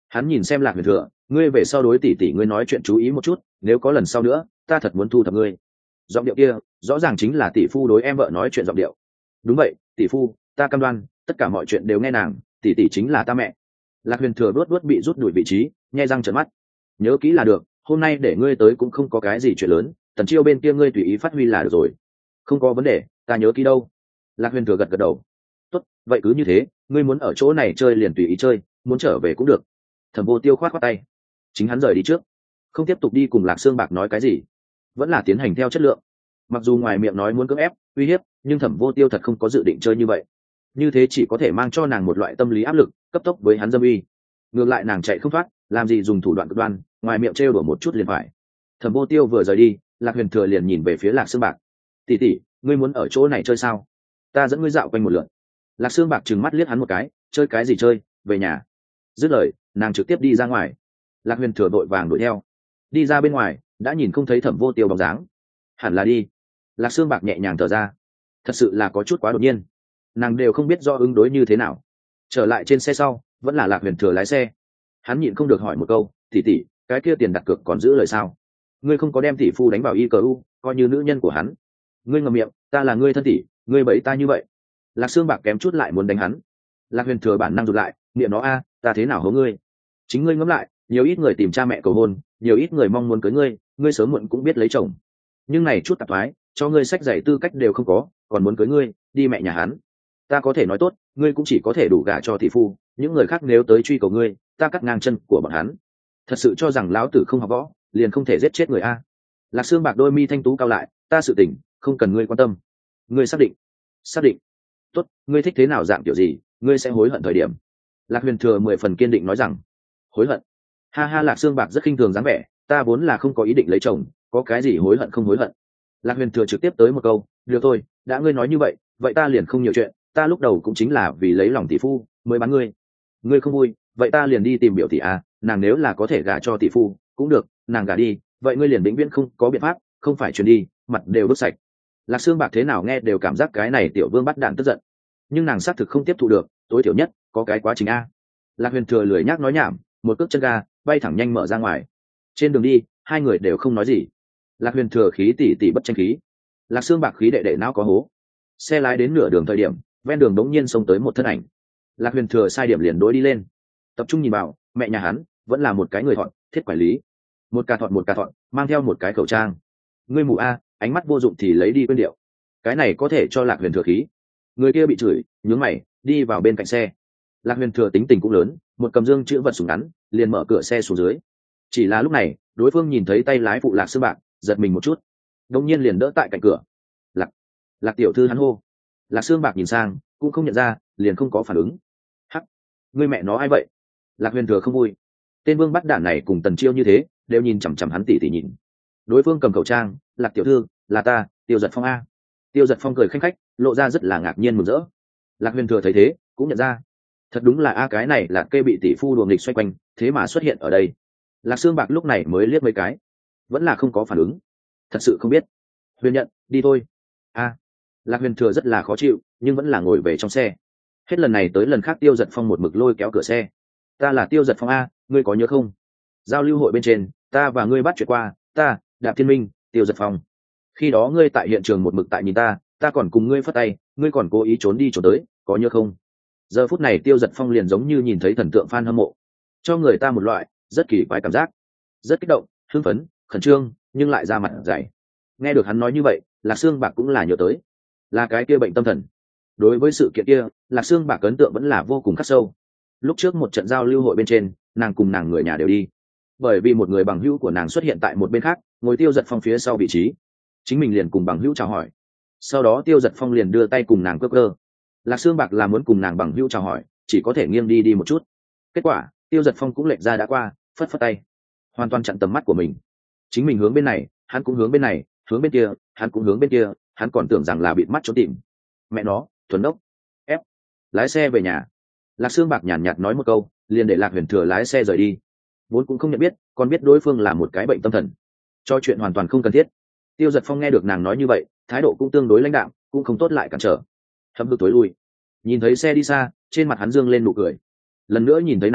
Hắn nhìn xem Lạc Huyền Thừa, ngươi về sau đối tỷ tỷ ngươi nói chuyện chú ý một chút, nếu có lần sau nữa ta thật muốn thu thập ngươi. Giọng điệu kia rõ ràng chính là tỷ phu đối em vợ nói chuyện giọng điệu. Đúng vậy, tỷ phu, ta cam đoan tất cả mọi chuyện đều nghe nàng, tỷ tỷ chính là ta mẹ. Lạc Huyền Thừa luốt luốt bị rút đuổi vị trí, nhe răng trợn mắt. Nhớ kỹ là được, hôm nay để ngươi tới cũng không có cái gì chuyện lớn, Tần Chiêu bên kia ngươi tùy ý phát huy là được rồi. Không có vấn đề, ta nhớ kỹ đâu. Lạc Huyền Thừa gật gật đầu. Tốt, vậy cứ như thế, ngươi muốn ở chỗ này chơi liền tùy ý chơi, muốn trở về cũng được. Thẩm Vô Tiêu khoát khoát tay, chính hắn rời đi trước, không tiếp tục đi cùng Lạc Sương Bạc nói cái gì, vẫn là tiến hành theo chất lượng. Mặc dù ngoài miệng nói muốn cưỡng ép uy hiếp, nhưng Thẩm Vô Tiêu thật không có dự định chơi như vậy. Như thế chỉ có thể mang cho nàng một loại tâm lý áp lực, cấp tốc với hắn dâm uy. Ngược lại nàng chạy không thoát, làm gì dùng thủ đoạn cực đoan, ngoài miệng trêu đùa một chút liền phải. Thẩm Vô Tiêu vừa rời đi, Lạc Huyền Thừa liền nhìn về phía Lạc Sương Bạc. Tỷ tỷ, ngươi muốn ở chỗ này chơi sao? Ta dẫn ngươi dạo quanh một lượt. Lạc Sương Bạc trừng mắt liếc hắn một cái, chơi cái gì chơi, về nhà. Dứt lời, nàng trực tiếp đi ra ngoài. Lạc Huyền Thừa vội vàng đuổi theo. Đi ra bên ngoài, đã nhìn không thấy Thẩm Vô Tiêu bóng dáng. Hẳn là đi. Lạc Sương Bạc nhẹ nhàng thở ra. Thật sự là có chút quá đột nhiên, nàng đều không biết do ứng đối như thế nào. Trở lại trên xe sau, vẫn là Lạc Huyền Thừa lái xe. Hắn nhịn không được hỏi một câu, tỷ tỷ, cái kia tiền đặt cược còn giữ lời sao? Ngươi không có đem tỷ phu đánh vào ICU, coi như nữ nhân của hắn. Ngươi ngậm miệng, ta là ngươi thân tỷ, ngươi bẫy ta như vậy. Lạc Sương Bạc kém chút lại muốn đánh hắn. Lạc Huyền Thừa bản năng rụt lại, niệm nó a, ta thế nào hố ngươi? Chính ngươi ngẫm lại, nhiều ít người tìm cha mẹ cầu hôn, nhiều ít người mong muốn cưới ngươi, ngươi sớm muộn cũng biết lấy chồng. Nhưng này chút tạp thoái, cho ngươi sách giày tư cách đều không có, còn muốn cưới ngươi, đi mẹ nhà hắn. Ta có thể nói tốt, ngươi cũng chỉ có thể đủ gả cho tỷ phu, những người khác nếu tới truy cầu ngươi, ta cắt ngang chân của bọn hắn. Thật sự cho rằng lão tử không học võ, liền không thể giết chết người a? Lạc Sương Bạc đôi mi thanh tú cao lại, ta sự tình, không cần ngươi quan tâm. Ngươi xác định? Xác định. Tốt, ngươi thích thế nào dạng kiểu gì, ngươi sẽ hối hận thời điểm. Lạc Huyền Thừa 10 phần kiên định nói rằng. Hối hận? Ha ha, Lạc Sương Bạc rất khinh thường dáng vẻ, ta vốn là không có ý định lấy chồng, có cái gì hối hận không hối hận. Lạc Huyền Thừa trực tiếp tới một câu, được thôi, đã ngươi nói như vậy, vậy ta liền không nhiều chuyện, ta lúc đầu cũng chính là vì lấy lòng tỷ phu mới bán ngươi. Ngươi không vui, vậy ta liền đi tìm biểu tỷ a, nàng nếu là có thể gả cho tỷ phu cũng được, nàng gả đi, vậy ngươi liền vĩnh viễn không có biện pháp, không phải chuyển đi, mặt đều đốt sạch. Lạc Sương Bạc thế nào nghe đều cảm giác cái này tiểu vương bắt đạn tức giận, nhưng nàng xác thực không tiếp thu được, tối thiểu nhất có cái quá trình a. Lạc Huyền Thừa lười nhác nói nhảm, một cước chân ga bay thẳng nhanh mở ra ngoài. Trên đường đi, hai người đều không nói gì. Lạc Huyền Thừa khí tỉ tỉ bất tranh khí, Lạc Sương Bạc khí đệ đệ não có hố. Xe lái đến nửa đường thời điểm, ven đường đống nhiên xông tới một thân ảnh. Lạc Huyền Thừa sai điểm liền đối đi lên, tập trung nhìn vào, mẹ nhà hắn vẫn là một cái người thọn thiết quản lý, một cà thọn mang theo một cái khẩu trang. Ngươi mù a, ánh mắt vô dụng thì lấy đi quên điệu. Cái này có thể cho Lạc Huyền Thừa khí. Người kia bị chửi, nhướng mày đi vào bên cạnh xe. Lạc Huyền Thừa tính tình cũng lớn, một cầm dương chữ vật súng ngắn liền mở cửa xe xuống dưới. Chỉ là lúc này đối phương nhìn thấy tay lái phụ Lạc Sương Bạc, giật mình một chút, đột nhiên liền đỡ tại cạnh cửa. Lạc tiểu thư, hắn hô. Lạc Sương Bạc nhìn sang cũng không nhận ra, liền không có phản ứng. Hắc, ngươi mẹ nó ai vậy? Lạc Huyền Thừa không vui, tên vương bắt đản này cùng Tần Chiêu như thế, đều nhìn chằm chằm hắn tỉ tỉ nhìn. Đối phương cầm khẩu trang, Lạc tiểu thư, là ta, Tiêu Giật Phong a. Tiêu Giật Phong cười khanh khách, lộ ra rất là ngạc nhiên mừng rỡ. Lạc Huyền Thừa thấy thế cũng nhận ra, thật đúng là a, cái này là cây bị tỷ phu đùa nghịch xoay quanh, thế mà xuất hiện ở đây. Lạc Sương Bạc lúc này mới liếc mấy cái, vẫn là không có phản ứng, thật sự không biết. Huyền nhận, đi thôi. A. Lạc Huyền Thừa rất là khó chịu, nhưng vẫn là ngồi về trong xe. Hết lần này tới lần khác Tiêu Giật Phong một mực lôi kéo cửa xe. Ta là Tiêu Giật Phong a, ngươi có nhớ không? Giao lưu hội bên trên, ta và ngươi bắt chuyện qua, ta, Đạp Thiên Minh, Tiêu Giật Phong. Khi đó ngươi tại hiện trường một mực tại nhìn ta còn cùng ngươi phất tay, ngươi còn cố ý trốn đi trốn tới, có nhớ không? Giờ phút này Tiêu Giật Phong liền giống như nhìn thấy thần tượng fan hâm mộ, cho người ta một loại rất kỳ quái cảm giác, rất kích động, hưng phấn, khẩn trương, nhưng lại ra mặt dày. Nghe được hắn nói như vậy, Lạc Sương Bạc cũng là nhớ tới, là cái kia bệnh tâm thần. Đối với sự kiện kia, Lạc Sương Bạc ấn tượng vẫn là vô cùng khắc sâu. Lúc trước một trận giao lưu hội bên trên, nàng cùng nàng người nhà đều đi, bởi vì một người bằng hữu của nàng xuất hiện tại một bên khác, ngồi Tiêu Giật Phong phía sau vị trí, chính mình liền cùng bằng hữu chào hỏi. Sau đó Tiêu Giật Phong liền đưa tay cùng nàng cơ. Lạc Sương Bạc là muốn cùng nàng bằng hữu chào hỏi, chỉ có thể nghiêng đi một chút. Kết quả Tiêu Giật Phong cũng lệch ra đã qua, phất tay, hoàn toàn chặn tầm mắt của mình. Chính mình hướng bên này, hắn cũng hướng bên này, hướng bên kia, hắn cũng hướng bên kia, hắn còn tưởng rằng là bịt mắt trốn tìm. Mẹ nó, thuần đốc. Ép. Lái xe về nhà. Lạc Sương Bạc nhàn nhạt nói một câu, liền để Lạc Huyền Thừa lái xe rời đi. Vốn cũng không nhận biết, còn biết đối phương là một cái bệnh tâm thần, cho chuyện hoàn toàn không cần thiết. Tiêu Giật Phong nghe được nàng nói như vậy, thái độ cũng tương đối lãnh đạm, cũng không tốt lại cản trở, hậm hực tối lui. Nhìn thấy xe đi xa, trên mặt hắn dương lên nụ cười. Lần nữa nhìn thấy nàng,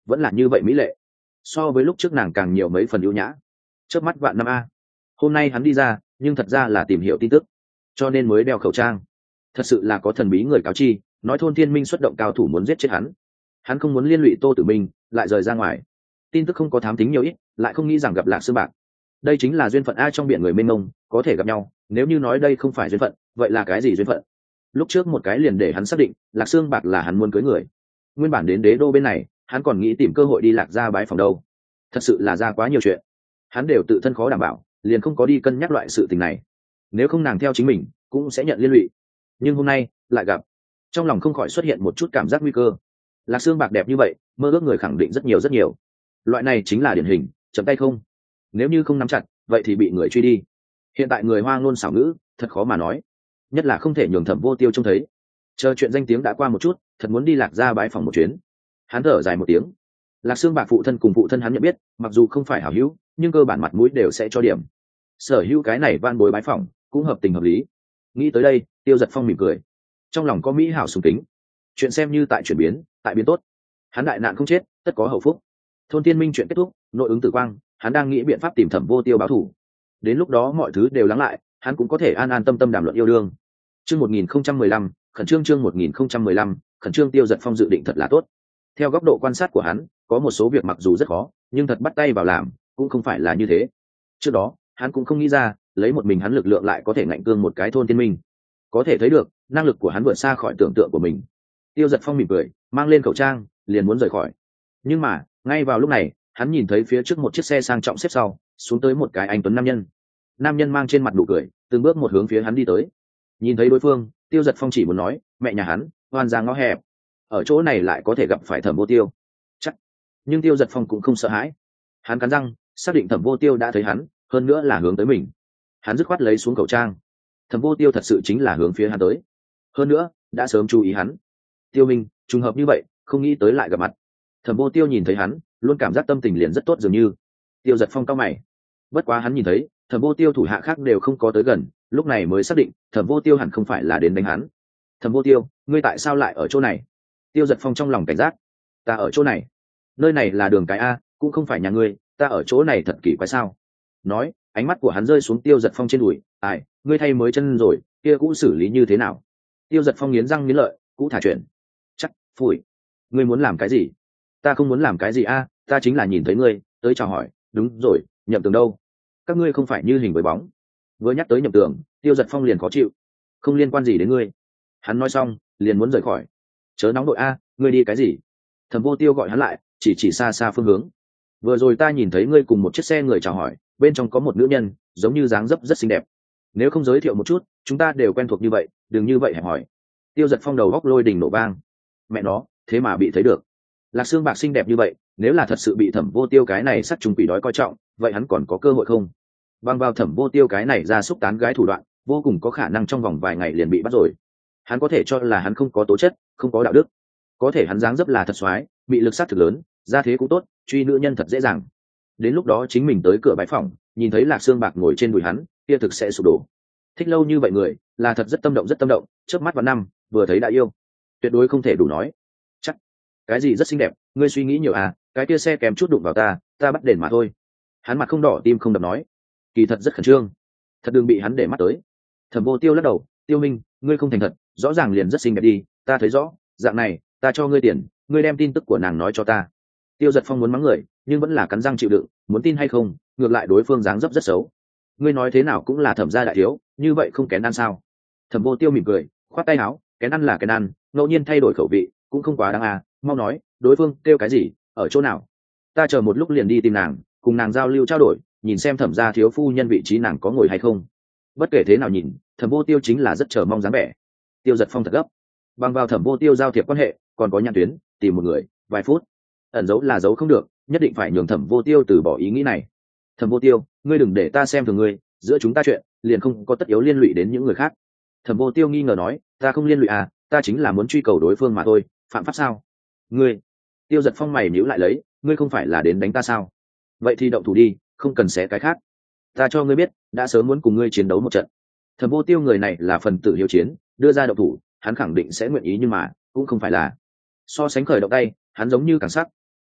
vẫn là như vậy mỹ lệ, so với lúc trước nàng càng nhiều mấy phần ưu nhã. Chớp mắt vạn năm a. Hôm nay hắn đi ra nhưng thật ra là tìm hiểu tin tức, cho nên mới đeo khẩu trang. Thật sự là có thần bí người cáo chi nói thôn thiên minh xuất động cao thủ muốn giết chết hắn. Hắn không muốn liên lụy Tô Tử Minh, lại rời ra ngoài. Tin tức không có thám tính nhiều ít, lại không nghĩ rằng gặp Lạc Sương Bạc. Đây chính là duyên phận a, trong biển người mênh mông có thể gặp nhau, nếu như nói đây không phải duyên phận, vậy là cái gì duyên phận? Lúc trước một cái liền để hắn xác định Lạc Sương Bạc là hắn muốn cưới người. Nguyên bản đến đế đô bên này hắn còn nghĩ tìm cơ hội đi Lạc gia bái phòng đâu. Thật sự là ra quá nhiều chuyện, hắn đều tự thân khó đảm bảo, liền không có đi cân nhắc loại sự tình này. Nếu không nàng theo chính mình cũng sẽ nhận liên lụy, nhưng hôm nay lại gặp, trong lòng không khỏi xuất hiện một chút cảm giác nguy cơ. Lạc Sương Bạc đẹp như vậy, mơ ước người khẳng định rất nhiều rất nhiều. Loại này chính là điển hình chậm tay không, nếu như không nắm chặt vậy thì bị người truy đi. Hiện tại người hoa ngôn xảo ngữ thật khó mà nói, nhất là không thể nhường Thẩm Vô Tiêu trông thấy. Chờ chuyện danh tiếng đã qua một chút, thật muốn đi Lạc gia bái phòng một chuyến. Hắn thở dài một tiếng. Lạc Sương Bạc phụ thân cùng phụ thân hắn nhận biết, mặc dù không phải hảo hữu nhưng cơ bản mặt mũi đều sẽ cho điểm. Sở hữu cái này van bối bái phỏng cũng hợp tình hợp lý. Nghĩ tới đây, Tiêu Giật Phong mỉm cười, trong lòng có mỹ hảo sùng kính. Chuyện xem như tại chuyển biến, tại biến tốt. Hắn đại nạn không chết, tất có hậu phúc. Thôn Thiên Minh chuyện kết thúc, nội ứng tử quang, hắn đang nghĩ biện pháp tìm Thẩm Vô Tiêu báo thù. Đến lúc đó mọi thứ đều lắng lại, hắn cũng có thể an an tâm tâm đàm luận yêu đương. Chương 1015, khẩn trương chương 1015, khẩn trương. Tiêu Giật Phong dự định thật là tốt. Theo góc độ quan sát của hắn, có một số việc mặc dù rất khó, nhưng thật bắt tay vào làm, cũng không phải là như thế. Trước đó, hắn cũng không nghĩ ra, lấy một mình hắn lực lượng lại có thể ngạnh cương một cái thôn Thiên Minh. Có thể thấy được, năng lực của hắn vượt xa khỏi tưởng tượng của mình. Tiêu Giật Phong mỉm cười, mang lên khẩu trang, liền muốn rời khỏi. Nhưng mà, ngay vào lúc này, hắn nhìn thấy phía trước một chiếc xe sang trọng xếp sau, xuống tới một cái anh tuấn nam nhân. Nam nhân mang trên mặt nụ cười, từng bước một hướng phía hắn đi tới. Nhìn thấy đối phương, Tiêu Giật Phong chỉ muốn nói, mẹ nhà hắn, oan ra ngõ hẹp. Ở chỗ này lại có thể gặp phải Thẩm Vô Tiêu. Chắc. Nhưng Tiêu Giật Phong cũng không sợ hãi. Hắn cắn răng, xác định Thẩm Vô Tiêu đã thấy hắn, hơn nữa là hướng tới mình. Hắn dứt khoát lấy xuống khẩu trang. Thẩm Vô Tiêu thật sự chính là hướng phía hắn tới. Hơn nữa, đã sớm chú ý hắn. Tiêu Minh, trùng hợp như vậy, không nghĩ tới lại gặp mặt. Thẩm Vô Tiêu nhìn thấy hắn, luôn cảm giác tâm tình liền rất tốt dường như. Tiêu Giật Phong cau mày. Bất quá hắn nhìn thấy, Thẩm Vô Tiêu thủ hạ khác đều không có tới gần, lúc này mới xác định, Thẩm Vô Tiêu hẳn không phải là đến đánh hắn. Thẩm Vô Tiêu, ngươi tại sao lại ở chỗ này? Tiêu Giật Phong trong lòng cảnh giác. Ta ở chỗ này? Nơi này là đường cái a, cũng không phải nhà ngươi, ta ở chỗ này thật kỳ quái sao? Nói, ánh mắt của hắn rơi xuống Tiêu Giật Phong trên đùi. Ai, ngươi thay mới chân rồi, kia cũ xử lý như thế nào? Tiêu Giật Phong nghiến răng nghiến lợi, cũ thả chuyện. Chắc, phủi. Ngươi muốn làm cái gì? Ta không muốn làm cái gì a, ta chính là nhìn thấy ngươi, tới chào hỏi. Đúng rồi, Nhậm Tường đâu? Các ngươi không phải như hình với bóng. Vừa nhắc tới Nhậm Tường, Tiêu Giật Phong liền khó chịu. Không liên quan gì đến ngươi. Hắn nói xong, liền muốn rời khỏi. Chớ nóng đội a, ngươi đi cái gì? Thẩm Vô Tiêu gọi hắn lại, chỉ xa xa phương hướng. Vừa rồi ta nhìn thấy ngươi cùng một chiếc xe người chào hỏi, bên trong có một nữ nhân, giống như dáng dấp rất xinh đẹp. Nếu không giới thiệu một chút, chúng ta đều quen thuộc như vậy, đừng như vậy hẹp hỏi. Tiêu Giật Phong đầu góc lôi đình nổ vang. Mẹ nó, thế mà bị thấy được. Lạc Sương Bạc xinh đẹp như vậy, nếu là thật sự bị Thẩm Vô Tiêu cái này sắc trùng quỷ đói coi trọng, vậy hắn còn có cơ hội không? Bằng vào Thẩm Vô Tiêu cái này ra xúc tán gái thủ đoạn, vô cùng có khả năng trong vòng vài ngày liền bị bắt rồi. Hắn có thể cho là hắn không có tố chất, không có đạo đức, có thể hắn dáng dấp là thật xoái, bị lực sát thực lớn, gia thế cũng tốt, truy nữ nhân thật dễ dàng. Đến lúc đó chính mình tới cửa bãi phòng, nhìn thấy Lạc Sương Bạc ngồi trên đùi hắn, kia thực sẽ sụp đổ. Thích lâu như vậy người, là thật rất tâm động, chớp mắt vào năm, vừa thấy đã yêu, tuyệt đối không thể đủ nói. Chắc cái gì rất xinh đẹp, ngươi suy nghĩ nhiều à, cái kia xe kèm chút đụng vào ta, ta bắt đền mà thôi. Hắn mặt không đỏ tim không đập nói, kỳ thật rất khẩn trương, thật đừng bị hắn để mắt tới. Thẩm Vô Tiêu lắc đầu, Tiêu Minh, ngươi không thành thật, rõ ràng liền rất xinh đẹp đi, ta thấy rõ, dạng này, ta cho ngươi tiền, ngươi đem tin tức của nàng nói cho ta. Tiêu Giật Phong muốn mắng người, nhưng vẫn là cắn răng chịu đựng, muốn tin hay không, ngược lại đối phương dáng dấp rất xấu. Ngươi nói thế nào cũng là Thẩm gia đại thiếu, như vậy không kén ăn sao? Thẩm Vô Tiêu mỉm cười, khoát tay áo, kén ăn là kén ăn, ngẫu nhiên thay đổi khẩu vị, cũng không quá đáng à, mau nói, đối phương kêu cái gì, ở chỗ nào? Ta chờ một lúc liền đi tìm nàng, cùng nàng giao lưu trao đổi, nhìn xem Thẩm gia thiếu phu nhân vị trí nàng có ngồi hay không. Bất kể thế nào nhìn, Thẩm Vô Tiêu chính là rất chờ mong dáng vẻ. Tiêu Giật Phong thật gấp. Bằng vào Thẩm Vô Tiêu giao thiệp quan hệ, còn có nhãn tuyến, tìm một người, vài phút. Ẩn giấu là giấu không được, nhất định phải nhường Thẩm Vô Tiêu từ bỏ ý nghĩ này. Thẩm Vô Tiêu, ngươi đừng để ta xem thường ngươi, giữa chúng ta chuyện, liền không có tất yếu liên lụy đến những người khác. Thẩm Vô Tiêu nghi ngờ nói, ta không liên lụy à, ta chính là muốn truy cầu đối phương mà thôi, phạm pháp sao? Ngươi? Tiêu Giật Phong mày nhíu lại lấy, ngươi không phải là đến đánh ta sao? Vậy thì động thủ đi, không cần xé cái khác. Ta cho ngươi biết, đã sớm muốn cùng ngươi chiến đấu một trận. Thẩm Vô Tiêu người này là phần tử hiếu chiến, đưa ra động thủ, hắn khẳng định sẽ nguyện ý, nhưng mà cũng không phải là. So sánh khởi động tay, hắn giống như càng sắc.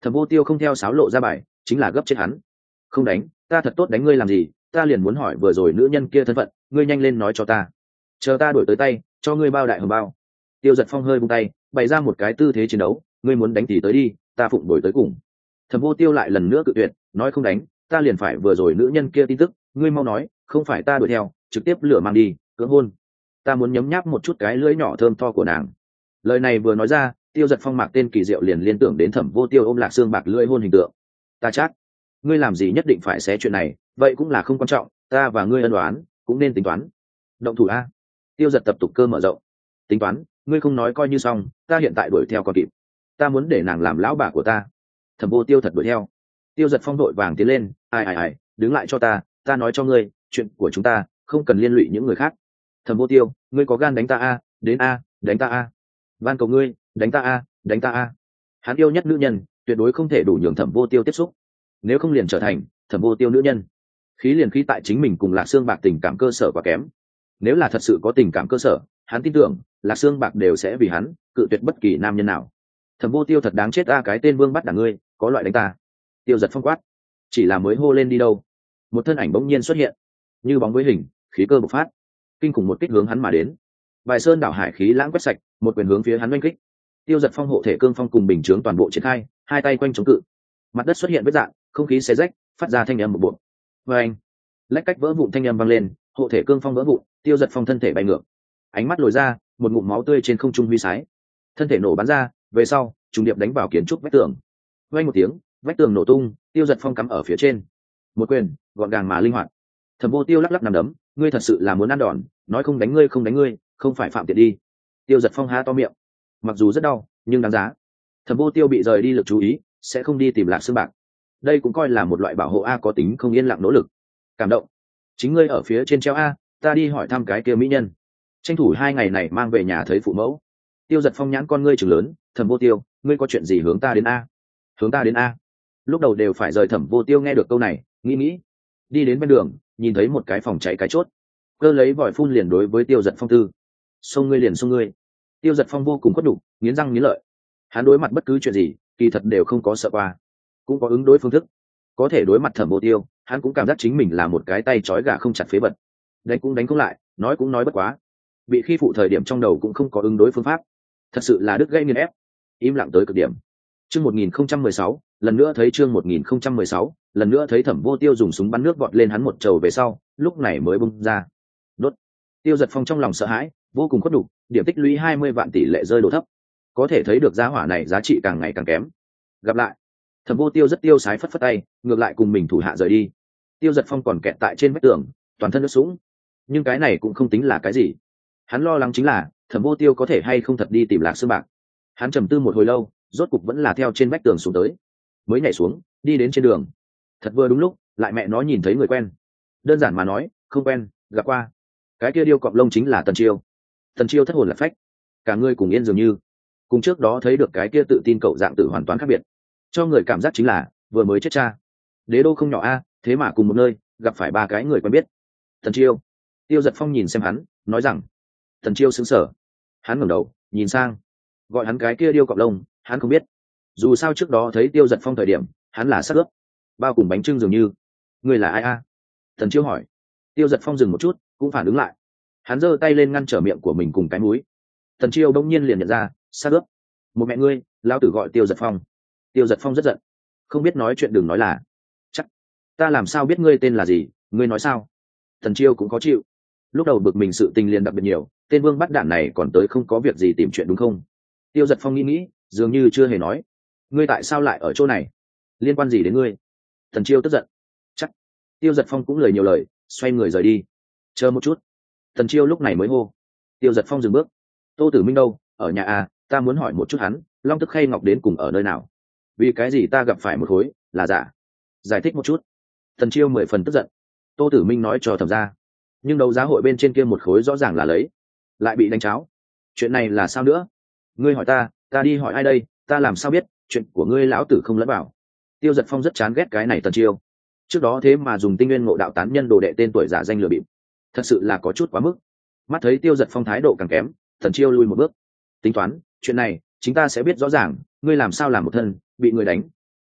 Thẩm Vô Tiêu không theo sáo lộ ra bài, chính là gấp chết hắn. Không đánh, ta thật tốt đánh ngươi làm gì, ta liền muốn hỏi vừa rồi nữ nhân kia thân phận, ngươi nhanh lên nói cho ta, chờ ta đổi tới tay cho ngươi bao đại hồng bao. Tiêu Giật Phong hơi buông tay, bày ra một cái tư thế chiến đấu, ngươi muốn đánh thì tới đi, ta phụng đổi tới cùng. Thẩm Vô Tiêu lại lần nữa cự tuyệt, nói không đánh, ta liền phải vừa rồi nữ nhân kia tin tức, ngươi mau nói, không phải ta đuổi theo trực tiếp lửa mang đi cưỡng hôn, ta muốn nhấm nháp một chút cái lưỡi nhỏ thơm tho của nàng. Lời này vừa nói ra, Tiêu Giật Phong mạc tên kỳ diệu liền liên tưởng đến Thẩm Vô Tiêu ôm Lạc Xương Bạc lưỡi hôn hình tượng. Ta chắc ngươi làm gì nhất định phải xé chuyện này, vậy cũng là không quan trọng, ta và ngươi ân đoán cũng nên tính toán. Động thủ a. Tiêu Giật tập tục cơ mở rộng. Tính toán, ngươi không nói coi như xong, ta hiện tại đuổi theo còn kịp, ta muốn để nàng làm lão bà của ta. Thẩm Vô Tiêu thật đuổi theo. Tiêu Giật Phong đội vàng tiến lên, ai, đứng lại cho ta nói cho ngươi, chuyện của chúng ta không cần liên lụy những người khác. Thẩm Vô Tiêu, ngươi có gan đánh ta a, đến a, đánh ta a, van cầu ngươi, đánh ta a, đánh ta a. Hắn yêu nhất nữ nhân, tuyệt đối không thể đủ nhường Thẩm Vô Tiêu tiếp xúc, nếu không liền trở thành Thẩm Vô Tiêu nữ nhân. Khí liền khí tại chính mình cùng Lạc Xương Bạc tình cảm cơ sở quá kém, nếu là thật sự có tình cảm cơ sở, hắn tin tưởng Lạc Xương Bạc đều sẽ vì hắn cự tuyệt bất kỳ nam nhân nào. Thẩm Vô Tiêu thật đáng chết a, cái tên vương bắt đảng ngươi, có loại đánh ta. Tiêu Giật Phong quát, chỉ là mới hô lên đi đâu, một thân ảnh bỗng nhiên xuất hiện, như bóng với hình, khí cơ bộc phát, kinh khủng một kích hướng hắn mà đến. Bài sơn đảo hải khí lãng quét sạch, một quyền hướng phía hắn oanh kích. Tiêu Giật Phong hộ thể cương phong cùng bình chướng toàn bộ triển khai, hai tay quanh chống cự. Mặt đất xuất hiện vết rạn, không khí xé rách, phát ra thanh âm một bộ. Oeng! Lách cách vỡ vụn thanh âm vang lên, hộ thể cương phong vỡ vụn, Tiêu Giật Phong thân thể bay ngược. Ánh mắt lồi ra, một ngụm máu tươi trên không trung huy sái. Thân thể nổ bắn ra, về sau, trùng điệp đánh vào kiến trúc vách tường. Oeng một tiếng, vách tường nổ tung, Tiêu Giật Phong cắm ở phía trên. Một quyền, gọn gàng mà linh hoạt. Thẩm Vô Tiêu lắc lắc nằm đấm, ngươi thật sự là muốn ăn đòn, nói không đánh ngươi, không phải phạm tiện đi. Tiêu Giật Phong há to miệng, mặc dù rất đau nhưng đáng giá. Thẩm Vô Tiêu bị rời đi lực chú ý, sẽ không đi tìm Lạc Xương Bạc, đây cũng coi là một loại bảo hộ a, có tính không yên lặng nỗ lực. Cảm động, chính ngươi ở phía trên treo a, ta đi hỏi thăm cái kia mỹ nhân, tranh thủ 2 ngày này mang về nhà thấy phụ mẫu. Tiêu Giật Phong nhãn con ngươi trừng lớn, Thẩm Vô Tiêu, ngươi có chuyện gì hướng ta đến a? Hướng ta đến a? Lúc đầu đều phải rời. Thẩm Vô Tiêu nghe được câu này, nghĩ đi đến bên đường, nhìn thấy một cái phòng cháy cái chốt, cơ lấy vòi phun liền đối với Tiêu Giật Phong tư, xông ngươi liền xông ngươi. Tiêu Giật Phong vô cùng khuất nhục, nghiến răng nghiến lợi. Hắn đối mặt bất cứ chuyện gì kỳ thật đều không có sợ qua, cũng có ứng đối phương thức. Có thể đối mặt Thẩm Vô Tiêu, hắn cũng cảm giác chính mình là một cái tay trói gà không chặt phế vật, đánh cũng đánh không lại, nói cũng nói bất quá, bị khi phụ thời điểm trong đầu cũng không có ứng đối phương pháp, thật sự là đứt gãy nghiền ép, im lặng tới cực điểm. Chương 1016, lần nữa thấy chương 1016, lần nữa thấy Thẩm Vô Tiêu dùng súng bắn nước vọt lên hắn một trầu về sau, lúc này mới bung ra. Đốt. Tiêu Giật Phong trong lòng sợ hãi, vô cùng khuất nhục, điểm tích lũy 20 vạn tỷ lệ rơi đổ thấp, có thể thấy được giá hỏa này giá trị càng ngày càng kém. Gặp lại. Thẩm Vô Tiêu rất tiêu sái phất phất tay, ngược lại cùng mình thủ hạ rời đi. Tiêu Giật Phong còn kẹt tại trên vách tường, toàn thân nước sũng, nhưng cái này cũng không tính là cái gì. Hắn lo lắng chính là Thẩm Vô Tiêu có thể hay không thật đi tìm Lạc Xương Bạc. Hắn trầm tư một hồi lâu, rốt cục vẫn là theo trên vách tường xuống tới, mới nhảy xuống, đi đến trên đường. Thật vừa đúng lúc, lại mẹ nó nhìn thấy người quen. Đơn giản mà nói, không quen, gặp qua. Cái kia điêu cọp lông chính là Tần Chiêu. Tần Chiêu thất hồn lạc phách, cả người cùng yên dường như. Cùng trước đó thấy được cái kia tự tin cậu dạng tử hoàn toàn khác biệt, cho người cảm giác chính là vừa mới chết cha. Đế đô không nhỏ a, thế mà cùng một nơi gặp phải 3 cái người quen biết. Tần Chiêu. Tiêu Giật Phong nhìn xem hắn, nói rằng. Tần Chiêu sững sờ. Hắn ngẩng đầu, nhìn sang, gọi hắn cái kia điêu cọp lông, hắn không biết. Dù sao trước đó thấy Tiêu Giật Phong thời điểm, hắn là sát ướp, bao cùng bánh trưng dường như. Người là ai a? Tần Chiêu hỏi. Tiêu Giật Phong dừng một chút, cũng phản ứng lại. Hắn giơ tay lên ngăn trở miệng của mình cùng cái mũi. Tần Chiêu đông nhiên liền nhận ra, sát ướp. Một mẹ ngươi, lão tử gọi Tiêu Giật Phong. Tiêu Giật Phong rất giận, không biết nói chuyện đừng nói là. Chắc ta làm sao biết ngươi tên là gì, ngươi nói sao? Tần Chiêu cũng khó chịu. Lúc đầu bực mình sự tình liền đặc biệt nhiều, tên vương bắt đản này còn tới không có việc gì tìm chuyện đúng không? Tiêu Giật Phong nghĩ, dường như chưa hề nói. Ngươi tại sao lại ở chỗ này? Liên quan gì đến ngươi? Tần Chiêu tức giận. Chắc. Tiêu Giật Phong cũng lời nhiều lời, xoay người rời đi. Chờ một chút. Tần Chiêu lúc này mới hô. Tiêu Giật Phong dừng bước. Tô Tử Minh đâu? Ở nhà à? Ta muốn hỏi một chút hắn, Long Tức Khay Ngọc đến cùng ở nơi nào? Vì cái gì ta gặp phải một khối là giả? Giải thích một chút. Tần Chiêu 10 phần tức giận. Tô Tử Minh nói cho thẩm ra, nhưng đấu giá hội bên trên kia một khối rõ ràng là lấy, lại bị đánh cháo. Chuyện này là sao nữa? Ngươi hỏi ta đi hỏi ai đây? Ta làm sao biết? Chuyện của ngươi lão tử không lẫn vào. Tiêu Giật Phong rất chán ghét cái này Tần Chiêu. Trước đó thế mà dùng Tinh Nguyên Ngộ Đạo tán nhân đồ đệ tên tuổi giả danh lừa bịp, thật sự là có chút quá mức. Mắt thấy Tiêu Giật Phong thái độ càng kém, Tần Chiêu lui một bước. Tính toán, chuyện này chúng ta sẽ biết rõ ràng, ngươi làm sao làm một thân bị người đánh,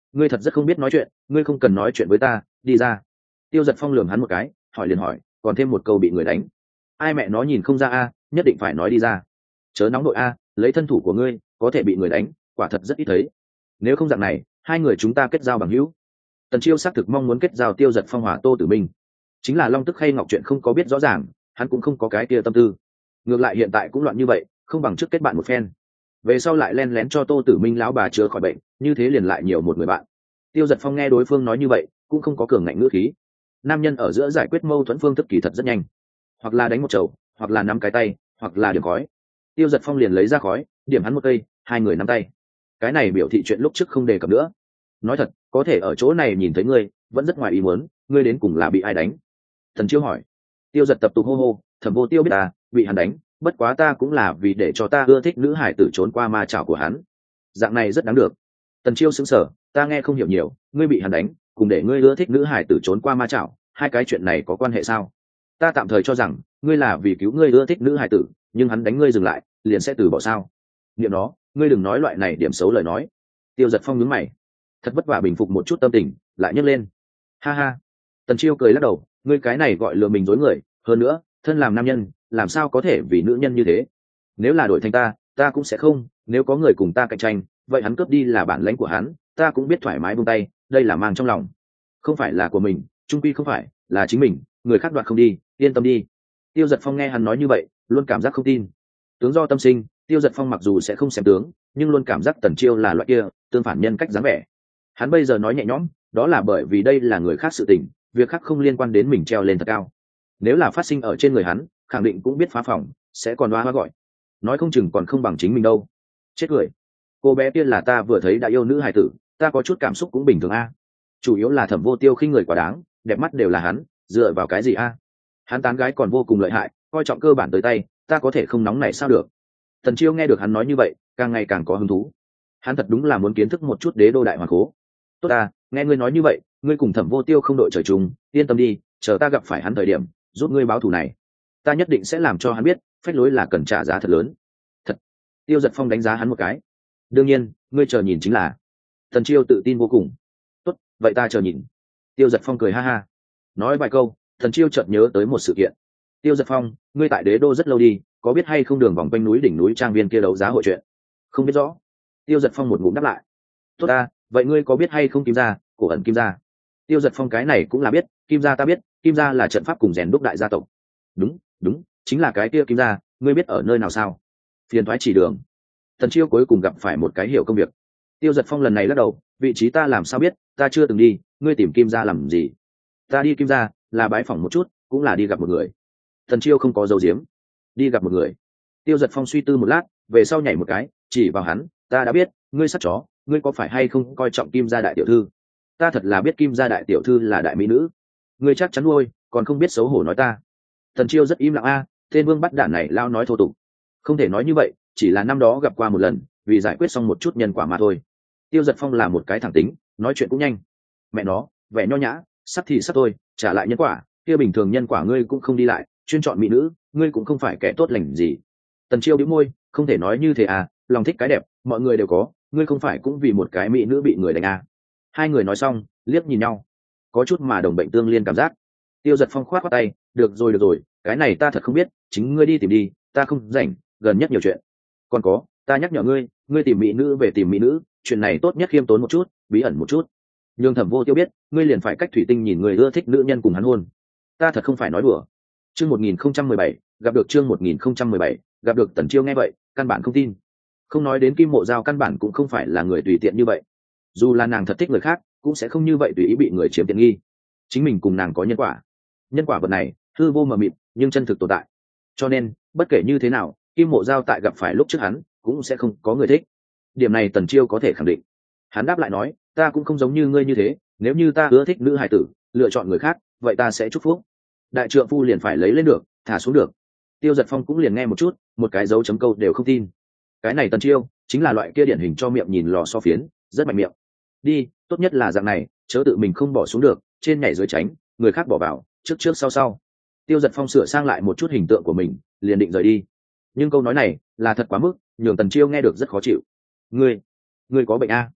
ngươi thật rất không biết nói chuyện, ngươi không cần nói chuyện với ta, đi ra. Tiêu Giật Phong lườm hắn một cái, hỏi liền hỏi, còn thêm một câu bị người đánh. Ai mẹ nó nhìn không ra a, nhất định phải nói đi ra. Chớ nóng nội a, lấy thân thủ của ngươi, có thể bị người đánh, quả thật rất ít thấy. Nếu không dạng này, hai người chúng ta kết giao bằng hữu. Tần Chiêu xác thực mong muốn kết giao Tiêu Giật Phong hòa Tô Tử Minh. Chính là Long Tức Khay Ngọc chuyện không có biết rõ ràng, hắn cũng không có cái kia tâm tư. Ngược lại hiện tại cũng loạn như vậy, không bằng trước kết bạn một phen. Về sau lại len lén cho Tô Tử Minh lão bà chữa khỏi bệnh, như thế liền lại nhiều một người bạn. Tiêu Giật Phong nghe đối phương nói như vậy, cũng không có cường ngạnh ngữ khí. Nam nhân ở giữa giải quyết mâu thuẫn phương thức kỳ thật rất nhanh, hoặc là đánh một chầu, hoặc là nắm cái tay, hoặc là điểm khói. Tiêu Giật Phong liền lấy ra khói, điểm hắn một cây, hai người nắm tay. Cái này biểu thị chuyện lúc trước không đề cập nữa. Nói thật, có thể ở chỗ này nhìn thấy ngươi, vẫn rất ngoài ý muốn, ngươi đến cùng là bị ai đánh? Thần Chiêu hỏi. Tiêu Giật tập tục hô hô, Thẩm Vô Tiêu biết ta bị hắn đánh, bất quá ta cũng là vì để cho ta ưa thích nữ hải tử trốn qua ma chảo của hắn. Dạng này rất đáng được. Tần Chiêu sững sờ, ta nghe không hiểu nhiều, ngươi bị hắn đánh, cùng để ngươi ưa thích nữ hải tử trốn qua ma chảo, hai cái chuyện này có quan hệ sao? Ta tạm thời cho rằng ngươi là vì cứu ngươi ưa thích nữ hải tử, nhưng hắn đánh ngươi dừng lại, liền sẽ từ bỏ sao? Niệm nó, ngươi đừng nói loại này điểm xấu lời nói. Tiêu Giật Phong nhướng mày, thật vất vả bình phục một chút tâm tình, lại nhấc lên. Ha ha. Tần Chiêu cười lắc đầu, ngươi cái này gọi lừa mình dối người, hơn nữa, thân làm nam nhân, làm sao có thể vì nữ nhân như thế? Nếu là đổi thành ta cũng sẽ không, nếu có người cùng ta cạnh tranh, vậy hắn cướp đi là bản lãnh của hắn, ta cũng biết thoải mái buông tay, đây là mang trong lòng. Không phải là của mình, chung quy không phải, là chính mình, người khác đoạt không đi, yên tâm đi. Tiêu Giật Phong nghe hắn nói như vậy, luôn cảm giác không tin. Tướng do tâm sinh, Tiêu Giật Phong mặc dù sẽ không xem tướng, nhưng luôn cảm giác Tần Chiêu là loại kia tương phản nhân cách dáng vẻ. Hắn bây giờ nói nhẹ nhõm, đó là bởi vì đây là người khác sự tình, việc khác không liên quan đến mình treo lên thật cao. Nếu là phát sinh ở trên người hắn, khẳng định cũng biết phá phòng, sẽ còn hoa gọi, nói không chừng còn không bằng chính mình đâu. Chết cười. Cô bé kia là ta vừa thấy đã yêu nữ hài tử, ta có chút cảm xúc cũng bình thường a. Chủ yếu là Thẩm Vô Tiêu khinh người quá đáng, đẹp mắt đều là hắn, dựa vào cái gì a? Hắn tán gái còn vô cùng lợi hại, coi trọng cơ bản tới tay, ta có thể không nóng này sao được? Tần Chiêu nghe được hắn nói như vậy, càng ngày càng có hứng thú. Hắn thật đúng là muốn kiến thức một chút đế đô đại hoàng cố. Tốt ta, nghe ngươi nói như vậy, ngươi cùng Thẩm Vô Tiêu không đội trời chung, yên tâm đi, chờ ta gặp phải hắn thời điểm, giúp ngươi báo thù này. Ta nhất định sẽ làm cho hắn biết, phách lối là cần trả giá thật lớn. Thật. Tiêu Giật Phong đánh giá hắn một cái. Đương nhiên, ngươi chờ nhìn chính là. Tần Chiêu tự tin vô cùng. Tốt, vậy ta chờ nhìn. Tiêu Giật Phong cười ha ha. Nói vài câu, Tần Chiêu chợt nhớ tới một sự kiện. Tiêu Giật Phong, ngươi tại đế đô rất lâu đi, có biết hay không đường vòng quanh núi đỉnh núi trang viên kia đấu giá hội chuyện? Không biết rõ. Tiêu Giật Phong một ngụm đáp lại. Tốt ta, vậy ngươi có biết hay không Kim gia, cổ ẩn Kim gia? Tiêu Giật Phong cái này cũng là biết, Kim gia ta biết, Kim gia là trận pháp cùng rèn đúc đại gia tộc. Đúng, chính là cái kia Kim gia, ngươi biết ở nơi nào sao? Phiền thoái chỉ đường. Tần Chiêu cuối cùng gặp phải một cái hiểu công việc. Tiêu Giật Phong lần này lắc đầu, vị trí ta làm sao biết, ta chưa từng đi, ngươi tìm Kim gia làm gì? Ta đi Kim gia là bái phỏng một chút, cũng là đi gặp một người. Tần Chiêu không có dấu diếm. Đi gặp một người. Tiêu Giật Phong suy tư một lát, về sau nhảy một cái, chỉ vào hắn, ta đã biết, ngươi sắt chó, ngươi có phải hay không coi trọng Kim gia đại tiểu thư? Ta thật là biết Kim gia đại tiểu thư là đại mỹ nữ. Ngươi chắc chắn nuôi, còn không biết xấu hổ nói ta. Tần Chiêu rất im lặng a, tên vương bắt đản này lao nói thô tục. Không thể nói như vậy, chỉ là năm đó gặp qua một lần, vì giải quyết xong một chút nhân quả mà thôi. Tiêu Giật Phong là một cái thẳng tính, nói chuyện cũng nhanh. Mẹ nó, vẻ nho nhã, sắp thì sắp thôi, trả lại nhân quả, kia bình thường nhân quả ngươi cũng không đi lại, chuyên chọn mỹ nữ, ngươi cũng không phải kẻ tốt lành gì. Tần Chiêu bĩu môi, không thể nói như thế à, lòng thích cái đẹp, mọi người đều có, ngươi không phải cũng vì một cái mỹ nữ bị người đánh à. Hai người nói xong, liếc nhìn nhau, có chút mà đồng bệnh tương liên cảm giác. Tiêu Giật Phong khoát khoát tay, được rồi, cái này ta thật không biết, chính ngươi đi tìm đi, ta không rảnh, gần nhất nhiều chuyện. Còn có, ta nhắc nhở ngươi, ngươi tìm mỹ nữ về tìm mỹ nữ, chuyện này tốt nhất khiêm tốn một chút, bí ẩn một chút. Nhưng Thẩm Vô Tiêu biết, ngươi liền phải cách thủy tinh nhìn người ưa thích nữ nhân cùng hắn hôn. Ta thật không phải nói đùa. Chương 1017, gặp được chương 1017, gặp được Tần Chiêu nghe vậy, căn bản không tin. Không nói đến Kim Mộ Giao căn bản cũng không phải là người tùy tiện như vậy. Dù là nàng thật thích người khác, cũng sẽ không như vậy tùy ý bị người chiếm tiện nghi. Chính mình cùng nàng có nhân quả. Nhân quả vật này, hư vô mờ mịt, nhưng chân thực tồn tại. Cho nên, bất kể như thế nào, Kim Mộ Giao tại gặp phải lúc trước hắn, cũng sẽ không có người thích. Điểm này Tần Chiêu có thể khẳng định. Hắn đáp lại nói, ta cũng không giống như ngươi như thế, nếu như ta ưa thích nữ hài tử, lựa chọn người khác, vậy ta sẽ chúc phúc. Đại trượng phu liền phải lấy lên được, thả xuống được. Tiêu Giật Phong cũng liền nghe một chút, một cái dấu chấm câu đều không tin. Cái này Tần Chiêu chính là loại kia điển hình cho miệng nhìn lò so phiến, rất mạnh miệng. Đi, tốt nhất là dạng này, chớ tự mình không bỏ xuống được, trên nhảy dưới tránh, người khác bỏ vào, trước trước sau sau. Tiêu Giật Phong sửa sang lại một chút hình tượng của mình, liền định rời đi. Nhưng câu nói này là thật quá mức, nhường Tần Chiêu nghe được rất khó chịu. Ngươi có bệnh a?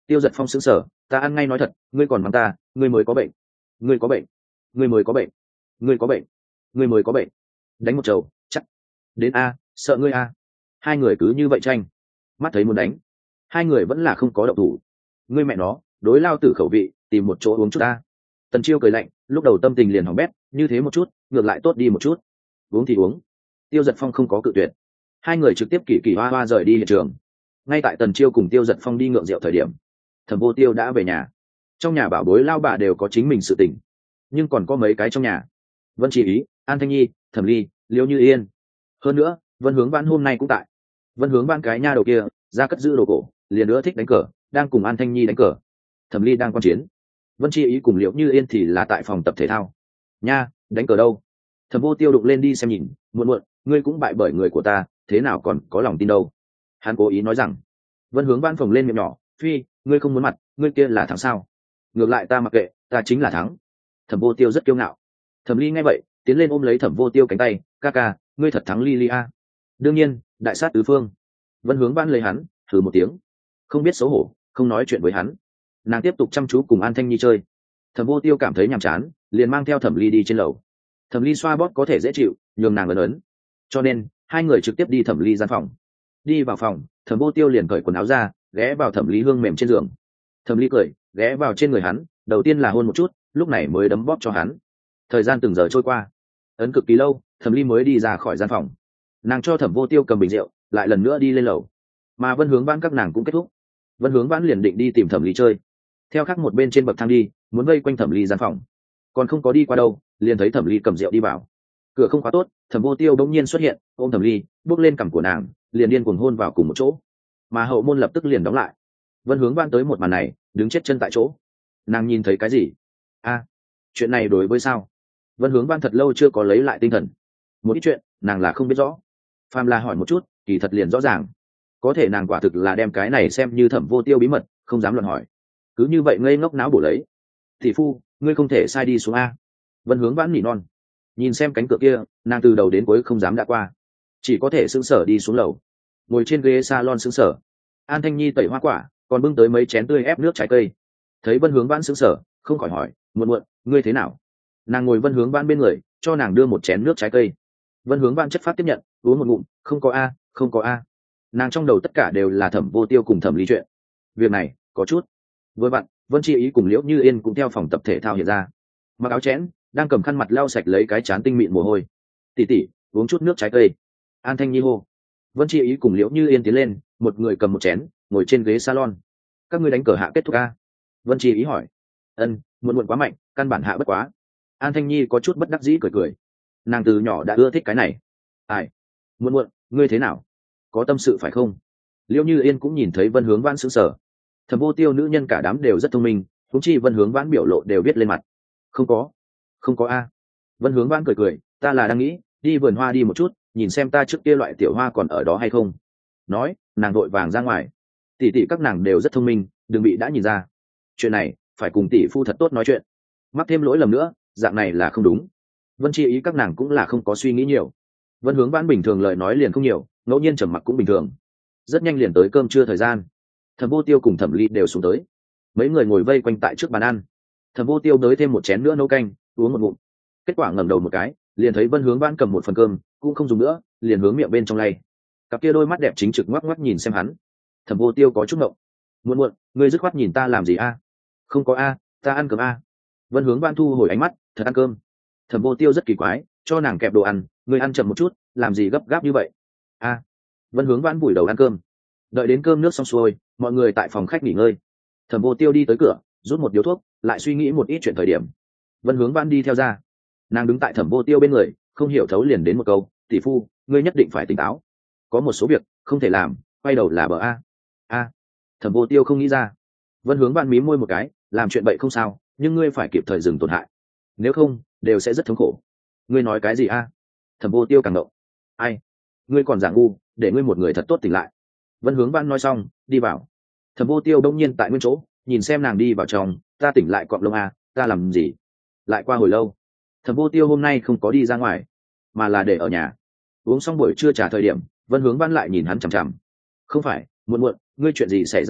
Tiêu Giật Phong sững sờ, ta ăn ngay nói thật, ngươi còn mắng ta, ngươi mới có bệnh, ngươi có bệnh, ngươi mới có bệnh, ngươi có bệnh, ngươi mới có bệnh. Đánh một trầu, chắc. Đến a, sợ ngươi a. Hai người cứ như vậy tranh, mắt thấy muốn đánh, hai người vẫn là không có động thủ. Ngươi mẹ nó, đối lao tử khẩu vị, tìm một chỗ uống chút a. Tần Chiêu cười lạnh, lúc đầu tâm tình liền hỏng bét, như thế một chút, ngược lại tốt đi một chút. Uống thì uống. Tiêu Giật Phong không có cự tuyệt. Hai người trực tiếp kỳ kỳ hoa hoa rời đi hiện trường. Ngay tại Tần Chiêu cùng Tiêu Giật Phong đi ngượng rượu thời điểm, Thẩm Vô Tiêu đã về nhà. Trong nhà bảo bối lao bà đều có chính mình sự tình, nhưng còn có mấy cái trong nhà. Vân Chỉ Ý, An Thanh Nhi, Thẩm Ly, Liễu Như Yên. Hơn nữa, Vân Hướng Vãn hôm nay cũng tại. Vân Hướng Vãn cái nha đầu kia, ra cất giữ đồ cổ, liền nữa thích đánh cờ, đang cùng An Thanh Nhi đánh cờ. Thẩm Ly đang quan chiến. Vân Chi Ý cùng Liễu Như Yên thì là tại phòng tập thể thao. Nha, đánh cờ đâu? Thẩm Vô Tiêu đụng lên đi xem nhìn, muộn muộn, ngươi cũng bại bởi người của ta, thế nào còn có lòng tin đâu? Hắn cố ý nói rằng. Vân Hướng Vãn phồng lên miệng nhỏ, phi, ngươi không muốn mặt, ngươi kia là thắng sao? Ngược lại ta mặc kệ, ta chính là thắng. Thẩm Vô Tiêu rất kiêu ngạo. Thẩm Ly nghe vậy, tiến lên ôm lấy Thẩm Vô Tiêu cánh tay, ca ca, ngươi thật thắng Ly Ly a. Đương nhiên, đại sát tứ phương. Vân Hướng Vãn lấy hắn, thử một tiếng, không biết xấu hổ, không nói chuyện với hắn. Nàng tiếp tục chăm chú cùng An Thanh Nhi chơi. Thẩm Vô Tiêu cảm thấy nhàm chán, liền mang theo Thẩm Ly đi trên lầu. Thẩm Ly xoa bóp có thể dễ chịu, nhường nàng ấn ấn, cho nên hai người trực tiếp đi Thẩm Ly gian phòng. Đi vào phòng, Thẩm Vô Tiêu liền cởi quần áo ra, ghé vào Thẩm Ly hương mềm trên giường. Thẩm Ly cười, ghé vào trên người hắn, đầu tiên là hôn một chút, lúc này mới đấm bóp cho hắn. Thời gian từng giờ trôi qua, ấn cực kỳ lâu, Thẩm Ly mới đi ra khỏi gian phòng. Nàng cho Thẩm Vô Tiêu cầm bình rượu, lại lần nữa đi lên lầu. Mà Vân Hướng Vãn các nàng cũng kết thúc. Vân Hướng Vãn liền định đi tìm Thẩm Ly chơi, theo khác một bên trên bậc thang đi, muốn vây quanh Thẩm Ly gian phòng. Còn không có đi qua đâu, liền thấy Thẩm Ly cầm rượu đi vào. Cửa không khóa tốt, Thẩm Vô Tiêu bỗng nhiên xuất hiện, ôm Thẩm Ly, bước lên cằm của nàng, liền điên cuồng hôn vào cùng một chỗ. Mà hậu môn lập tức liền đóng lại. Vân Hướng Vãn tới một màn này, đứng chết chân tại chỗ. Nàng nhìn thấy cái gì? A, chuyện này đối với sao? Vân Hướng Vãn thật lâu chưa có lấy lại tinh thần. Một ít chuyện, nàng là không biết rõ. Phàm là hỏi một chút, kỳ thật liền rõ ràng. Có thể nàng quả thực là đem cái này xem như Thẩm Vô Tiêu bí mật, không dám luận hỏi. Cứ như vậy ngây ngốc náo bổ lấy. Thị phu, ngươi không thể sai đi xuống a. Vân Hướng Vãn nỉ non. Nhìn xem cánh cửa kia, nàng từ đầu đến cuối không dám đã qua, chỉ có thể sững sờ đi xuống lầu, ngồi trên ghế salon sững sờ. An Thanh Nhi tẩy hoa quả, còn bưng tới mấy chén tươi ép nước trái cây. Thấy Vân Hướng Vãn sững sờ, không khỏi hỏi, muộn muộn, ngươi thế nào? Nàng ngồi Vân Hướng Vãn bên người, cho nàng đưa một chén nước trái cây. Vân Hướng Vãn chất phát tiếp nhận, uống một ngụm, không có a, không có a. Nàng trong đầu tất cả đều là Thẩm Vô Tiêu cùng Thẩm Ly chuyện. Việc này có chút vừa vặn, Vân Chi Ý cùng Liễu Như Yên cũng theo phòng tập thể thao hiện ra, mặc áo chẽn, đang cầm khăn mặt lau sạch lấy cái trán tinh mịn mồ hôi. Tỷ tỷ, uống chút nước trái cây. An Thanh Nhi hô. Vân Chi Ý cùng Liễu Như Yên tiến lên, một người cầm một chén, ngồi trên ghế salon. Các ngươi đánh cờ hạ kết thúc a? Vân Chi Ý hỏi. Ân, muộn muộn quá mạnh, căn bản hạ bất quá. An Thanh Nhi có chút bất đắc dĩ cười cười. Nàng từ nhỏ đã ưa thích cái này. Ai? Muộn muộn, ngươi thế nào? Có tâm sự phải không? Liễu Như Yên cũng nhìn thấy Vân Hướng Vãn sững sờ. Thẩm Vô Tiêu nữ nhân cả đám đều rất thông minh, huống chi Vân Hướng Vãn biểu lộ đều viết lên mặt. Không có, không có a. Vân Hướng Vãn cười cười, ta là đang nghĩ đi vườn hoa đi một chút, nhìn xem ta trước kia loại tiểu hoa còn ở đó hay không. Nói, nàng vội vàng ra ngoài. Tỷ tỷ các nàng đều rất thông minh, đừng bị đã nhìn ra. Chuyện này phải cùng tỷ phu thật tốt nói chuyện, mắc thêm lỗi lầm nữa, dạng này là không đúng. Vân Chi Ý các nàng cũng là không có suy nghĩ nhiều. Vân Hướng Vãn bình thường lời nói liền không nhiều, ngẫu nhiên trầm mặc cũng bình thường. Rất nhanh liền tới cơm trưa thời gian. Thẩm Vô Tiêu cùng Thẩm Ly đều xuống tới. Mấy người ngồi vây quanh tại trước bàn ăn. Thẩm Vô Tiêu đới thêm một chén nữa nấu canh, uống một ngụm. Kết quả ngẩng đầu một cái, liền thấy Vân Hướng Vãn cầm một phần cơm, cũng không dùng nữa, liền hướng miệng bên trong lay. Cặp kia đôi mắt đẹp chính trực ngoắc ngoắc nhìn xem hắn. Thẩm Vô Tiêu có chút ngộng. Muộn muộn, ngươi dứt khoát nhìn ta làm gì a? Không có a, ta ăn cơm a. Vân Hướng Vãn thu hồi ánh mắt, thật ăn cơm. Thẩm Vô Tiêu rất kỳ quái, cho nàng kẹp đồ ăn, ngươi ăn chậm một chút, làm gì gấp gáp như vậy? A. Vân Hướng Vãn vùi đầu ăn cơm. Đợi đến cơm nước xong xuôi, mọi người tại phòng khách nghỉ ngơi. Thẩm Vô Tiêu đi tới cửa, rút một điếu thuốc, lại suy nghĩ một ít chuyện thời điểm. Vân Hướng Vãn đi theo ra. Nàng đứng tại Thẩm Vô Tiêu bên người, không hiểu thấu liền đến một câu, tỷ phu, ngươi nhất định phải tỉnh táo, có một số việc không thể làm, quay đầu là bờ a. A. Thẩm Vô Tiêu không nghĩ ra. Vân Hướng Vãn mím môi một cái, làm chuyện bậy không sao, nhưng ngươi phải kịp thời dừng tổn hại, nếu không đều sẽ rất thống khổ. Ngươi nói cái gì a? Thẩm Vô Tiêu càng động. Ai? Ngươi còn giả ngu, để ngươi một người thật tốt tỉnh lại. Vân Hướng Vãn nói xong, đi vào. Thẩm Vô Tiêu đông nhiên tại nguyên chỗ, nhìn xem nàng đi vào trong, ta tỉnh lại cọp lông a, ta làm gì? Lại qua hồi lâu, Thẩm Vô Tiêu hôm nay không có đi ra ngoài, mà là để ở nhà. Uống xong buổi trưa trà thời điểm, Vân Hướng Vãn lại nhìn hắn chằm chằm. Không phải, muộn muộn, ngươi chuyện gì xảy ra à?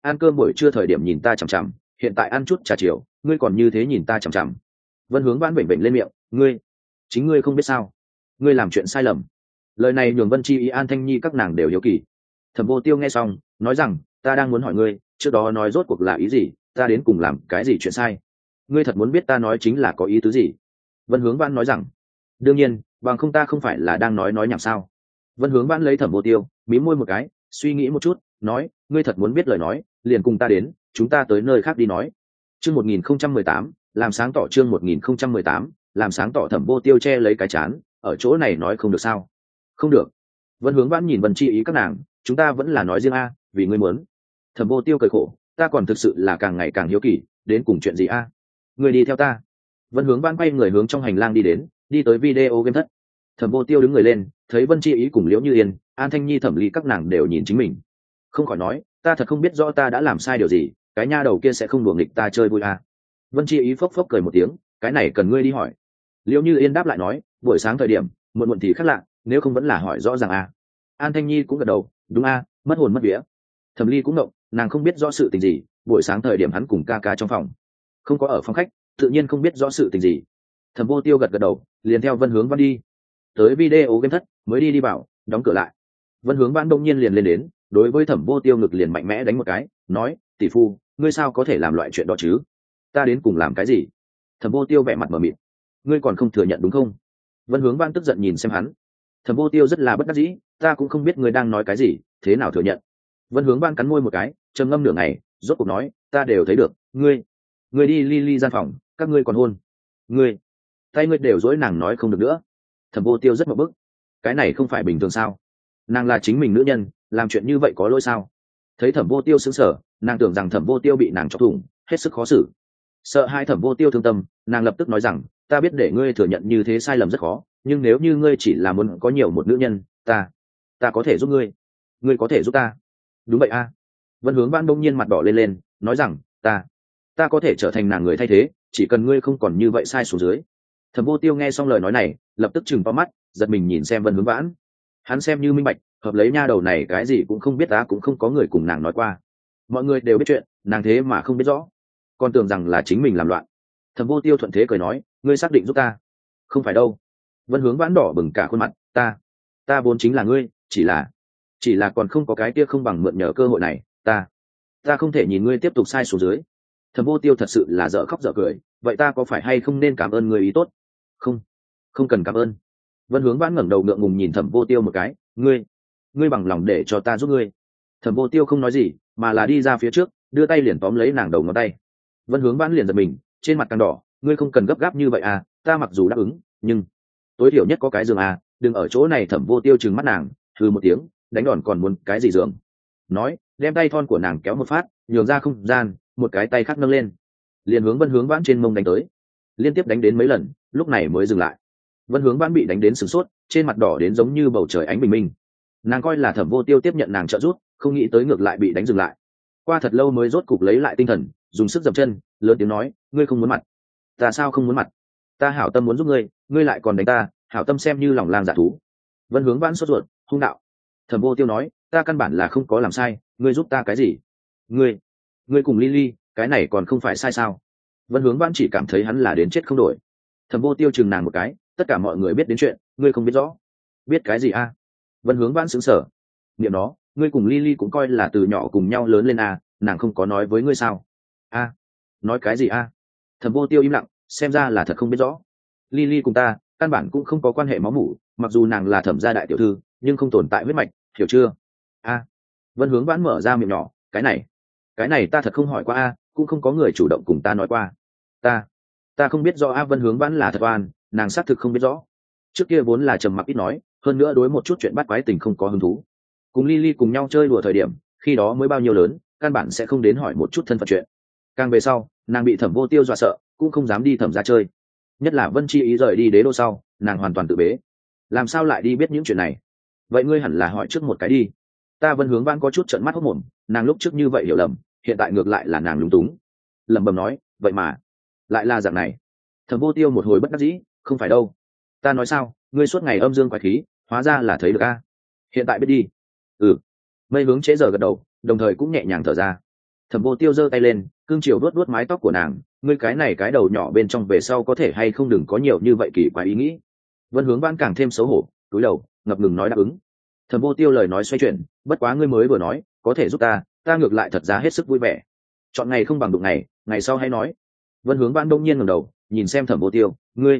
ăn cơm buổi trưa thời điểm nhìn ta chằm chằm, hiện tại ăn chút trà chiều ngươi còn như thế nhìn ta chằm chằm. Vân Hướng Vãn vểnh vểnh lên miệng, ngươi chính ngươi không biết sao, ngươi làm chuyện sai lầm. Lời này nhường Vân Chi Ý, An Thanh Nhi các nàng đều hiếu kỳ. Thẩm Vô Tiêu nghe xong nói rằng, ta đang muốn hỏi ngươi trước đó nói rốt cuộc là ý gì, ta đến cùng làm cái gì chuyện sai, ngươi thật muốn biết ta nói chính là có ý tứ gì? Vân Hướng Vãn nói rằng, đương nhiên, bằng không ta không phải là đang nói nhảm sao. Vân Hướng Vãn lấy Thẩm Vô Tiêu mím môi một cái, suy nghĩ một chút nói, ngươi thật muốn biết lời nói liền cùng ta đến, chúng ta tới nơi khác đi nói. Chương 1018, làm sáng tỏ. Chương 1018, làm sáng tỏ. Thẩm Vô Tiêu che lấy cái chán, ở chỗ này nói không được sao? Không được. Vân Hướng Vãn nhìn Vân Chi Ý các nàng, chúng ta vẫn là nói riêng a, vì ngươi muốn. Thẩm Vô Tiêu cười khổ, ta còn thực sự là càng ngày càng hiếu kỳ, đến cùng chuyện gì a? Ngươi đi theo ta. Vân Hướng Vãn quay người hướng trong hành lang đi đến, đi tới video game thất. Thẩm Vô Tiêu đứng người lên, thấy Vân Chi Ý cùng Liễu Như Yên, An Thanh Nhi, Thẩm Ly các nàng đều nhìn chính mình, không khỏi nói, ta thật không biết rõ ta đã làm sai điều gì, cái nha đầu kia sẽ không đùa nghịch ta chơi vui à. Vân Chi Ý phốc phốc cười một tiếng, cái này cần ngươi đi hỏi. Liễu Như Yên đáp lại nói, buổi sáng thời điểm muộn muộn thì khác lạ, nếu không vẫn là hỏi rõ ràng à. An Thanh Nhi cũng gật đầu, đúng à, mất hồn mất vía. Thẩm Ly cũng động, nàng không biết rõ sự tình gì, buổi sáng thời điểm hắn cùng ca ca trong phòng, không có ở phòng khách, tự nhiên không biết rõ sự tình gì. Thẩm Vô Tiêu gật gật đầu, liền theo Vân Hướng Vãn đi tới video game thất, mới đi vào, đóng cửa lại. Vân Hướng Vãn đông nhiên liền lên đến, đối với Thẩm Vô Tiêu ngực liền mạnh mẽ đánh một cái, nói, tỷ phu, ngươi sao có thể làm loại chuyện đó chứ? Ta đến cùng làm cái gì? Thẩm Vô Tiêu vẻ mặt mờ mịt, ngươi còn không thừa nhận đúng không? Vân Hướng Vãn tức giận nhìn xem hắn. Thẩm Vô Tiêu rất là bất đắc dĩ, ta cũng không biết ngươi đang nói cái gì, thế nào thừa nhận? Vân Hướng Vãn cắn môi một cái, trầm ngâm nửa ngày, rốt cuộc nói, ta đều thấy được, ngươi đi Ly gian phòng, các ngươi còn hôn, tay ngươi đều dỗi, nàng nói không được nữa. Thẩm Vô Tiêu rất mập bức, cái này không phải bình thường sao? Nàng là chính mình nữ nhân, làm chuyện như vậy có lỗi sao? Thấy Thẩm Vô Tiêu sững sờ, nàng tưởng rằng Thẩm Vô Tiêu bị nàng chọc thủng, hết sức khó xử. Sợ hai Thẩm Vô Tiêu thương tâm, nàng lập tức nói rằng, ta biết để ngươi thừa nhận như thế sai lầm rất khó, nhưng nếu như ngươi chỉ là muốn có nhiều một nữ nhân, ta có thể giúp ngươi có thể giúp ta. Đúng vậy a. Vân Hướng Vãn đông nhiên mặt đỏ lên, nói rằng, ta có thể trở thành nàng người thay thế, chỉ cần ngươi không còn như vậy sai xuống dưới. Thẩm Vô Tiêu nghe xong lời nói này, lập tức chừng to mắt, giật mình nhìn xem Vân Hướng Vãn. Hắn xem như minh bạch, hợp lấy nha đầu này cái gì cũng không biết, cũng không có người cùng nàng nói qua. Mọi người đều biết chuyện, nàng thế mà không biết rõ, còn tưởng rằng là chính mình làm loạn. Thẩm Vô Tiêu thuận thế cười nói, ngươi xác định giúp ta? Không phải đâu. Vân Hướng Vãn đỏ bừng cả khuôn mặt, ta vốn chính là ngươi, chỉ là còn không có cái kia không bằng mượn nhờ cơ hội này, ta không thể nhìn ngươi tiếp tục sai xuống dưới. Thẩm Vô Tiêu thật sự là dở khóc dở cười, vậy ta có phải hay không nên cảm ơn ngươi ý tốt? Không cần cảm ơn. Vân Hướng Vãn ngẩng đầu ngượng ngùng nhìn Thẩm Vô Tiêu một cái, ngươi bằng lòng để cho ta giúp ngươi? Thẩm Vô Tiêu không nói gì, mà là đi ra phía trước, đưa tay liền tóm lấy nàng đầu ngón tay. Vân Hướng Vãn liền giật mình, trên mặt càng đỏ, ngươi không cần gấp gáp như vậy à, ta mặc dù đáp ứng, nhưng tối thiểu nhất có cái giường à, đừng ở chỗ này. Thẩm Vô Tiêu trừng mắt nàng, hừ một tiếng, đánh đòn còn muốn cái gì giường? Nói, đem tay thon của nàng kéo một phát, nhường ra không gian, một cái tay khác nâng lên, liền hướng Vân Hướng Vãn trên mông đánh tới, liên tiếp đánh đến mấy lần, lúc này mới dừng lại. Vân Hướng Vãn bị đánh đến sửng sốt, trên mặt đỏ đến giống như bầu trời ánh bình minh. Nàng coi là Thẩm Vô Tiêu tiếp nhận nàng trợ giúp, không nghĩ tới ngược lại bị đánh dừng lại. Qua thật lâu mới rốt cục lấy lại tinh thần, dùng sức dậm chân, lớn tiếng nói, ngươi không muốn mặt? Ta sao không muốn mặt? Ta hảo tâm muốn giúp ngươi lại còn đánh ta, hảo tâm xem như lòng lang dạ thú. Vân Hướng Vãn sốt ruột, hung đạo. Thẩm Vô Tiêu nói, ta căn bản là không có làm sai, ngươi giúp ta cái gì? Ngươi cùng Lily, cái này còn không phải sai sao? Vân Hướng Vãn chỉ cảm thấy hắn là đến chết không đổi. Thẩm Vô Tiêu chừng nàng một cái, tất cả mọi người biết đến chuyện, ngươi không biết rõ? Biết cái gì a? Vân Hướng Vãn sững sờ. Niệm nó, ngươi cùng Lily cũng coi là từ nhỏ cùng nhau lớn lên a, nàng không có nói với ngươi sao? A? Nói cái gì a? Thẩm Vô Tiêu im lặng, xem ra là thật không biết rõ. Lily cùng ta căn bản cũng không có quan hệ máu mủ, mặc dù nàng là Thẩm gia đại tiểu thư, nhưng không tồn tại huyết mạch, hiểu chưa? A. Vân Hướng Vãn mở ra miệng nhỏ, cái này ta thật không hỏi qua a, cũng không có người chủ động cùng ta nói qua. Ta không biết rõ a. Vân Hướng Vãn là thật oan, nàng xác thực không biết rõ. Trước kia vốn là trầm mặc ít nói, hơn nữa đối một chút chuyện bắt quái tình không có hứng thú. Cùng Lily cùng nhau chơi đùa thời điểm, khi đó mới bao nhiêu lớn, căn bản sẽ không đến hỏi một chút thân phận chuyện. Càng về sau, nàng bị Thẩm Vô Tiêu dọa sợ, cũng không dám đi Thẩm gia chơi. Nhất là Vân Chi Ý rời đi đế đô sau, nàng hoàn toàn tự bế. Làm sao lại đi biết những chuyện này? Vậy ngươi hẳn là hỏi trước một cái đi. Ta Vân Hướng Vãn có chút trợn mắt hốt mồm, nàng lúc trước như vậy hiểu lầm, hiện tại ngược lại là nàng lúng túng, lẩm bẩm nói, vậy mà lại là dạng này. Thẩm Vô Tiêu một hồi bất đắc dĩ, không phải đâu, ta nói sao, ngươi suốt ngày âm dương quái khí, hóa ra là thấy được a. Hiện tại biết đi. Mây Hướng trễ giờ gật đầu, đồng thời cũng nhẹ nhàng thở ra. Thẩm Vô Tiêu giơ tay lên, cương chiều vuốt vuốt mái tóc của nàng, ngươi cái này cái đầu nhỏ bên trong về sau có thể hay không đừng có nhiều như vậy kỳ quái ý nghĩ. Vân Hướng Vãn càng thêm xấu hổ, cúi đầu ngập ngừng nói đáp ứng. Thẩm Vô Tiêu lời nói xoay chuyển, bất quá ngươi mới vừa nói có thể giúp ta ngược lại thật ra hết sức vui vẻ. Chọn ngày không bằng đụng ngày, ngày sau hay nói. Vân Hướng Vãn đông nhiên ngẩng đầu nhìn xem Thẩm Vô Tiêu,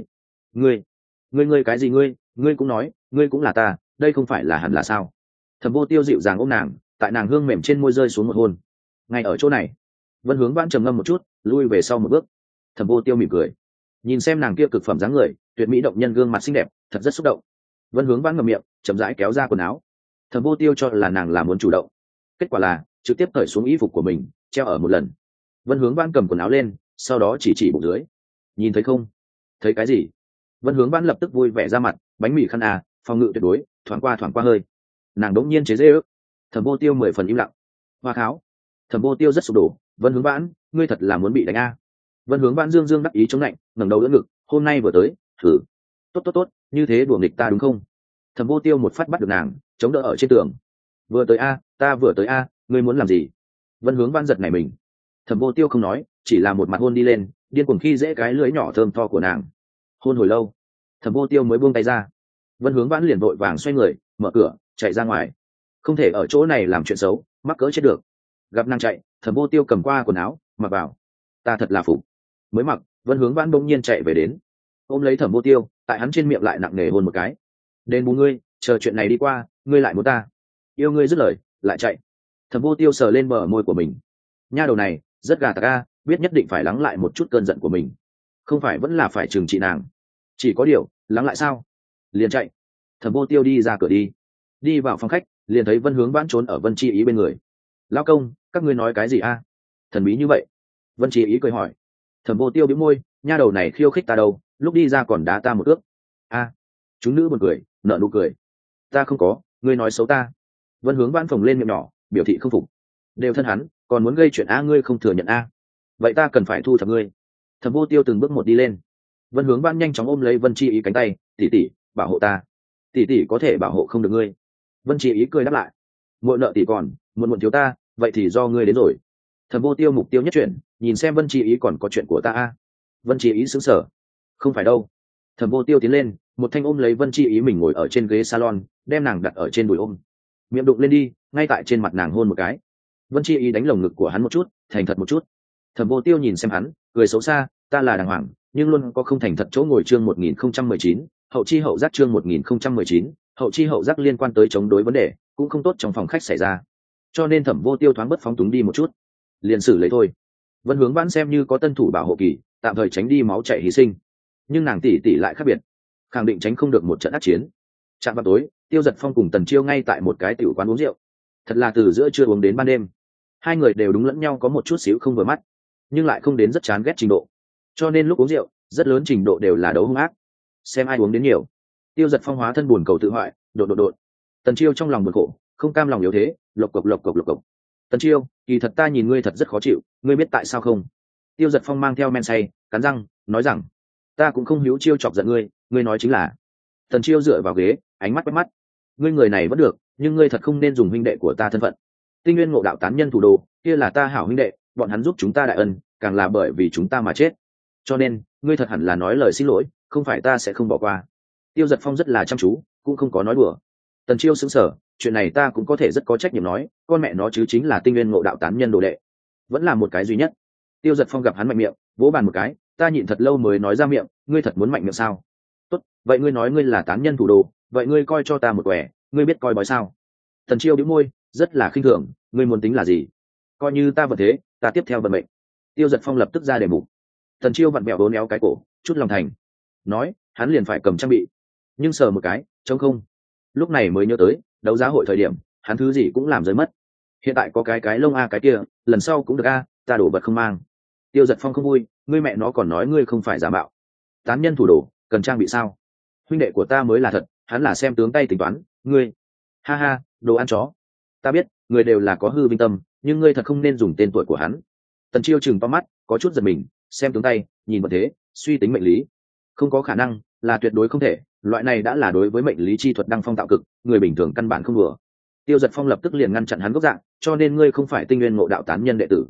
ngươi cái gì ngươi cũng nói, ngươi cũng là ta, đây không phải là hẳn là sao? Thẩm Vô Tiêu dịu dàng ôm nàng, tại nàng hương mềm trên môi rơi xuống một hôn. Ngay ở chỗ này, Vân Hướng Vãn trầm ngâm một chút, lui về sau một bước. Thẩm Vô Tiêu mỉm cười, nhìn xem nàng kia cực phẩm dáng người, tuyệt mỹ động nhân gương mặt xinh đẹp, thật rất xúc động. Vân Hướng Vãn ngậm miệng, chậm rãi kéo ra quần áo. Thẩm Vô Tiêu cho là nàng là muốn chủ động, kết quả là trực tiếp cởi xuống y phục của mình, treo ở một lần. Vân Hướng Vãn cầm quần áo lên, sau đó chỉ bụng dưới. Nhìn thấy không? Thấy cái gì? Vân Hướng Vãn lập tức vui vẻ ra mặt, bánh mì khăn à, phòng ngự tuyệt đối, thoáng qua hơi. Nàng đống nhiên chế giễu ước. Thẩm Vô Tiêu 10 phần im lặng. Hoa kháo. Thẩm Vô Tiêu rất sụp đổ, Vân Hướng Vãn, ngươi thật là muốn bị đánh a. Vân Hướng Vãn dương dương đắc ý chống lạnh, ngẩng đầu đỡ ngực, hôm nay vừa tới, thử. Tốt, như thế đùa nghịch ta đúng không? Thẩm Vô Tiêu một phát bắt được nàng, chống đỡ ở trên tường. Vừa tới a, ta vừa tới a, ngươi muốn làm gì? Vân Hướng Vãn giật nảy mình. Thẩm Vô Tiêu không nói, chỉ là một mặt hôn đi lên, điên cuồng khi dễ cái lưỡi nhỏ thơm tho của nàng. Hôn hồi lâu, Thẩm Vô Tiêu mới buông tay ra. Vân Hướng Vãn liền vội vàng xoay người, mở cửa, chạy ra ngoài. Không thể ở chỗ này làm chuyện xấu, mắc cỡ chết được. Gặp nàng chạy, Thẩm Vô Tiêu cầm qua quần áo, mặc vào. Ta thật là phục. Mới mặc, Vân Hướng Vãn bỗng nhiên chạy về đến, ôm lấy Thẩm Vô Tiêu, tại hắn trên miệng lại nặng nề hôn một cái. Đền bù ngươi, chờ chuyện này đi qua, ngươi lại muốn ta. Yêu ngươi dứt lời, lại chạy. Thẩm Vô Tiêu sờ lên bờ môi của mình. Nha đầu này, rất gà tặc a, biết nhất định phải lắng lại một chút cơn giận của mình. Không phải vẫn là phải trừng trị nàng. Chỉ có điều, lắng lại sao? Liền chạy. Thẩm Vô Tiêu đi ra cửa đi vào phòng khách, liền thấy Vân Hướng Vãn trốn ở Vân Chi Ý bên người. Lão công, các ngươi nói cái gì a? Thần bí như vậy. Vân Chi Ý cười hỏi. Thẩm Vô Tiêu bĩu môi, nha đầu này khiêu khích ta đâu, lúc đi ra còn đá ta một ước. A. Chúng nữ buồn cười, nở nụ cười. Ta không có, ngươi nói xấu ta. Vân Hướng Vãn phồng lên miệng nhỏ, biểu thị không phục. Đều thân hắn, còn muốn gây chuyện a, ngươi không thừa nhận a. Vậy ta cần phải thu thập ngươi. Thẩm Vô Tiêu từng bước một đi lên. Vân Hướng Vãn nhanh chóng ôm lấy Vân Chi Ý cánh tay, tỷ tỷ, bảo hộ ta. Tỷ tỷ có thể bảo hộ không được ngươi. Vân Chi Ý cười đáp lại. Muội nợ tỷ còn, muộn thiếu ta, vậy thì do ngươi đến rồi. Thẩm Vô Tiêu mục tiêu nhất chuyển, nhìn xem Vân Chi Ý còn có chuyện của ta a. Vân Chi Ý sững sờ. Không phải đâu. Thẩm Vô Tiêu tiến lên, một thanh ôm lấy Vân Chi Ý mình ngồi ở trên ghế salon, đem nàng đặt ở trên đùi ôm. Miệng đụng lên đi, ngay tại trên mặt nàng hôn một cái. Vân Chi Ý đánh lồng ngực của hắn một chút, thành thật một chút. Thẩm Vô Tiêu nhìn xem hắn, cười xấu xa, ta là đàng hoàng, nhưng luôn có không thành thật chỗ ngồi. Chương 1019, hậu chi hậu giác. Chương 1019, hậu chi hậu giác liên quan tới chống đối vấn đề, cũng không tốt trong phòng khách xảy ra. Cho nên Thẩm Vô Tiêu thoáng bất phóng túng đi một chút, liền xử lấy thôi. Vân Hướng Vãn xem như có tân thủ bảo hộ kỳ, tạm thời tránh đi máu chảy hy sinh, nhưng nàng tỷ tỷ lại khác biệt, khẳng định tránh không được một trận ác chiến. Trạm vào tối, Tiêu Giật Phong cùng Tần Chiêu ngay tại một cái tiểu quán uống rượu. Thật là từ giữa trưa uống đến ban đêm, hai người đều đúng lẫn nhau có một chút xíu không vừa mắt, nhưng lại không đến rất chán ghét trình độ. Cho nên lúc uống rượu, rất lớn trình độ đều là đấu hung ác, xem ai uống đến nhiều. Tiêu Giật Phong hóa thân buồn cầu tự hoại, đột. Tần Chiêu trong lòng buồn khổ, không cam lòng yếu thế, lộc cộc. Tần Chiêu, kỳ thật ta nhìn ngươi thật rất khó chịu, ngươi biết tại sao không? Tiêu Giật Phong mang theo men say, cắn răng nói rằng, ta cũng không hiếu chiêu chọc giận ngươi, ngươi nói chính là. Tần Chiêu dựa vào ghế, ánh mắt quét mắt, ngươi người này vẫn được, nhưng ngươi thật không nên dùng huynh đệ của ta thân phận. Tinh Nguyên Ngộ Đạo tán nhân thủ đồ, kia là ta hảo huynh đệ, bọn hắn giúp chúng ta đại ân, càng là bởi vì chúng ta mà chết. Cho nên, ngươi thật hẳn là nói lời xin lỗi, không phải ta sẽ không bỏ qua. Tiêu Giật Phong rất là chăm chú, cũng không có nói đùa. Tần Chiêu sững sờ, chuyện này ta cũng có thể rất có trách nhiệm nói, con mẹ nó chứ chính là Tinh Nguyên Ngộ Đạo tán nhân đồ đệ, vẫn là một cái duy nhất. Tiêu Giật Phong gặp hắn mạnh miệng, vỗ bàn một cái, ta nhịn thật lâu mới nói ra miệng, ngươi thật muốn mạnh miệng sao? Tốt, vậy ngươi nói ngươi là tán nhân thủ đồ, vậy ngươi coi cho ta một quẻ, ngươi biết coi bói sao? Tần Chiêu bĩu môi, rất là khinh thường, ngươi muốn tính là gì? Coi như ta vận thế, ta tiếp theo vận mệnh. Tiêu Giật Phong lập tức ra đề mục. Tần Chiêu vặn bẹo đốn éo cái cổ, chút lòng thành, nói, hắn liền phải cầm trang bị, nhưng sờ một cái, trống không. Lúc này mới nhớ tới, đấu giá hội thời điểm, hắn thứ gì cũng làm rơi mất. Hiện tại có cái lông a cái kia, lần sau cũng được a, ta đổ vật không mang. Tiêu Giật Phong không vui, ngươi mẹ nó còn nói ngươi không phải giả mạo. Tán nhân thủ đồ, cần trang bị sao? Huynh đệ của ta mới là thật, hắn là xem tướng tay tính toán, ngươi. Ha ha, đồ ăn chó. Ta biết, người đều là có hư vinh tâm, nhưng ngươi thật không nên dùng tên tuổi của hắn. Tần Chiêu chừng to mắt, có chút giật mình, xem tướng tay, nhìn vận thế, suy tính mệnh lý. Không có khả năng, là tuyệt đối không thể, loại này đã là đối với mệnh lý chi thuật đăng phong tạo cực, người bình thường căn bản không đùa. Tiêu Giật Phong lập tức liền ngăn chặn hắn gốc dạng, cho nên ngươi không phải Tinh Nguyên Ngộ Đạo tán nhân đệ tử,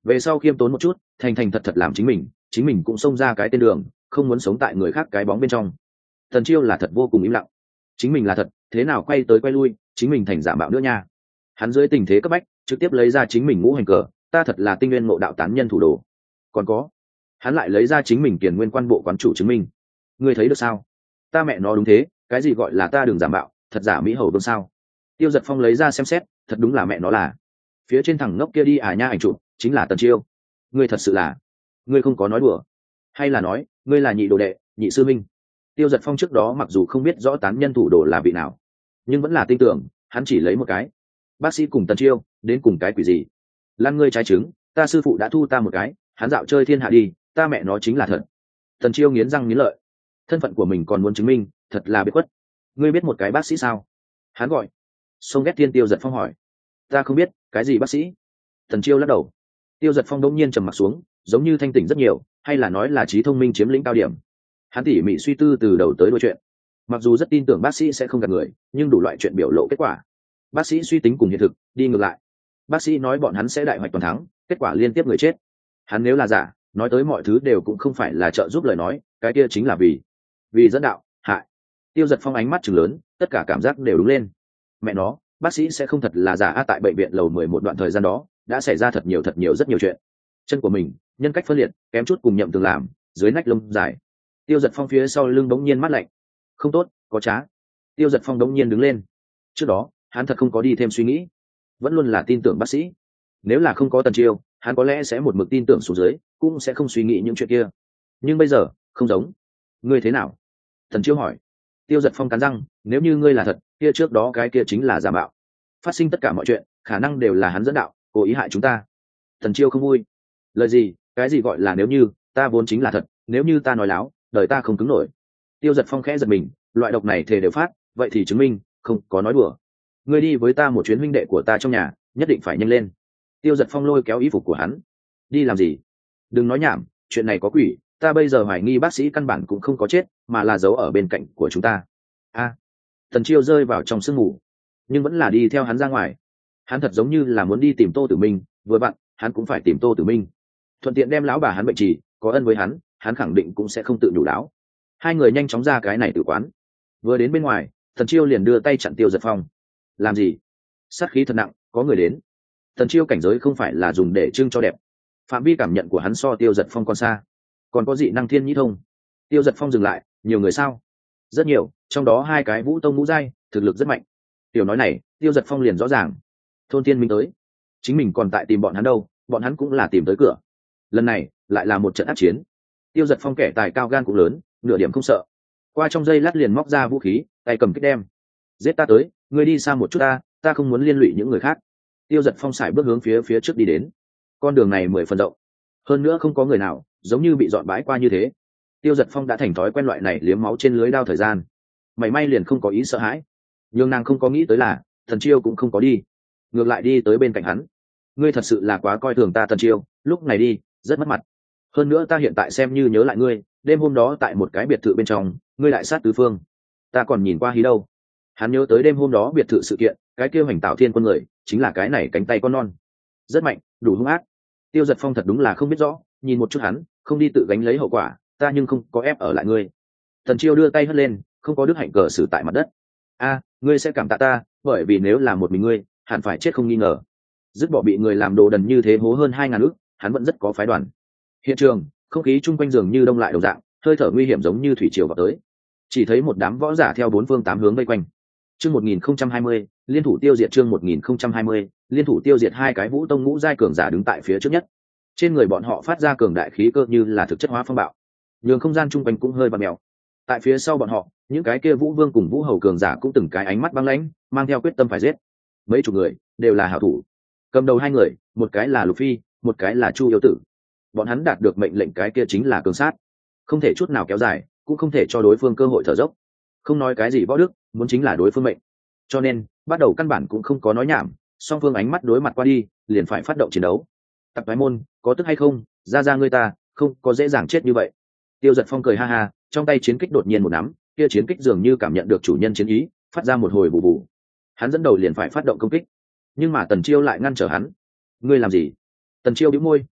về sau khiêm tốn một chút, thành thành thật thật làm chính mình cũng xông ra cái tên đường, không muốn sống tại người khác cái bóng bên trong. Tần Chiêu là thật vô cùng im lặng, chính mình là thật, thế nào quay tới quay lui chính mình thành giả mạo nữa nha. Hắn dưới tình thế cấp bách trực tiếp lấy ra chính mình ngũ hành cờ, ta thật là tinh nguyên ngộ đạo tán nhân thủ đồ. Còn có, hắn lại lấy ra chính mình Kiền Nguyên quan bộ quán chủ chứng minh. Ngươi thấy được sao? Ta mẹ nó đúng thế, cái gì gọi là ta đừng giả mạo, thật giả mỹ hầu vương sao? Tiêu Giật Phong lấy ra xem xét, thật đúng là mẹ nó là. Phía trên thằng ngốc kia đi à nha, ảnh chụp chính là Tần Chiêu. Ngươi thật sự là, ngươi không có nói đùa, hay là nói ngươi là nhị đồ đệ, nhị sư minh? Tiêu Giật Phong trước đó mặc dù không biết rõ tán nhân thủ đồ là vị nào, nhưng vẫn là tin tưởng hắn chỉ lấy một cái. Bác sĩ cùng Tần Chiêu đến cùng cái quỷ gì? Lan ngươi trái trứng, ta sư phụ đã thu ta một cái, hắn dạo chơi thiên hạ đi, ta mẹ nó chính là thật. Tần Chiêu nghiến răng nghiến lợi, thân phận của mình còn muốn chứng minh, thật là biệt khuất. Ngươi biết một cái bác sĩ sao? Hắn gọi Sông Ghét Thiên. Tiêu Giật Phong hỏi. Ta không biết, cái gì bác sĩ? Tần Chiêu lắc đầu. Tiêu Giật Phong đông nhiên trầm mặt xuống, giống như thanh tỉnh rất nhiều, hay là nói là trí thông minh chiếm lĩnh cao điểm. Hắn tỉ mỉ suy tư từ đầu tới đuôi chuyện, mặc dù rất tin tưởng bác sĩ sẽ không gạt người, nhưng đủ loại chuyện biểu lộ kết quả, bác sĩ suy tính cùng hiện thực đi ngược lại. Bác sĩ nói bọn hắn sẽ đại hoạch toàn thắng, kết quả liên tiếp người chết. Hắn nếu là giả, nói tới mọi thứ đều cũng không phải là trợ giúp lời nói, cái kia chính là vì dẫn đạo hại. Tiêu Giật Phong ánh mắt trừng lớn, tất cả cảm giác đều đúng lên. Mẹ nó, bác sĩ sẽ không thật là giả a. Tại bệnh viện lầu 11 đoạn thời gian đó đã xảy ra thật nhiều rất nhiều chuyện. Chân của mình nhân cách phân liệt, kém chút cùng Nhậm Tường làm, dưới nách lông dài. Tiêu Giật Phong phía sau lưng bỗng nhiên mát lạnh. Không tốt, có trá. Tiêu Giật Phong bỗng nhiên đứng lên. Trước đó hắn thật không có đi thêm suy nghĩ, vẫn luôn là tin tưởng bác sĩ. Nếu là không có Tần Chiêu, hắn có lẽ sẽ một mực tin tưởng xuống dưới, cũng sẽ không suy nghĩ những chuyện kia. Nhưng bây giờ không giống. Ngươi thế nào? Tần Chiêu hỏi. Tiêu Giật Phong cắn răng, nếu như ngươi là thật, kia trước đó cái kia chính là giả mạo. Phát sinh tất cả mọi chuyện khả năng đều là hắn dẫn đạo, cố ý hại chúng ta. Tần Chiêu không vui. Lời gì? Cái gì gọi là nếu như? Ta vốn chính là thật, nếu như ta nói láo, đời ta không cứng nổi. Tiêu Giật Phong khẽ giật mình, loại độc này thề đều phát, vậy thì chứng minh không có nói đùa. Ngươi đi với ta một chuyến, huynh đệ của ta trong nhà, nhất định phải nhanh lên. Tiêu Giật Phong lôi kéo y phục của hắn. Đi làm gì? Đừng nói nhảm, chuyện này có quỷ, ta bây giờ hoài nghi bác sĩ căn bản cũng không có chết, mà là giấu ở bên cạnh của chúng ta. A. Tần Chiêu rơi vào trong sương mù, nhưng vẫn là đi theo hắn ra ngoài. Hắn thật giống như là muốn đi tìm Tô Tử Minh, vừa vặn hắn cũng phải tìm Tô Tử Minh, thuận tiện đem lão bà hắn bệnh trì, có ân với hắn khẳng định cũng sẽ không tự nhủ đáo. Hai người nhanh chóng ra cái này tử quán. Vừa đến bên ngoài, Tần Chiêu liền đưa tay chặn Tiêu Giật Phong. Làm gì? Sát khí thật nặng, có người đến. Tần Chiêu cảnh giới không phải là dùng để trưng cho đẹp, phạm vi cảm nhận của hắn so Tiêu Giật Phong còn xa. Còn có dị năng thiên nhĩ thông. Tiêu Giật Phong dừng lại, nhiều người sao? Rất nhiều, trong đó hai cái vũ tông ngũ giai, thực lực rất mạnh. Tiểu nói này, Tiêu Giật Phong liền rõ ràng. Thôn Thiên Minh tới, chính mình còn tại tìm bọn hắn đâu, bọn hắn cũng là tìm tới cửa. Lần này lại là một trận ác chiến. Tiêu Giật Phong kẻ tài cao gan cũng lớn, nửa điểm không sợ. Qua trong giây lát liền móc ra vũ khí, tay cầm kích đem. Giết ta tới, ngươi đi xa một chút ta không muốn liên lụy những người khác. Tiêu Giật Phong sải bước hướng phía trước đi đến. Con đường này 10 phần rộng, hơn nữa không có người nào, giống như bị dọn bãi qua như thế. Tiêu Giật Phong đã thành thói quen loại này liếm máu trên lưới đao thời gian, mảy may liền không có ý sợ hãi. Nhưng nàng không có nghĩ tới là Tần Chiêu cũng không có đi, ngược lại đi tới bên cạnh hắn. Ngươi thật sự là quá coi thường ta Tần Chiêu, lúc này đi rất mất mặt. Hơn nữa ta hiện tại xem như nhớ lại ngươi, đêm hôm đó tại một cái biệt thự bên trong, ngươi đại sát tứ phương, ta còn nhìn qua hí đâu. Hắn nhớ tới đêm hôm đó biệt thự sự kiện, cái kia Hoành Tạo Thiên Quân người chính là cái này cánh tay con non, rất mạnh, đủ hung ác. Tiêu Giật Phong thật đúng là không biết rõ, nhìn một chút hắn, không đi tự gánh lấy hậu quả, ta nhưng không có ép ở lại ngươi. Tần Chiêu đưa tay hất lên, không có đức hạnh cờ xử tại mặt đất. A, ngươi sẽ cảm tạ ta, bởi vì nếu là một mình ngươi, hẳn phải chết không nghi ngờ. Dứt bỏ bị người làm đồ đần như thế hố hơn 2.000 ức, hắn vẫn rất có phái đoàn. Hiện trường, không khí chung quanh giường như đông lại đồng dạng, hơi thở nguy hiểm giống như thủy triều vào tới. Chỉ thấy một đám võ giả theo bốn phương tám hướng vây quanh. Chương 1020, liên thủ tiêu diệt. Chương 1020, liên thủ tiêu diệt. Hai cái vũ tông ngũ giai cường giả đứng tại phía trước nhất. Trên người bọn họ phát ra cường đại khí cơ như là thực chất hóa phong bạo, nhường không gian chung quanh cũng hơi bặm mèo. Tại phía sau bọn họ, những cái kia vũ vương cùng vũ hầu cường giả cũng từng cái ánh mắt băng lãnh, mang theo quyết tâm phải giết. Mấy chục người đều là hảo thủ. Cầm đầu hai người, một cái là Lục Phi, một cái là Chu Yêu Tử. Bọn hắn đạt được mệnh lệnh cái kia chính là cường sát, không thể chút nào kéo dài, cũng không thể cho đối phương cơ hội thở dốc. Không nói cái gì võ đức, muốn chính là đối phương mệnh. Cho nên bắt đầu căn bản cũng không có nói nhảm, song phương ánh mắt đối mặt qua đi, liền phải phát động chiến đấu. Tặc Toái Môn, có tức hay không? Ra ngươi ta, không có dễ dàng chết như vậy. Tiêu Giật Phong cười ha ha, trong tay chiến kích đột nhiên một nắm, kia chiến kích dường như cảm nhận được chủ nhân chiến ý, phát ra một hồi bù bù. Hắn dẫn đầu liền phải phát động công kích, nhưng mà Tần Chiêu lại ngăn trở hắn. Ngươi làm gì? Tần Chiêu bĩu môi,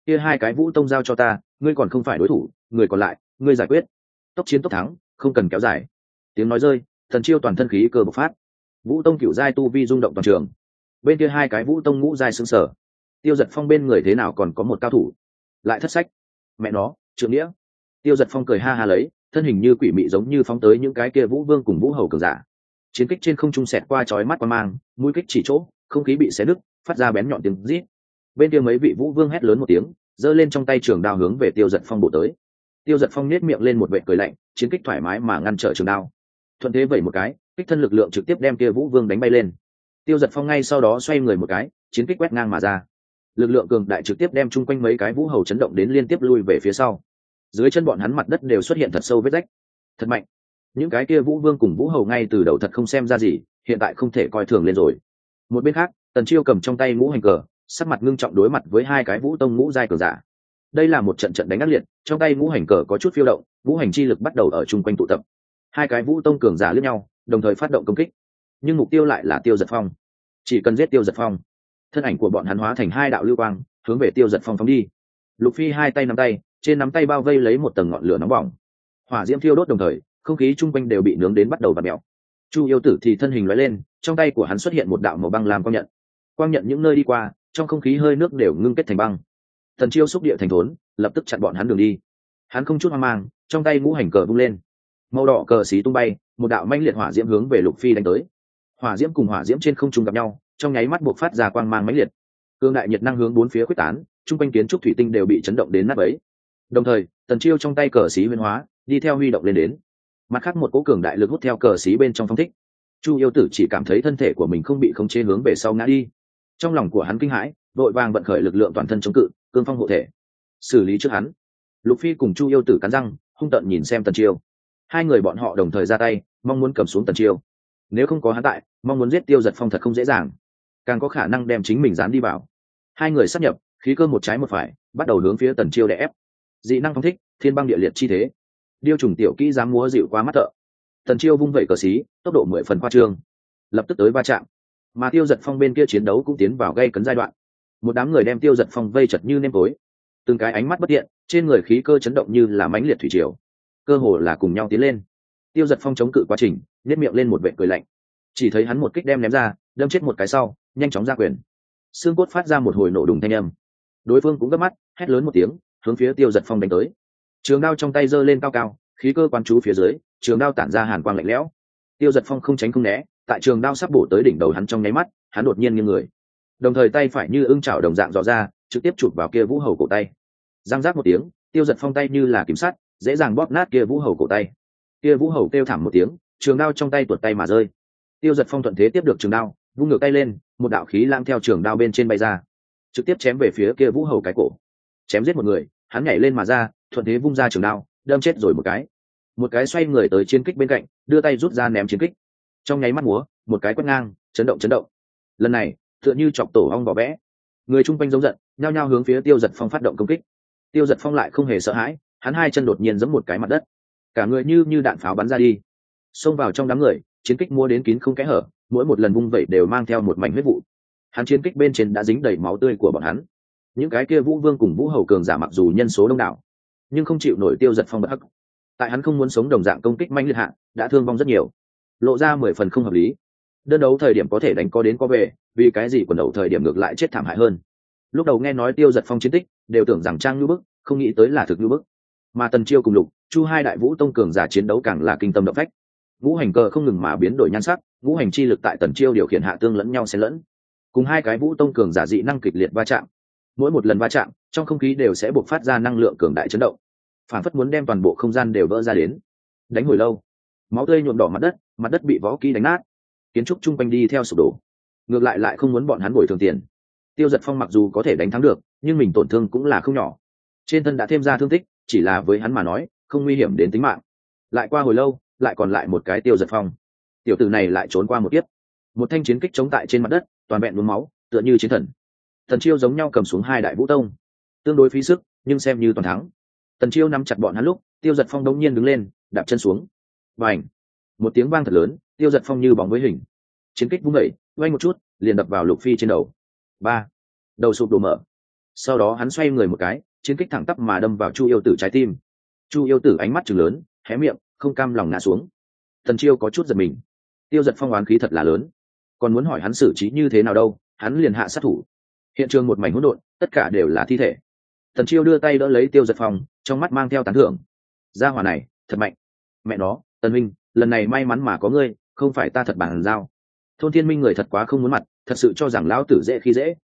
kia hai cái vũ tông giao cho ta, ngươi còn không phải đối thủ, người còn lại ngươi giải quyết. Tốc chiến tốc thắng, không cần kéo dài. Tiếng nói rơi, Tần Chiêu toàn thân khí cơ bộc phát, vũ tông cửu giai tu vi rung động toàn trường. Bên kia hai cái vũ tông ngũ giai sững sờ. Tiêu Dật Phong bên người thế nào còn có một cao thủ, lại thất sách, mẹ nó trượng nghĩa. Tiêu Dật Phong cười ha ha lấy, thân hình như quỷ mị giống như phóng tới những cái kia vũ vương cùng vũ hầu cường giả. Chiến kích trên không trung xẹt qua chói mắt qua mang, mũi kích chỉ chỗ, không khí bị xé nứt, phát ra bén nhọn tiếng rít. Bên kia mấy vị vũ vương hét lớn một tiếng, giơ lên trong tay trường đao hướng về Tiêu Dật Phong bổ tới. Tiêu Dật Phong nhếch miệng lên một vệt cười lạnh, chiến kích thoải mái mà ngăn trở trường đao. Thuận thế vẩy một cái, kích thân lực lượng trực tiếp đem kia vũ vương đánh bay lên. Tiêu Dật Phong ngay sau đó xoay người một cái, chiến kích quét ngang mà ra. Lực lượng cường đại trực tiếp đem chung quanh mấy cái vũ hầu chấn động đến liên tiếp lui về phía sau. Dưới chân bọn hắn mặt đất đều xuất hiện thật sâu vết rách. Thật mạnh. Những cái kia vũ vương cùng vũ hầu ngay từ đầu thật không xem ra gì, hiện tại không thể coi thường lên rồi. Một bên khác, Tần Chiêu cầm trong tay ngũ hành cờ, sắc mặt ngưng trọng đối mặt với hai cái vũ tông ngũ giai cường giả. Đây là một trận trận đánh ác liệt, trong tay ngũ hành cờ có chút phiêu động, ngũ hành chi lực bắt đầu ở chung quanh tụ tập. Hai cái vũ tông cường giả liếc nhau, đồng thời phát động công kích, nhưng mục tiêu lại là Tiêu Dật Phong. Chỉ cần giết Tiêu Dật Phong, thân ảnh của bọn hắn hóa thành hai đạo lưu quang, hướng về Tiêu Dật Phong phóng đi. Lục Phi hai tay nắm tay, trên nắm tay bao vây lấy một tầng ngọn lửa nóng bỏng, hỏa diễm thiêu đốt đồng thời, không khí chung quanh đều bị nướng đến bắt đầu vặn mèo. Chu Yêu Tử thì thân hình lóe lên, trong tay của hắn xuất hiện một đạo màu băng làm quang nhận những nơi đi qua, trong không khí hơi nước đều ngưng kết thành băng. Thần Chiêu xúc địa thành thốn, lập tức chặn bọn hắn đường đi. Hắn không chút hoang mang, trong tay ngũ hành cờ vung lên, màu đỏ cờ xí tung bay, một đạo mãnh liệt hỏa diễm hướng về Lục Phi đánh tới. Hỏa diễm cùng hỏa diễm trên không trung gặp nhau, trong nháy mắt bộc phát ra quang mang mãnh liệt. Cương đại nhiệt năng hướng bốn phía quyết tán, trung quanh kiến trúc thủy tinh đều bị chấn động đến nát bấy. Đồng thời, Tần Chiêu trong tay cờ xí huyễn hóa, đi theo huy động lên đến. Mặt khác một cỗ cường đại lực hút theo cờ xí bên trong phong thích. Chu Yêu Tử chỉ cảm thấy thân thể của mình không bị khống chế hướng về sau ngã đi. Trong lòng của hắn kinh hãi, vội vàng vận khởi lực lượng toàn thân chống cự, cương phong hộ thể. Xử lý trước hắn. Lục Phi cùng Chu Yêu Tử cắn răng, hung tợn nhìn xem Tần Chiêu. Hai người bọn họ đồng thời ra tay, mong muốn cầm xuống Tần Chiêu. Nếu không có hắn tại, mong muốn giết Tiêu Dật Phong thật không dễ dàng, càng có khả năng đem chính mình dán đi vào. Hai người sát nhập, khí cơ một trái một phải, bắt đầu hướng phía Tần Chiêu đè ép. Dị năng phong thích, thiên băng địa liệt chi thế. Điêu trùng tiểu kỹ dám múa dịu quá mắt thợ. Tần Chiêu vung vẩy cờ xí, tốc độ 10 phần khoa trương, lập tức tới va chạm. Mà Tiêu Dật Phong bên kia chiến đấu cũng tiến vào gây cấn giai đoạn. Một đám người đem Tiêu Dật Phong vây chật như nêm tối, từng cái ánh mắt bất thiện, trên người khí cơ chấn động như là mãnh liệt thủy triều, cơ hồ là cùng nhau tiến lên. Tiêu Dật Phong chống cự quá trình, nhếch miệng lên một vệt cười lạnh. Chỉ thấy hắn một kích đem ném ra, đâm chết một cái sau, nhanh chóng ra quyền. Xương cốt phát ra một hồi nổ đùng thanh âm. Đối phương cũng gấp mắt, hét lớn một tiếng, hướng phía Tiêu Dật Phong đánh tới. Trường đao trong tay giơ lên cao cao, khí cơ quán chú phía dưới, trường đao tản ra hàn quang lạnh lẽo. Tiêu Dật Phong không tránh không né, tại trường đao sắp bổ tới đỉnh đầu hắn trong nháy mắt, hắn đột nhiên nghiêng người, đồng thời tay phải như ưng chảo đồng dạng dò ra, trực tiếp chụp vào kia vũ hầu cổ tay. Răng rác một tiếng, Tiêu Dật Phong tay như là kiếm sắt, dễ dàng bóp nát kia vũ hầu cổ tay. Kia vũ hầu kêu thảm một tiếng, trường đao trong tay tuột tay mà rơi. Tiêu Dật Phong thuận thế tiếp được trường đao, vung ngược tay lên, một đạo khí lãng theo trường đao bên trên bay ra, trực tiếp chém về phía kia vũ hầu cái cổ. Chém giết một người, hắn nhảy lên mà ra, thuận thế vung ra trường đao, đâm chết rồi một cái xoay người tới chiến kích bên cạnh, đưa tay rút ra ném chiến kích. Trong nháy mắt múa, một cái quét ngang, chấn động. Lần này, tựa như chọc tổ ong vỏ vẽ. Người chung quanh giống giận, nhao nhao hướng phía Tiêu Dật Phong phát động công kích. Tiêu Dật Phong lại không hề sợ hãi, hắn hai chân đột nhiên giẫm một cái mặt đất, cả người như đạn pháo bắn ra đi, xông vào trong đám người, chiến kích múa đến kín không kẽ hở, mỗi một lần vung vẩy đều mang theo một mảnh huyết vụ. Hắn chiến kích bên trên đã dính đầy máu tươi của bọn hắn. Những cái kia vũ vương cùng vũ hầu cường giả mặc dù nhân số đông đảo, nhưng không chịu nổi Tiêu Dật Phong bất hắc. Tại hắn không muốn sống đồng dạng công kích manh liệt hạ, đã thương vong rất nhiều, lộ ra 10 phần không hợp lý. Đơn đấu thời điểm có thể đánh có đến có về, vì cái gì quần đấu thời điểm ngược lại chết thảm hại hơn. Lúc đầu nghe nói Tiêu Dật Phong chiến tích, đều tưởng rằng trang như bức, không nghĩ tới là thực như bức. Mà Tần Chiêu cùng Lục, Chu hai đại vũ tông cường giả chiến đấu càng là kinh tâm động phách. Ngũ hành cờ không ngừng mà biến đổi nhan sắc, ngũ hành chi lực tại Tần Chiêu điều khiển hạ tương lẫn nhau xen lẫn, cùng hai cái vũ tông cường giả dị năng kịch liệt va chạm. Mỗi một lần va chạm, trong không khí đều sẽ bộc phát ra năng lượng cường đại chấn động, phản phất muốn đem toàn bộ không gian đều vỡ ra đến. Đánh hồi lâu, máu tươi nhuộm đỏ mặt đất bị võ kỹ đánh nát, kiến trúc chung quanh đi theo sụp đổ. Ngược lại không muốn bọn hắn bồi thường tiền. Tiêu Dật Phong mặc dù có thể đánh thắng được, nhưng mình tổn thương cũng là không nhỏ, trên thân đã thêm ra thương tích, chỉ là với hắn mà nói không nguy hiểm đến tính mạng. Lại qua hồi lâu, lại còn lại một cái Tiêu Dật Phong, tiểu tử này lại trốn qua một kiếp. Một thanh chiến kích chống tại trên mặt đất, toàn vẹn nhuốm máu, tựa như chiến thần. Tần Chiêu giống nhau cầm xuống hai đại vũ tông, tương đối phí sức, nhưng xem như toàn thắng. Tần Chiêu nắm chặt bọn hắn lúc, Tiêu Dật Phong đống nhiên đứng lên, đạp chân xuống, bành, một tiếng vang thật lớn, Tiêu Dật Phong như bóng với hình, chiến kích vung đẩy, vang một chút, liền đập vào Lục Phi trên đầu. Ba, đầu sụp đổ mở. sau đó hắn xoay người một cái, chiến kích thẳng tắp mà đâm vào Chu Yêu Tử trái tim. Chu Yêu Tử ánh mắt trừng lớn, hé miệng, không cam lòng ngã xuống. Tần Chiêu có chút giật mình. Tiêu Giật Phong oán khí thật là lớn, còn muốn hỏi hắn xử trí như thế nào đâu, hắn liền hạ sát thủ. Hiện trường một mảnh hỗn độn, tất cả đều là thi thể. Tần Chiêu đưa tay đỡ lấy Tiêu Giật Phong, trong mắt mang theo tán thưởng. Gia hỏa này thật mạnh. Mẹ nó, Tần Minh, lần này may mắn mà có ngươi, không phải ta thật bàn giao. Thôn Thiên Minh người thật quá không muốn mặt, thật sự cho rằng lão tử dễ khi dễ.